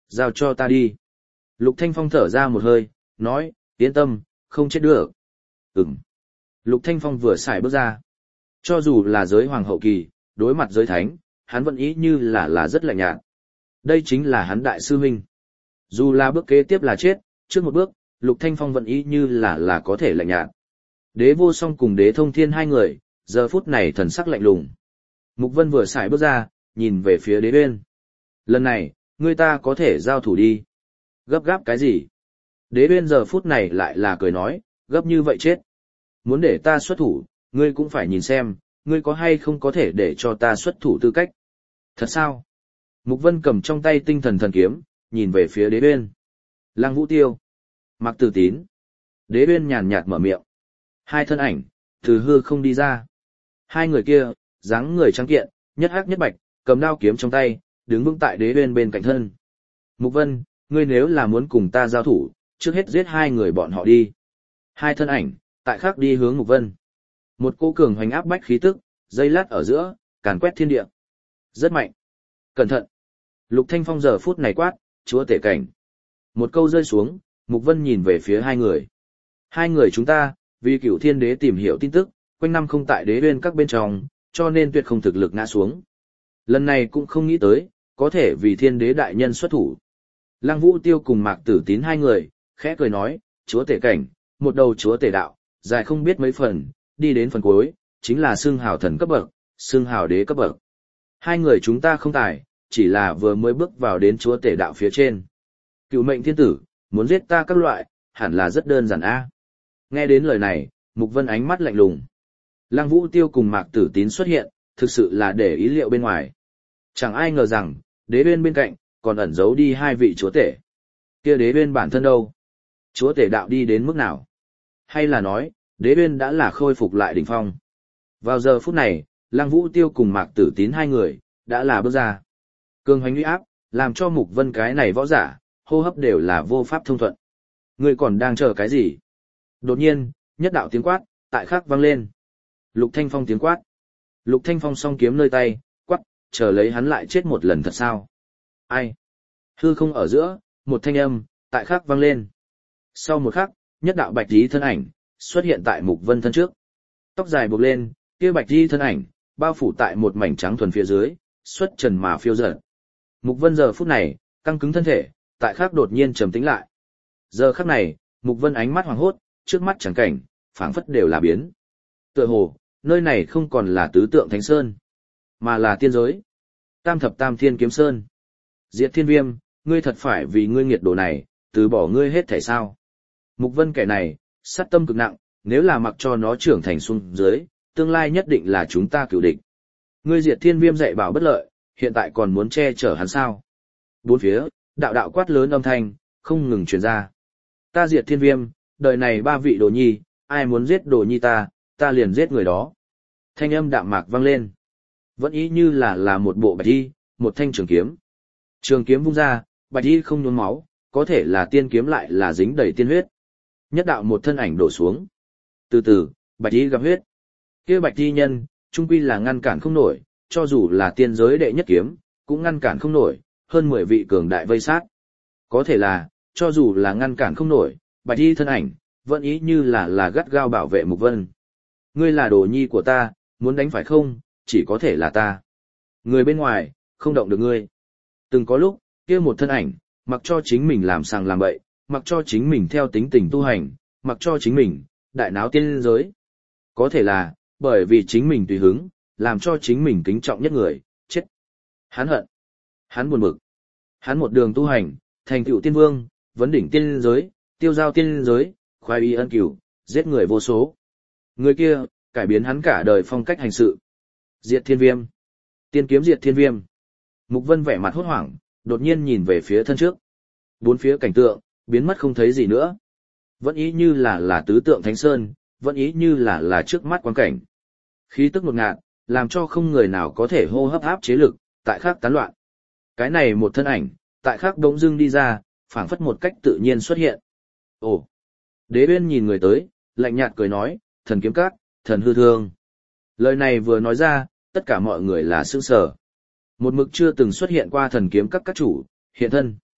Giao cho ta đi. Lục Thanh Phong thở ra một hơi, nói, yên tâm, không chết được. Ừm. Lục Thanh Phong vừa xài bước ra. Cho dù là giới hoàng hậu kỳ, đối mặt giới thánh, hắn vẫn ý như là là rất lạnh nhạt. Đây chính là hắn đại sư huynh. Dù là bước kế tiếp là chết, trước một bước, Lục Thanh Phong vẫn ý như là là có thể lạnh nhạt. Đế vô song cùng đế thông thiên hai người, giờ phút này thần sắc lạnh lùng. Mục Vân vừa xài bước ra, nhìn về phía đế bên. Lần này, người ta có thể giao thủ đi. Gấp gáp cái gì? Đế bên giờ phút này lại là cười nói, gấp như vậy chết. Muốn để ta xuất thủ, ngươi cũng phải nhìn xem, ngươi có hay không có thể để cho ta xuất thủ tư cách. Thật sao? Mục Vân cầm trong tay tinh thần thần kiếm, nhìn về phía đế bên. Lăng Vũ Tiêu. Mạc Tử Tín. Đế bên nhàn nhạt mở miệng. Hai thân ảnh, từ hư không đi ra. Hai người kia, dáng người trắng kiện, nhất hắc nhất bạch, cầm đao kiếm trong tay, đứng vững tại đế bên bên cạnh thân. Mục Vân, ngươi nếu là muốn cùng ta giao thủ, trước hết giết hai người bọn họ đi. Hai thân ảnh, tại khắc đi hướng Mục Vân. Một cô cường hoành áp bách khí tức, dây lát ở giữa, càn quét thiên địa. Rất mạnh. Cẩn thận. Lục Thanh Phong giờ phút này quát, chúa tể cảnh. Một câu rơi xuống, Mục Vân nhìn về phía hai người. Hai người chúng ta, vì cửu thiên đế tìm hiểu tin tức, quanh năm không tại đế bên các bên trong, cho nên tuyệt không thực lực ngã xuống. Lần này cũng không nghĩ tới, có thể vì thiên đế đại nhân xuất thủ. Lăng Vũ Tiêu cùng Mạc Tử Tín hai người, khẽ cười nói, chúa tể cảnh, một đầu chúa tể đạo, dài không biết mấy phần, đi đến phần cuối, chính là xương hào thần cấp bậc, xương hào đế cấp bậc. Hai người chúng ta không tài, chỉ là vừa mới bước vào đến chúa tể đạo phía trên. Cựu mệnh thiên tử, muốn giết ta các loại, hẳn là rất đơn giản a. Nghe đến lời này, Mục Vân ánh mắt lạnh lùng. Lăng Vũ Tiêu cùng Mạc Tử Tín xuất hiện, thực sự là để ý liệu bên ngoài. Chẳng ai ngờ rằng, đế bên bên cạnh, còn ẩn giấu đi hai vị chúa tể. Kia đế bên bản thân đâu? Chúa tể đạo đi đến mức nào? Hay là nói, đế bên đã là khôi phục lại đỉnh phong? Vào giờ phút này, Lăng Vũ Tiêu cùng Mạc Tử Tín hai người, đã là bước ra. Cường hoành uy áp, làm cho Mục Vân cái này võ giả, hô hấp đều là vô pháp thông thuận. Người còn đang chờ cái gì? Đột nhiên, nhất đạo tiếng quát, tại khắc vang lên. Lục Thanh Phong tiếng quát. Lục Thanh Phong song kiếm nơi tay, quát, chờ lấy hắn lại chết một lần thật sao? Ai? Hư không ở giữa, một thanh âm, tại khắc vang lên. Sau một khắc, nhất đạo bạch tí thân ảnh, xuất hiện tại Mục Vân thân trước. Tóc dài buộc lên, kia bạch tí thân ảnh, bao phủ tại một mảnh trắng thuần phía dưới, xuất trần mà phiêu dật. Mục Vân giờ phút này, căng cứng thân thể, tại khắc đột nhiên trầm tĩnh lại. Giờ khắc này, Mục Vân ánh mắt hoàng hốt, trước mắt chẳng cảnh, phảng phất đều là biến. Tựa hồ, nơi này không còn là tứ tượng thánh sơn, mà là tiên giới. Tam thập tam thiên kiếm sơn. Diệt Thiên Viêm, ngươi thật phải vì ngươi nghiệt đồ này, từ bỏ ngươi hết thảy sao? Mục Vân kẻ này, sát tâm cực nặng, nếu là mặc cho nó trưởng thành xuống dưới, tương lai nhất định là chúng ta cựu địch. Ngươi Diệt Thiên Viêm dạy bảo bất lợi, hiện tại còn muốn che chở hắn sao? Bốn phía, đạo đạo quát lớn âm thanh, không ngừng truyền ra. Ta Diệt Thiên Viêm, đời này ba vị đồ nhi, ai muốn giết đồ nhi ta, ta liền giết người đó. Thanh âm đạm mạc vang lên. Vẫn ý như là là một bộ bạch y, một thanh trường kiếm. Trường kiếm vung ra, bạch y không nhuốm máu, có thể là tiên kiếm lại là dính đầy tiên huyết. Nhất đạo một thân ảnh đổ xuống. Từ từ, bạch y gặp huyết. Kia bạch y nhân, trung quy là ngăn cản không nổi, cho dù là tiên giới đệ nhất kiếm, cũng ngăn cản không nổi, hơn mười vị cường đại vây sát. Có thể là, cho dù là ngăn cản không nổi, bạch y thân ảnh, vẫn ý như là là gắt gao bảo vệ Mục Vân. Ngươi là đồ nhi của ta, muốn đánh phải không, chỉ có thể là ta. Người bên ngoài, không động được ngươi. Từng có lúc, kia một thân ảnh, mặc cho chính mình làm sàng làm bậy, mặc cho chính mình theo tính tình tu hành, mặc cho chính mình, đại náo tiên giới. Có thể là, bởi vì chính mình tùy hứng, làm cho chính mình kính trọng nhất người, chết. Hắn hận. Hắn buồn bực. Hắn một đường tu hành, thành tựu tiên vương, vấn đỉnh tiên giới, tiêu giao tiên giới, khoái y ân cửu, giết người vô số. Người kia, cải biến hắn cả đời phong cách hành sự. Diệt Thiên Viêm. Tiên kiếm Diệt Thiên Viêm. Mục Vân vẻ mặt hốt hoảng, đột nhiên nhìn về phía thân trước. Bốn phía cảnh tượng, biến mất không thấy gì nữa. Vẫn ý như là là tứ tượng thánh sơn, vẫn ý như là là trước mắt quang cảnh. Khí tức ngột ngạt, làm cho không người nào có thể hô hấp áp chế lực, tại khắc tán loạn. Cái này một thân ảnh, tại khắc đống dưng đi ra, phảng phất một cách tự nhiên xuất hiện. Ồ! Đế bên nhìn người tới, lạnh nhạt cười nói, thần kiếm các, thần hư thương. Lời này vừa nói ra, tất cả mọi người là sững sờ. Một mực chưa từng xuất hiện qua thần kiếm các các chủ, hiện thân.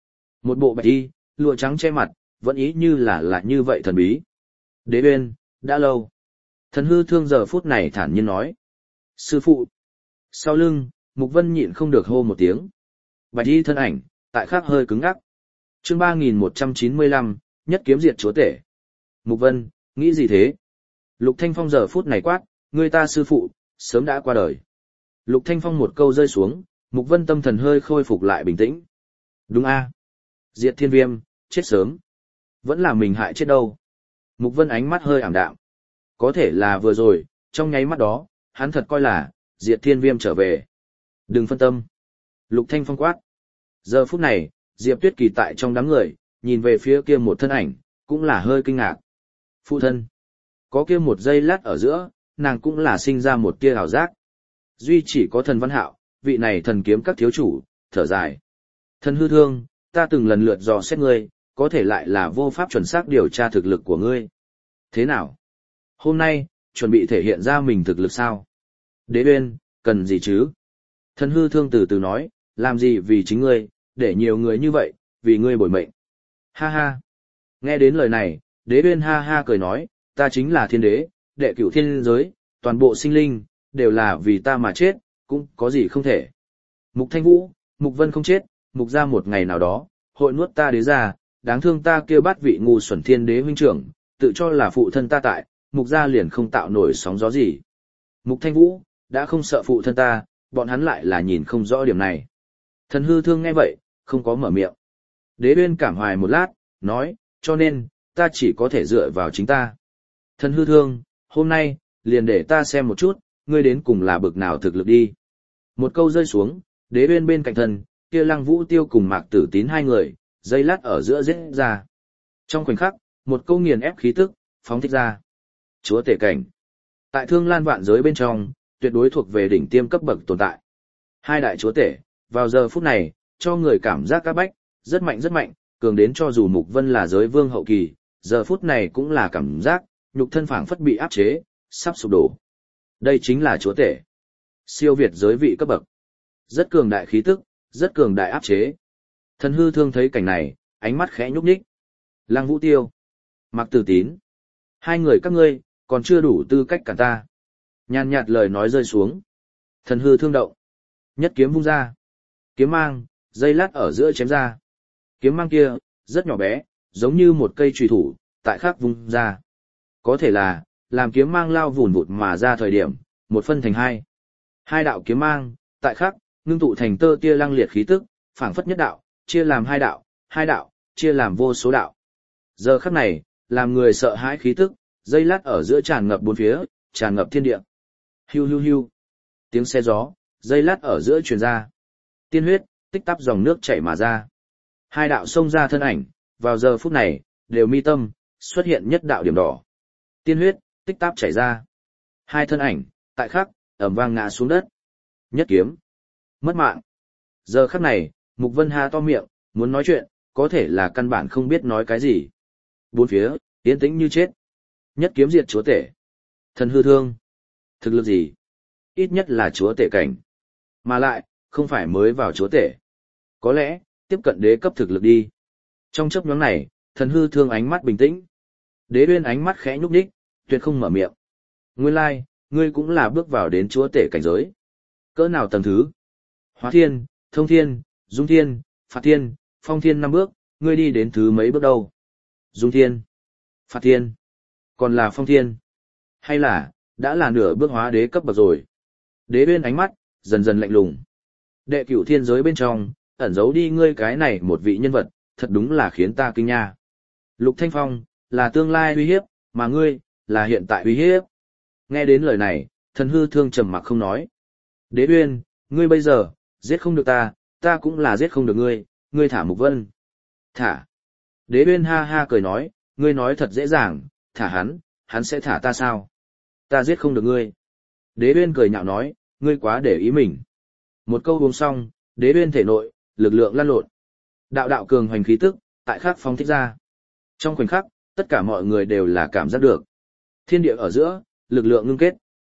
Một bộ bạch y, lụa trắng che mặt, vẫn ý như là là như vậy thần bí. Đế Uyên, đã lâu. Thần hư thương giờ phút này thản nhiên nói. Sư phụ. Sau lưng, Mục Vân nhịn không được hô một tiếng. Bạch y thân ảnh, tại khắc hơi cứng ngắc. Chương ba nghìn một trăm chín mươi lăm, nhất kiếm diệt chúa tể. Mục Vân, nghĩ gì thế? Lục Thanh Phong giờ phút này quát, người ta sư phụ, sớm đã qua đời. Lục Thanh Phong một câu rơi xuống, Mục Vân tâm thần hơi khôi phục lại bình tĩnh. Đúng a, Diệt Thiên Viêm, chết sớm. Vẫn là mình hại chết đâu. Mục Vân ánh mắt hơi ảm đạm. Có thể là vừa rồi, trong nháy mắt đó, hắn thật coi là, Diệt Thiên Viêm trở về. Đừng phân tâm. Lục Thanh Phong quát. Giờ phút này, Diệp Tuyết Kỳ tại trong đám người, nhìn về phía kia một thân ảnh, cũng là hơi kinh ngạc. Phụ thân. Có kia một giây lát ở giữa, nàng cũng là sinh ra một tia hào giác. Duy chỉ có thần Văn Hạo, vị này thần kiếm các thiếu chủ, thở dài. Thần hư thương, ta từng lần lượt dò xét ngươi, có thể lại là vô pháp chuẩn xác điều tra thực lực của ngươi. Thế nào? Hôm nay, chuẩn bị thể hiện ra mình thực lực sao? Đế Uyên, cần gì chứ? Thần hư thương từ từ nói, làm gì vì chính ngươi, để nhiều người như vậy, vì ngươi bồi mệnh. Ha ha. Nghe đến lời này, Đế Uyên ha ha cười nói, ta chính là thiên đế, đệ cửu thiên giới, toàn bộ sinh linh, đều là vì ta mà chết, cũng có gì không thể. Mục Thanh Vũ, Mục Vân không chết, Mục ra một ngày nào đó, hội nuốt ta đế ra, đáng thương ta kêu bắt vị ngu xuẩn thiên đế huynh trưởng, tự cho là phụ thân ta tại, Mục ra liền không tạo nổi sóng gió gì. Mục Thanh Vũ, đã không sợ phụ thân ta, bọn hắn lại là nhìn không rõ điểm này. Thần hư thương nghe vậy, không có mở miệng. Đế Uyên cảm hoài một lát, nói, cho nên, ta chỉ có thể dựa vào chính ta. Thần hư thương, hôm nay, liền để ta xem một chút, ngươi đến cùng là bực nào thực lực đi. Một câu rơi xuống, Đế Uyên bên cạnh thần, kia Lăng Vũ Tiêu cùng Mạc Tử Tín hai người, dây lát ở giữa giết ra. Trong khoảnh khắc, một câu nghiền ép khí tức, phóng thích ra. Chúa tể cảnh. Tại Thương Lan vạn giới bên trong, tuyệt đối thuộc về đỉnh tiêm cấp bậc tồn tại. Hai đại chúa tể, vào giờ phút này, cho người cảm giác các bách, rất mạnh rất mạnh, cường đến cho dù Mục Vân là giới vương hậu kỳ, giờ phút này cũng là cảm giác, nhục thân phảng phất bị áp chế, sắp sụp đổ. Đây chính là chúa tể. Siêu việt giới vị cấp bậc. Rất cường đại khí tức, rất cường đại áp chế. Thần hư thương thấy cảnh này, ánh mắt khẽ nhúc nhích. Lăng Vũ Tiêu, Mạc Tử Tín, hai người các ngươi, còn chưa đủ tư cách cả ta. Nhàn nhạt lời nói rơi xuống. Thần hư thương động. Nhất kiếm vung ra. Kiếm mang, dây lát ở giữa chém ra. Kiếm mang kia, rất nhỏ bé, giống như một cây chùy thủ, tại khắc vung ra. Có thể là, làm kiếm mang lao vùn vụt mà ra thời điểm, một phân thành hai. Hai đạo kiếm mang, tại khắc, ngưng tụ thành tơ tia lăng liệt khí tức, phảng phất nhất đạo, chia làm hai đạo, hai đạo, chia làm vô số đạo. Giờ khắc này, làm người sợ hãi khí tức, dây lát ở giữa tràn ngập bốn phía, tràn ngập thiên địa. Hiu hiu hiu. Tiếng xe gió, dây lát ở giữa truyền ra. Tiên huyết, tích tắp dòng nước chảy mà ra. Hai đạo xông ra thân ảnh, vào giờ phút này, đều mi tâm, xuất hiện nhất đạo điểm đỏ. Tiên huyết, tích tắp chảy ra. Hai thân ảnh, tại khắc, ầm vang ngã xuống đất. Nhất kiếm. Mất mạng. Giờ khắc này, Mục Vân ha to miệng, muốn nói chuyện, có thể là căn bản không biết nói cái gì. Bốn phía, yên tĩnh như chết. Nhất kiếm diệt chúa tể. Thần hư thương. Thực lực gì? Ít nhất là chúa tể cảnh. Mà lại, không phải mới vào chúa tể. Có lẽ, tiếp cận đế cấp thực lực đi. Trong chốc nhoáng này, thần hư thương ánh mắt bình tĩnh. Đế Uyên ánh mắt khẽ nhúc nhích, tuyệt không mở miệng. Nguyên lai, ngươi cũng là bước vào đến chúa tể cảnh giới. Cỡ nào tầng thứ? Hóa thiên, thông thiên, dung thiên, phạt thiên, phong thiên năm bước, ngươi đi đến thứ mấy bước đâu? Dung thiên, phạt thiên, còn là phong thiên. Hay là, đã là nửa bước hóa đế cấp bậc rồi? Đế Uyên ánh mắt, dần dần lạnh lùng. Đệ cửu thiên giới bên trong, ẩn giấu đi ngươi cái này một vị nhân vật, thật đúng là khiến ta kinh nha. Lục Thanh Phong, là tương lai uy hiếp, mà ngươi, là hiện tại uy hiếp. Nghe đến lời này, thần hư thương trầm mặc không nói. Đế Uyên, ngươi bây giờ, giết không được ta, ta cũng là giết không được ngươi, ngươi thả Mục Vân. Thả. Đế Uyên ha ha cười nói, ngươi nói thật dễ dàng, thả hắn, hắn sẽ thả ta sao? Ta giết không được ngươi. Đế Uyên cười nhạo nói, ngươi quá để ý mình. Một câu uống xong, Đế Uyên thể nội, lực lượng lăn lộn. Đạo đạo cường hoành khí tức, tại khắc phóng thích ra. Trong khoảnh khắc, tất cả mọi người đều là cảm giác được. Thiên địa ở giữa, lực lượng ngưng kết.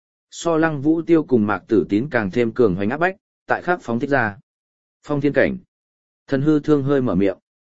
So Lăng Vũ Tiêu cùng Mạc Tử Tín càng thêm cường hoành áp bách, tại khắc phóng thích ra. Phong thiên cảnh. Thần hư thương hơi mở miệng.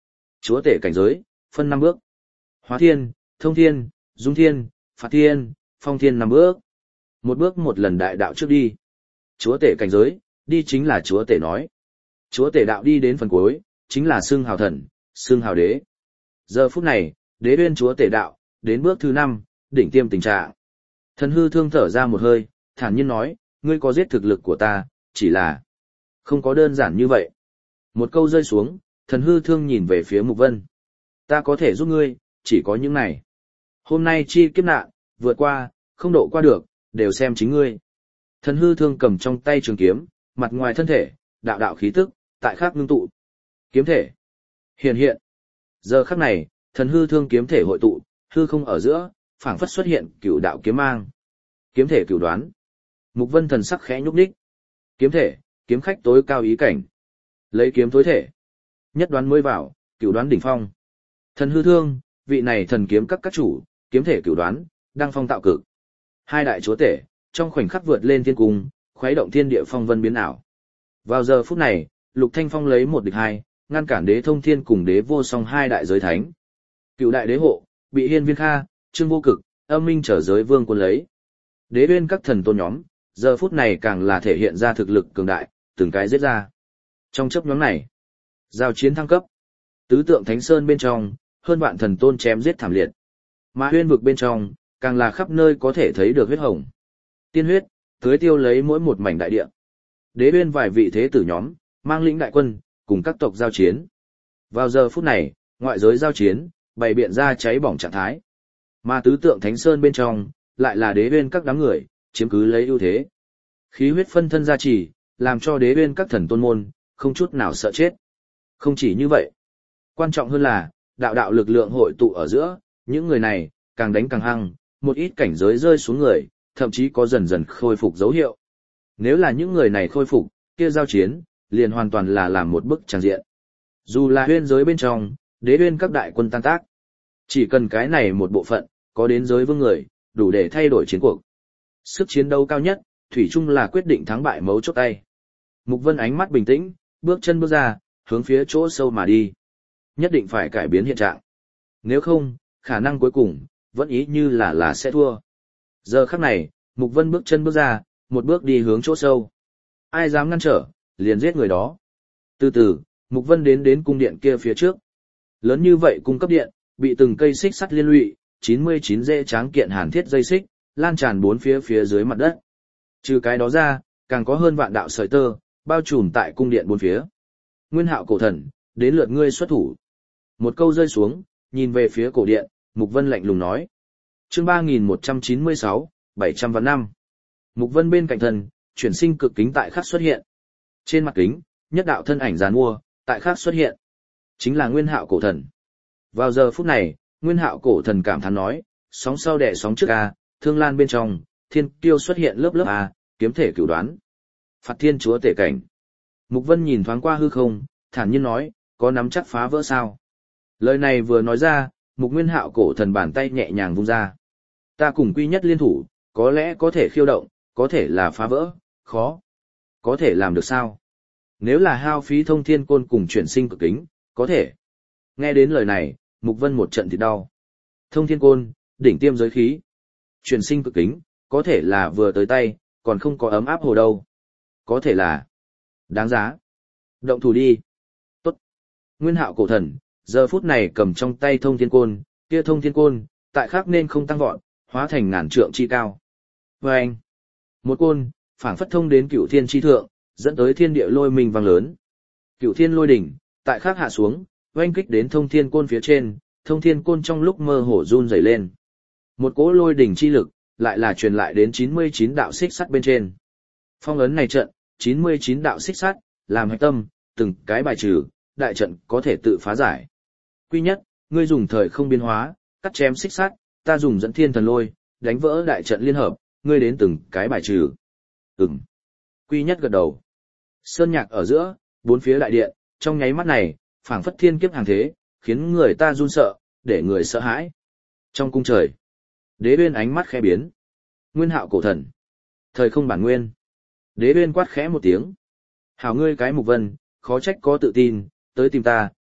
Chúa tể cảnh giới, phân năm bước. Hóa thiên, thông thiên, dung thiên, phạt thiên, phong thiên năm bước. Một bước một lần đại đạo trước đi. Chúa tể cảnh giới, đi chính là chúa tể nói. Chúa tể đạo đi đến phần cuối, chính là xưng hào thần, xưng hào đế. Giờ phút này, đế uyên chúa tể đạo, đến bước thứ năm, đỉnh tiêm tình trạng. Thần hư thương thở ra một hơi, thản nhiên nói, ngươi có giết thực lực của ta, chỉ là không có đơn giản như vậy. Một câu rơi xuống, thần hư thương nhìn về phía Mục Vân. Ta có thể giúp ngươi, chỉ có những này. Hôm nay chi kiếp nạn, vượt qua, không độ qua được, đều xem chính ngươi. Thần hư thương cầm trong tay trường kiếm, mặt ngoài thân thể, đạo đạo khí tức, tại khắc ngưng tụ. Kiếm thể. Hiện hiện. Giờ khắc này, thần hư thương kiếm thể hội tụ, hư không ở giữa, phảng phất xuất hiện cửu đạo kiếm mang. Kiếm thể cửu đoán. Mục Vân thần sắc khẽ nhúc nhích. Kiếm thể, kiếm khách tối cao ý cảnh. Lấy kiếm tối thể. Nhất đoán mới vào, cửu đoán đỉnh phong. Thần hư thương, vị này thần kiếm các các chủ, kiếm thể cửu đoán, đăng phong tạo cực. Hai đại chúa tể, trong khoảnh khắc vượt lên thiên cung, khuấy động thiên địa phong vân biến ảo. Vào giờ phút này, Lục Thanh Phong lấy một địch hai, ngăn cản đế thông thiên cùng đế vô song hai đại giới thánh. Cựu đại đế hộ, bị hiên viên kha, trương vô cực, âm minh trở giới vương quân lấy. Đế uyên các thần tôn nhóm, giờ phút này càng là thể hiện ra thực lực cường đại, từng cái giết ra. Trong chấp nhóm này, giao chiến thăng cấp. Tứ tượng thánh sơn bên trong, hơn vạn thần tôn chém giết thảm liệt. Mà huyên vực bên trong, càng là khắp nơi có thể thấy được huyết hồng. Tiên huyết, tưới tiêu lấy mỗi một mảnh đại địa. Đế uyên vài vị thế tử nhóm, mang lĩnh đại quân, cùng các tộc giao chiến. Vào giờ phút này, ngoại giới giao chiến, bày biện ra cháy bỏng trạng thái. Mà tứ tượng thánh sơn bên trong, lại là đế uyên các đám người, chiếm cứ lấy ưu thế. Khí huyết phân thân gia trì, làm cho đế uyên các thần tôn môn, không chút nào sợ chết. Không chỉ như vậy, quan trọng hơn là, đạo đạo lực lượng hội tụ ở giữa, những người này, càng đánh càng hăng, một ít cảnh giới rơi xuống người, thậm chí có dần dần khôi phục dấu hiệu. Nếu là những người này khôi phục, kia giao chiến, liền hoàn toàn là làm một bức tràng diện. Dù là huyên giới bên trong, đế uyên các đại quân tan tác. Chỉ cần cái này một bộ phận, có đến giới vương người, đủ để thay đổi chiến cuộc. Sức chiến đấu cao nhất, thủy chung là quyết định thắng bại mấu chốt tay. Mục Vân ánh mắt bình tĩnh, bước chân bước ra, hướng phía chỗ sâu mà đi. Nhất định phải cải biến hiện trạng. Nếu không, khả năng cuối cùng, vẫn ý như là là sẽ thua. Giờ khắc này, Mục Vân bước chân bước ra, một bước đi hướng chỗ sâu. Ai dám ngăn trở, liền giết người đó. Từ từ, Mục Vân đến đến cung điện kia phía trước. Lớn như vậy cung cấp điện, bị từng cây xích sắt liên lụy, chín mươi chín dễ tráng kiện hàn thiết dây xích, lan tràn bốn phía phía dưới mặt đất. Trừ cái đó ra, càng có hơn vạn đạo sợi tơ, bao trùm tại cung điện bốn phía. Nguyên Hạo cổ thần, đến lượt ngươi xuất thủ. Một câu rơi xuống, nhìn về phía cổ điện, Mục Vân lạnh lùng nói. Chương ba nghìn một trăm chín mươi sáu, bảy trăm vạn năm. Mục Vân bên cạnh thần, chuyển sinh cực kính tại khắc xuất hiện. Trên mặt kính, nhất đạo thân ảnh giàn mua, tại khắc xuất hiện. Chính là Nguyên Hạo cổ thần. Vào giờ phút này, Nguyên Hạo cổ thần cảm thán nói, sóng sau đẻ sóng trước A, thương lan bên trong, thiên kiêu xuất hiện lớp lớp A, kiếm thể cửu đoán. Phạt thiên chúa tể cảnh. Mục Vân nhìn thoáng qua hư không, thản nhiên nói, có nắm chắc phá vỡ sao? Lời này vừa nói ra, Mục Nguyên Hạo cổ thần bàn tay nhẹ nhàng vung ra. Ta cùng quy nhất liên thủ, có lẽ có thể khiêu động, có thể là phá vỡ, khó. Có thể làm được sao? Nếu là hao phí thông thiên côn cùng chuyển sinh cực kính, có thể. Nghe đến lời này, Mục Vân một trận thì đau. Thông thiên côn, đỉnh tiêm giới khí. Chuyển sinh cực kính, có thể là vừa tới tay, còn không có ấm áp hồ đâu. Có thể là đáng giá. Động thủ đi. Tốt. Nguyên Hạo cổ thần, giờ phút này cầm trong tay thông thiên côn, kia thông thiên côn, tại khắc nên không tăng vọt, hóa thành ngàn trượng chi cao. Và anh, một côn, phảng phất thông đến cửu thiên chi thượng, dẫn tới thiên địa lôi mình vang lớn. Cửu thiên lôi đỉnh, tại khắc hạ xuống, oanh kích đến thông thiên côn phía trên, thông thiên côn trong lúc mơ hồ run rẩy lên. Một cỗ lôi đỉnh chi lực, lại là truyền lại đến chín mươi chín đạo xích sắt bên trên. Phong ấn này trận, chín mươi chín đạo xích sắt, làm hạch tâm, từng cái bài trừ, đại trận có thể tự phá giải. Quy nhất, ngươi dùng thời không biến hóa, cắt chém xích sắt, ta dùng dẫn thiên thần lôi, đánh vỡ đại trận liên hợp, ngươi đến từng cái bài trừ. Ừm. Quy nhất gật đầu. Sơn nhạc ở giữa, bốn phía đại điện, trong nháy mắt này, phảng phất thiên kiếp hàng thế, khiến người ta run sợ, để người sợ hãi. Trong cung trời, Đế Uyên ánh mắt khẽ biến. Nguyên Hạo cổ thần, thời không bản nguyên. Đế Uyên quát khẽ một tiếng. Hảo ngươi cái Mục Vân, khó trách có tự tin, tới tìm ta,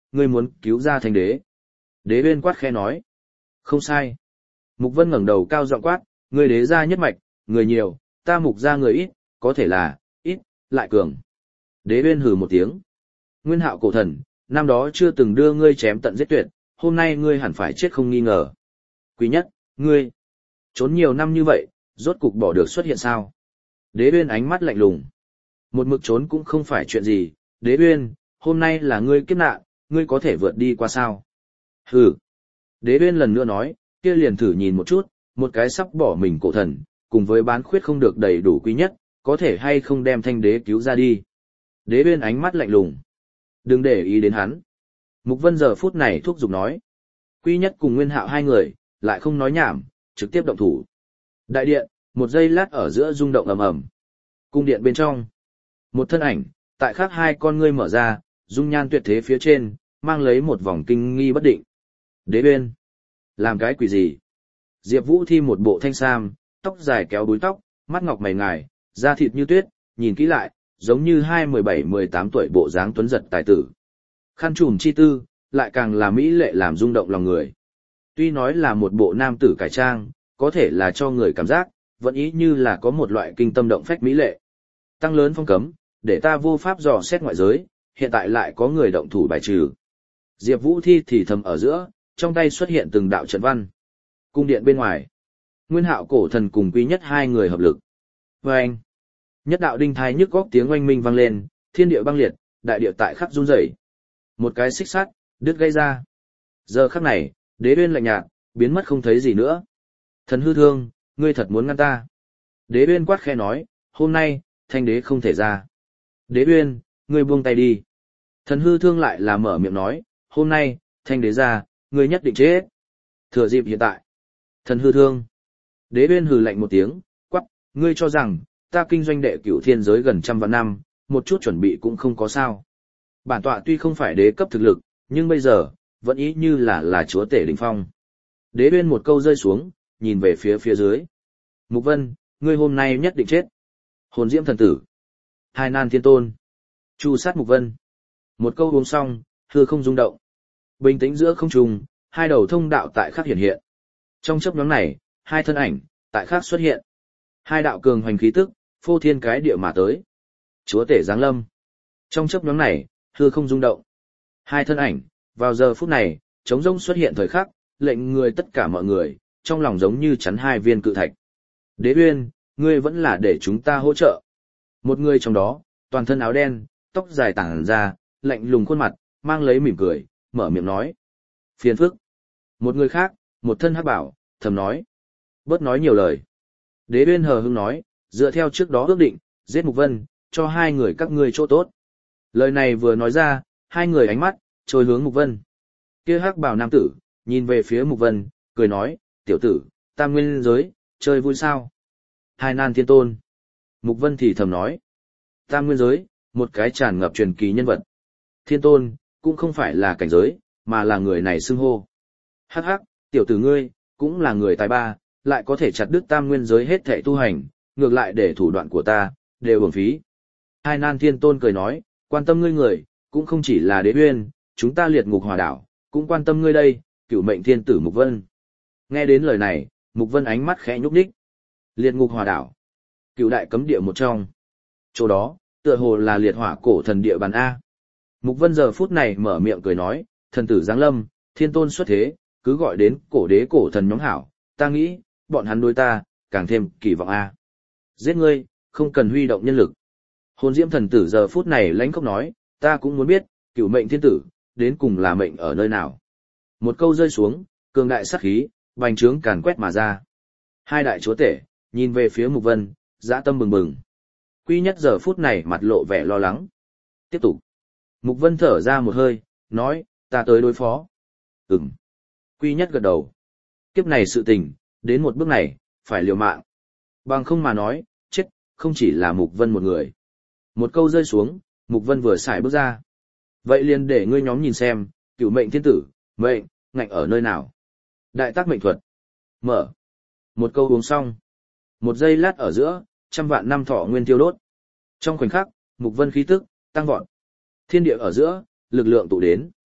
ngươi muốn cứu ra thanh đế. Đế Uyên quát khẽ nói. Không sai. Mục Vân ngẩng đầu cao giọng quát, ngươi đế gia nhất mạch, người nhiều, ta mục gia người ít, có thể là, ít, lại cường. Đế Uyên hừ một tiếng. Nguyên Hạo cổ thần, năm đó chưa từng đưa ngươi chém tận giết tuyệt, hôm nay ngươi hẳn phải chết không nghi ngờ. Quý nhất, ngươi, trốn nhiều năm như vậy, rốt cục bỏ được xuất hiện sao? Đế Uyên ánh mắt lạnh lùng. Một mực trốn cũng không phải chuyện gì, Đế Uyên, hôm nay là ngươi kiếp nạn, ngươi có thể vượt đi qua sao? Hừ. Đế Uyên lần nữa nói, kia liền thử nhìn một chút, một cái sắp bỏ mình cổ thần, cùng với bán khuyết không được đầy đủ quý nhất, có thể hay không đem thanh đế cứu ra đi. Đế Uyên ánh mắt lạnh lùng. Đừng để ý đến hắn. Mục Vân giờ phút này thúc giục nói. Quý nhất cùng Nguyên Hạo hai người, lại không nói nhảm, trực tiếp động thủ. Đại điện, một giây lát ở giữa rung động ầm ầm. Cung điện bên trong, một thân ảnh, tại khác hai con ngươi mở ra, dung nhan tuyệt thế phía trên, mang lấy một vòng kinh nghi bất định. Đế Uyên, làm cái quỷ gì? Diệp Vũ Thi một bộ thanh sam, tóc dài kéo búi tóc, mắt ngọc mày ngài, da thịt như tuyết, nhìn kỹ lại, giống như hai mười bảy mười tám tuổi bộ dáng tuấn giật tài tử. Khăn trùm chi tư, lại càng là mỹ lệ làm rung động lòng người. Tuy nói là một bộ nam tử cải trang, có thể là cho người cảm giác, vẫn ý như là có một loại kinh tâm động phách mỹ lệ. Tăng lớn phong cấm, để ta vô pháp dò xét ngoại giới, hiện tại lại có người động thủ bài trừ. Diệp Vũ Thi thì thầm ở giữa, trong tay xuất hiện từng đạo trận văn. Cung điện bên ngoài, Nguyên Hạo cổ thần cùng Quý nhất hai người hợp lực. Và anh, nhất đạo đinh thai nhức góc tiếng oanh minh vang lên, thiên địa băng liệt, đại địa tại khắc run rẩy. Một cái xích sắt, đứt gây ra. Giờ khắc này, Đế Uyên lạnh nhạt, biến mất không thấy gì nữa. Thần hư thương, ngươi thật muốn ngăn ta. Đế Uyên quát khẽ nói, hôm nay, thanh đế không thể ra. Đế Uyên, ngươi buông tay đi. Thần hư thương lại là mở miệng nói, hôm nay, thanh đế ra, ngươi nhất định chết. Thừa dịp hiện tại. Thần hư thương. Đế Uyên hừ lạnh một tiếng, quắc, ngươi cho rằng, ta kinh doanh đệ cửu thiên giới gần trăm vạn năm, một chút chuẩn bị cũng không có sao. Bản tọa tuy không phải đế cấp thực lực, nhưng bây giờ, vẫn ý như là là chúa tể đỉnh phong. Đế Uyên một câu rơi xuống, nhìn về phía phía dưới. Mục Vân, ngươi hôm nay nhất định chết. Hồn diễm thần tử. Hai nan thiên tôn. Chu sát Mục Vân. Một câu uống xong, hư không rung động. Bình tĩnh giữa không trung, hai đầu thông đạo tại khắc hiện hiện. Trong chớp nhoáng này, hai thân ảnh, tại khắc xuất hiện. Hai đạo cường hoành khí tức, phô thiên cái địa mà tới. Chúa tể giáng lâm. Trong chớp nhoáng này, hư không rung động. Hai thân ảnh, vào giờ phút này, trống rỗng xuất hiện thời khắc, lệnh người tất cả mọi người, trong lòng giống như chắn hai viên cự thạch. Đế Uyên, ngươi vẫn là để chúng ta hỗ trợ. Một người trong đó, toàn thân áo đen, tóc dài tản ra, lạnh lùng khuôn mặt, mang lấy mỉm cười, mở miệng nói. Phiền phức. Một người khác, một thân hắc bảo, thầm nói. Bớt nói nhiều lời. Đế Uyên hờ hững nói, dựa theo trước đó ước định, giết Mục Vân, cho hai người các ngươi chỗ tốt. Lời này vừa nói ra, hai người ánh mắt, trôi hướng Mục Vân. Kia hắc bảo nam tử, nhìn về phía Mục Vân, cười nói, tiểu tử, tam nguyên giới, chơi vui sao? Hai nan thiên tôn. Mục Vân thì thầm nói, tam nguyên giới, một cái tràn ngập truyền kỳ nhân vật. Thiên tôn, cũng không phải là cảnh giới, mà là người này xưng hô. Hắc hắc, tiểu tử ngươi, cũng là người tài ba, lại có thể chặt đứt tam nguyên giới hết thảy tu hành, ngược lại để thủ đoạn của ta, đều uổng phí. Hai nan thiên tôn cười nói, quan tâm ngươi người, cũng không chỉ là Đế Uyên, chúng ta liệt ngục hỏa đảo, cũng quan tâm ngươi đây, cửu mệnh thiên tử Mục Vân. Nghe đến lời này, Mục Vân ánh mắt khẽ nhúc nhích. Liệt ngục hỏa đảo, cửu đại cấm địa một trong. Chỗ đó, tựa hồ là liệt hỏa cổ thần địa bàn A. Mục Vân giờ phút này mở miệng cười nói, thần tử giáng lâm, thiên tôn xuất thế, cứ gọi đến cổ đế cổ thần nhóm hảo, ta nghĩ, bọn hắn đối ta, càng thêm kỳ vọng A. Giết ngươi, không cần huy động nhân lực. Hồn diễm thần tử giờ phút này lãnh khóc nói, ta cũng muốn biết, cửu mệnh thiên tử, đến cùng là mệnh ở nơi nào. Một câu rơi xuống, cường đại sát khí, bành trướng càn quét mà ra. Hai đại chúa tể, nhìn về phía Mục Vân, dã tâm bừng bừng. Quý nhất giờ phút này mặt lộ vẻ lo lắng. Tiếp tục. Mục Vân thở ra một hơi, nói, ta tới đối phó. Ừm. Quý nhất gật đầu. Kiếp này sự tình, đến một bước này, phải liều mạng. Bằng không mà nói, chết, không chỉ là Mục Vân một người. Một câu rơi xuống, Mục Vân vừa xài bước ra. Vậy liền để ngươi nhóm nhìn xem, cửu mệnh thiên tử, mệnh, ngạnh ở nơi nào. Đại tác mệnh thuật. Mở. Một câu uống xong. Một giây lát ở giữa, trăm vạn năm thọ nguyên tiêu đốt. Trong khoảnh khắc, Mục Vân khí tức, tăng vọt. Thiên địa ở giữa, lực lượng tụ đến.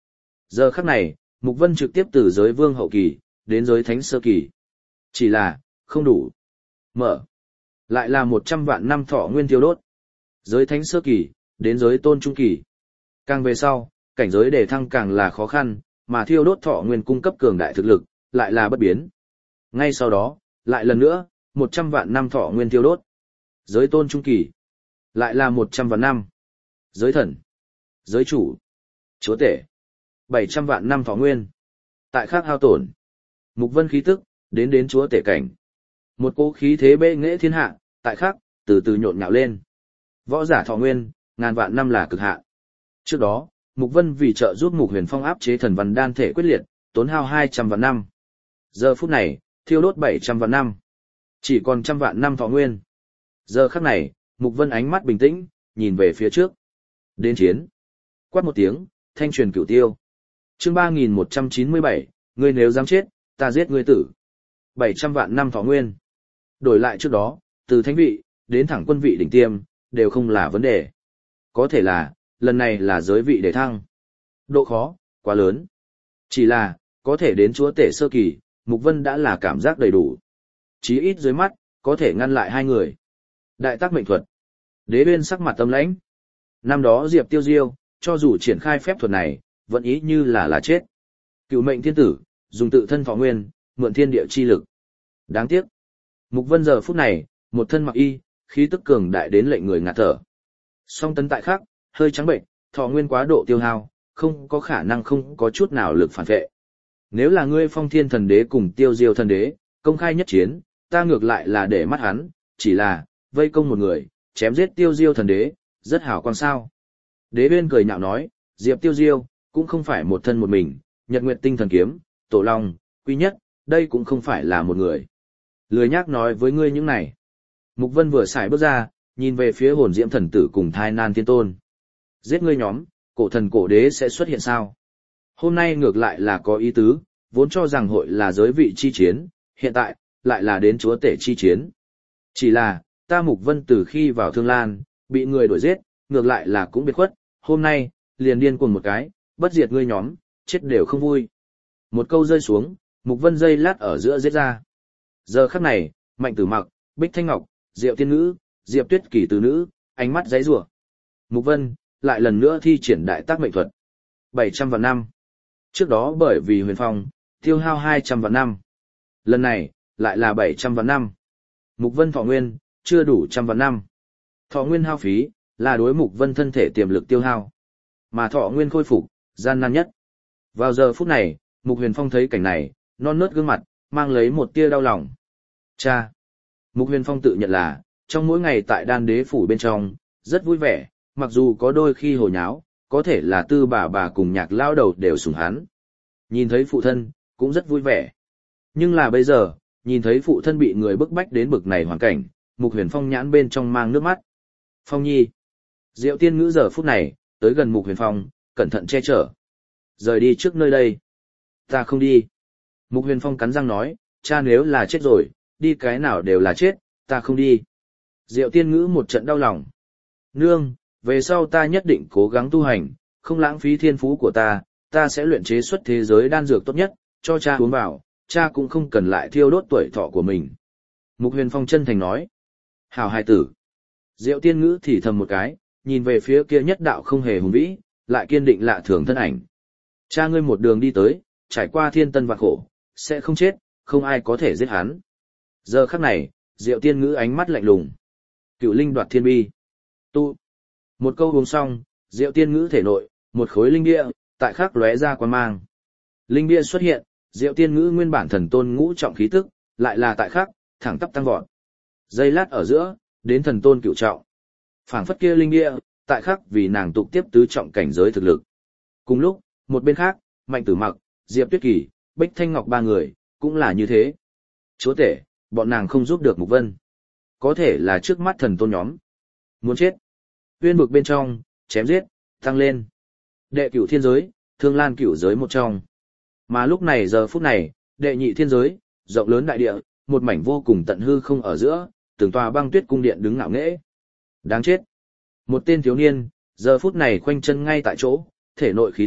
Giờ khắc này, Mục Vân trực tiếp từ giới vương hậu kỳ, đến giới thánh sơ kỳ. Chỉ là, không đủ. Mở. Lại là một trăm vạn năm thọ nguyên thiêu đốt. Giới thánh sơ kỳ, đến giới tôn trung kỳ. Càng về sau, cảnh giới đề thăng càng là khó khăn, mà thiêu đốt thọ nguyên cung cấp cường đại thực lực, lại là bất biến. Ngay sau đó, lại lần nữa, một trăm vạn năm thọ nguyên thiêu đốt. Giới tôn trung kỳ, lại là một trăm vạn năm. Giới thần, giới chủ, chúa tể, bảy trăm vạn năm thọ nguyên. Tại khác hao tổn, Mục Vân khí tức, đến đến chúa tể cảnh. Một cỗ khí thế bệ nghệ thiên hạ, tại khác, từ từ nhộn nhạo lên. Võ giả thọ nguyên, ngàn vạn năm là cực hạn. Trước đó, Mục Vân vì trợ giúp Mục Huyền Phong áp chế thần văn đan thể quyết liệt, tốn hao hai trăm vạn năm. Giờ phút này, thiêu đốt bảy trăm vạn năm. Chỉ còn trăm vạn năm thọ nguyên. Giờ khắc này, Mục Vân ánh mắt bình tĩnh, nhìn về phía trước. Đến chiến. Quát một tiếng, thanh truyền cửu tiêu. Chương ba nghìn một trăm chín mươi bảy, ngươi nếu dám chết, ta giết ngươi tử. bảy trăm vạn năm thọ nguyên. Đổi lại trước đó, từ thánh vị, đến thẳng quân vị đỉnh tiêm, đều không là vấn đề. Có thể là, lần này là giới vị để thăng. Độ khó, quá lớn. Chỉ là, có thể đến chúa tể sơ kỳ, Mục Vân đã là cảm giác đầy đủ. Chí ít dưới mắt, có thể ngăn lại hai người. Đại tác mệnh thuật. Đế Uyên sắc mặt tâm lãnh. Năm đó Diệp Tiêu Diêu, cho dù triển khai phép thuật này, vẫn ý như là là chết. Cựu mệnh thiên tử, dùng tự thân thọ nguyên, mượn thiên địa chi lực. Đáng tiếc. Mục Vân giờ phút này, một thân mặc y, khí tức cường đại đến lệnh người ngạt thở. Song tấn tại khắc, hơi trắng bệnh, thọ nguyên quá độ tiêu hao, không có khả năng không có chút nào lực phản vệ. Nếu là ngươi Phong Thiên Thần Đế cùng Tiêu Diêu Thần Đế, công khai nhất chiến, ta ngược lại là để mắt hắn, chỉ là, vây công một người, chém giết Tiêu Diêu Thần Đế, rất hảo quan sao. Đế Uyên cười nhạo nói, Diệp Tiêu Diêu, cũng không phải một thân một mình, Nhật Nguyệt Tinh Thần Kiếm, Tổ Long, Quy Nhất, đây cũng không phải là một người. Lười nhác nói với ngươi những này. Mục Vân vừa xài bước ra, nhìn về phía Hồn Diễm Thần Tử cùng Thai Nan Thiên Tôn. Giết ngươi nhóm, cổ thần cổ đế sẽ xuất hiện sao? Hôm nay ngược lại là có ý tứ, vốn cho rằng hội là giới vị chi chiến, hiện tại, lại là đến chúa tể chi chiến. Chỉ là, ta Mục Vân từ khi vào Thương Lan, bị người đuổi giết, ngược lại là cũng biệt khuất, hôm nay, liền điên cuồng một cái, bất diệt ngươi nhóm, chết đều không vui. Một câu rơi xuống, Mục Vân dây lát ở giữa giết ra. Giờ khắc này, Mạnh Tử Mặc, Bích Thanh Ngọc, Diệu Tiên Nữ, Diệp Tuyết Kỳ từ nữ, ánh mắt giấy rủa. Mục Vân, lại lần nữa thi triển đại tác mệnh thuật. bảy trăm vạn năm. Trước đó bởi vì Huyền Phong, tiêu hao hai trăm vạn năm. Lần này, lại là bảy trăm vạn năm. Mục Vân thọ nguyên, chưa đủ trăm vạn năm. Thọ nguyên hao phí, là đối Mục Vân thân thể tiềm lực tiêu hao. Mà thọ nguyên khôi phục, gian nan nhất. Vào giờ phút này, Mục Huyền Phong thấy cảnh này, non nớt gương mặt, mang lấy một tia đau lòng. Cha! Mục Huyền Phong tự nhận là, trong mỗi ngày tại đan đế phủ bên trong, rất vui vẻ, mặc dù có đôi khi hồ nháo, có thể là tư bà bà cùng nhạc lao đầu đều sủng hắn. Nhìn thấy phụ thân, cũng rất vui vẻ. Nhưng là bây giờ, nhìn thấy phụ thân bị người bức bách đến bực này hoàn cảnh, Mục Huyền Phong nhãn bên trong mang nước mắt. Phong nhi. Diệu Tiên Ngữ giờ phút này, tới gần Mục Huyền Phong, cẩn thận che chở. Rời đi trước nơi đây. Ta không đi. Mục Huyền Phong cắn răng nói, cha nếu là chết rồi, đi cái nào đều là chết, ta không đi. Diệu Tiên Ngữ một trận đau lòng. Nương, về sau ta nhất định cố gắng tu hành, không lãng phí thiên phú của ta, ta sẽ luyện chế xuất thế giới đan dược tốt nhất, cho cha uống vào, cha cũng không cần lại thiêu đốt tuổi thọ của mình. Mục Huyền Phong chân thành nói. Hảo hài tử. Diệu Tiên Ngữ thì thầm một cái, nhìn về phía kia nhất đạo không hề hùng vĩ, lại kiên định lạ thường thân ảnh. Cha ngươi một đường đi tới, trải qua thiên tân vạn khổ, sẽ không chết, không ai có thể giết hắn. Giờ khắc này, Diệu Tiên Ngữ ánh mắt lạnh lùng. Cựu linh đoạt thiên bi. Tu. Một câu uống xong, Diệu Tiên Ngữ thể nội, một khối linh bia, tại khắc lóe ra quan mang. Linh bia xuất hiện, Diệu Tiên Ngữ nguyên bản thần tôn ngũ trọng khí tức, lại là tại khắc, thẳng tắp tăng vọt. Giây lát ở giữa, đến thần tôn cửu trọng. Phảng phất kia linh bia, tại khắc vì nàng tục tiếp tứ trọng cảnh giới thực lực. Cùng lúc, một bên khác, Mạnh Tử Mặc, Diệp Tuyết Kỳ, Bích Thanh Ngọc ba người, cũng là như thế. Chúa tể, bọn nàng không giúp được Mục Vân. Có thể là trước mắt thần tôn nhóm. Muốn chết. Uyên vực bên trong, chém giết, tăng lên. Đệ cửu thiên giới, Thương Lan cửu giới một trong. Mà lúc này giờ phút này, đệ nhị thiên giới, rộng lớn đại địa, một mảnh vô cùng tận hư không ở giữa, từng tòa băng tuyết cung điện đứng ngạo nghễ. Đáng chết. Một tên thiếu niên, giờ phút này khoanh chân ngay tại chỗ, thể nội khí tức,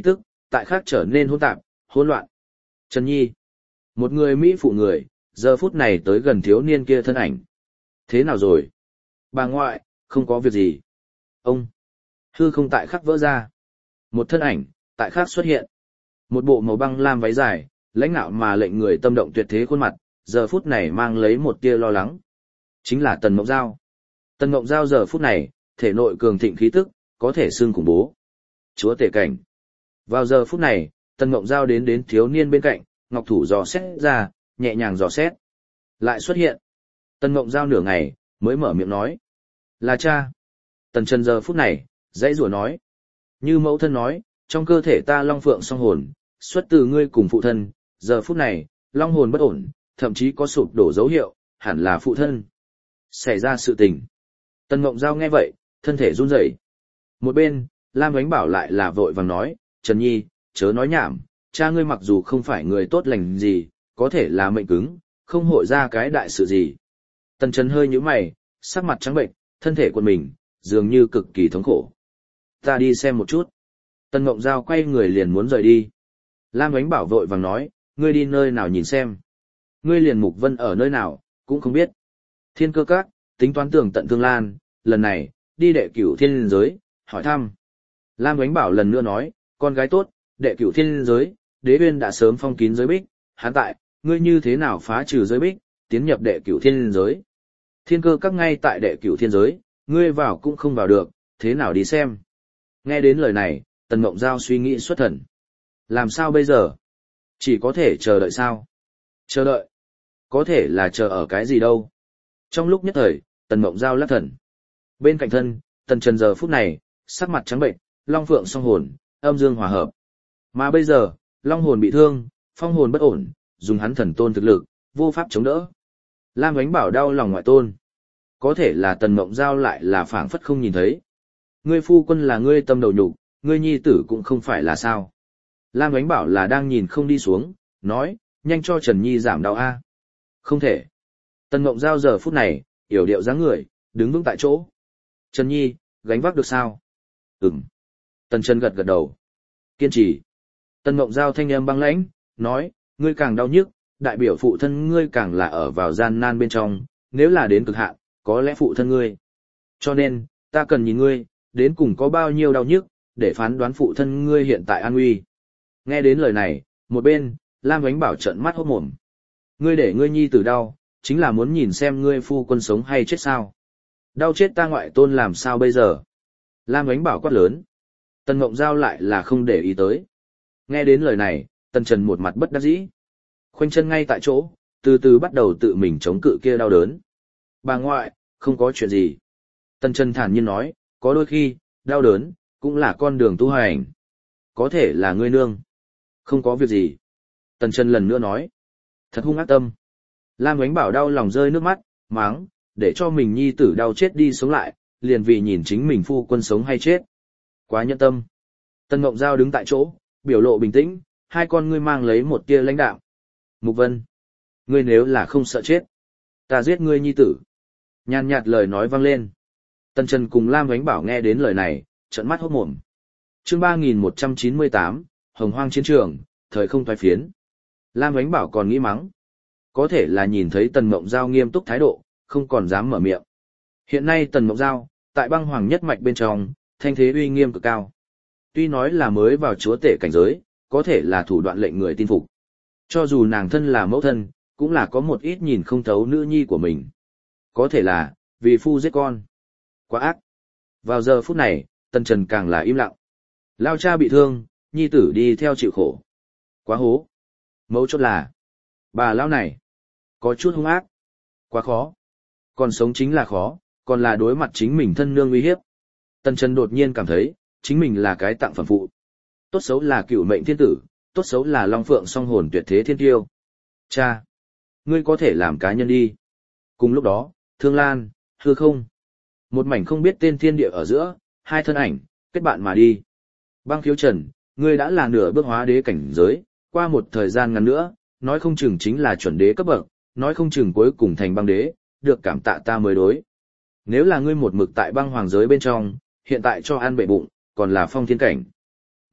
tại khác trở nên hỗn tạp, hỗn loạn. Trần Nhi, một người Mỹ phụ người, giờ phút này tới gần thiếu niên kia thân ảnh. Thế nào rồi? Bà ngoại, không có việc gì. Ông, hư không tại khắc vỡ ra. Một thân ảnh, tại khắc xuất hiện. Một bộ màu băng lam váy dài, lãnh nạo mà lệnh người tâm động tuyệt thế khuôn mặt, giờ phút này mang lấy một tia lo lắng. Chính là Tần Mộng Giao. Tần Mộng Giao giờ phút này, thể nội cường thịnh khí tức, có thể xưng khủng bố. Chúa tể cảnh. Vào giờ phút này, Tần Mộng Giao đến đến thiếu niên bên cạnh, ngọc thủ dò xét ra, nhẹ nhàng dò xét. Lại xuất hiện. Tần Mộng Giao nửa ngày, mới mở miệng nói. Là cha. Tần Trần giờ phút này, dãy rủa nói. Như mẫu thân nói, trong cơ thể ta long phượng song hồn, xuất từ ngươi cùng phụ thân, giờ phút này, long hồn bất ổn, thậm chí có sụp đổ dấu hiệu, hẳn là phụ thân. Xảy ra sự tình. Tần Mộng Giao nghe vậy, thân thể run rẩy. Một bên, Lam Ánh Bảo lại là vội vàng nói, Trần Nhi, chớ nói nhảm, cha ngươi mặc dù không phải người tốt lành gì, có thể là mệnh cứng, không hội ra cái đại sự gì. Tần Trần hơi nhíu mày, sắc mặt trắng bệnh, thân thể của mình, dường như cực kỳ thống khổ. Ta đi xem một chút. Tần Mộng Giao quay người liền muốn rời đi. Lam Ánh Bảo vội vàng nói, ngươi đi nơi nào nhìn xem. Ngươi liền Mục Vân ở nơi nào, cũng không biết. Thiên Cơ Các, tính toán tường tận Thương Lan, lần này, đi đệ cửu thiên liên giới, hỏi thăm. Lam Ánh Bảo lần nữa nói, con gái tốt, đệ cửu thiên liên giới, đế uyên đã sớm phong kín giới bích, hắn tại, ngươi như thế nào phá trừ giới bích, tiến nhập đệ cửu thiên liên giới. Thiên Cơ Các ngay tại đệ cửu thiên giới, ngươi vào cũng không vào được, thế nào đi xem. Nghe đến lời này, Tần Mộng Giao suy nghĩ xuất thần. Làm sao bây giờ? Chỉ có thể chờ đợi sao? Chờ đợi? Có thể là chờ ở cái gì đâu? Trong lúc nhất thời, Tần Mộng Giao lắc thần. Bên cạnh thân, Tần Trần giờ phút này, sắc mặt trắng bệnh, long phượng song hồn, âm dương hòa hợp. Mà bây giờ, long hồn bị thương, phong hồn bất ổn, dùng hắn thần tôn thực lực, vô pháp chống đỡ. Lam Ánh Bảo đau lòng ngoại tôn. Có thể là Tần Mộng Giao lại là phảng phất không nhìn thấy. Ngươi phu quân là ngươi tâm đầu nhục, ngươi nhi tử cũng không phải là sao. Lam Ánh Bảo là đang nhìn không đi xuống, nói, nhanh cho Trần Nhi giảm đau a. Không thể. Tần Mộng Giao giờ phút này, yểu điệu dáng người, đứng vững tại chỗ. Trần Nhi, gánh vác được sao? Ừm. Tần Trần gật gật đầu. Kiên trì. Tần Mộng Giao thanh âm băng lãnh, nói, ngươi càng đau nhức, đại biểu phụ thân ngươi càng là ở vào gian nan bên trong, nếu là đến cực hạn, có lẽ phụ thân ngươi. Cho nên, ta cần nhìn ngươi, đến cùng có bao nhiêu đau nhức, để phán đoán phụ thân ngươi hiện tại an nguy. Nghe đến lời này, một bên, Lam Ánh Bảo trợn mắt hốt mồm. Ngươi để ngươi nhi tử đau, chính là muốn nhìn xem ngươi phu quân sống hay chết sao. Đau chết ta ngoại tôn làm sao bây giờ? Lam Ánh Bảo quát lớn. Tần Mộng Giao lại là không để ý tới. Nghe đến lời này, Tần Trần một mặt bất đắc dĩ. Khoanh chân ngay tại chỗ, từ từ bắt đầu tự mình chống cự kia đau đớn. Bà ngoại, không có chuyện gì. Tần Trần thản nhiên nói, có đôi khi, đau đớn, cũng là con đường tu hành. Có thể là ngươi nương. Không có việc gì. Tần Trần lần nữa nói. Thật hung ác tâm. Lam Ánh Bảo đau lòng rơi nước mắt, máng, để cho mình nhi tử đau chết đi sống lại, liền vì nhìn chính mình phu quân sống hay chết. Quá nhẫn tâm. Tần Mộng Giao đứng tại chỗ, biểu lộ bình tĩnh, hai con ngươi mang lấy một tia lãnh đạo. Mục Vân. Ngươi nếu là không sợ chết, ta giết ngươi nhi tử. Nhàn nhạt lời nói vang lên. Tần Trần cùng Lam Ánh Bảo nghe đến lời này, trợn mắt hốt mồm. Chương ba nghìn một trăm chín mươi tám, Hồng Hoang chiến trường, thời không thoái phiến. Lam Ánh Bảo còn nghĩ mắng. Có thể là nhìn thấy Tần Mộng Giao nghiêm túc thái độ, không còn dám mở miệng. Hiện nay Tần Mộng Giao, tại băng hoàng nhất mạch bên trong, thanh thế uy nghiêm cực cao. Tuy nói là mới vào chúa tể cảnh giới, có thể là thủ đoạn lệnh người tin phục. Cho dù nàng thân là mẫu thân, cũng là có một ít nhìn không thấu nữ nhi của mình. Có thể là, vì phu giết con. Quá ác. Vào giờ phút này, Tần Trần càng là im lặng. Lao cha bị thương, nhi tử đi theo chịu khổ. Quá hố. Mấu chốt là, bà lão này, có chút hung ác. Quá khó. Còn sống chính là khó, còn là đối mặt chính mình thân nương uy hiếp. Tần Trần đột nhiên cảm thấy, chính mình là cái tặng phẩm phụ. Tốt xấu là cựu mệnh thiên tử, tốt xấu là long phượng song hồn tuyệt thế thiên tiêu. Cha, ngươi có thể làm cá nhân đi. Cùng lúc đó, Thương Lan, hư không. Một mảnh không biết tên thiên địa ở giữa, hai thân ảnh, kết bạn mà đi. Băng Khiếu Trần, ngươi đã là nửa bước hóa đế cảnh giới, qua một thời gian ngắn nữa, nói không chừng chính là chuẩn đế cấp bậc, nói không chừng cuối cùng thành băng đế, được cảm tạ ta mới đối. Nếu là ngươi một mực tại băng hoàng giới bên trong, hiện tại cho ăn bệ bụng, còn là phong thiên cảnh.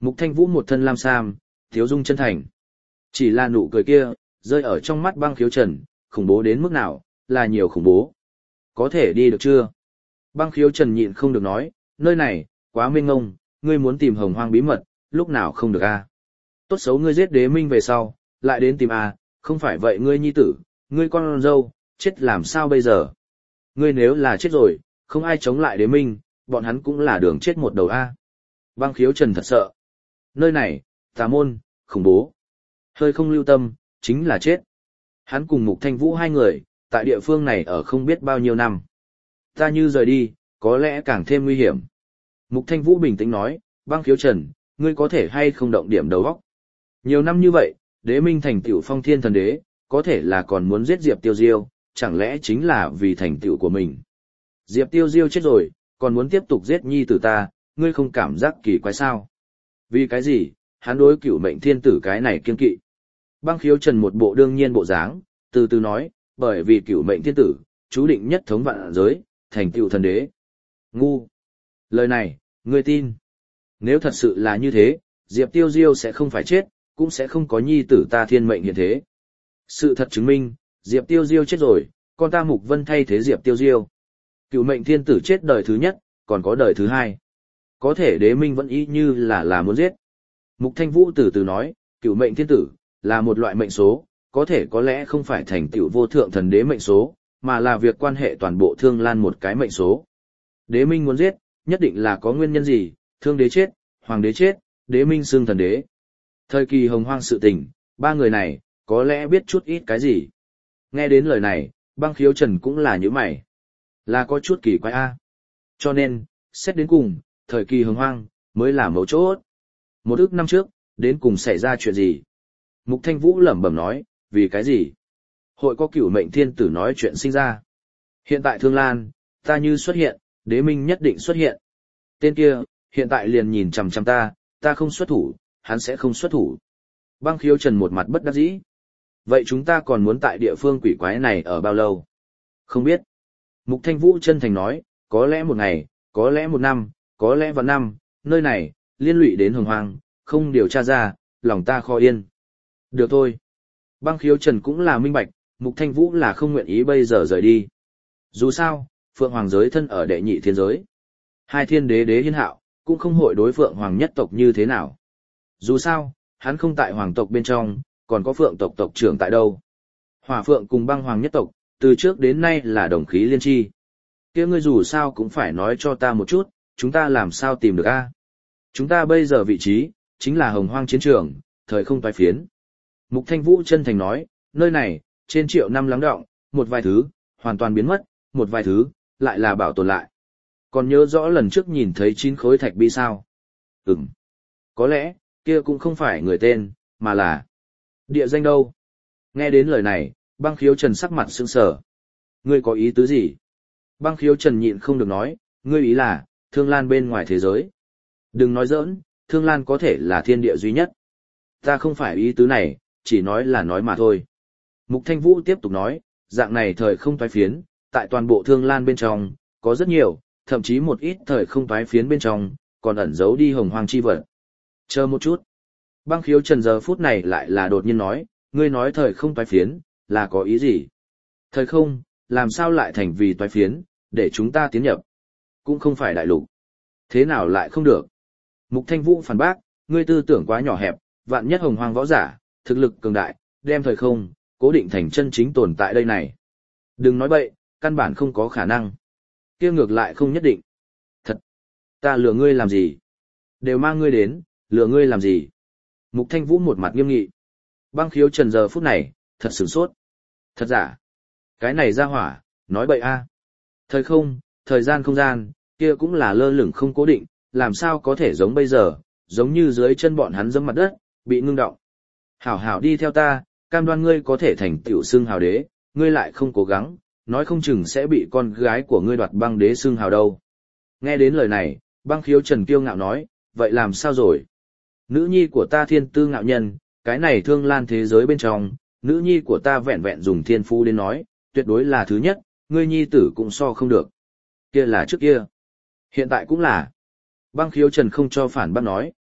Mục Thanh Vũ một thân lam sam, thiếu dung chân thành. Chỉ là nụ cười kia, rơi ở trong mắt Băng Khiếu Trần, khủng bố đến mức nào, là nhiều khủng bố. Có thể đi được chưa? Băng Khiếu Trần nhịn không được nói, nơi này, quá mênh ngông, ngươi muốn tìm Hồng Hoang bí mật, lúc nào không được a? Tốt xấu ngươi giết Đế Minh về sau, lại đến tìm a, không phải vậy ngươi nhi tử, ngươi con dâu, chết làm sao bây giờ? Ngươi nếu là chết rồi, không ai chống lại Đế Minh, bọn hắn cũng là đường chết một đầu a. Băng Khiếu Trần thật sợ. Nơi này, tà môn, khủng bố. Hơi không lưu tâm, chính là chết. Hắn cùng Mục Thanh Vũ hai người, tại địa phương này ở không biết bao nhiêu năm. Ta như rời đi, có lẽ càng thêm nguy hiểm. Mục Thanh Vũ bình tĩnh nói, Băng Khiếu Trần, ngươi có thể hay không động điểm đầu óc. Nhiều năm như vậy, Đế Minh thành tựu phong thiên thần đế, có thể là còn muốn giết Diệp Tiêu Diêu, chẳng lẽ chính là vì thành tựu của mình. Diệp Tiêu Diêu chết rồi, còn muốn tiếp tục giết nhi tử ta, ngươi không cảm giác kỳ quái sao? Vì cái gì, hắn đối cửu mệnh thiên tử cái này kiên kỵ. Băng Khiếu Trần một bộ đương nhiên bộ dáng, từ từ nói, bởi vì cửu mệnh thiên tử, chú định nhất thống vạn giới, thành tựu thần đế. Ngu. Lời này, ngươi tin. Nếu thật sự là như thế, Diệp Tiêu Diêu sẽ không phải chết, cũng sẽ không có nhi tử ta thiên mệnh hiện thế. Sự thật chứng minh, Diệp Tiêu Diêu chết rồi, con ta Mục Vân thay thế Diệp Tiêu Diêu. Cửu mệnh thiên tử chết đời thứ nhất, còn có đời thứ hai. Có thể Đế Minh vẫn y như là là muốn giết. Mục Thanh Vũ từ từ nói, cửu mệnh thiên tử, là một loại mệnh số, có thể có lẽ không phải thành tựu vô thượng thần đế mệnh số, mà là việc quan hệ toàn bộ thương lan một cái mệnh số. Đế Minh muốn giết, nhất định là có nguyên nhân gì, thương đế chết, hoàng đế chết, Đế Minh xưng thần đế. Thời kỳ hồng hoang sự tình, ba người này, có lẽ biết chút ít cái gì. Nghe đến lời này, Băng Khiếu Trần cũng là như mày. Là có chút kỳ quái a. Cho nên, xét đến cùng, thời kỳ hồng hoang, mới là mấu chốt. Một ước năm trước, đến cùng xảy ra chuyện gì? Mục Thanh Vũ lẩm bẩm nói, vì cái gì? Hội có cửu mệnh thiên tử nói chuyện sinh ra. Hiện tại Thương Lan, ta như xuất hiện, Đế Minh nhất định xuất hiện. Tên kia, hiện tại liền nhìn chằm chằm ta, ta không xuất thủ, hắn sẽ không xuất thủ. Băng Khiếu Trần một mặt bất đắc dĩ. Vậy chúng ta còn muốn tại địa phương quỷ quái này ở bao lâu? Không biết. Mục Thanh Vũ chân thành nói, có lẽ một ngày, có lẽ một năm, có lẽ vạn năm, nơi này, liên lụy đến hồng hoang, không điều tra ra, lòng ta khó yên. Được thôi. Băng Khiếu Trần cũng là minh bạch, Mục Thanh Vũ là không nguyện ý bây giờ rời đi. Dù sao, Phượng Hoàng giới thân ở đệ nhị thiên giới. Hai thiên đế đế hiên hạo, cũng không hội đối Phượng Hoàng nhất tộc như thế nào. Dù sao, hắn không tại Hoàng tộc bên trong, còn có Phượng tộc tộc trưởng tại đâu. Hỏa Phượng cùng Băng Hoàng nhất tộc, từ trước đến nay là đồng khí liên chi. Kia ngươi dù sao cũng phải nói cho ta một chút, chúng ta làm sao tìm được a? Chúng ta bây giờ vị trí, chính là hồng hoang chiến trường, thời không toái phiến. Mục Thanh Vũ chân thành nói, nơi này, trên triệu năm lắng đọng, một vài thứ, hoàn toàn biến mất, một vài thứ, lại là bảo tồn lại. Còn nhớ rõ lần trước nhìn thấy chín khối thạch bi sao? Ừm. Có lẽ, kia cũng không phải người tên, mà là địa danh đâu. Nghe đến lời này, Băng Khiếu Trần sắc mặt sững sờ. Ngươi có ý tứ gì? Băng Khiếu Trần nhịn không được nói, ngươi ý là, Thương Lan bên ngoài thế giới. Đừng nói giỡn, Thương Lan có thể là thiên địa duy nhất. Ta không phải ý tứ này, chỉ nói là nói mà thôi. Mục Thanh Vũ tiếp tục nói, dạng này thời không toái phiến, tại toàn bộ Thương Lan bên trong, có rất nhiều, thậm chí một ít thời không toái phiến bên trong, còn ẩn giấu đi hồng hoang chi vật. Chờ một chút. Băng Khiếu Trần giờ phút này lại là đột nhiên nói, ngươi nói thời không toái phiến, là có ý gì? Thời không, làm sao lại thành vì toái phiến, để chúng ta tiến nhập? Cũng không phải đại lục. Thế nào lại không được? Mục Thanh Vũ phản bác, ngươi tư tưởng quá nhỏ hẹp, vạn nhất hồng hoang võ giả, thực lực cường đại, đem thời không, cố định thành chân chính tồn tại đây này. Đừng nói bậy, căn bản không có khả năng. Kia ngược lại không nhất định. Thật, ta lừa ngươi làm gì? Đều mang ngươi đến, lừa ngươi làm gì? Mục Thanh Vũ một mặt nghiêm nghị. Băng Khiếu Trần giờ phút này, thật sửng sốt. Thật giả? Cái này ra hỏa, nói bậy a. Thời không, thời gian không gian, kia cũng là lơ lửng không cố định, làm sao có thể giống bây giờ, giống như dưới chân bọn hắn dẫm mặt đất, bị ngưng động. Hảo hảo đi theo ta, cam đoan ngươi có thể thành tiểu xưng hào đế, ngươi lại không cố gắng, nói không chừng sẽ bị con gái của ngươi đoạt băng đế xưng hào đâu. Nghe đến lời này, Băng Khiếu Trần kiêu ngạo nói, vậy làm sao rồi? Nữ nhi của ta thiên tư ngạo nhân, cái này Thương Lan thế giới bên trong, nữ nhi của ta vẹn vẹn dùng thiên phú đến nói, tuyệt đối là thứ nhất, ngươi nhi tử cũng so không được. Kia là trước kia. Hiện tại cũng là. Băng Khiếu Trần không cho phản bác nói.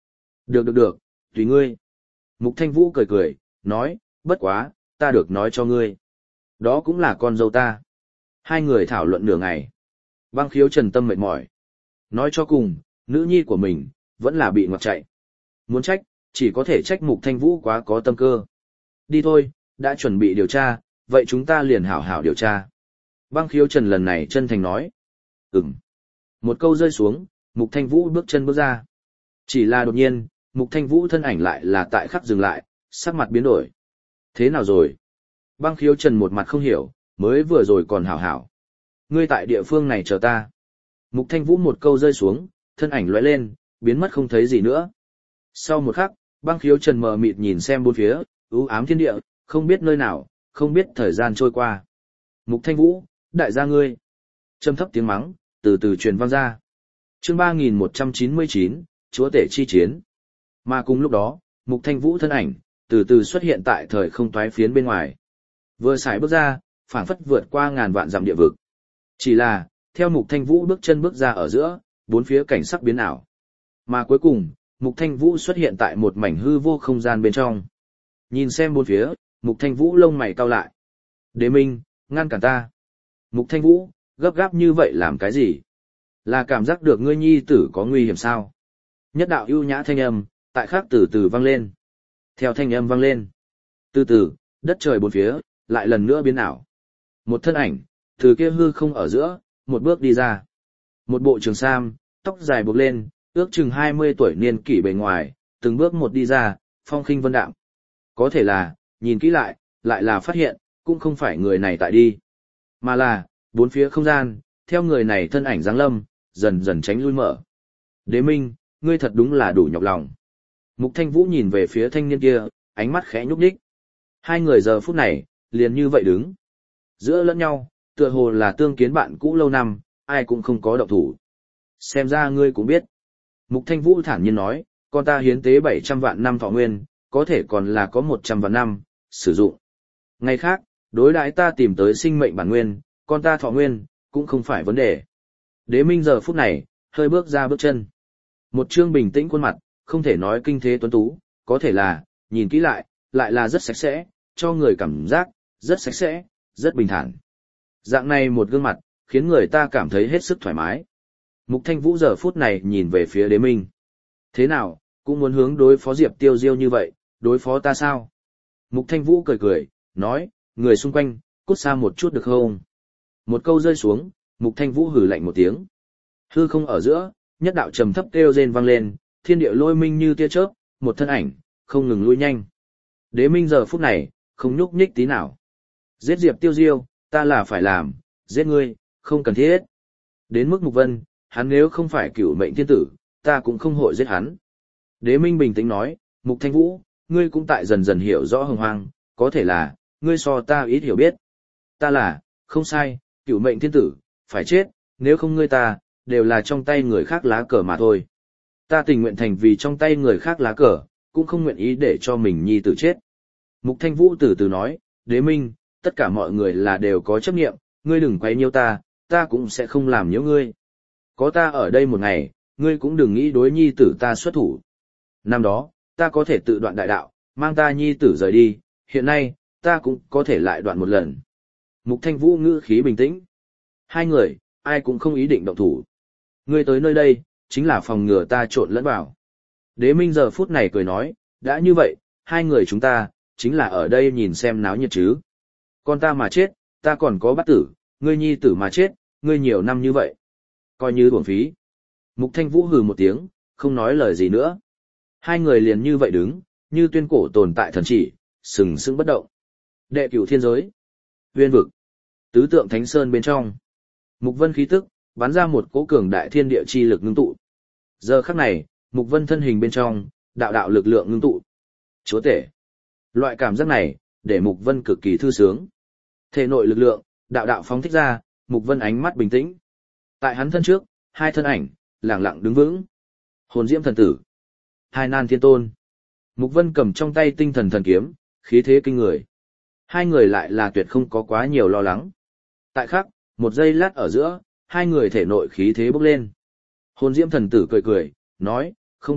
Được được được, tùy ngươi. Mục Thanh Vũ cười cười, nói, bất quá, ta được nói cho ngươi. Đó cũng là con dâu ta. Hai người thảo luận nửa ngày. Băng Khiếu Trần tâm mệt mỏi. Nói cho cùng, nữ nhi của mình, vẫn là bị ngoặt chạy. Muốn trách, chỉ có thể trách Mục Thanh Vũ quá có tâm cơ. Đi thôi, đã chuẩn bị điều tra, vậy chúng ta liền hảo hảo điều tra. Băng Khiếu Trần lần này chân thành nói. Ừm. Một câu rơi xuống, Mục Thanh Vũ bước chân bước ra. Chỉ là đột nhiên, Mục Thanh Vũ thân ảnh lại là tại khắc dừng lại, sắc mặt biến đổi. Thế nào rồi? Băng Khiếu Trần một mặt không hiểu, mới vừa rồi còn hảo hảo. Ngươi tại địa phương này chờ ta. Mục Thanh Vũ một câu rơi xuống, thân ảnh lóe lên, biến mất không thấy gì nữa. Sau một khắc, Băng Khiếu Trần mờ mịt nhìn xem bốn phía, u ám thiên địa, không biết nơi nào, không biết thời gian trôi qua. Mục Thanh Vũ, đại gia ngươi. Trầm thấp tiếng mắng, từ từ truyền vang ra. Chương ba nghìn một trăm chín mươi chín, Chúa tể chi chiến. Mà cùng lúc đó, Mục Thanh Vũ thân ảnh, từ từ xuất hiện tại thời không toái phiến bên ngoài. Vừa xài bước ra, phảng phất vượt qua ngàn vạn dặm địa vực. Chỉ là, theo Mục Thanh Vũ bước chân bước ra ở giữa, bốn phía cảnh sắc biến ảo. Mà cuối cùng, Mục Thanh Vũ xuất hiện tại một mảnh hư vô không gian bên trong. Nhìn xem bốn phía, Mục Thanh Vũ lông mày cau lại. Đế Minh, ngăn cản ta. Mục Thanh Vũ, gấp gáp như vậy làm cái gì? Là cảm giác được ngươi nhi tử có nguy hiểm sao? Nhất đạo ưu nhã thanh âm, tại khắc từ từ vang lên. Theo thanh âm vang lên. Từ từ, đất trời bốn phía, lại lần nữa biến ảo. Một thân ảnh, từ kia hư không ở giữa, một bước đi ra. Một bộ trường sam, tóc dài buộc lên, ước chừng hai mươi tuổi niên kỷ bề ngoài, từng bước một đi ra, phong khinh vân đạm. Có thể là, nhìn kỹ lại, lại là phát hiện, cũng không phải người này tại đi. Mà là, bốn phía không gian, theo người này thân ảnh giáng lâm, dần dần tránh lui mở. Đế Minh, ngươi thật đúng là đủ nhọc lòng. Mục Thanh Vũ nhìn về phía thanh niên kia, ánh mắt khẽ nhúc nhích. Hai người giờ phút này, liền như vậy đứng. Giữa lẫn nhau, tựa hồ là tương kiến bạn cũ lâu năm, ai cũng không có động thủ. Xem ra ngươi cũng biết. Mục Thanh Vũ thản nhiên nói, con ta hiến tế bảy trăm vạn năm thọ nguyên, có thể còn là có một trăm vạn năm, sử dụng. Ngày khác, đối đãi ta tìm tới sinh mệnh bản nguyên, con ta thọ nguyên, cũng không phải vấn đề. Đế Minh giờ phút này, hơi bước ra bước chân. Một trương bình tĩnh khuôn mặt, không thể nói kinh thế tuấn tú, có thể là, nhìn kỹ lại, lại là rất sạch sẽ, cho người cảm giác, rất sạch sẽ, rất bình thản. Dạng này một gương mặt, khiến người ta cảm thấy hết sức thoải mái. Mục Thanh Vũ giờ phút này nhìn về phía Đế Minh. Thế nào, cũng muốn hướng đối phó Diệp Tiêu Diêu như vậy, đối phó ta sao? Mục Thanh Vũ cười cười, nói, người xung quanh, cút xa một chút được không? Một câu rơi xuống, Mục Thanh Vũ hừ lạnh một tiếng. Hư không ở giữa, nhất đạo trầm thấp kêu rên vang lên, thiên địa lôi minh như tia chớp, một thân ảnh, không ngừng lui nhanh. Đế Minh giờ phút này, không nhúc nhích tí nào. Giết Diệp Tiêu Diêu, ta là phải làm, giết ngươi, không cần thiết. Đến mức Mục Vân, hắn nếu không phải cửu mệnh thiên tử, ta cũng không hội giết hắn. Đế Minh bình tĩnh nói, Mục Thanh Vũ, ngươi cũng tại dần dần hiểu rõ hồng hoang, có thể là, ngươi so ta ít hiểu biết. Ta là, không sai, cửu mệnh thiên tử, phải chết, nếu không ngươi ta, đều là trong tay người khác lá cờ mà thôi. Ta tình nguyện thành vì trong tay người khác lá cờ, cũng không nguyện ý để cho mình nhi tử chết. Mục Thanh Vũ từ từ nói, Đế Minh, tất cả mọi người là đều có chấp niệm, ngươi đừng quấy nhiễu ta, ta cũng sẽ không làm nhiễu ngươi. Có ta ở đây một ngày, ngươi cũng đừng nghĩ đối nhi tử ta xuất thủ. Năm đó, ta có thể tự đoạn đại đạo, mang ta nhi tử rời đi, hiện nay, ta cũng có thể lại đoạn một lần. Mục Thanh Vũ ngữ khí bình tĩnh. Hai người, ai cũng không ý định động thủ. Ngươi tới nơi đây, chính là phòng ngừa ta trộn lẫn vào. Đế Minh giờ phút này cười nói, đã như vậy, hai người chúng ta, chính là ở đây nhìn xem náo nhiệt chứ. Con ta mà chết, ta còn có bát tử, ngươi nhi tử mà chết, ngươi nhiều năm như vậy. Coi như uổng phí. Mục Thanh Vũ hừ một tiếng, không nói lời gì nữa. Hai người liền như vậy đứng, như tuyên cổ tồn tại thần chỉ, sừng sững bất động. Đệ cửu thiên giới. Uyên vực. Tứ tượng thánh sơn bên trong. Mục Vân khí tức, bắn ra một cỗ cường đại thiên địa chi lực ngưng tụ. Giờ khắc này, Mục Vân thân hình bên trong, đạo đạo lực lượng ngưng tụ. Chúa tể. Loại cảm giác này, để Mục Vân cực kỳ thư sướng. Thể nội lực lượng, đạo đạo phóng thích ra, Mục Vân ánh mắt bình tĩnh. Tại hắn thân trước, hai thân ảnh, lẳng lặng đứng vững. Hồn Diễm thần tử. Hai nan thiên tôn. Mục Vân cầm trong tay tinh thần thần kiếm, khí thế kinh người. Hai người lại là tuyệt không có quá nhiều lo lắng. Tại khắc, một giây lát ở giữa, hai người thể nội khí thế bốc lên. Hồn Diễm thần tử cười cười, nói, không biết,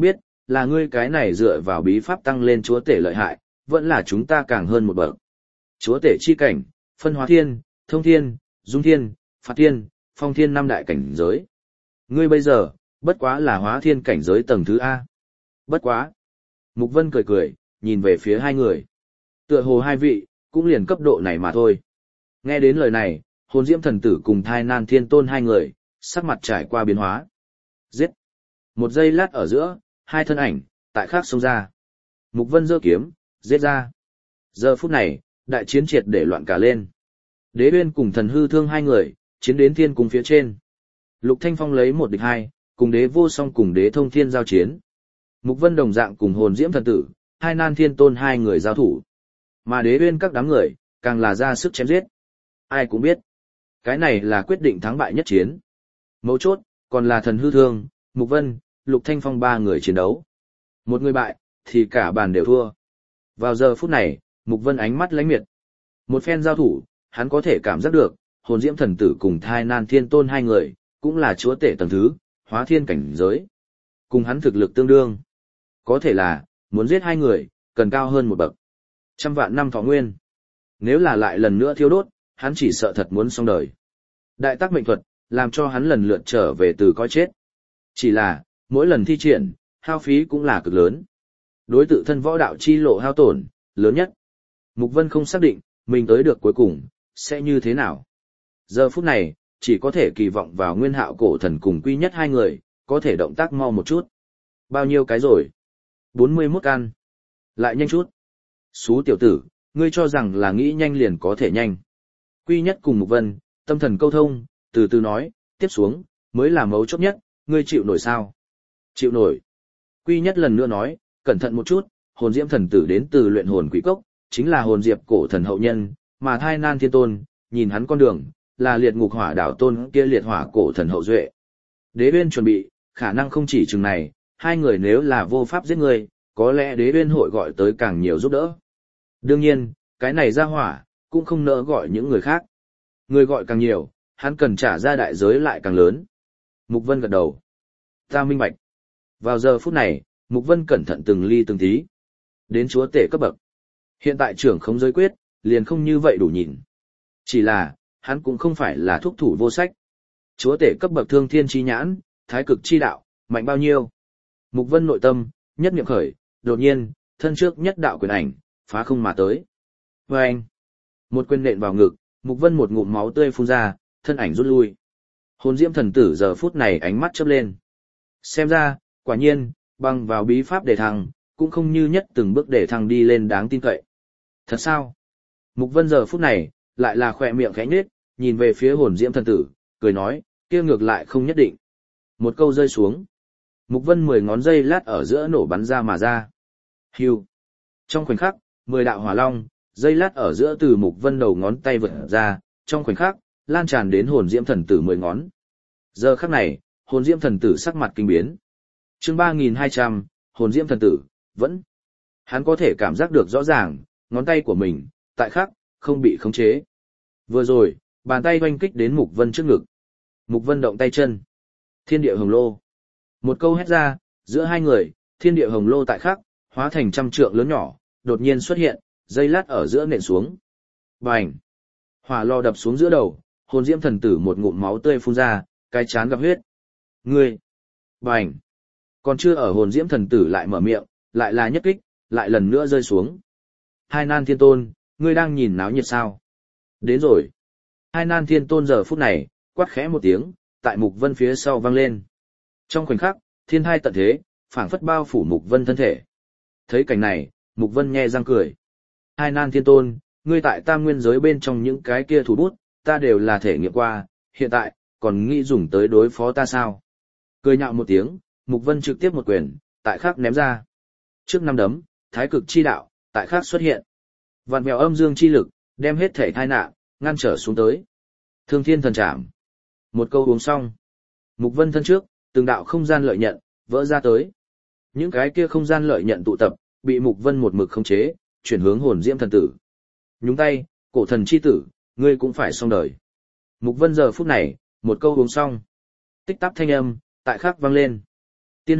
là ngươi cái này dựa vào bí pháp tăng lên chúa tể lợi hại, vẫn là chúng ta càng hơn một bậc. Chúa tể chi cảnh, phân hóa thiên, thông thiên, dung thiên, phạt thiên, phong thiên năm đại cảnh giới. Ngươi bây giờ, bất quá là hóa thiên cảnh giới tầng thứ A. Bất quá. Mục Vân cười cười, nhìn về phía hai người. Tựa hồ hai vị, cũng liền cấp độ này mà thôi. Nghe đến lời này, hồn diễm thần tử cùng thai nan thiên tôn hai người, sắc mặt trải qua biến hóa. Giết! Một giây lát ở giữa, hai thân ảnh, tại khác xông ra. Mục Vân giơ kiếm, giết ra. Giờ phút này, đại chiến triệt để loạn cả lên. Đế Uyên cùng thần hư thương hai người, chiến đến thiên cung phía trên. Lục Thanh Phong lấy một địch hai, cùng đế vô song cùng đế thông thiên giao chiến. Mục Vân đồng dạng cùng hồn diễm thần tử, hai nan thiên tôn hai người giao thủ. Mà Đế Uyên các đám người, càng là ra sức chém giết. Ai cũng biết, cái này là quyết định thắng bại nhất chiến. Mấu chốt, còn là thần hư thương, Mục Vân, Lục Thanh Phong ba người chiến đấu. Một người bại, thì cả bàn đều thua. Vào giờ phút này, Mục Vân ánh mắt lánh miệt. Một phen giao thủ, hắn có thể cảm giác được, hồn diễm thần tử cùng thai nan thiên tôn hai người, cũng là chúa tể tầng thứ, hóa thiên cảnh giới. Cùng hắn thực lực tương đương. Có thể là, muốn giết hai người, cần cao hơn một bậc. Trăm vạn năm thọ nguyên. Nếu là lại lần nữa thiêu đốt, hắn chỉ sợ thật muốn xong đời. Đại tác mệnh thuật, làm cho hắn lần lượt trở về từ coi chết. Chỉ là, mỗi lần thi triển, hao phí cũng là cực lớn. Đối tự thân võ đạo chi lộ hao tổn, lớn nhất. Mục Vân không xác định, mình tới được cuối cùng, sẽ như thế nào. Giờ phút này, chỉ có thể kỳ vọng vào Nguyên Hạo cổ thần cùng Quy Nhất hai người, có thể động tác mau một chút. Bao nhiêu cái rồi? bốn mươi mốt căn. Lại nhanh chút. Xú tiểu tử, ngươi cho rằng là nghĩ nhanh liền có thể nhanh. Quy Nhất cùng Mục Vân, tâm thần câu thông, từ từ nói, tiếp xuống, mới là mấu chốt nhất, ngươi chịu nổi sao? Chịu nổi. Quy Nhất lần nữa nói, cẩn thận một chút, hồn diễm thần tử đến từ luyện hồn quỷ cốc, chính là hồn diệp cổ thần hậu nhân, mà thai nan thiên tôn, nhìn hắn con đường, là liệt ngục hỏa đảo tôn kia liệt hỏa cổ thần hậu duệ. Đế Uyên chuẩn bị, khả năng không chỉ chừng này, hai người nếu là vô pháp giết người, có lẽ Đế Uyên hội gọi tới càng nhiều giúp đỡ. Đương nhiên, cái này ra hỏa, cũng không nỡ gọi những người khác. Người gọi càng nhiều, hắn cần trả ra đại giới lại càng lớn. Mục Vân gật đầu. Ta minh bạch. Vào giờ phút này, Mục Vân cẩn thận từng ly từng tí. Đến chúa tể cấp bậc. Hiện tại trưởng không giới quyết, liền không như vậy đủ nhìn. Chỉ là, hắn cũng không phải là thuốc thủ vô sách. Chúa tể cấp bậc thương thiên chi nhãn, thái cực chi đạo, mạnh bao nhiêu. Mục Vân nội tâm, nhất niệm khởi, đột nhiên, thân trước nhất đạo quyền ảnh, phá không mà tới. Và anh, một quyền nện vào ngực, Mục Vân một ngụm máu tươi phun ra, thân ảnh rút lui. Hồn diễm thần tử giờ phút này ánh mắt chớp lên. Xem ra, quả nhiên, bằng vào bí pháp để thăng, cũng không như nhất từng bước để thăng đi lên đáng tin cậy. Thật sao? Mục Vân giờ phút này, lại là khỏe miệng khẽ nhếch, nhìn về phía hồn diễm thần tử, cười nói, kia ngược lại không nhất định. Một câu rơi xuống. Mục Vân mười ngón dây lát ở giữa nổ bắn ra mà ra. Hưu. Trong khoảnh khắc, mười đạo hỏa long, dây lát ở giữa từ Mục Vân đầu ngón tay vượt ra, trong khoảnh khắc, lan tràn đến hồn diễm thần tử mười ngón. Giờ khắc này, hồn diễm thần tử sắc mặt kinh biến. Chương ba nghìn hai trăm, hồn diễm thần tử, vẫn. Hắn có thể cảm giác được rõ ràng, ngón tay của mình, tại khắc, không bị khống chế. Vừa rồi, bàn tay oanh kích đến Mục Vân trước ngực. Mục Vân động tay chân. Thiên địa hồng lô. Một câu hét ra, giữa hai người, thiên địa hồng lô tại khắc, hóa thành trăm trượng lớn nhỏ, đột nhiên xuất hiện, dây lát ở giữa nện xuống. Bành! Hỏa lò đập xuống giữa đầu, hồn diễm thần tử một ngụm máu tươi phun ra, cái chán gặp huyết. Ngươi! Bành! Còn chưa ở hồn diễm thần tử lại mở miệng, lại là nhất kích, lại lần nữa rơi xuống. Hai nan thiên tôn, ngươi đang nhìn náo nhiệt sao? Đến rồi! Hai nan thiên tôn giờ phút này, quát khẽ một tiếng, tại Mục Vân phía sau vang lên. Trong khoảnh khắc, thiên hai tận thế, phảng phất bao phủ Mục Vân thân thể. Thấy cảnh này, Mục Vân nhe răng cười. Hai nan thiên tôn, ngươi tại tam nguyên giới bên trong những cái kia thủ bút, ta đều là thể nghiệm qua, hiện tại, còn nghĩ dùng tới đối phó ta sao? Cười nhạo một tiếng, Mục Vân trực tiếp một quyền, tại khắc ném ra. Trước năm đấm, thái cực chi đạo, tại khắc xuất hiện. Vạn mèo âm dương chi lực, đem hết thể thai nạn, ngăn trở xuống tới. Thương thiên thần trảm. Một câu uống xong. Mục Vân thân trước, từng đạo không gian lợi nhận, vỡ ra tới. Những cái kia không gian lợi nhận tụ tập, bị Mục Vân một mực khống chế, chuyển hướng hồn diễm thần tử. Nhúng tay, cổ thần chi tử, ngươi cũng phải xong đời. Mục Vân giờ phút này, một câu uống xong. Tích tắc thanh âm, tại khắc vang lên. Tiên huyết,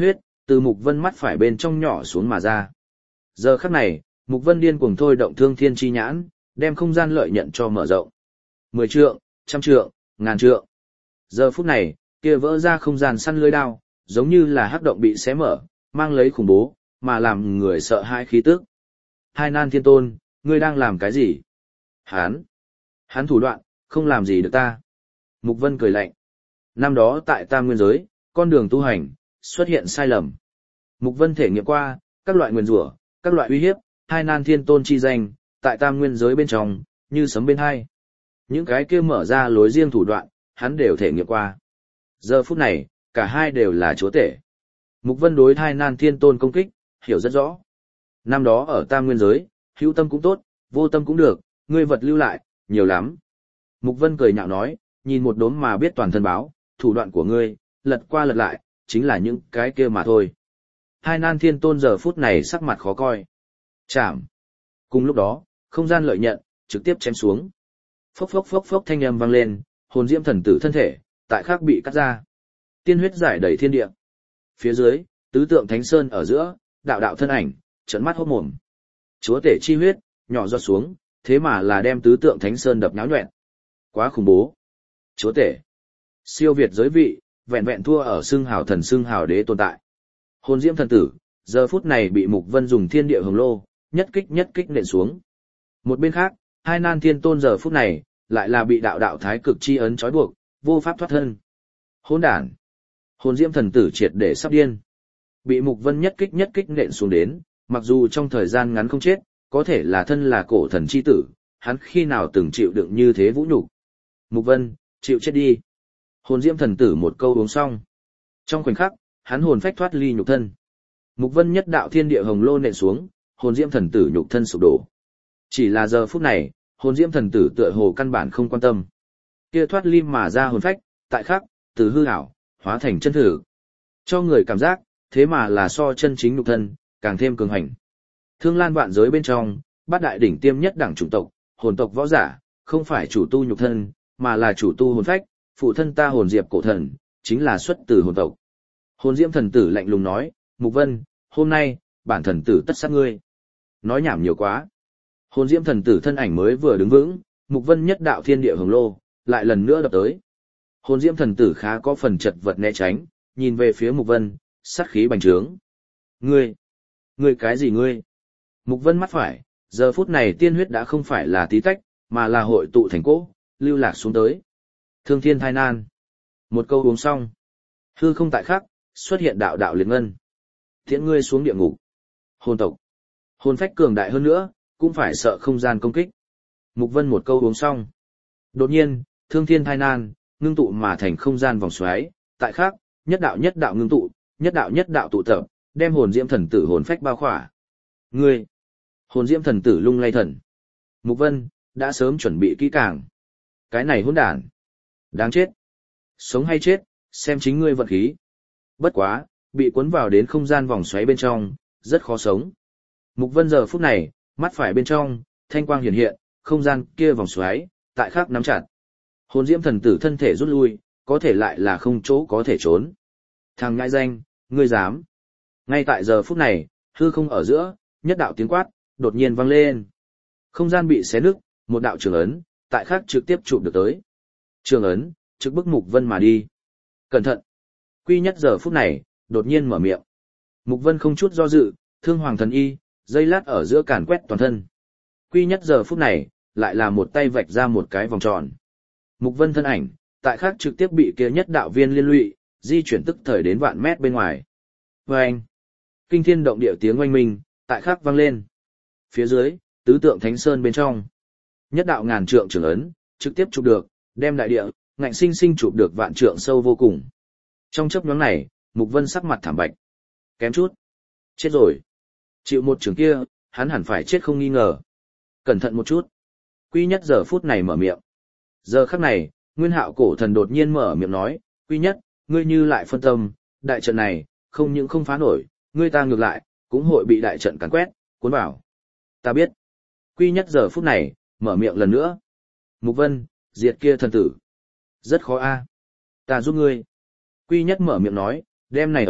từ Mục Vân mắt phải bên trong nhỏ xuống mà ra. Giờ khắc này, Mục Vân điên cuồng thôi động thương thiên chi nhãn, đem không gian lợi nhận cho mở rộng. Mười trượng, trăm trượng, ngàn trượng. Giờ phút này, kia vỡ ra không gian săn lưới đao, giống như là hắc động bị xé mở, mang lấy khủng bố, mà làm người sợ hãi khí tức. Hai nan thiên tôn, ngươi đang làm cái gì? Hán! Hán thủ đoạn, không làm gì được ta. Mục Vân cười lạnh. Năm đó tại Tam Nguyên giới, con đường tu hành, xuất hiện sai lầm. Mục Vân thể nghiệm qua, các loại nguyền rủa, các loại uy hiếp, hai nan thiên tôn chi danh, tại Tam Nguyên giới bên trong, như sấm bên hai. Những cái kia mở ra lối riêng thủ đoạn, hắn đều thể nghiệm qua. Giờ phút này, cả hai đều là chúa tể. Mục Vân đối hai nan thiên tôn công kích, hiểu rất rõ. Năm đó ở Tam Nguyên giới, hữu tâm cũng tốt, vô tâm cũng được, ngươi vật lưu lại, nhiều lắm. Mục Vân cười nhạo nói, nhìn một đốm mà biết toàn thân báo, thủ đoạn của ngươi, lật qua lật lại, chính là những cái kia mà thôi. Hai nan thiên tôn giờ phút này sắc mặt khó coi. Chạm. Cùng lúc đó, không gian lợi nhận, trực tiếp chém xuống. Phốc phốc phốc phốc thanh âm vang lên, hồn diễm thần tử thân thể, tại khác bị cắt ra. Tiên huyết giải đầy thiên địa. Phía dưới, tứ tượng thánh sơn ở giữa, đạo đạo thân ảnh, trợn mắt hốt mồm. Chúa tể chi huyết, nhỏ giọt xuống, thế mà là đem tứ tượng thánh sơn đập nháo nhọẹn. Quá khủng bố. Chúa tể. Siêu việt giới vị, vẹn vẹn thua ở xưng hào thần xưng hào đế tồn tại. Hồn diễm thần tử, giờ phút này bị Mục Vân dùng thiên địa hồng lô, nhất kích nhất kích nện xuống. Một bên khác, hai nan thiên tôn giờ phút này, lại là bị đạo đạo thái cực chi ấn trói buộc, vô pháp thoát thân. Hỗn đản. Hồn diễm thần tử triệt để sắp điên. Bị Mục Vân nhất kích nhất kích nện xuống đến, mặc dù trong thời gian ngắn không chết, có thể là thân là cổ thần chi tử, hắn khi nào từng chịu đựng như thế vũ nhục. Mục Vân, chịu chết đi. Hồn diễm thần tử một câu uống xong. Trong khoảnh khắc, hắn hồn phách thoát ly nhục thân. Mục Vân nhất đạo thiên địa hồng lô nện xuống, hồn diễm thần tử nhục thân sụp đổ. Chỉ là giờ phút này, hồn diễm thần tử tựa hồ căn bản không quan tâm. Kia thoát ly mà ra hồn phách, tại khắc, từ hư ảo, hóa thành chân thử. Cho người cảm giác, thế mà là so chân chính nhục thân, càng thêm cường hành. Thương lan vạn giới bên trong, bát đại đỉnh tiêm nhất đẳng chủng tộc, hồn tộc võ giả, không phải chủ tu nhục thân, mà là chủ tu hồn phách, phụ thân ta hồn diệp cổ thần, chính là xuất từ hồn tộc. Hồn diễm thần tử lạnh lùng nói, Mục Vân, hôm nay, bản thần tử tất sát ngươi. Nói nhảm nhiều quá. Hồn diễm thần tử thân ảnh mới vừa đứng vững, Mục Vân nhất đạo thiên địa hồng lô, lại lần nữa đập tới. Hồn diễm thần tử khá có phần chật vật né tránh, nhìn về phía Mục Vân, sát khí bành trướng. Ngươi, ngươi cái gì ngươi? Mục Vân mắt phải, giờ phút này tiên huyết đã không phải là tí tách, mà là hội tụ thành cỗ, lưu lạc xuống tới. Thương thiên thai nan. Một câu uống xong. Hư không tại khắc, xuất hiện đạo đạo liệt ngân. Tiễn ngươi xuống địa ngục. Hồn tộc. Hồn phách cường đại hơn nữa, cũng phải sợ không gian công kích. Mục Vân một câu uống xong. Đột nhiên, thương thiên thai nan, ngưng tụ mà thành không gian vòng xoáy, tại khắc, nhất đạo nhất đạo ngưng tụ, nhất đạo nhất đạo tụ tập, đem hồn diễm thần tử hồn phách bao khỏa. Ngươi. Hồn diễm thần tử lung lay thần. Mục Vân, đã sớm chuẩn bị kỹ càng. Cái này hỗn đản. Đáng chết. Sống hay chết, xem chính ngươi vận khí. Bất quá, bị cuốn vào đến không gian vòng xoáy bên trong, rất khó sống. Mục Vân giờ phút này, mắt phải bên trong, thanh quang hiện hiện, không gian kia vòng xoáy, tại khắc nắm chặt. Hồn diễm thần tử thân thể rút lui, có thể lại là không chỗ có thể trốn. Thằng ngại danh, ngươi dám. Ngay tại giờ phút này, hư không ở giữa, nhất đạo tiếng quát, đột nhiên vang lên. Không gian bị xé nứt, một đạo trường ấn, tại khắc trực tiếp chụp được tới. Trường ấn, trực bức Mục Vân mà đi. Cẩn thận. Quy nhất giờ phút này, đột nhiên mở miệng. Mục Vân không chút do dự, thương hoàng thần y, dây lát ở giữa càn quét toàn thân. Quy nhất giờ phút này, lại là một tay vạch ra một cái vòng tròn. Mục Vân thân ảnh, tại khắc trực tiếp bị kia nhất đạo viên liên lụy, di chuyển tức thời đến vạn mét bên ngoài. Vâng! Kinh thiên động địa tiếng oanh minh, tại khắc vang lên. Phía dưới, tứ tượng thánh sơn bên trong. Nhất đạo ngàn trượng trường ấn, trực tiếp chụp được, đem đại địa, ngạnh sinh sinh chụp được vạn trượng sâu vô cùng. Trong chớp nhoáng này, Mục Vân sắc mặt thảm bạch. Kém chút. Chết rồi. Chịu một trường kia, hắn hẳn phải chết không nghi ngờ. Cẩn thận một chút. Quy nhất giờ phút này mở miệng. Giờ khắc này, Nguyên Hạo cổ thần đột nhiên mở miệng nói, Quy nhất, ngươi như lại phân tâm, đại trận này, không những không phá nổi, ngươi ta ngược lại, cũng hội bị đại trận càn quét, cuốn vào. Ta biết. Quy nhất giờ phút này, mở miệng lần nữa. Mục Vân, diệt kia thần tử. Rất khó a. Ta giúp ngươi. Quy nhất mở miệng nói, đem này ấn,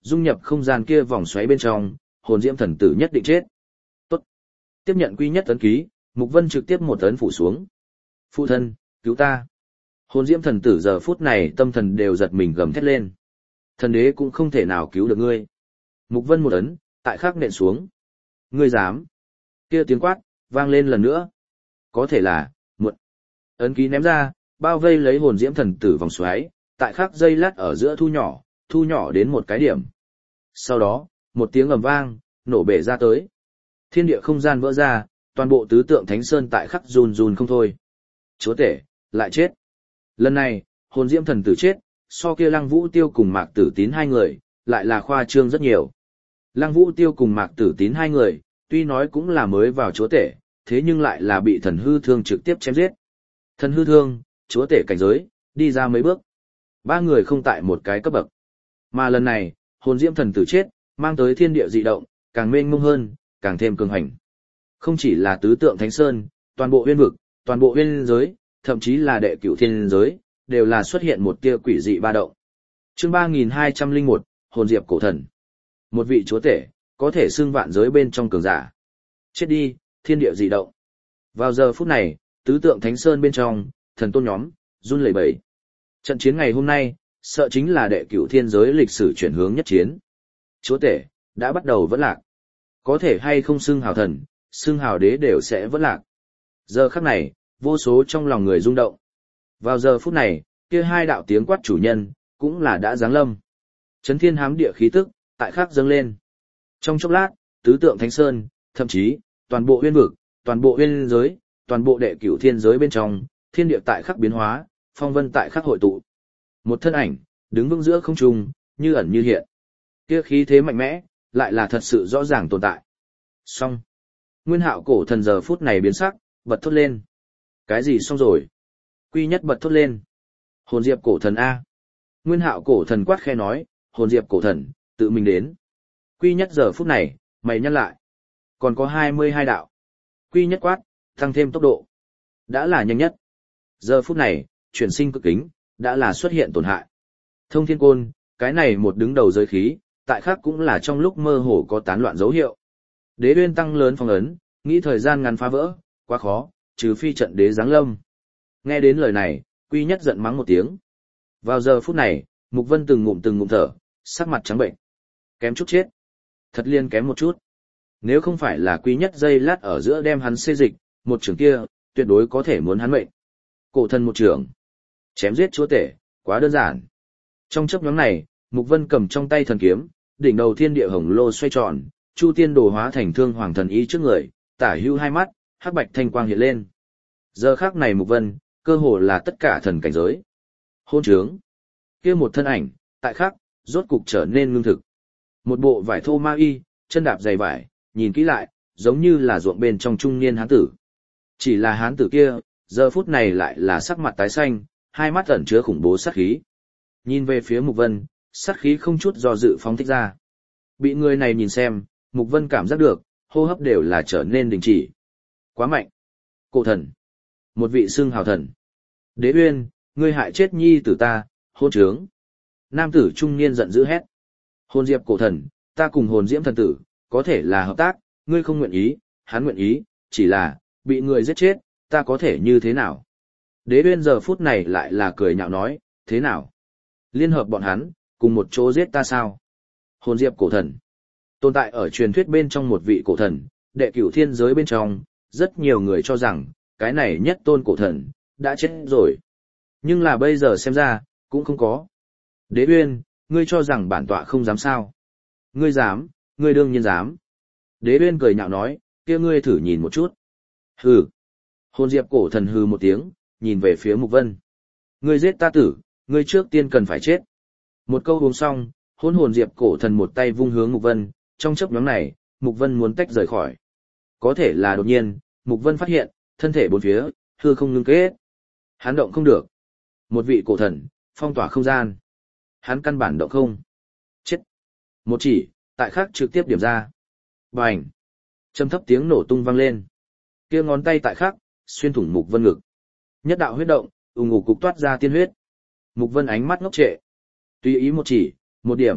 dung nhập không gian kia vòng xoáy bên trong, hồn diễm thần tử nhất định chết. Tốt. Tiếp nhận quy nhất ấn ký, Mục Vân trực tiếp một ấn phủ xuống. Phụ thân, cứu ta. Hồn diễm thần tử giờ phút này tâm thần đều giật mình gầm thét lên. Thần đế cũng không thể nào cứu được ngươi. Mục Vân một ấn, tại khắc nện xuống. Ngươi dám. Kia tiếng quát, vang lên lần nữa. Có thể là, muộn. Ấn ký ném ra, bao vây lấy hồn diễm thần tử vòng xoáy, tại khắc dây lát ở giữa thu nhỏ, thu nhỏ đến một cái điểm. Sau đó, một tiếng ầm vang, nổ bể ra tới. Thiên địa không gian vỡ ra, toàn bộ tứ tượng thánh sơn tại khắc run run không thôi. Chúa tể, lại chết. Lần này, hồn diễm thần tử chết, so kia Lăng Vũ Tiêu cùng Mạc Tử Tín hai người, lại là khoa trương rất nhiều. Lăng Vũ Tiêu cùng Mạc Tử Tín hai người, tuy nói cũng là mới vào chúa tể, thế nhưng lại là bị thần hư thương trực tiếp chém giết. Thần hư thương, chúa tể cảnh giới, đi ra mấy bước. Ba người không tại một cái cấp bậc. Mà lần này, hồn diễm thần tử chết, mang tới thiên địa dị động, càng mênh mông hơn, càng thêm cường hành. Không chỉ là tứ tượng thánh sơn, toàn bộ uyên vực, toàn bộ uyên giới, thậm chí là đệ cửu thiên giới, đều là xuất hiện một tia quỷ dị ba động. Chương ba nghìn hai trăm lẻ một, hồn diệp cổ thần. Một vị chúa tể, có thể xưng vạn giới bên trong cường giả. Chết đi, thiên địa dị động. Vào giờ phút này, tứ tượng thánh sơn bên trong, thần tôn nhóm, run lẩy bẩy. Trận chiến ngày hôm nay, sợ chính là đệ cửu thiên giới lịch sử chuyển hướng nhất chiến. Chúa tể, đã bắt đầu vẫn lạc. Có thể hay không xưng hào thần, xưng hào đế đều sẽ vẫn lạc. Giờ khắc này, vô số trong lòng người rung động. Vào giờ phút này, kia hai đạo tiếng quát chủ nhân, cũng là đã giáng lâm. Chấn thiên hám địa khí tức, tại khắc dâng lên. Trong chốc lát, tứ tượng thánh sơn, thậm chí, toàn bộ uyên vực, toàn bộ uyên giới, toàn bộ đệ cửu thiên giới bên trong, thiên địa tại khắc biến hóa, phong vân tại khắc hội tụ. Một thân ảnh, đứng vững giữa không trung, như ẩn như hiện. Kia khí thế mạnh mẽ, lại là thật sự rõ ràng tồn tại. Xong. Nguyên Hạo cổ thần giờ phút này biến sắc, bật thốt lên. Cái gì xong rồi? Quy nhất bật thốt lên. Hồn diệp cổ thần A. Nguyên Hạo cổ thần quát khe nói, hồn diệp cổ thần, tự mình đến. Quy nhất giờ phút này, mày nhắc lại. Còn có hai mươi hai đạo. Quy nhất quát, tăng thêm tốc độ. Đã là nhanh nhất. Giờ phút này, chuyển sinh cực kính, đã là xuất hiện tổn hại. Thông thiên côn, cái này một đứng đầu giới khí, tại khác cũng là trong lúc mơ hồ có tán loạn dấu hiệu. Đế uyên tăng lớn phong ấn, nghĩ thời gian ngắn phá vỡ, quá khó, trừ phi trận đế giáng lâm. Nghe đến lời này, Quy nhất giận mắng một tiếng. Vào giờ phút này, Mục Vân từng ngụm từng ngụm thở, sắc mặt trắng bệnh. Kém chút chết. Thật liên kém một chút. Nếu không phải là Quy nhất dây lát ở giữa đem hắn xê dịch, một trường kia, tuyệt đối có thể muốn hắn mệnh. Cổ thần một trường. Chém giết chúa tể, quá đơn giản. Trong chớp nhoáng này, Mục Vân cầm trong tay thần kiếm, đỉnh đầu thiên địa hồng lô xoay tròn, chu tiên đồ hóa thành thương hoàng thần ý trước người, tả hữu hai mắt, hắc bạch thanh quang hiện lên. Giờ khắc này Mục Vân, cơ hồ là tất cả thần cảnh giới. Hôn trướng. Kia một thân ảnh, tại khắc, rốt cục trở nên ngưng thực. Một bộ vải thô ma y, chân đạp dày vải, nhìn kỹ lại, giống như là ruộng bên trong trung niên hán tử. Chỉ là hán tử kia, giờ phút này lại là sắc mặt tái xanh, hai mắt ẩn chứa khủng bố sát khí. Nhìn về phía Mục Vân, sát khí không chút do dự phóng thích ra. Bị người này nhìn xem, Mục Vân cảm giác được, hô hấp đều là trở nên đình chỉ. Quá mạnh. Cổ thần. Một vị xưng hào thần. Đế Uyên, ngươi hại chết nhi tử ta, hôn trướng. Nam tử trung niên giận dữ hét. Hồn diệp cổ thần, ta cùng hồn diễm thần tử, có thể là hợp tác, ngươi không nguyện ý, hắn nguyện ý, chỉ là, bị người giết chết, ta có thể như thế nào? Đế Uyên giờ phút này lại là cười nhạo nói, thế nào? Liên hợp bọn hắn, cùng một chỗ giết ta sao? Hồn diệp cổ thần. Tồn tại ở truyền thuyết bên trong một vị cổ thần, đệ cửu thiên giới bên trong, rất nhiều người cho rằng, cái này nhất tôn cổ thần, đã chết rồi. Nhưng là bây giờ xem ra, cũng không có. Đế Uyên, ngươi cho rằng bản tọa không dám sao? Ngươi dám, ngươi đương nhiên dám. Đế Uyên cười nhạo nói, kia ngươi thử nhìn một chút. Hừ. Hồn diệp cổ thần hừ một tiếng, nhìn về phía Mục Vân. Ngươi giết ta tử, ngươi trước tiên cần phải chết. Một câu uống xong, hôn hồn diệp cổ thần một tay vung hướng Mục Vân, trong chớp nhoáng này, Mục Vân muốn tách rời khỏi. Có thể là đột nhiên, Mục Vân phát hiện, thân thể bốn phía, hư không ngưng kết. Hắn động không được. Một vị cổ thần, phong tỏa không gian. Hắn căn bản động không. Chết. Một chỉ, tại khắc trực tiếp điểm ra. Bành. Trầm thấp tiếng nổ tung vang lên. Kia ngón tay tại khắc, xuyên thủng Mục Vân ngực. Nhất đạo huyết động, ù ngủ cục toát ra tiên huyết. Mục Vân ánh mắt ngốc trệ. Tùy ý một chỉ, một điểm,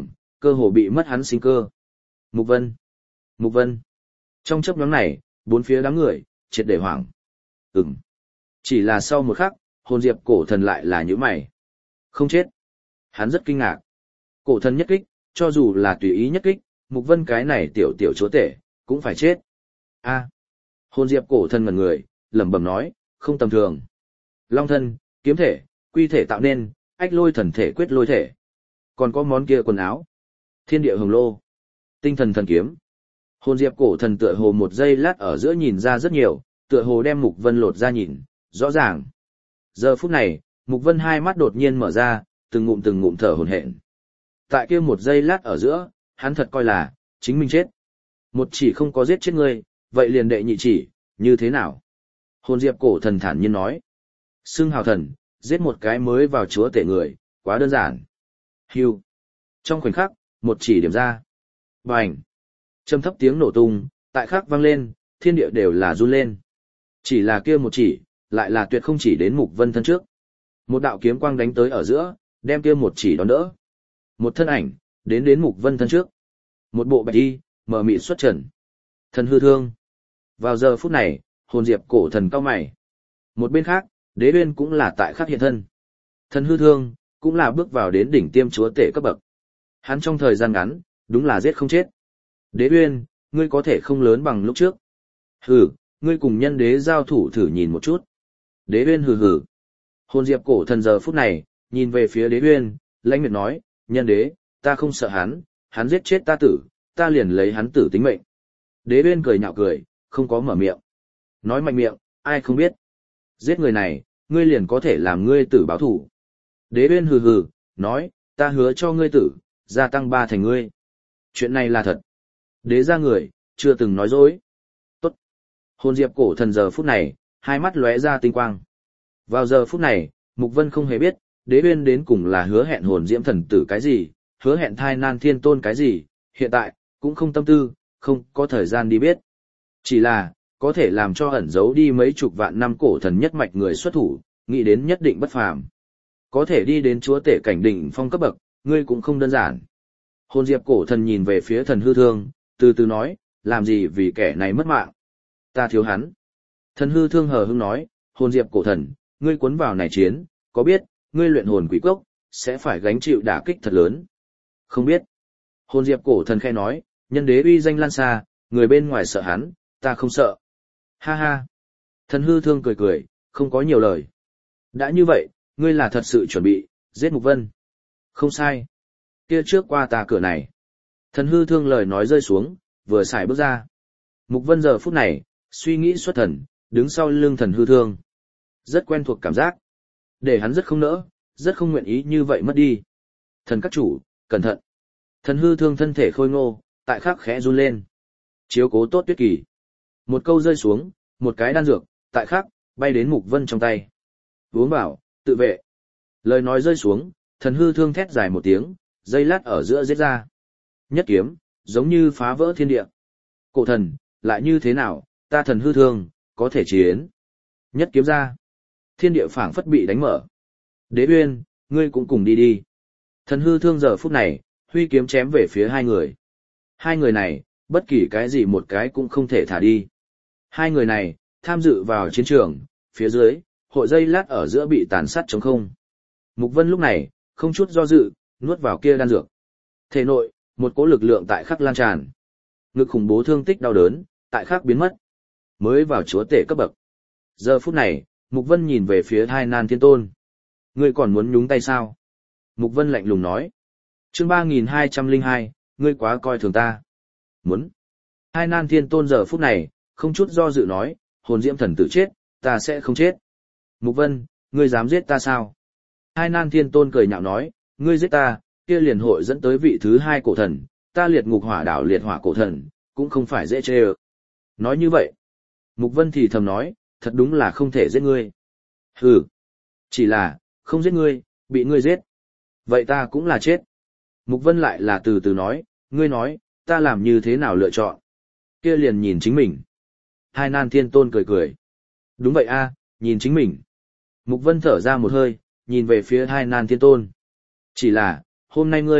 cơ hồ bị mất hắn sinh cơ. Mục Vân! Mục Vân! Trong chớp nhoáng này, bốn phía đám người, triệt để hoảng. Ừm. Chỉ là sau một khắc, hồn diệp cổ thần lại là những mày. Không chết. Hắn rất kinh ngạc. Cổ thần nhất kích, cho dù là tùy ý nhất kích, Mục Vân cái này tiểu tiểu chúa tể, cũng phải chết. A. Hồn diệp cổ thần ngẩn người, lẩm bẩm nói, không tầm thường. Long thân, kiếm thể, quy thể tạo nên, ách lôi thần thể quyết lôi thể. Còn có món kia quần áo. Thiên địa hồng lô. Tinh thần thần kiếm. Hồn diệp cổ thần tựa hồ một giây lát ở giữa nhìn ra rất nhiều, tựa hồ đem Mục Vân lột ra nhìn, rõ ràng. Giờ phút này, Mục Vân hai mắt đột nhiên mở ra, từng ngụm từng ngụm thở hổn hển. Tại kia một giây lát ở giữa, hắn thật coi là, chính mình chết. Một chỉ không có giết chết ngươi, vậy liền đệ nhị chỉ, như thế nào? Hồn diệp cổ thần thản nhiên nói. Xưng hào thần, giết một cái mới vào chúa tể người, quá đơn giản. Hưu. Trong khoảnh khắc, một chỉ điểm ra. Bành. Trầm thấp tiếng nổ tung, tại khắc vang lên, thiên địa đều là run lên. Chỉ là kia một chỉ, lại là tuyệt không chỉ đến Mục Vân thân trước. Một đạo kiếm quang đánh tới ở giữa, đem kia một chỉ đón đỡ. Một thân ảnh, đến đến Mục Vân thân trước. Một bộ bạch y, mờ mịt xuất trần. Thần hư thương. Vào giờ phút này, hồn diệp cổ thần cao mày. Một bên khác, Đế Uyên cũng là tại khắc hiện thân. Thần hư thương, cũng là bước vào đến đỉnh tiêm chúa tể cấp bậc. Hắn trong thời gian ngắn, đúng là giết không chết. Đế Uyên, ngươi có thể không lớn bằng lúc trước. Hừ, ngươi cùng nhân đế giao thủ thử nhìn một chút. Đế Uyên hừ hừ. Hồn diệp cổ thần giờ phút này, nhìn về phía Đế Uyên, lãnh miệt nói, nhân đế, ta không sợ hắn, hắn giết chết ta tử, ta liền lấy hắn tử tính mệnh. Đế Uyên cười nhạo cười, không có mở miệng. Nói mạnh miệng, ai không biết. Giết người này, ngươi liền có thể làm ngươi tử báo thủ. Đế Uyên hừ hừ, nói, ta hứa cho ngươi tử, gia tăng ba thành ngươi. Chuyện này là thật. Đế gia người, chưa từng nói dối. Tốt. Hồn diệp cổ thần giờ phút này, hai mắt lóe ra tinh quang. Vào giờ phút này, Mục Vân không hề biết, Đế Uyên đến cùng là hứa hẹn hồn diễm thần tử cái gì, hứa hẹn thai nan thiên tôn cái gì, hiện tại, cũng không tâm tư, không có thời gian đi biết. Chỉ là, có thể làm cho ẩn giấu đi mấy chục vạn năm cổ thần nhất mạch người xuất thủ, nghĩ đến nhất định bất phàm. Có thể đi đến chúa tể cảnh đỉnh phong cấp bậc, ngươi cũng không đơn giản. Hồn diệp cổ thần nhìn về phía thần hư thương, từ từ nói, làm gì vì kẻ này mất mạng. Ta thiếu hắn. Thần hư thương hờ hững nói, hồn diệp cổ thần, ngươi cuốn vào này chiến, có biết, ngươi luyện hồn quỷ cốc, sẽ phải gánh chịu đả kích thật lớn. Không biết. Hồn diệp cổ thần khẽ nói, nhân đế uy danh lan xa, người bên ngoài sợ hắn, ta không sợ. Ha ha. Thần hư thương cười cười, không có nhiều lời. Đã như vậy, ngươi là thật sự chuẩn bị, giết Mục Vân. Không sai. Kia trước qua ta cửa này. Thần hư thương lời nói rơi xuống, vừa xài bước ra. Mục Vân giờ phút này, suy nghĩ xuất thần, đứng sau lưng thần hư thương. Rất quen thuộc cảm giác. Để hắn rất không nỡ, rất không nguyện ý như vậy mất đi. Thần các chủ, cẩn thận. Thần hư thương thân thể khôi ngô, tại khắc khẽ run lên. Chiếu cố tốt Tuyết Kỳ. Một câu rơi xuống, một cái đan dược, tại khắc, bay đến Mục Vân trong tay. Uống vào, tự vệ. Lời nói rơi xuống, thần hư thương thét dài một tiếng, dây lát ở giữa giết ra. Nhất kiếm, giống như phá vỡ thiên địa. Cổ thần, lại như thế nào, ta thần hư thương, có thể chiến. Nhất kiếm ra. Thiên địa phảng phất bị đánh mở. Đế Uyên, ngươi cũng cùng đi đi. Thần hư thương giờ phút này, huy kiếm chém về phía hai người. Hai người này, bất kỳ cái gì một cái cũng không thể thả đi. Hai người này, tham dự vào chiến trường, phía dưới, hội dây lát ở giữa bị tàn sát trống không. Mục Vân lúc này, không chút do dự, nuốt vào kia đan dược. Thể nội, một cỗ lực lượng tại khắc lan tràn. Ngực khủng bố thương tích đau đớn, tại khắc biến mất. Mới vào chúa tể cấp bậc. Giờ phút này, Mục Vân nhìn về phía Hai Nan Thiên Tôn. Ngươi còn muốn nhúng tay sao? Mục Vân lạnh lùng nói. Chương ba nghìn hai trăm lẻ hai, ngươi quá coi thường ta. Muốn. Hai Nan Thiên Tôn giờ phút này, không chút do dự nói, hồn diễm thần tử chết, ta sẽ không chết. Mục Vân, ngươi dám giết ta sao? Hai Nan Thiên Tôn cười nhạo nói, ngươi giết ta, kia liền hội dẫn tới vị thứ hai cổ thần, ta liệt ngục hỏa đảo liệt hỏa cổ thần, cũng không phải dễ chê ơ. Nói như vậy, Mục Vân thì thầm nói, thật đúng là không thể giết ngươi. Hừ, chỉ là, không giết ngươi, bị ngươi giết. Vậy ta cũng là chết. Mục Vân lại là từ từ nói, ngươi nói, ta làm như thế nào lựa chọn. Kia liền nhìn chính mình. Hai Nan Thiên Tôn cười cười. Đúng vậy a, nhìn chính mình. Mục Vân thở ra một hơi, nhìn về phía Hai Nan Thiên Tôn. Chỉ là, hôm nay ngươi,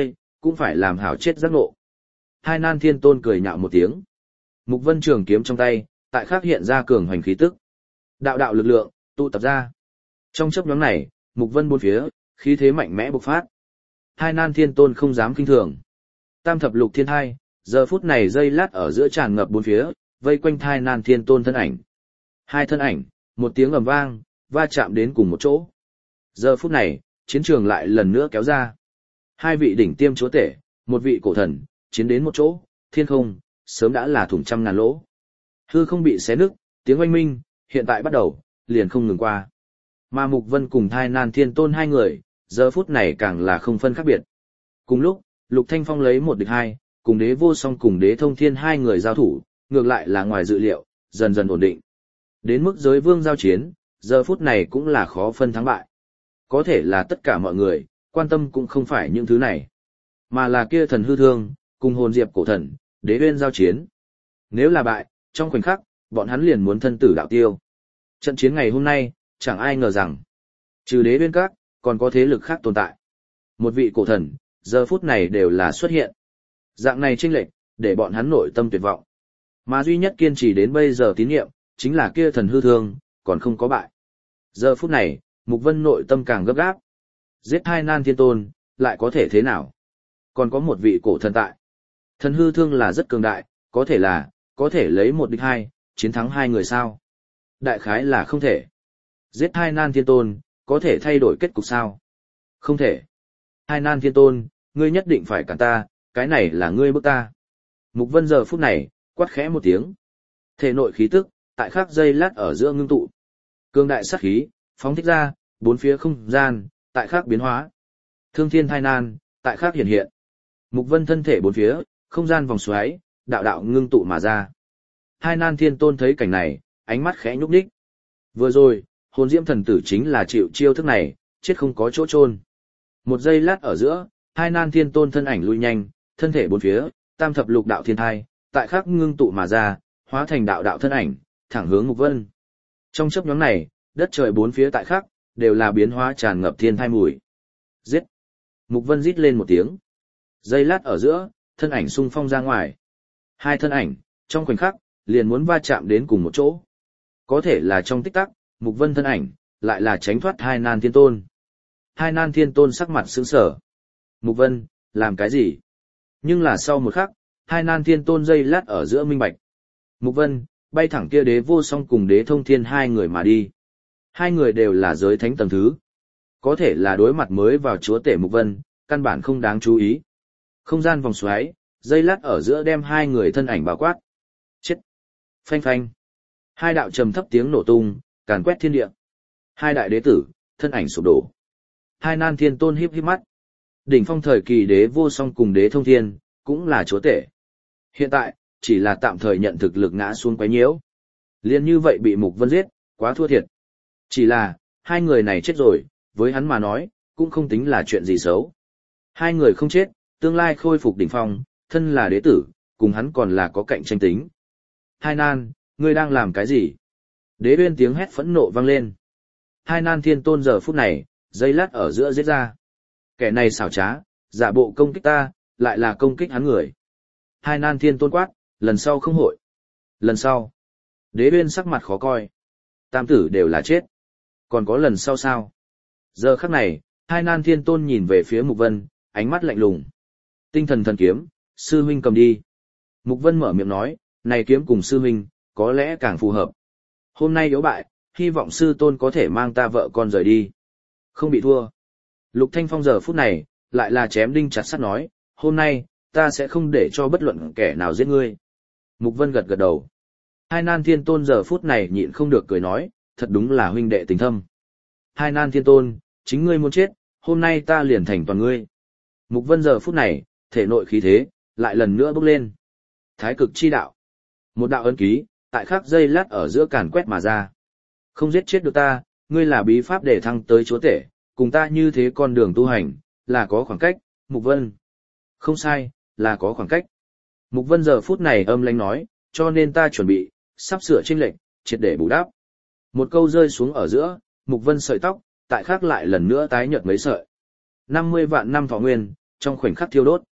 cũng phải làm hảo chết giác ngộ. Hai nan thiên tôn cười nhạo một tiếng. Mục Vân trường kiếm trong tay, tại khắc hiện ra cường hoành khí tức. Đạo đạo lực lượng, tụ tập ra. Trong chớp nhoáng này, Mục Vân bốn phía, khí thế mạnh mẽ bộc phát. Hai nan thiên tôn không dám kinh thường. Tam thập lục thiên hai, giờ phút này dây lát ở giữa tràn ngập bốn phía, vây quanh thai nan thiên tôn thân ảnh. Hai thân ảnh, một tiếng ầm vang, va chạm đến cùng một chỗ. Giờ phút này, chiến trường lại lần nữa kéo ra. Hai vị đỉnh tiêm chúa tể, một vị cổ thần, chiến đến một chỗ, thiên không, sớm đã là thủng trăm ngàn lỗ. Hư không bị xé nứt, tiếng oanh minh, hiện tại bắt đầu, liền không ngừng qua. Mà Mục Vân cùng thai nan thiên tôn hai người, giờ phút này càng là không phân khác biệt. Cùng lúc, Lục Thanh Phong lấy một địch hai, cùng đế vô song cùng đế thông thiên hai người giao thủ, ngược lại là ngoài dự liệu, dần dần ổn định. Đến mức giới vương giao chiến, giờ phút này cũng là khó phân thắng bại. Có thể là tất cả mọi người, quan tâm cũng không phải những thứ này, mà là kia thần hư thương, cùng hồn diệp cổ thần, đế uyên giao chiến. Nếu là bại, trong khoảnh khắc, bọn hắn liền muốn thân tử đạo tiêu. Trận chiến ngày hôm nay, chẳng ai ngờ rằng, trừ đế uyên các, còn có thế lực khác tồn tại. Một vị cổ thần, giờ phút này đều là xuất hiện. Dạng này chênh lệch, để bọn hắn nội tâm tuyệt vọng. Mà duy nhất kiên trì đến bây giờ tín nhiệm, chính là kia thần hư thương, còn không có bại. Giờ phút này, Mục Vân nội tâm càng gấp gáp. Giết hai nan thiên tôn, lại có thể thế nào? Còn có một vị cổ thần tại. Thần hư thương là rất cường đại, có thể là, có thể lấy một địch hai, chiến thắng hai người sao? Đại khái là không thể. Giết hai nan thiên tôn, có thể thay đổi kết cục sao? Không thể. Hai nan thiên tôn, ngươi nhất định phải cản ta, cái này là ngươi bức ta. Mục Vân giờ phút này, quát khẽ một tiếng. Thể nội khí tức, tại khắc dây lát ở giữa ngưng tụ. Cương đại sát khí, phóng thích ra, bốn phía không gian, tại khắc biến hóa. Thương thiên thai nan, tại khắc hiện hiện. Mục Vân thân thể bốn phía, không gian vòng xoáy, đạo đạo ngưng tụ mà ra. Hai nan thiên tôn thấy cảnh này, ánh mắt khẽ nhúc nhích. Vừa rồi, hồn diễm thần tử chính là chịu chiêu thức này, chết không có chỗ chôn. Một giây lát ở giữa, hai nan thiên tôn thân ảnh lui nhanh, thân thể bốn phía, tam thập lục đạo thiên thai, tại khắc ngưng tụ mà ra, hóa thành đạo đạo thân ảnh, thẳng hướng Mục Vân. Trong chớp nhoáng này, đất trời bốn phía tại khắc, đều là biến hóa tràn ngập thiên thai mùi. Giết! Mục Vân rít lên một tiếng. Giây lát ở giữa, thân ảnh xung phong ra ngoài. Hai thân ảnh, trong khoảnh khắc, liền muốn va chạm đến cùng một chỗ. Có thể là trong tích tắc, Mục Vân thân ảnh, lại là tránh thoát hai nan thiên tôn. Hai nan thiên tôn sắc mặt sững sờ. Mục Vân, làm cái gì? Nhưng là sau một khắc, hai nan thiên tôn giây lát ở giữa minh bạch. Mục Vân, bay thẳng kia đế vô song cùng đế thông thiên hai người mà đi. Hai người đều là giới thánh tầng thứ. Có thể là đối mặt mới vào chúa tể Mục Vân, căn bản không đáng chú ý. Không gian vòng xoáy, giây lát ở giữa đem hai người thân ảnh bao quát. Chết! Phanh phanh! Hai đạo trầm thấp tiếng nổ tung, càn quét thiên địa. Hai đại đế tử, thân ảnh sụp đổ. Hai nan thiên tôn híp híp mắt. Đỉnh phong thời kỳ đế vô song cùng đế thông thiên, cũng là chúa tể. Hiện tại, chỉ là tạm thời nhận thực lực ngã xuống quấy nhiễu. Liên như vậy bị Mục Vân giết, quá thua thiệt. Chỉ là, hai người này chết rồi, với hắn mà nói, cũng không tính là chuyện gì xấu. Hai người không chết, tương lai khôi phục đỉnh phong, thân là đế tử, cùng hắn còn là có cạnh tranh tính. Hai nan, ngươi đang làm cái gì? Đế uyên tiếng hét phẫn nộ vang lên. Hai nan thiên tôn giờ phút này, giây lát ở giữa giết ra. Kẻ này xảo trá, giả bộ công kích ta, lại là công kích hắn người. Hai nan thiên tôn quát, lần sau không hội. Lần sau. Đế uyên sắc mặt khó coi. Tam tử đều là chết. Còn có lần sau sao? Giờ khắc này, hai nan thiên tôn nhìn về phía Mục Vân, ánh mắt lạnh lùng. Tinh thần thần kiếm, sư huynh cầm đi. Mục Vân mở miệng nói, này kiếm cùng sư huynh, có lẽ càng phù hợp. Hôm nay yếu bại, hy vọng sư tôn có thể mang ta vợ con rời đi. Không bị thua. Lục Thanh Phong giờ phút này, lại là chém đinh chặt sắt nói, hôm nay, ta sẽ không để cho bất luận kẻ nào giết ngươi. Mục Vân gật gật đầu. Hai nan thiên tôn giờ phút này nhịn không được cười nói, thật đúng là huynh đệ tình thâm. Hai nan thiên tôn, chính ngươi muốn chết, hôm nay ta liền thành toàn ngươi. Mục Vân giờ phút này, thể nội khí thế, lại lần nữa bốc lên. Thái cực chi đạo. Một đạo ấn ký, tại khắc dây lát ở giữa càn quét mà ra. Không giết chết được ta, ngươi là bí pháp để thăng tới chúa tể, cùng ta như thế con đường tu hành, là có khoảng cách, Mục Vân. Không sai, là có khoảng cách. Mục Vân giờ phút này âm lãnh nói, cho nên ta chuẩn bị, sắp sửa chênh lệnh, triệt để bù đắp. Một câu rơi xuống ở giữa, Mục Vân sợi tóc, tại khắc lại lần nữa tái nhợt mấy sợi. năm mươi vạn năm thọ nguyên, trong khoảnh khắc thiêu đốt.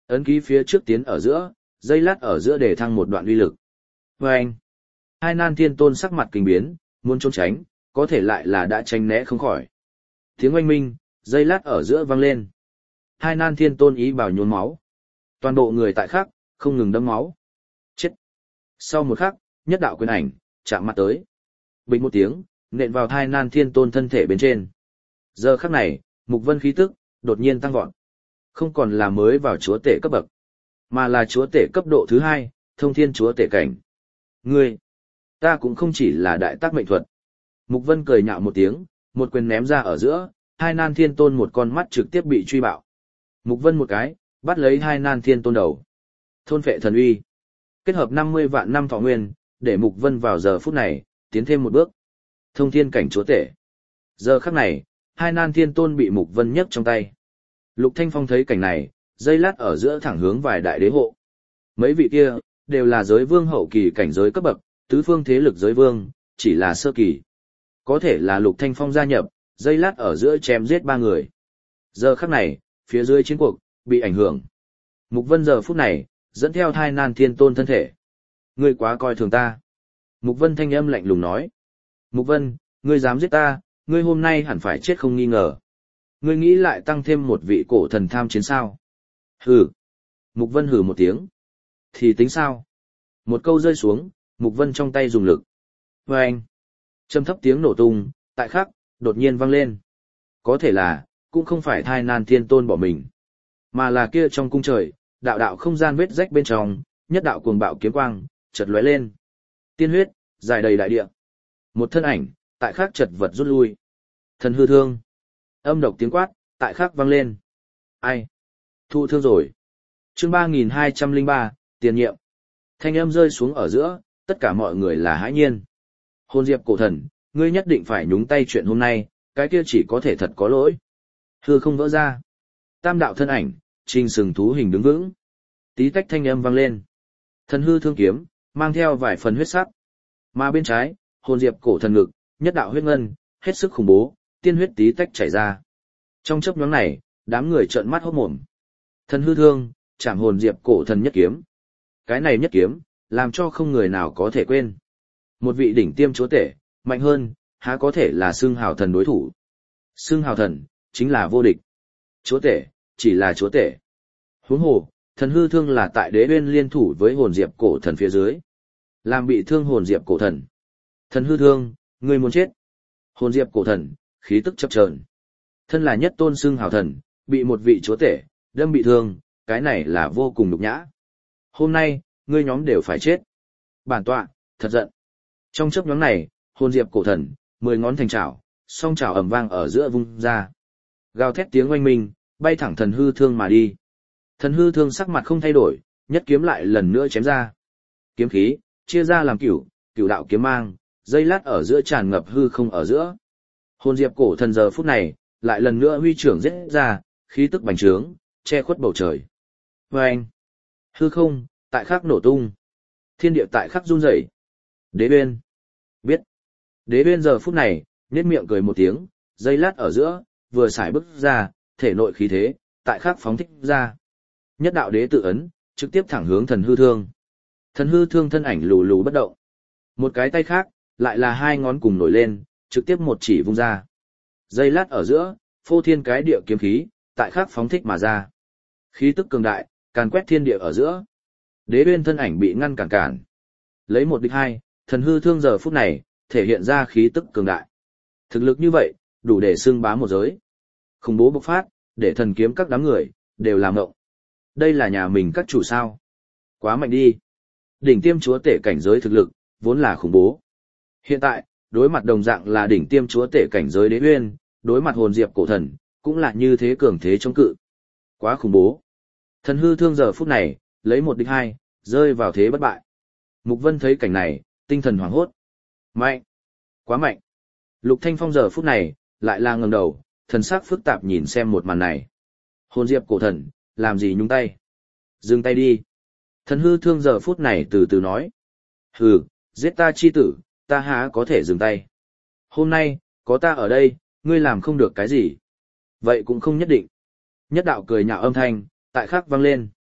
Ấn ký phía trước tiến ở giữa, dây lát ở giữa để thăng một đoạn uy lực. Và anh, hai nan thiên tôn sắc mặt kinh biến, muốn trốn tránh, có thể lại là đã tránh né không khỏi. Tiếng oanh minh, dây lát ở giữa vang lên. Hai nan thiên tôn ý bảo nhốn máu. Toàn bộ người tại khắc, không ngừng đấm máu. Chết. Sau một khắc, nhất đạo quyền ảnh, chạm mặt tới. Bình một tiếng, nện vào hai nan thiên tôn thân thể bên trên. Giờ khắc này, Mục Vân khí tức, đột nhiên tăng vọt. Không còn là mới vào chúa tể cấp bậc, mà là chúa tể cấp độ thứ hai, thông thiên chúa tể cảnh. Ngươi, ta cũng không chỉ là đại tác mệnh thuật. Mục Vân cười nhạo một tiếng, một quyền ném ra ở giữa, hai nan thiên tôn một con mắt trực tiếp bị truy bạo. Mục Vân một cái, bắt lấy hai nan thiên tôn đầu. Thôn phệ thần uy. Kết hợp năm mươi vạn năm thọ nguyên, để Mục Vân vào giờ phút này, tiến thêm một bước. Thông thiên cảnh chúa tể. Giờ khắc này, hai nan thiên tôn bị Mục Vân nhấc trong tay. Lục Thanh Phong thấy cảnh này, dây lát ở giữa thẳng hướng vài đại đế hộ. Mấy vị kia, đều là giới vương hậu kỳ cảnh giới cấp bậc, tứ phương thế lực giới vương, chỉ là sơ kỳ. Có thể là Lục Thanh Phong gia nhập, dây lát ở giữa chém giết ba người. Giờ khắc này, phía dưới chiến cuộc, bị ảnh hưởng. Mục Vân giờ phút này, dẫn theo thai nan thiên tôn thân thể. Ngươi quá coi thường ta. Mục Vân thanh âm lạnh lùng nói. Mục Vân, ngươi dám giết ta, ngươi hôm nay hẳn phải chết không nghi ngờ. Ngươi nghĩ lại tăng thêm một vị cổ thần tham chiến sao? Hừ. Mục Vân hừ một tiếng. Thì tính sao? Một câu rơi xuống, Mục Vân trong tay dùng lực. Và anh. Trầm thấp tiếng nổ tung, tại khắc, đột nhiên vang lên. Có thể là, cũng không phải thai nan thiên tôn bỏ mình. Mà là kia trong cung trời, đạo đạo không gian vết rách bên trong, nhất đạo cuồng bạo kiếm quang, chợt lóe lên. Tiên huyết, dài đầy đại địa. Một thân ảnh, tại khắc chật vật rút lui. Thần hư thương. Âm độc tiếng quát, tại khắc vang lên. Ai? Thụ thương rồi. Chương ba nghìn hai trăm lẻ ba, tiền nhiệm. Thanh âm rơi xuống ở giữa, tất cả mọi người là hãi nhiên. Hồn diệp cổ thần, ngươi nhất định phải nhúng tay chuyện hôm nay, cái kia chỉ có thể thật có lỗi. Hư không vỡ ra. Tam đạo thân ảnh, trình sừng thú hình đứng vững. Tí tách thanh âm vang lên. Thần hư thương kiếm, mang theo vài phần huyết sắc. Mà bên trái, hồn diệp cổ thần ngực, nhất đạo huyết ngân, hết sức khủng bố, tiên huyết tí tách chảy ra. Trong chớp nhoáng này, đám người trợn mắt hốt mồm. Thần hư thương, chạm hồn diệp cổ thần nhất kiếm. Cái này nhất kiếm, làm cho không người nào có thể quên. Một vị đỉnh tiêm chúa tể, mạnh hơn, há có thể là xưng hào thần đối thủ. Xưng hào thần, chính là vô địch. Chúa tể, chỉ là chúa tể. Huống hồ, thần hư thương là tại đế bên liên thủ với hồn diệp cổ thần phía dưới. Làm bị thương hồn diệp cổ thần. Thần hư thương, ngươi muốn chết. Hồn diệp cổ thần, khí tức chập chờn. Thân là nhất tôn xưng hào thần, bị một vị chúa tể, đâm bị thương, cái này là vô cùng nhục nhã. Hôm nay, ngươi nhóm đều phải chết. Bản tọa, thật giận. Trong chớp nhoáng này, hồn diệp cổ thần, mười ngón thành chảo, song chảo ầm vang ở giữa vung ra. Gào thét tiếng oanh minh, bay thẳng thần hư thương mà đi. Thần hư thương sắc mặt không thay đổi, nhất kiếm lại lần nữa chém ra. Kiếm khí, chia ra làm cửu, cửu đạo kiếm mang, dây lát ở giữa tràn ngập hư không ở giữa. Hồn diệp cổ thần giờ phút này, lại lần nữa huy trưởng giết ra, khí tức bành trướng, che khuất bầu trời. Và anh, hư không, tại khắc nổ tung. Thiên địa tại khắc run rẩy. Đế Uyên, biết. Đế Uyên giờ phút này, nhếch miệng cười một tiếng, dây lát ở giữa, vừa xài bước ra, thể nội khí thế, tại khắc phóng thích ra. Nhất đạo đế tự ấn, trực tiếp thẳng hướng thần hư thương. Thần hư thương thân ảnh lù lù bất động. Một cái tay khác, lại là hai ngón cùng nổi lên, trực tiếp một chỉ vung ra. Dây lát ở giữa, phô thiên cái địa kiếm khí, tại khắc phóng thích mà ra. Khí tức cường đại, càn quét thiên địa ở giữa. Đế Uyên thân ảnh bị ngăn cản cản. Lấy một địch hai, thần hư thương giờ phút này, thể hiện ra khí tức cường đại. Thực lực như vậy, đủ để xưng bá một giới. Khủng bố bộc phát, để thần kiếm các đám người, đều làm ngộng. Đây là nhà mình các chủ sao. Quá mạnh đi. Đỉnh tiêm chúa tể cảnh giới thực lực, vốn là khủng bố. Hiện tại, đối mặt đồng dạng là đỉnh tiêm chúa tể cảnh giới Đế Uyên, đối mặt hồn diệp cổ thần, cũng là như thế cường thế chống cự. Quá khủng bố. Thần hư thương giờ phút này, lấy một địch hai, rơi vào thế bất bại. Mục Vân thấy cảnh này, tinh thần hoảng hốt. Mạnh. Quá mạnh. Lục Thanh Phong giờ phút này, lại là ngẩng đầu, thần sắc phức tạp nhìn xem một màn này. Hồn diệp cổ thần, làm gì nhúng tay? Dừng tay đi. Thần hư thương giờ phút này từ từ nói. Hừ, giết ta chi tử, ta há có thể dừng tay. Hôm nay, có ta ở đây, ngươi làm không được cái gì. Vậy cũng không nhất định. Nhất đạo cười nhạo âm thanh, tại khắc vang lên.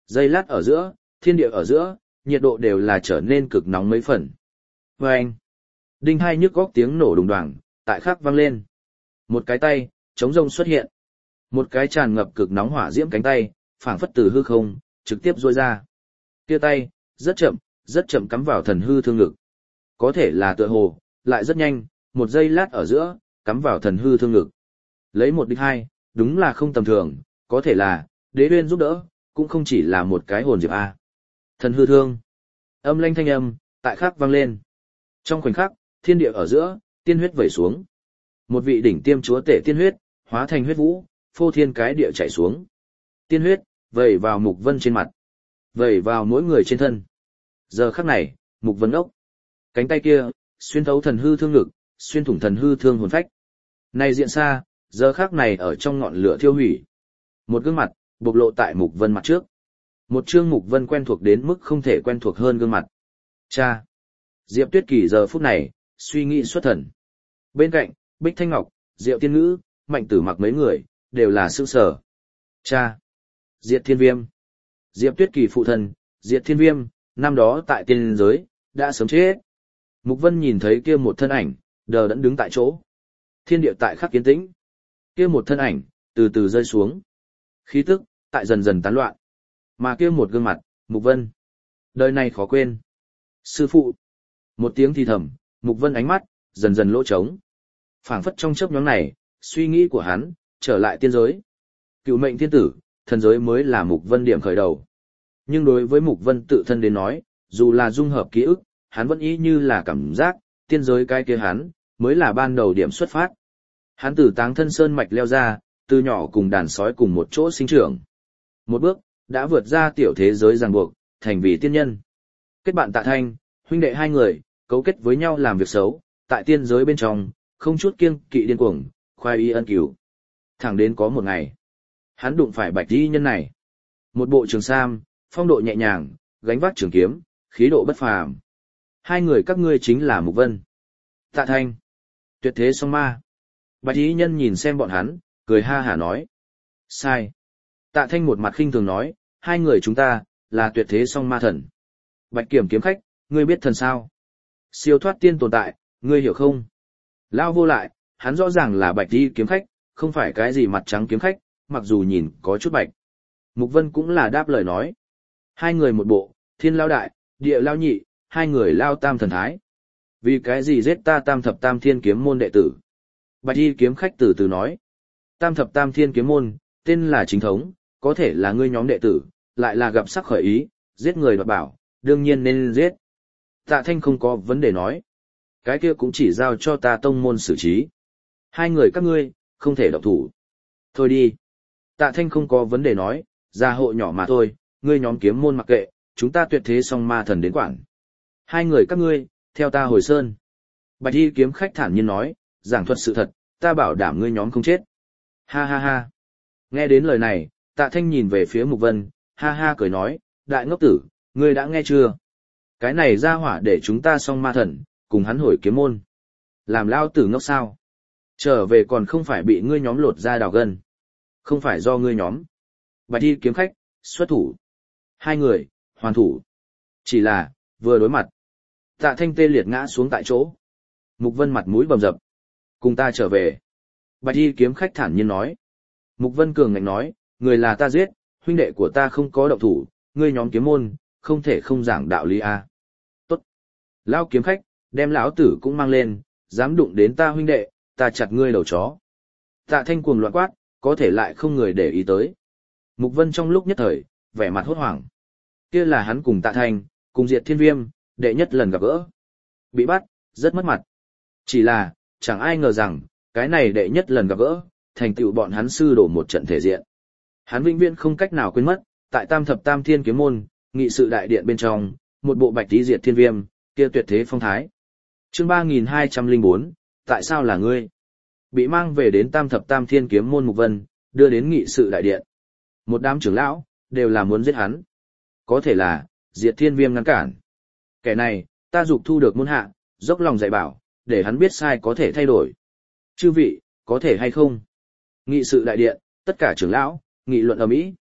Giây lát ở giữa, thiên địa ở giữa, nhiệt độ đều là trở nên cực nóng mấy phần. Và anh, đinh hai nhức góc tiếng nổ đùng đoàng, tại khắc vang lên. Một cái tay, chống rông xuất hiện. Một cái tràn ngập cực nóng hỏa diễm cánh tay, phảng phất từ hư không, trực tiếp duỗi ra. Kia tay, rất chậm, rất chậm cắm vào thần hư thương ngực. Có thể là tựa hồ, lại rất nhanh, một giây lát ở giữa, cắm vào thần hư thương ngực. Lấy một địch hai, đúng là không tầm thường, có thể là, đế uyên giúp đỡ, cũng không chỉ là một cái hồn diệp A. Thần hư thương. Âm lanh thanh âm, tại khắc vang lên. Trong khoảnh khắc, thiên địa ở giữa, tiên huyết vẩy xuống. Một vị đỉnh tiêm chúa tể tiên huyết, hóa thành huyết vũ, phô thiên cái địa chảy xuống. Tiên huyết, vẩy vào Mục Vân trên mặt, vẩy vào mỗi người trên thân. Giờ khắc này, Mục Vân ốc. Cánh tay kia, xuyên thấu thần hư thương ngực, xuyên thủng thần hư thương hồn phách. Này diện xa, giờ khắc này ở trong ngọn lửa thiêu hủy. Một gương mặt, bộc lộ tại Mục Vân mặt trước. Một chương Mục Vân quen thuộc đến mức không thể quen thuộc hơn gương mặt. Cha! Diệp Tuyết Kỳ giờ phút này, suy nghĩ xuất thần. Bên cạnh, Bích Thanh Ngọc, Diệu Tiên Ngữ, Mạnh Tử Mặc mấy người, đều là sững sờ. Cha! Diệt Thiên Viêm! Diệp Tuyết Kỳ phụ thân, Diệt Thiên Viêm, năm đó tại tiên giới, đã sớm chết. Mục Vân nhìn thấy kia một thân ảnh, đờ đẫn đứng tại chỗ. Thiên địa tại khắc kiến tĩnh. Kia một thân ảnh, từ từ rơi xuống. Khí tức, tại dần dần tán loạn. Mà kia một gương mặt, Mục Vân. Đời này khó quên. Sư phụ. Một tiếng thì thầm, Mục Vân ánh mắt, dần dần lỗ trống. Phảng phất trong chớp nhoáng này, suy nghĩ của hắn, trở lại tiên giới. Cựu mệnh thiên tử, thần giới mới là Mục Vân điểm khởi đầu. Nhưng đối với Mục Vân tự thân đến nói, dù là dung hợp ký ức, hắn vẫn ý như là cảm giác, tiên giới cái kia hắn, mới là ban đầu điểm xuất phát. Hắn từ Táng Thân Sơn mạch leo ra, từ nhỏ cùng đàn sói cùng một chỗ sinh trưởng. Một bước, đã vượt ra tiểu thế giới ràng buộc, thành vì tiên nhân. Kết bạn Tạ Thanh, huynh đệ hai người, cấu kết với nhau làm việc xấu, tại tiên giới bên trong, không chút kiêng kỵ điên cuồng, khoai y ân cứu. Thẳng đến có một ngày, hắn đụng phải bạch y nhân này. Một bộ trường sam, phong độ nhẹ nhàng, gánh vác trường kiếm, khí độ bất phàm. Hai người các ngươi chính là Mục Vân. Tạ Thanh. Tuyệt thế song ma. Bạch y nhân nhìn xem bọn hắn, cười ha hả nói. Sai. Tạ Thanh một mặt khinh thường nói, hai người chúng ta, là tuyệt thế song ma thần. Bạch Kiểm kiếm khách, ngươi biết thần sao? Siêu thoát tiên tồn tại, ngươi hiểu không? Lao vô lại, hắn rõ ràng là bạch y kiếm khách, không phải cái gì mặt trắng kiếm khách, mặc dù nhìn có chút bạch. Mục Vân cũng là đáp lời nói. Hai người một bộ, thiên lao đại, địa lao nhị, hai người lao tam thần thái. Vì cái gì giết ta tam thập tam thiên kiếm môn đệ tử? Bạch y kiếm khách từ từ nói. Tam thập tam thiên kiếm môn, tên là chính thống, có thể là ngươi nhóm đệ tử, lại là gặp sắc khởi ý, giết người đoạt bảo, đương nhiên nên giết. Tạ Thanh không có vấn đề nói. Cái kia cũng chỉ giao cho ta tông môn xử trí. Hai người các ngươi, không thể động thủ. Thôi đi. Tạ Thanh không có vấn đề nói, gia hộ nhỏ mà thôi, ngươi nhóm kiếm môn mặc kệ, chúng ta tuyệt thế song ma thần đến quản. Hai người các ngươi, theo ta hồi sơn. Bạch y kiếm khách thản nhiên nói, giảng thuật sự thật, ta bảo đảm ngươi nhóm không chết. Ha ha ha. Nghe đến lời này, Tạ Thanh nhìn về phía Mục Vân, ha ha cười nói, đại ngốc tử, ngươi đã nghe chưa? Cái này ra hỏa để chúng ta song ma thần, cùng hắn hồi kiếm môn. Làm lao tử ngốc sao? Trở về còn không phải bị ngươi nhóm lột ra đào gân. Không phải do ngươi nhóm. Bạch y kiếm khách, xuất thủ. Hai người, hoàn thủ. Chỉ là, vừa đối mặt. Tạ Thanh tê liệt ngã xuống tại chỗ. Mục Vân mặt mũi bầm dập. Cùng ta trở về. Bạch y kiếm khách thản nhiên nói. Mục Vân cường ngạnh nói, người là ta giết, huynh đệ của ta không có động thủ, ngươi nhóm kiếm môn, không thể không giảng đạo lý a. Tốt. Lão kiếm khách, đem lão tử cũng mang lên, dám đụng đến ta huynh đệ, ta chặt ngươi đầu chó. Tạ Thanh cuồng loạn quát, có thể lại không người để ý tới. Mục Vân trong lúc nhất thời, vẻ mặt hốt hoảng. Kia là hắn cùng Tạ Thanh, cùng Diệt Thiên Viêm, đệ nhất lần gặp gỡ. Bị bắt, rất mất mặt. Chỉ là, chẳng ai ngờ rằng, cái này đệ nhất lần gặp gỡ, thành tựu bọn hắn sư đổ một trận thể diện. Hắn vĩnh viễn không cách nào quên mất, tại Tam thập Tam Thiên kiếm môn, nghị sự đại điện bên trong, một bộ bạch tí Diệt Thiên Viêm, kia tuyệt thế phong thái. Chương ba nghìn hai trăm lẻ bốn, tại sao là ngươi? Bị mang về đến Tam thập Tam Thiên kiếm môn Mục Vân, đưa đến nghị sự đại điện. Một đám trưởng lão, đều là muốn giết hắn. Có thể là, Diệt Thiên Viêm ngăn cản. Kẻ này, ta dục thu được môn hạ, dốc lòng dạy bảo, để hắn biết sai có thể thay đổi. Chư vị, có thể hay không? Nghị sự đại điện, tất cả trưởng lão, nghị luận ầm ĩ.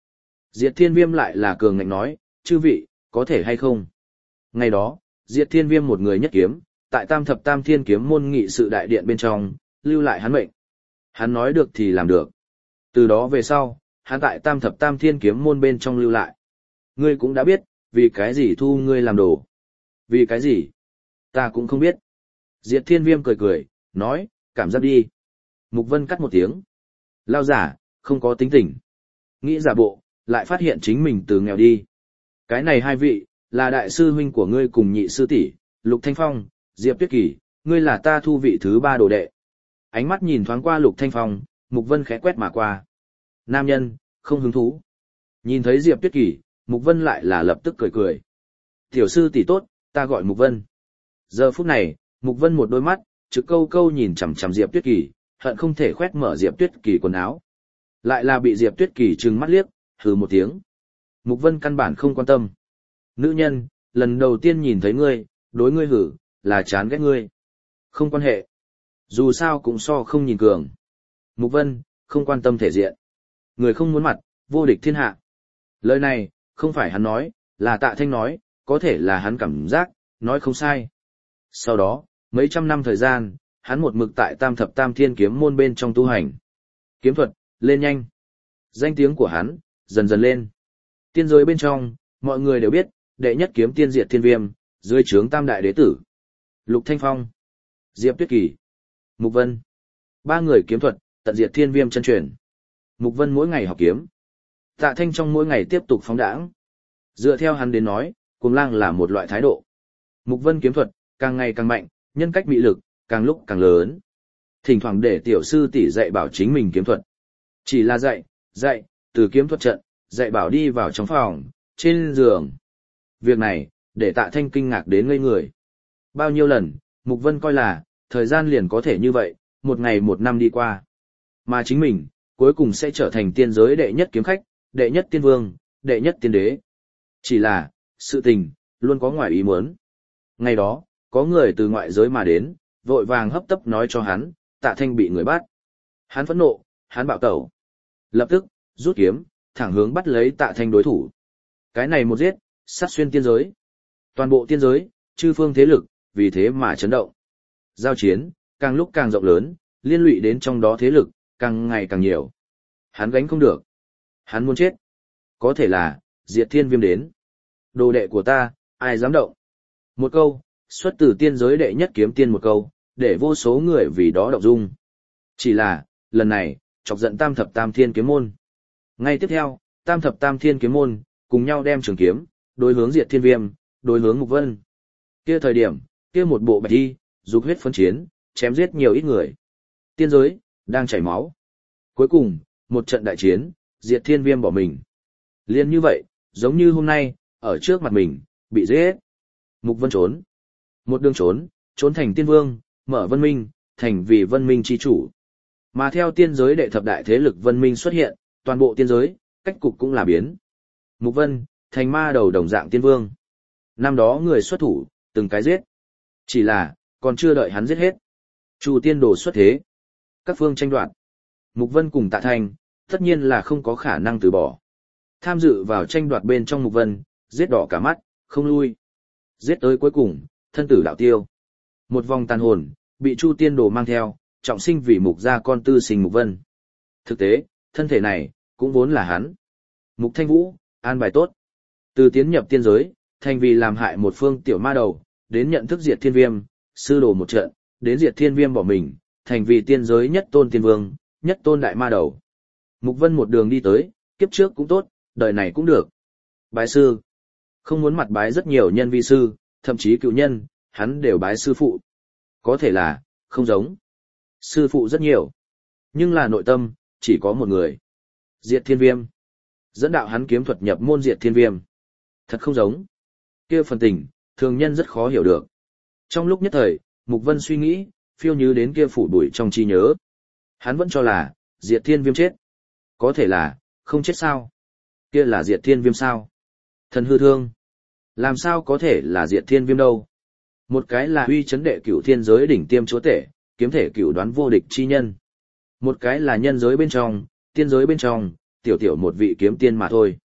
Diệt Thiên Viêm lại là cường ngạnh nói, chư vị, có thể hay không? Ngày đó, Diệt Thiên Viêm một người nhất kiếm, tại Tam Thập Tam Thiên Kiếm môn nghị sự đại điện bên trong, lưu lại hắn mệnh. Hắn nói được thì làm được. Từ đó về sau, hắn tại Tam Thập Tam Thiên Kiếm môn bên trong lưu lại. Ngươi cũng đã biết, vì cái gì thu ngươi làm đồ. Vì cái gì? Ta cũng không biết. Diệt Thiên Viêm cười cười, nói, cảm giác đi. Mục Vân cắt một tiếng. Lao giả, không có tính tình. Nghĩ giả bộ, lại phát hiện chính mình từ nghèo đi. Cái này hai vị, là đại sư huynh của ngươi cùng nhị sư tỷ, Lục Thanh Phong, Diệp Tuyết Kỳ, ngươi là ta thu vị thứ ba đồ đệ. Ánh mắt nhìn thoáng qua Lục Thanh Phong, Mục Vân khẽ quét mà qua. Nam nhân, không hứng thú. Nhìn thấy Diệp Tuyết Kỳ, Mục Vân lại là lập tức cười cười. Tiểu sư tỷ tốt, ta gọi Mục Vân. Giờ phút này, Mục Vân một đôi mắt, trực câu câu nhìn chằm chằm Diệp Tuyết Kỳ, hận không thể khoét mở Diệp Tuyết Kỳ quần áo. Lại là bị Diệp Tuyết Kỳ trừng mắt liếc, hừ một tiếng. Mục Vân căn bản không quan tâm. Nữ nhân, lần đầu tiên nhìn thấy ngươi, đối ngươi hử, là chán ghét ngươi. Không quan hệ. Dù sao cũng so không nhìn cường. Mục Vân, không quan tâm thể diện. Người không muốn mặt, vô địch thiên hạ. Lời này, không phải hắn nói, là Tạ Thanh nói, có thể là hắn cảm giác, nói không sai. Sau đó, mấy trăm năm thời gian, hắn một mực tại Tam Thập Tam Thiên Kiếm môn bên trong tu hành. Kiếm thuật, lên nhanh. Danh tiếng của hắn, dần dần lên. Tiên giới bên trong, mọi người đều biết, đệ nhất kiếm tiên Diệt Thiên Viêm, dưới trướng Tam Đại Đế Tử. Lục Thanh Phong, Diệp Tuyết Kỳ, Mục Vân. Ba người kiếm thuật, tận Diệt Thiên Viêm chân truyền. Mục Vân mỗi ngày học kiếm. Tạ Thanh trong mỗi ngày tiếp tục phóng đãng. Dựa theo hắn đến nói, cuồng lang là một loại thái độ. Mục Vân kiếm thuật, càng ngày càng mạnh, nhân cách mị lực, càng lúc càng lớn. Thỉnh thoảng để tiểu sư tỷ dạy bảo chính mình kiếm thuật. Chỉ là dạy, dạy, từ kiếm thuật trận, dạy bảo đi vào trong phòng, trên giường. Việc này, để Tạ Thanh kinh ngạc đến ngây người. Bao nhiêu lần, Mục Vân coi là, thời gian liền có thể như vậy, một ngày một năm đi qua. Mà chính mình, cuối cùng sẽ trở thành tiên giới đệ nhất kiếm khách, đệ nhất tiên vương, đệ nhất tiên đế. Chỉ là, sự tình, luôn có ngoài ý muốn. Ngày đó, có người từ ngoại giới mà đến, vội vàng hấp tấp nói cho hắn, Tạ Thanh bị người bắt. Hắn phẫn nộ, hắn bạo tẩu. Lập tức, rút kiếm, thẳng hướng bắt lấy Tạ Thanh đối thủ. Cái này một giết, sát xuyên tiên giới. Toàn bộ tiên giới, chư phương thế lực, vì thế mà chấn động. Giao chiến, càng lúc càng rộng lớn, liên lụy đến trong đó thế lực, càng ngày càng nhiều. Hắn gánh không được. Hắn muốn chết. Có thể là, Diệt Thiên Viêm đến. Đồ đệ của ta, ai dám động. Một câu, xuất từ tiên giới đệ nhất kiếm tiên một câu, để vô số người vì đó động dung. Chỉ là, lần này, chọc giận Tam Thập Tam Thiên Kiếm môn. Ngay tiếp theo, Tam Thập Tam Thiên Kiếm môn, cùng nhau đem trường kiếm, đối hướng Diệt Thiên Viêm, đối hướng Mục Vân. Kia thời điểm, kia một bộ bạch y, dục huyết phân chiến, chém giết nhiều ít người. Tiên giới, đang chảy máu. Cuối cùng, một trận đại chiến, Diệt Thiên Viêm bỏ mình. Liên như vậy, giống như hôm nay, ở trước mặt mình, bị giết. Mục Vân trốn. Một đường trốn, trốn thành tiên vương, mở vân minh, thành vì vân minh chi chủ. Mà theo tiên giới đệ thập đại thế lực vân minh xuất hiện, toàn bộ tiên giới, cách cục cũng là biến. Mục Vân, thành ma đầu đồng dạng tiên vương. Năm đó người xuất thủ, từng cái giết. Chỉ là, còn chưa đợi hắn giết hết. Chu tiên đồ xuất thế. Các phương tranh đoạt. Mục Vân cùng Tạ Thanh, tất nhiên là không có khả năng từ bỏ. Tham dự vào tranh đoạt bên trong Mục Vân, giết đỏ cả mắt, không lui. Giết tới cuối cùng, thân tử đạo tiêu. Một vòng tàn hồn, bị Chu tiên đồ mang theo, trọng sinh vì Mục gia con tư sinh Mục Vân. Thực tế, thân thể này, cũng vốn là hắn. Mục Thanh Vũ, an bài tốt. Từ tiến nhập tiên giới, thành vì làm hại một phương tiểu ma đầu, đến nhận thức Diệt Thiên Viêm, sư đồ một trận, đến Diệt Thiên Viêm bỏ mình, thành vì tiên giới nhất tôn tiên vương, nhất tôn đại ma đầu. Mục Vân một đường đi tới, kiếp trước cũng tốt, đời này cũng được. Bái sư. Không muốn mặt bái rất nhiều nhân vi sư, thậm chí cựu nhân, hắn đều bái sư phụ. Có thể là, không giống. Sư phụ rất nhiều. Nhưng là nội tâm, chỉ có một người. Diệt Thiên Viêm. Dẫn đạo hắn kiếm thuật nhập môn Diệt Thiên Viêm. Thật không giống. Kia phần tình, thường nhân rất khó hiểu được. Trong lúc nhất thời, Mục Vân suy nghĩ, phiêu nhứ đến kia phủ bụi trong trí nhớ. Hắn vẫn cho là, Diệt Thiên Viêm chết. Có thể là, không chết sao? Kia là Diệt Thiên Viêm sao? Thần hư thương. Làm sao có thể là Diệt Thiên Viêm đâu? Một cái là uy chấn đệ cửu thiên giới đỉnh tiêm chúa tể, kiếm thể cửu đoán vô địch chi nhân. Một cái là nhân giới bên trong, tiên giới bên trong, tiểu tiểu một vị kiếm tiên mà thôi.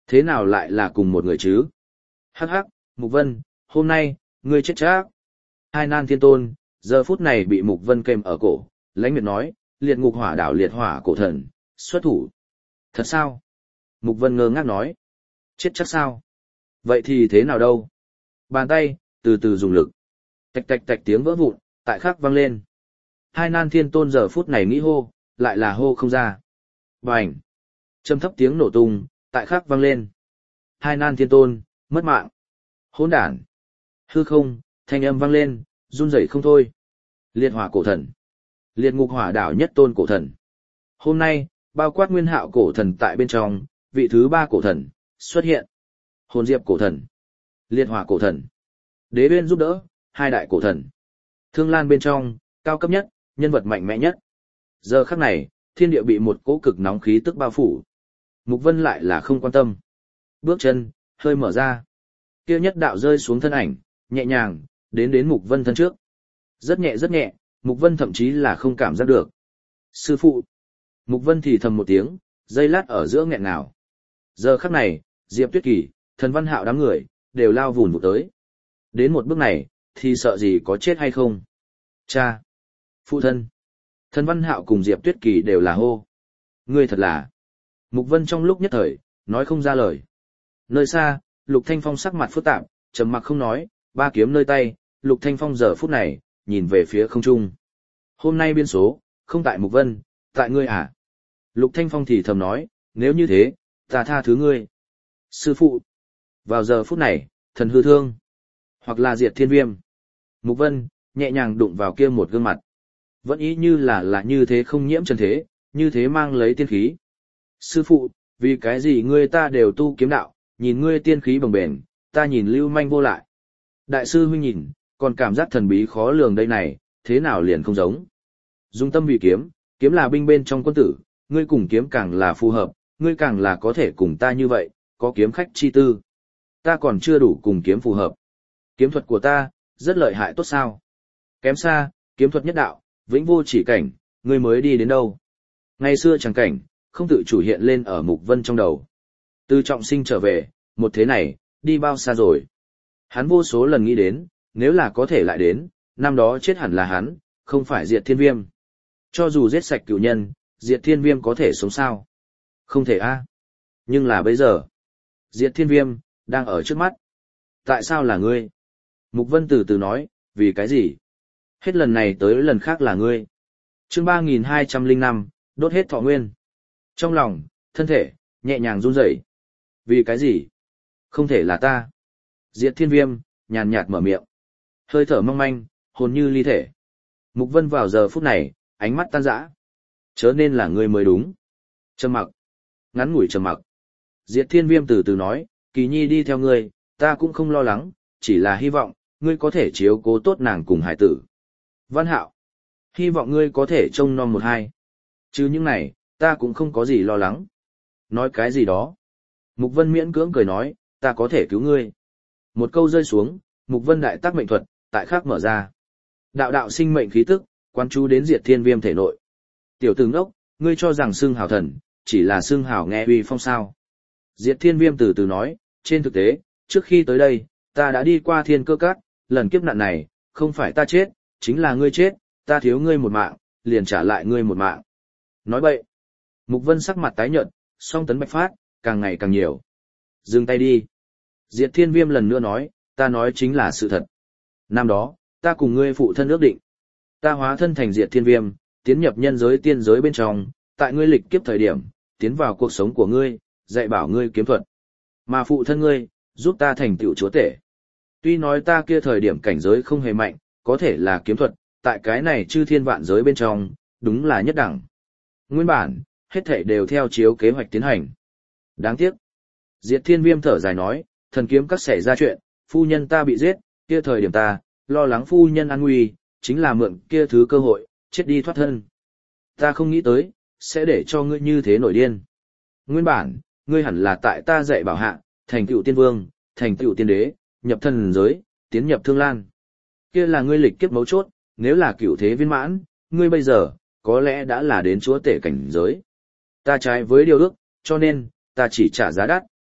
Thế nào lại là cùng một người chứ? Hắc hắc, Mục Vân, hôm nay, ngươi chết chắc. Hai nan thiên tôn, giờ phút này bị Mục Vân kèm ở cổ, lãnh miệt nói, liệt ngục hỏa đảo liệt hỏa cổ thần, xuất thủ. Thật sao? Mục Vân ngơ ngác nói. Chết chắc sao? Vậy thì thế nào đâu? Bàn tay, từ từ dùng lực. Tạch tạch tạch tiếng vỡ vụn, tại khắc vang lên. Hai nan thiên tôn giờ phút này nghĩ hô, lại là hô không ra. Bành! Châm thấp tiếng nổ tung, tại khắc vang lên. Hai nan thiên tôn, mất mạng. Hỗn đản! Hư không, thanh âm vang lên, run rẩy không thôi. Liệt hỏa cổ thần. Liệt ngục hỏa đảo nhất tôn cổ thần. Hôm nay, bao quát nguyên hạo cổ thần tại bên trong, vị thứ ba cổ thần, xuất hiện. Hồn diệp cổ thần. Liệt hỏa cổ thần. Đế bên giúp đỡ, hai đại cổ thần. Thương lan bên trong, cao cấp nhất, nhân vật mạnh mẽ nhất. Giờ khắc này, thiên địa bị một cỗ cực nóng khí tức bao phủ. Mục Vân lại là không quan tâm. Bước chân, hơi mở ra. Kia nhất đạo rơi xuống thân ảnh, nhẹ nhàng, đến đến Mục Vân thân trước. Rất nhẹ rất nhẹ, Mục Vân thậm chí là không cảm giác được. Sư phụ. Mục Vân thì thầm một tiếng, dây lát ở giữa nghẹn ngào. Giờ khắc này, Diệp Tuyết Kỳ, Thần Văn Hạo đám người, đều lao vùn vụt tới. Đến một bước này, thì sợ gì có chết hay không? Cha! Phụ thân! Thần Văn Hạo cùng Diệp Tuyết Kỳ đều là hô. Ngươi thật là... Mục Vân trong lúc nhất thời, nói không ra lời. Nơi xa, Lục Thanh Phong sắc mặt phức tạp, trầm mặc không nói, ba kiếm nơi tay, Lục Thanh Phong giờ phút này, nhìn về phía không trung. Hôm nay biên số, không tại Mục Vân, tại ngươi à? Lục Thanh Phong thì thầm nói, nếu như thế, ta tha thứ ngươi. Sư phụ! Vào giờ phút này, thần hư thương, hoặc là diệt thiên viêm. Mục Vân, nhẹ nhàng đụng vào kia một gương mặt. Vẫn ý như là là như thế không nhiễm trần thế, như thế mang lấy tiên khí. Sư phụ, vì cái gì ngươi ta đều tu kiếm đạo, nhìn ngươi tiên khí bồng bềnh, ta nhìn lưu manh vô lại. Đại sư huynh nhìn, còn cảm giác thần bí khó lường đây này, thế nào liền không giống. Dung tâm vì kiếm, kiếm là binh bên trong quân tử, ngươi cùng kiếm càng là phù hợp, ngươi càng là có thể cùng ta như vậy, có kiếm khách chi tư. Ta còn chưa đủ cùng kiếm phù hợp. Kiếm thuật của ta, rất lợi hại tốt sao. Kém xa, kiếm thuật nhất đạo, vĩnh vô chỉ cảnh, ngươi mới đi đến đâu. Ngày xưa chẳng cảnh, không tự chủ hiện lên ở Mục Vân trong đầu. Từ trọng sinh trở về, một thế này, đi bao xa rồi. Hắn vô số lần nghĩ đến, nếu là có thể lại đến, năm đó chết hẳn là hắn, không phải diệt thiên viêm. Cho dù giết sạch cửu nhân, diệt thiên viêm có thể sống sao? Không thể a. Nhưng là bây giờ, diệt thiên viêm, đang ở trước mắt. Tại sao là ngươi? Mục Vân từ từ nói, vì cái gì? Hết lần này tới lần khác là ngươi. Chương ba nghìn hai trăm lẻ năm, đốt hết thọ nguyên. Trong lòng, thân thể, nhẹ nhàng run rẩy. Vì cái gì? Không thể là ta. Diệt thiên viêm, nhàn nhạt mở miệng. Hơi thở mong manh, hồn như ly thể. Mục Vân vào giờ phút này, ánh mắt tan rã. Chớ nên là ngươi mới đúng. Trầm mặc. Ngắn ngủi trầm mặc. Diệt thiên viêm từ từ nói, Kỳ Nhi đi theo ngươi, ta cũng không lo lắng, chỉ là hy vọng, ngươi có thể chiếu cố tốt nàng cùng hải tử. Văn Hạo. Hy vọng ngươi có thể trông nom một hai. Chứ những này, ta cũng không có gì lo lắng. Nói cái gì đó. Mục Vân miễn cưỡng cười nói, ta có thể cứu ngươi. Một câu rơi xuống, Mục Vân đại tác mệnh thuật, tại khắc mở ra. Đạo đạo sinh mệnh khí tức, quan chú đến diệt thiên viêm thể nội. Tiểu tử ngốc, ngươi cho rằng xưng hào thần, chỉ là xưng hào nghe uy phong sao. Diệt thiên viêm từ từ nói, trên thực tế, trước khi tới đây, ta đã đi qua thiên cơ cát, lần kiếp nạn này, không phải ta chết, chính là ngươi chết, ta thiếu ngươi một mạng, liền trả lại ngươi một mạng. Nói bậy. Mục Vân sắc mặt tái nhợt, song tấn bạch phát, càng ngày càng nhiều. Dừng tay đi. Diệt thiên viêm lần nữa nói, ta nói chính là sự thật. Năm đó, ta cùng ngươi phụ thân ước định. Ta hóa thân thành diệt thiên viêm, tiến nhập nhân giới tiên giới bên trong, tại ngươi lịch kiếp thời điểm, tiến vào cuộc sống của ngươi, dạy bảo ngươi kiếm thuật. Mà phụ thân ngươi, giúp ta thành tựu chúa tể. Tuy nói ta kia thời điểm cảnh giới không hề mạnh, có thể là kiếm thuật, tại cái này chư thiên vạn giới bên trong, đúng là nhất đẳng. Nguyên bản, hết thảy đều theo chiếu kế hoạch tiến hành. Đáng tiếc. Diệt thiên viêm thở dài nói, thần kiếm các xảy ra chuyện, phu nhân ta bị giết, kia thời điểm ta, lo lắng phu nhân an nguy, chính là mượn kia thứ cơ hội, chết đi thoát thân. Ta không nghĩ tới, sẽ để cho ngươi như thế nổi điên. Nguyên bản, ngươi hẳn là tại ta dạy bảo hạ, thành tựu tiên vương, thành tựu tiên đế, nhập thần giới, tiến nhập thương lan. Kia là ngươi lịch kiếp mấu chốt, nếu là cửu thế viên mãn, ngươi bây giờ, có lẽ đã là đến chúa tể cảnh giới. Ta trái với điều ước, cho nên, ta chỉ trả giá đắt.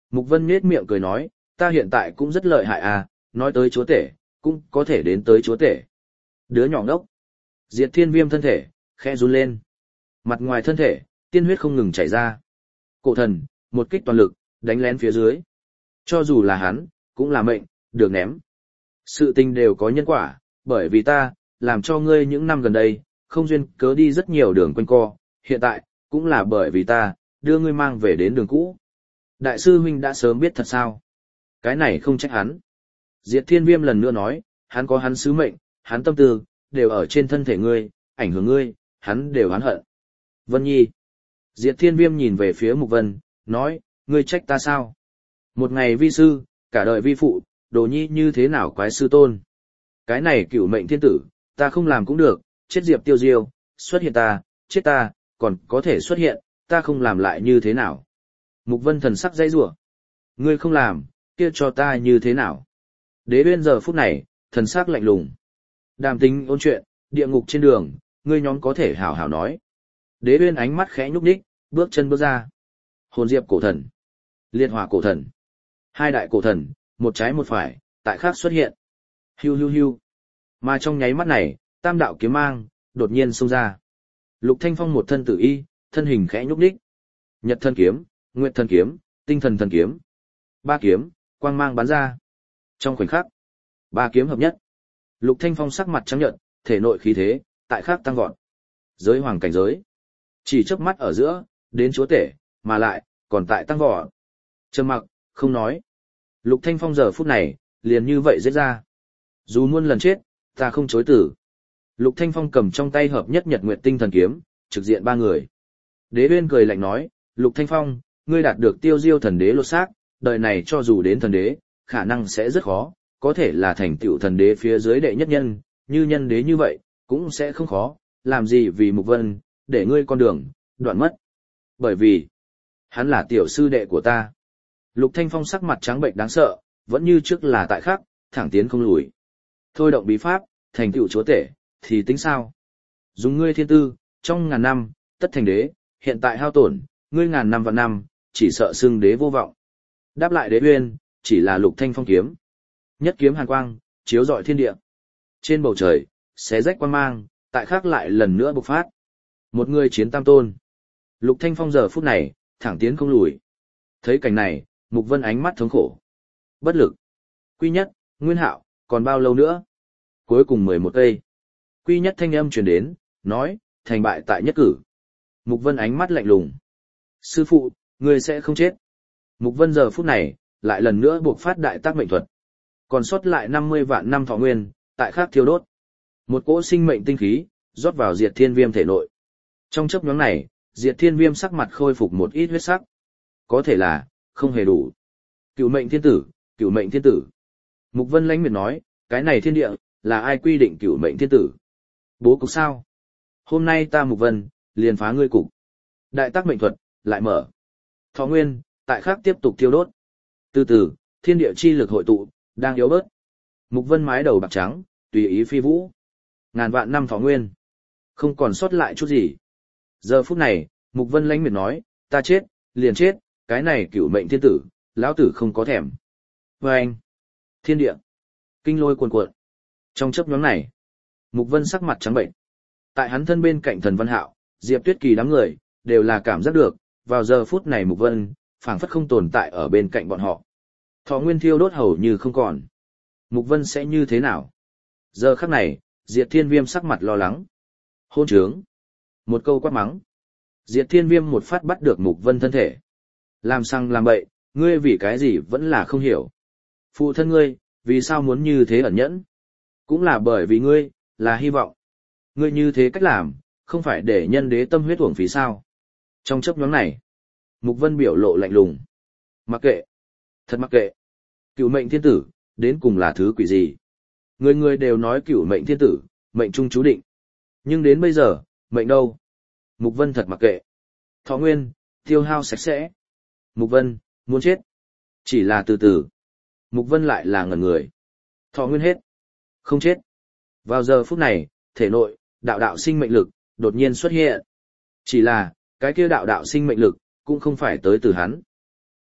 Mục Vân nhếch miệng cười nói, ta hiện tại cũng rất lợi hại à, nói tới chúa tể, cũng có thể đến tới chúa tể. Đứa nhỏ ngốc. Diệt Thiên Viêm thân thể, khẽ run lên. Mặt ngoài thân thể, tiên huyết không ngừng chảy ra. Cổ thần, một kích toàn lực, đánh lén phía dưới. Cho dù là hắn, cũng là mệnh, được ném. Sự tình đều có nhân quả, bởi vì ta, làm cho ngươi những năm gần đây, không duyên cớ đi rất nhiều đường quanh co, hiện tại, cũng là bởi vì ta, đưa ngươi mang về đến đường cũ. Đại sư huynh đã sớm biết thật sao? Cái này không trách hắn. Diệt Thiên Viêm lần nữa nói, hắn có hắn sứ mệnh, hắn tâm tư, đều ở trên thân thể ngươi, ảnh hưởng ngươi, hắn đều hắn hận. Vân Nhi. Diệt Thiên Viêm nhìn về phía Mục Vân, nói, ngươi trách ta sao? Một ngày vi sư, cả đời vi phụ, đồ nhi như thế nào quái sư tôn? Cái này cửu mệnh thiên tử, ta không làm cũng được, chết Diệp Tiêu Diêu, xuất hiện ta, chết ta, còn có thể xuất hiện, ta không làm lại như thế nào? Mục Vân thần sắc dây rủa. Ngươi không làm, kia cho ta như thế nào? Đế Uyên giờ phút này, thần sắc lạnh lùng. Đàm Tính ôn chuyện, địa ngục trên đường, ngươi nhóm có thể hảo hảo nói. Đế Uyên ánh mắt khẽ nhúc nhích, bước chân bước ra. Hồn diệp cổ thần, liệt hỏa cổ thần, hai đại cổ thần, một trái một phải, tại khác xuất hiện. Hiu hiu hiu. Mà trong nháy mắt này, tam đạo kiếm mang, đột nhiên xông ra. Lục Thanh Phong một thân tử y, thân hình khẽ nhúc nhích. Nhật thân kiếm, Nguyệt thân kiếm, Tinh thần thần kiếm. Ba kiếm, quang mang bắn ra. Trong khoảnh khắc, ba kiếm hợp nhất. Lục Thanh Phong sắc mặt trắng nhợt, thể nội khí thế, tại khác tăng vọt. Giới hoàng cảnh giới. Chỉ chớp mắt ở giữa, đến chúa tể, mà lại, còn tại tăng vọt. Trầm mặc, không nói. Lục Thanh Phong giờ phút này, liền như vậy giết ra. Dù muôn lần chết, ta không chối tử. Lục Thanh Phong cầm trong tay hợp nhất Nhật Nguyệt Tinh thần kiếm, trực diện ba người. Đế Uyên cười lạnh nói, Lục Thanh Phong, ngươi đạt được Tiêu Diêu thần đế lột xác, đời này cho dù đến thần đế, khả năng sẽ rất khó, có thể là thành tựu thần đế phía dưới đệ nhất nhân, như nhân đế như vậy, cũng sẽ không khó, làm gì vì Mục Vân, để ngươi con đường, đoạn mất. Bởi vì, hắn là tiểu sư đệ của ta. Lục Thanh Phong sắc mặt trắng bệnh đáng sợ, vẫn như trước là tại khắc, thẳng tiến không lùi. Thôi động bí pháp, thành tựu chúa tể, thì tính sao? Dùng ngươi thiên tư, trong ngàn năm, tất thành đế, hiện tại hao tổn, ngươi ngàn năm và năm, chỉ sợ xưng đế vô vọng. Đáp lại Đế Uyên, chỉ là Lục Thanh Phong kiếm. Nhất kiếm hàn quang, chiếu rọi thiên địa. Trên bầu trời, xé rách quang mang, tại khắc lại lần nữa bộc phát. Một người chiến tam tôn. Lục Thanh Phong giờ phút này, thẳng tiến không lùi. Thấy cảnh này, Mục Vân ánh mắt thống khổ. Bất lực. Quy nhất, Nguyên Hạo, còn bao lâu nữa? Cuối cùng mười một cây. Quy nhất thanh âm truyền đến, nói, thành bại tại nhất cử. Mục Vân ánh mắt lạnh lùng. Sư phụ, ngươi sẽ không chết. Mục Vân giờ phút này, lại lần nữa buộc phát đại tác mệnh thuật. Còn sót lại năm mươi vạn năm thọ nguyên, tại khác thiêu đốt. Một cỗ sinh mệnh tinh khí, rót vào Diệt Thiên Viêm thể nội. Trong chớp nhoáng này, Diệt Thiên Viêm sắc mặt khôi phục một ít huyết sắc. Có thể là, không hề đủ. Cửu mệnh thiên tử, cửu mệnh thiên tử. Mục Vân lãnh miệt nói, cái này thiên địa, là ai quy định cửu mệnh thiên tử? Bố cục sao? Hôm nay ta Mục Vân, liền phá ngươi cục. Đại tác mệnh thuật, lại mở. Thọ nguyên, tại khác tiếp tục thiêu đốt. Từ từ, thiên địa chi lực hội tụ, đang yếu bớt. Mục Vân mái đầu bạc trắng, tùy ý phi vũ. Ngàn vạn năm thọ nguyên. Không còn sót lại chút gì. Giờ phút này, Mục Vân lãnh miệt nói, ta chết, liền chết, cái này cửu mệnh thiên tử, lão tử không có thèm. Và anh, thiên địa, kinh lôi cuồn cuộn. Trong chớp nhoáng này, Mục Vân sắc mặt trắng bệnh. Tại hắn thân bên cạnh Thần Văn Hạo, Diệp Tuyết Kỳ đám người, đều là cảm giác được, vào giờ phút này Mục Vân, phảng phất không tồn tại ở bên cạnh bọn họ. Thọ nguyên thiêu đốt hầu như không còn. Mục Vân sẽ như thế nào? Giờ khắc này, Diệt Thiên Viêm sắc mặt lo lắng. Hôn trướng. Một câu quát mắng. Diệt Thiên Viêm một phát bắt được Mục Vân thân thể. Làm sang làm bậy, ngươi vì cái gì vẫn là không hiểu. Phụ thân ngươi, vì sao muốn như thế ẩn nhẫn? Cũng là bởi vì ngươi, là hy vọng. Ngươi như thế cách làm, không phải để nhân đế tâm huyết uổng phí sao. Trong chớp nhoáng này, Mục Vân biểu lộ lạnh lùng. Mặc kệ. Thật mặc kệ. Cửu mệnh thiên tử, đến cùng là thứ quỷ gì? Người người đều nói cửu mệnh thiên tử, mệnh trung chú định. Nhưng đến bây giờ, mệnh đâu? Mục Vân thật mặc kệ. Thọ nguyên, tiêu hao sạch sẽ. Mục Vân, muốn chết. Chỉ là từ từ. Mục Vân lại là ngẩn người. Thọ nguyên hết. Không chết. Vào giờ phút này, thể nội, đạo đạo sinh mệnh lực, đột nhiên xuất hiện. Chỉ là, cái kia đạo đạo sinh mệnh lực, cũng không phải tới từ hắn.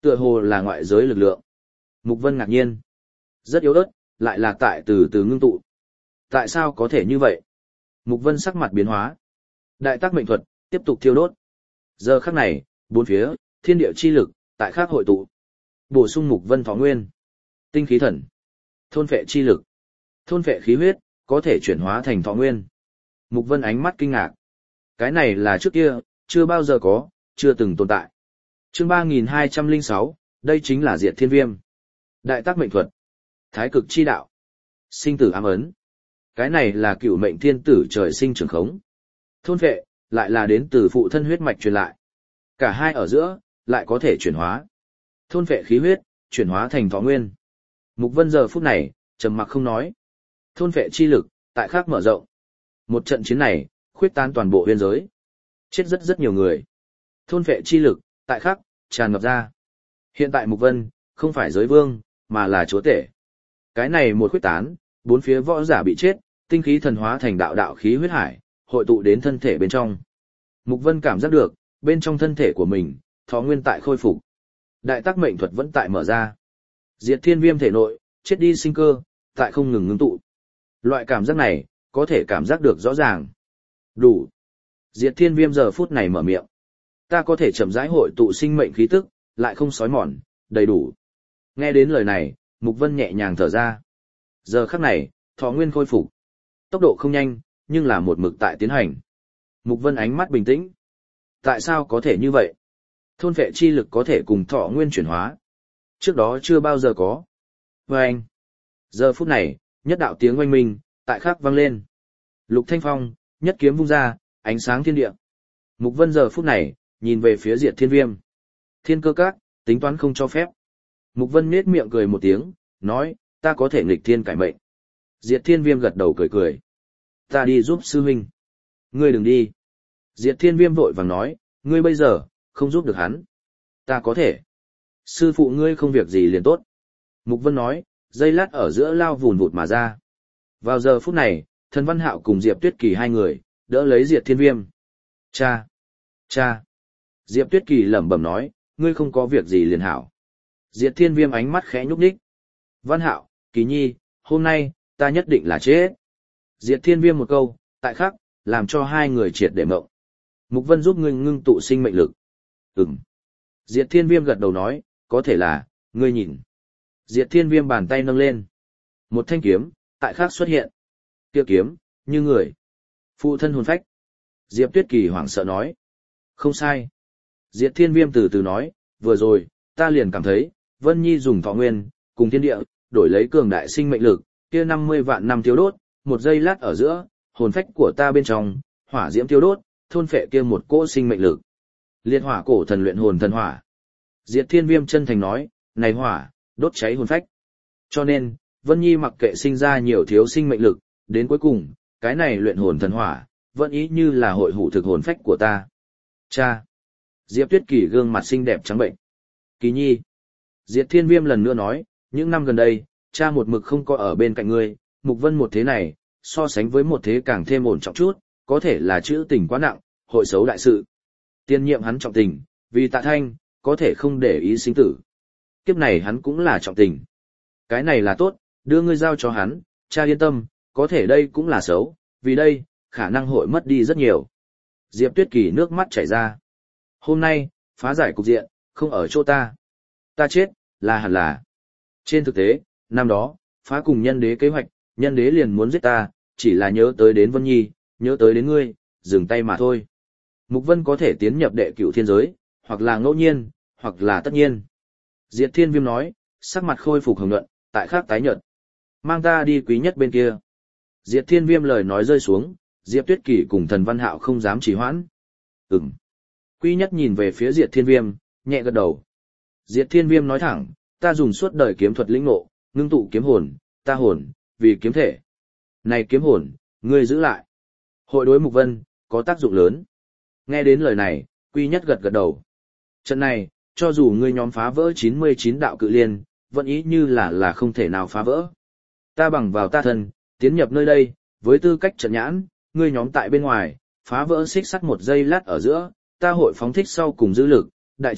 Tựa hồ là ngoại giới lực lượng. Mục Vân ngạc nhiên. Rất yếu ớt, lại là tại từ từ ngưng tụ. Tại sao có thể như vậy? Mục Vân sắc mặt biến hóa. Đại tác mệnh thuật, tiếp tục thiêu đốt. Giờ khắc này, bốn phía, thiên địa chi lực, tại khắc hội tụ. Bổ sung Mục Vân thọ nguyên. Tinh khí thần. Thôn phệ chi lực. Thôn phệ khí huyết, có thể chuyển hóa thành thọ nguyên. Mục Vân ánh mắt kinh ngạc. Cái này là trước kia, chưa bao giờ có, chưa từng tồn tại. Chương ba nghìn hai trăm lẻ sáu, đây chính là Diệt Thiên Viêm. Đại tác mệnh thuật. Thái cực chi đạo. Sinh tử ám ấn. Cái này là cựu mệnh thiên tử trời sinh trường khống. Thôn phệ, lại là đến từ phụ thân huyết mạch truyền lại. Cả hai ở giữa, lại có thể chuyển hóa. Thôn phệ khí huyết, chuyển hóa thành thọ nguyên. Mục Vân giờ phút này, trầm mặc không nói. Thôn phệ chi lực, tại khắc mở rộng. Một trận chiến này, khuyết tan toàn bộ biên giới. Chết rất rất nhiều người. Thôn phệ chi lực, tại khắc, tràn ngập ra. Hiện tại Mục Vân, không phải giới vương, mà là chúa tể. Cái này một khuyết tán, bốn phía võ giả bị chết, tinh khí thần hóa thành đạo đạo khí huyết hải, hội tụ đến thân thể bên trong. Mục Vân cảm giác được, bên trong thân thể của mình, thọ nguyên tại khôi phục. Đại tác mệnh thuật vẫn tại mở ra. Diệt Thiên Viêm thể nội, chết đi sinh cơ, tại không ngừng ngưng tụ. Loại cảm giác này, có thể cảm giác được rõ ràng. Đủ. Diệt Thiên Viêm giờ phút này mở miệng. Ta có thể chậm rãi hội tụ sinh mệnh khí tức, lại không sói mòn, đầy đủ. Nghe đến lời này, Mục Vân nhẹ nhàng thở ra. Giờ khắc này, thọ nguyên khôi phục. Tốc độ không nhanh, nhưng là một mực tại tiến hành. Mục Vân ánh mắt bình tĩnh. Tại sao có thể như vậy? Thôn phệ chi lực có thể cùng thọ nguyên chuyển hóa. Trước đó chưa bao giờ có. Và anh. Giờ phút này, nhất đạo tiếng oanh minh, tại khắc vang lên. Lục Thanh Phong, nhất kiếm vung ra, ánh sáng thiên địa. Mục Vân giờ phút này, nhìn về phía Diệt Thiên Viêm. Thiên Cơ Các, tính toán không cho phép. Mục Vân nhếch miệng cười một tiếng, nói, ta có thể nghịch thiên cải mệnh. Diệt Thiên Viêm gật đầu cười cười. Ta đi giúp sư huynh. Ngươi đừng đi. Diệt Thiên Viêm vội vàng nói, ngươi bây giờ, không giúp được hắn. Ta có thể. Sư phụ ngươi không việc gì liền tốt. Mục Vân nói, dây lát ở giữa lao vùn vụt mà ra. Vào giờ phút này, Thần Văn Hạo cùng Diệp Tuyết Kỳ hai người, đỡ lấy Diệt Thiên Viêm. Cha! Cha! Diệp Tuyết Kỳ lẩm bẩm nói, ngươi không có việc gì liền hảo. Diệt Thiên Viêm ánh mắt khẽ nhúc nhích. Văn Hạo, Kỳ Nhi, hôm nay, ta nhất định là chết. Diệt Thiên Viêm một câu, tại khắc, làm cho hai người triệt để mộng. Mục Vân giúp ngươi ngưng tụ sinh mệnh lực. Ừm. Diệt Thiên Viêm gật đầu nói, có thể là, ngươi nhìn. Diệt Thiên Viêm bàn tay nâng lên. Một thanh kiếm, tại khắc xuất hiện. Kia kiếm, như người. Phụ thân hồn phách. Diệp Tuyết Kỳ hoảng sợ nói. Không sai. Diệt Thiên Viêm từ từ nói, vừa rồi, ta liền cảm thấy, Vân Nhi dùng thọ nguyên, cùng thiên địa, đổi lấy cường đại sinh mệnh lực, kia năm mươi vạn năm thiếu đốt, một giây lát ở giữa, hồn phách của ta bên trong, hỏa diễm tiêu đốt, thôn phệ kia một cỗ sinh mệnh lực. Liệt hỏa cổ thần luyện hồn thần hỏa. Diệt Thiên Viêm chân thành nói, này hỏa, đốt cháy hồn phách. Cho nên, Vân Nhi mặc kệ sinh ra nhiều thiếu sinh mệnh lực, đến cuối cùng, cái này luyện hồn thần hỏa, vẫn ý như là hội hủ thực hồn phách của ta. Cha! Diệp Tuyết Kỳ gương mặt xinh đẹp trắng bệnh. Kỳ Nhi! Diệt Thiên Viêm lần nữa nói, những năm gần đây, cha một mực không có ở bên cạnh ngươi, Mục Vân một thế này, so sánh với một thế càng thêm ổn trọng chút, có thể là chữ tình quá nặng, hội xấu đại sự. Tiên nhiệm hắn trọng tình, vì Tạ Thanh, có thể không để ý sinh tử. Kiếp này hắn cũng là trọng tình. Cái này là tốt, đưa ngươi giao cho hắn, cha yên tâm, có thể đây cũng là xấu, vì đây, khả năng hội mất đi rất nhiều. Diệp Tuyết Kỳ nước mắt chảy ra. Hôm nay, phá giải cục diện, không ở chỗ ta. Ta chết, là hẳn là. Trên thực tế, năm đó, phá cùng nhân đế kế hoạch, nhân đế liền muốn giết ta, chỉ là nhớ tới đến Vân Nhi, nhớ tới đến ngươi, dừng tay mà thôi. Mục Vân có thể tiến nhập đệ cửu thiên giới, hoặc là ngẫu nhiên, hoặc là tất nhiên. Diệt Thiên Viêm nói, sắc mặt khôi phục hồng nhuận, tại khác tái nhợt. Mang ta đi quý nhất bên kia. Diệt Thiên Viêm lời nói rơi xuống, Diệp Tuyết Kỳ cùng Thần Văn Hạo không dám trì hoãn. Ừm. Quý nhất nhìn về phía Diệt Thiên Viêm, nhẹ gật đầu. Diệt Thiên Viêm nói thẳng, ta dùng suốt đời kiếm thuật lĩnh ngộ, ngưng tụ kiếm hồn, ta hồn, vì kiếm thể. Này kiếm hồn, ngươi giữ lại. Hội đối Mục Vân, có tác dụng lớn. Nghe đến lời này, Quy Nhất gật gật đầu. Trận này, cho dù ngươi nhóm phá vỡ chín mươi chín đạo cự liên, vẫn ý như là là không thể nào phá vỡ. Ta bằng vào ta thân, tiến nhập nơi đây, với tư cách trận nhãn, ngươi nhóm tại bên ngoài, phá vỡ xích sắt một giây lát ở giữa, ta hội phóng thích sau cùng dư lực, đại trận,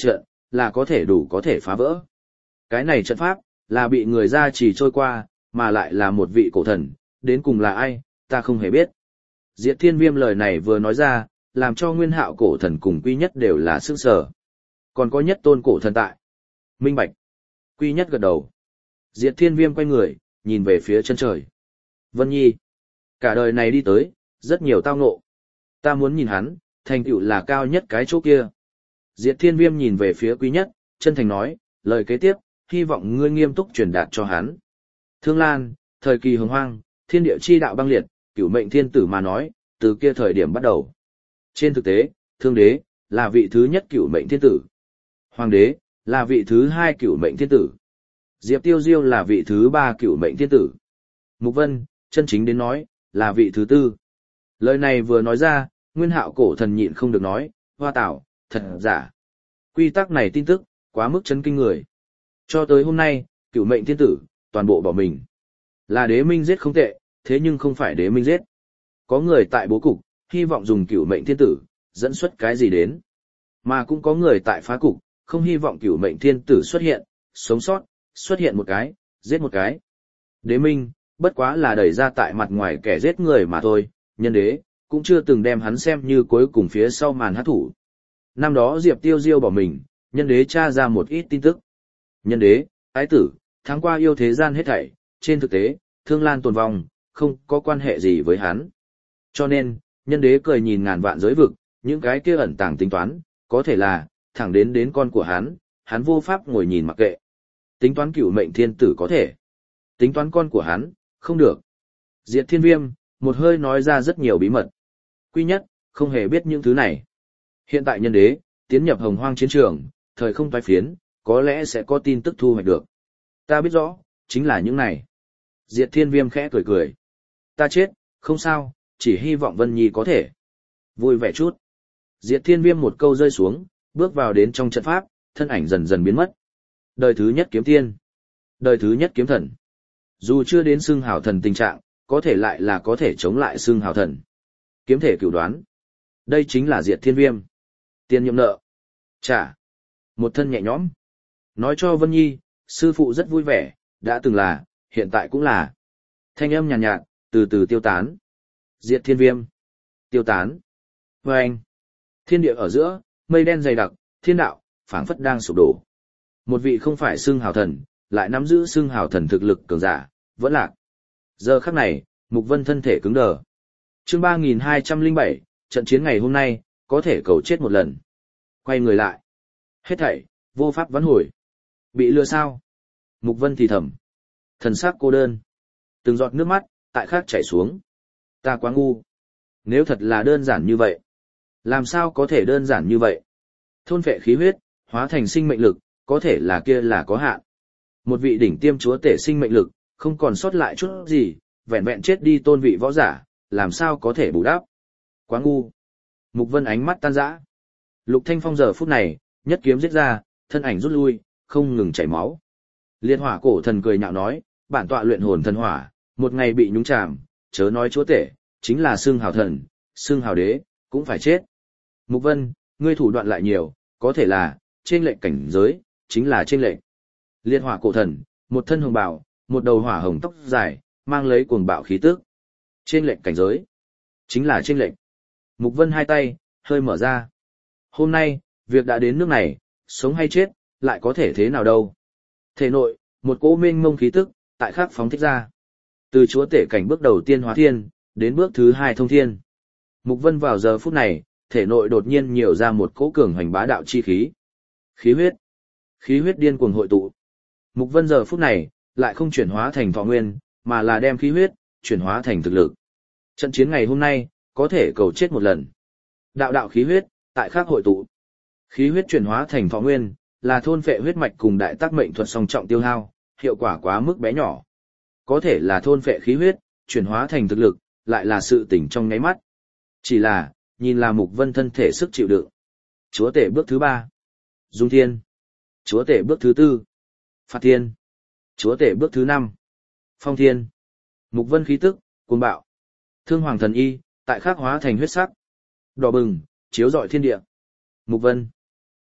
là có thể đủ có thể phá vỡ. Cái này trận pháp, là bị người ra chỉ trôi qua, mà lại là một vị cổ thần, đến cùng là ai, ta không hề biết. Diệt Thiên Viêm lời này vừa nói ra, làm cho Nguyên Hạo cổ thần cùng Quy Nhất đều là sững sờ. Còn có nhất tôn cổ thần tại. Minh bạch. Quy Nhất gật đầu. Diệt Thiên Viêm quay người, nhìn về phía chân trời. Vân Nhi. Cả đời này đi tới, rất nhiều tao ngộ. Ta muốn nhìn hắn, thành tựu là cao nhất cái chỗ kia. Diệt Thiên Viêm nhìn về phía Quy Nhất, chân thành nói, lời kế tiếp, hy vọng ngươi nghiêm túc truyền đạt cho hắn. Thương Lan, thời kỳ hồng hoang, thiên địa chi đạo băng liệt, cửu mệnh thiên tử mà nói, từ kia thời điểm bắt đầu. Trên thực tế, Thương Đế, là vị thứ nhất cửu mệnh thiên tử. Hoàng Đế, là vị thứ hai cửu mệnh thiên tử. Diệp Tiêu Diêu là vị thứ ba cửu mệnh thiên tử. Mục Vân, chân chính đến nói, là vị thứ tư. Lời này vừa nói ra, Nguyên Hạo cổ thần nhịn không được nói, hoa tảo, thật giả. Quy tắc này tin tức, quá mức chấn kinh người. Cho tới hôm nay, cửu mệnh thiên tử, toàn bộ bỏ mình. Là đế minh giết không tệ, thế nhưng không phải đế minh giết. Có người tại bố cục, hy vọng dùng cửu mệnh thiên tử, dẫn xuất cái gì đến. Mà cũng có người tại phá cục, không hy vọng cửu mệnh thiên tử xuất hiện, sống sót, xuất hiện một cái, giết một cái. Đế minh, bất quá là đẩy ra tại mặt ngoài kẻ giết người mà thôi, nhân đế, cũng chưa từng đem hắn xem như cuối cùng phía sau màn hát thủ. Năm đó Diệp Tiêu Diêu bỏ mình, nhân đế tra ra một ít tin tức. Nhân đế, ái tử, tháng qua yêu thế gian hết thảy, trên thực tế, Thương Lan tồn vong, không có quan hệ gì với hắn. Cho nên, nhân đế cười nhìn ngàn vạn giới vực, những cái kia ẩn tàng tính toán, có thể là, thẳng đến đến con của hắn, hắn vô pháp ngồi nhìn mặc kệ. Tính toán cửu mệnh thiên tử có thể. Tính toán con của hắn, không được. Diệt Thiên Viêm, một hơi nói ra rất nhiều bí mật. Quy Nhất, không hề biết những thứ này. Hiện tại nhân đế, tiến nhập hồng hoang chiến trường, thời không toái phiến, có lẽ sẽ có tin tức thu hoạch được. Ta biết rõ, chính là những này. Diệt Thiên Viêm khẽ cười cười. Ta chết, không sao, chỉ hy vọng Vân Nhi có thể. Vui vẻ chút. Diệt Thiên Viêm một câu rơi xuống, bước vào đến trong trận pháp, thân ảnh dần dần biến mất. Đời thứ nhất kiếm tiên. Đời thứ nhất kiếm thần. Dù chưa đến xưng hào thần tình trạng, có thể lại là có thể chống lại xưng hào thần. Kiếm thể cửu đoán. Đây chính là Diệt Thiên Viêm. Tiền nhiệm nợ. Trả. Một thân nhẹ nhõm. Nói cho Vân Nhi, sư phụ rất vui vẻ, đã từng là, hiện tại cũng là. Thanh âm nhàn nhạt, nhạt, từ từ tiêu tán. Diệt Thiên Viêm. Tiêu tán. Và anh. Thiên địa ở giữa, mây đen dày đặc, thiên đạo, phảng phất đang sụp đổ. Một vị không phải xưng hào thần, lại nắm giữ xưng hào thần thực lực cường giả, vẫn lạc. Giờ khắc này, Mục Vân thân thể cứng đờ. Chương ba nghìn hai trăm lẻ bảy, trận chiến ngày hôm nay, có thể cầu chết một lần. Quay người lại. Hết thảy, vô pháp vãn hồi. Bị lừa sao? Mục Vân thì thầm. Thần sắc cô đơn. Từng giọt nước mắt, tại khắc chảy xuống. Ta quá ngu. Nếu thật là đơn giản như vậy. Làm sao có thể đơn giản như vậy? Thôn phệ khí huyết, hóa thành sinh mệnh lực, có thể là kia là có hạn. Một vị đỉnh tiêm chúa tể sinh mệnh lực, không còn sót lại chút gì, vẹn vẹn chết đi tôn vị võ giả, làm sao có thể bù đắp? Quá ngu. Mục Vân ánh mắt tan rã. Lục Thanh Phong giờ phút này, nhất kiếm giết ra, thân ảnh rút lui, không ngừng chảy máu. Liệt Hỏa cổ thần cười nhạo nói, bản tọa luyện hồn thần hỏa, một ngày bị nhúng chàm, chớ nói chúa tể, chính là xương hào thần, xương hào đế, cũng phải chết. Mục Vân, ngươi thủ đoạn lại nhiều, có thể là, trên lệnh cảnh giới, chính là trên lệnh. Liệt Hỏa cổ thần, một thân hồng bào, một đầu hỏa hồng tóc dài, mang lấy cuồng bạo khí tức. Trên lệnh cảnh giới, chính là trên lệnh. Mục Vân hai tay, hơi mở ra. Hôm nay, việc đã đến nước này, sống hay chết, lại có thể thế nào đâu. Thể nội, một cỗ mênh mông khí tức, tại khắc phóng thích ra. Từ chúa tể cảnh bước đầu tiên hóa thiên, đến bước thứ hai thông thiên. Mục Vân vào giờ phút này, thể nội đột nhiên nhiều ra một cỗ cường hoành bá đạo chi khí. Khí huyết. Khí huyết điên cuồng hội tụ. Mục Vân giờ phút này, lại không chuyển hóa thành thọ nguyên, mà là đem khí huyết, chuyển hóa thành thực lực. Trận chiến ngày hôm nay, có thể cầu chết một lần. Đạo đạo khí huyết, tại khắc hội tụ. Khí huyết chuyển hóa thành thọ nguyên, là thôn phệ huyết mạch cùng đại tác mệnh thuật song trọng tiêu hao, hiệu quả quá mức bé nhỏ. Có thể là thôn phệ khí huyết, chuyển hóa thành thực lực, lại là sự tỉnh trong ngáy mắt. Chỉ là, nhìn là Mục Vân thân thể sức chịu đựng. Chúa tể bước thứ ba. Dung thiên. Chúa tể bước thứ tư. Phạt thiên. Chúa tể bước thứ năm. Phong thiên. Mục Vân khí tức, cuồng bạo. Thương hoàng thần y, tại khắc hóa thành huyết sắc. Đỏ bừng, chiếu rọi thiên địa. Mục Vân.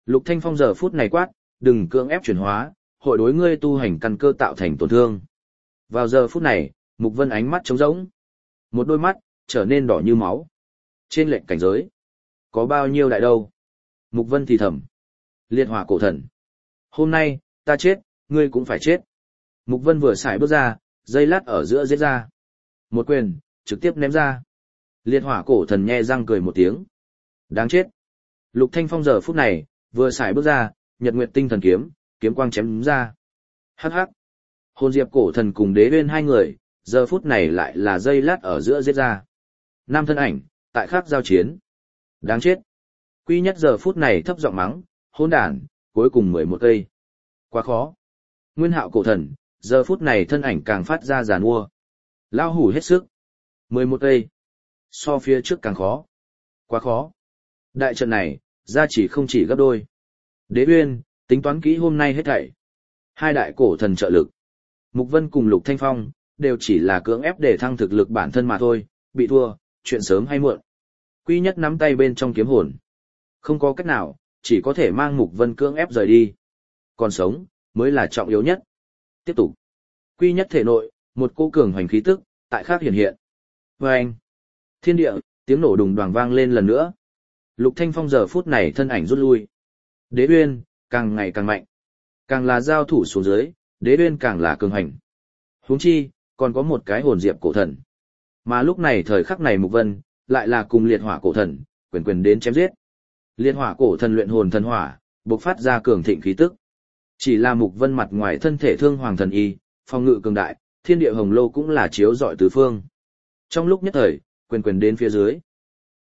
Lục Thanh Phong giờ phút này quát, đừng cưỡng ép chuyển hóa, hội đối ngươi tu hành căn cơ tạo thành tổn thương. Vào giờ phút này, Mục Vân ánh mắt trống rỗng. Một đôi mắt, trở nên đỏ như máu. Trên lệnh cảnh giới, có bao nhiêu đại đâu? Mục Vân thì thầm. Liệt hỏa cổ thần. Hôm nay, ta chết, ngươi cũng phải chết. Mục Vân vừa xài bước ra, dây lát ở giữa giết ra. Một quyền, trực tiếp ném ra. Liệt hỏa cổ thần nhe răng cười một tiếng. Đáng chết. Lục Thanh Phong giờ phút này, vừa xài bước ra, nhật nguyệt tinh thần kiếm, kiếm quang chém đúng ra. Hắc hắc. Hồn diệp cổ thần cùng đế uyên hai người, giờ phút này lại là dây lát ở giữa giết ra. Nam thân ảnh, tại khắc giao chiến. Đáng chết. Quy nhất giờ phút này thấp giọng mắng, hỗn đản, cuối cùng mười một cây. Quá khó. Nguyên hạo cổ thần, giờ phút này thân ảnh càng phát ra giàn mua. Lao hủ hết sức. mười một cây. So phía trước càng khó. Quá khó. Đại trận này, ra chỉ không chỉ gấp đôi. Đế uyên, tính toán kỹ hôm nay hết thảy. Hai đại cổ thần trợ lực. Mục Vân cùng Lục Thanh Phong, đều chỉ là cưỡng ép để thăng thực lực bản thân mà thôi, bị thua, chuyện sớm hay muộn. Quy nhất nắm tay bên trong kiếm hồn. Không có cách nào, chỉ có thể mang Mục Vân cưỡng ép rời đi. Còn sống, mới là trọng yếu nhất. Tiếp tục. Quy nhất thể nội, một cô cường hoành khí tức, tại khác hiện hiện. Và anh. Thiên địa, tiếng nổ đùng đoàng vang lên lần nữa. Lục Thanh Phong giờ phút này thân ảnh rút lui. Đế uyên, càng ngày càng mạnh. Càng là giao thủ xuống dưới, đế uyên càng là cường hành. Huống chi, còn có một cái hồn diệp cổ thần. Mà lúc này thời khắc này Mục Vân, lại là cùng liệt hỏa cổ thần, quyền quyền đến chém giết. Liệt hỏa cổ thần luyện hồn thần hỏa, bộc phát ra cường thịnh khí tức. Chỉ là Mục Vân mặt ngoài thân thể thương hoàng thần y, phòng ngự cường đại, thiên địa hồng lô cũng là chiếu rọi tứ phương. Trong lúc nhất thời, quyền quyền đến phía dưới.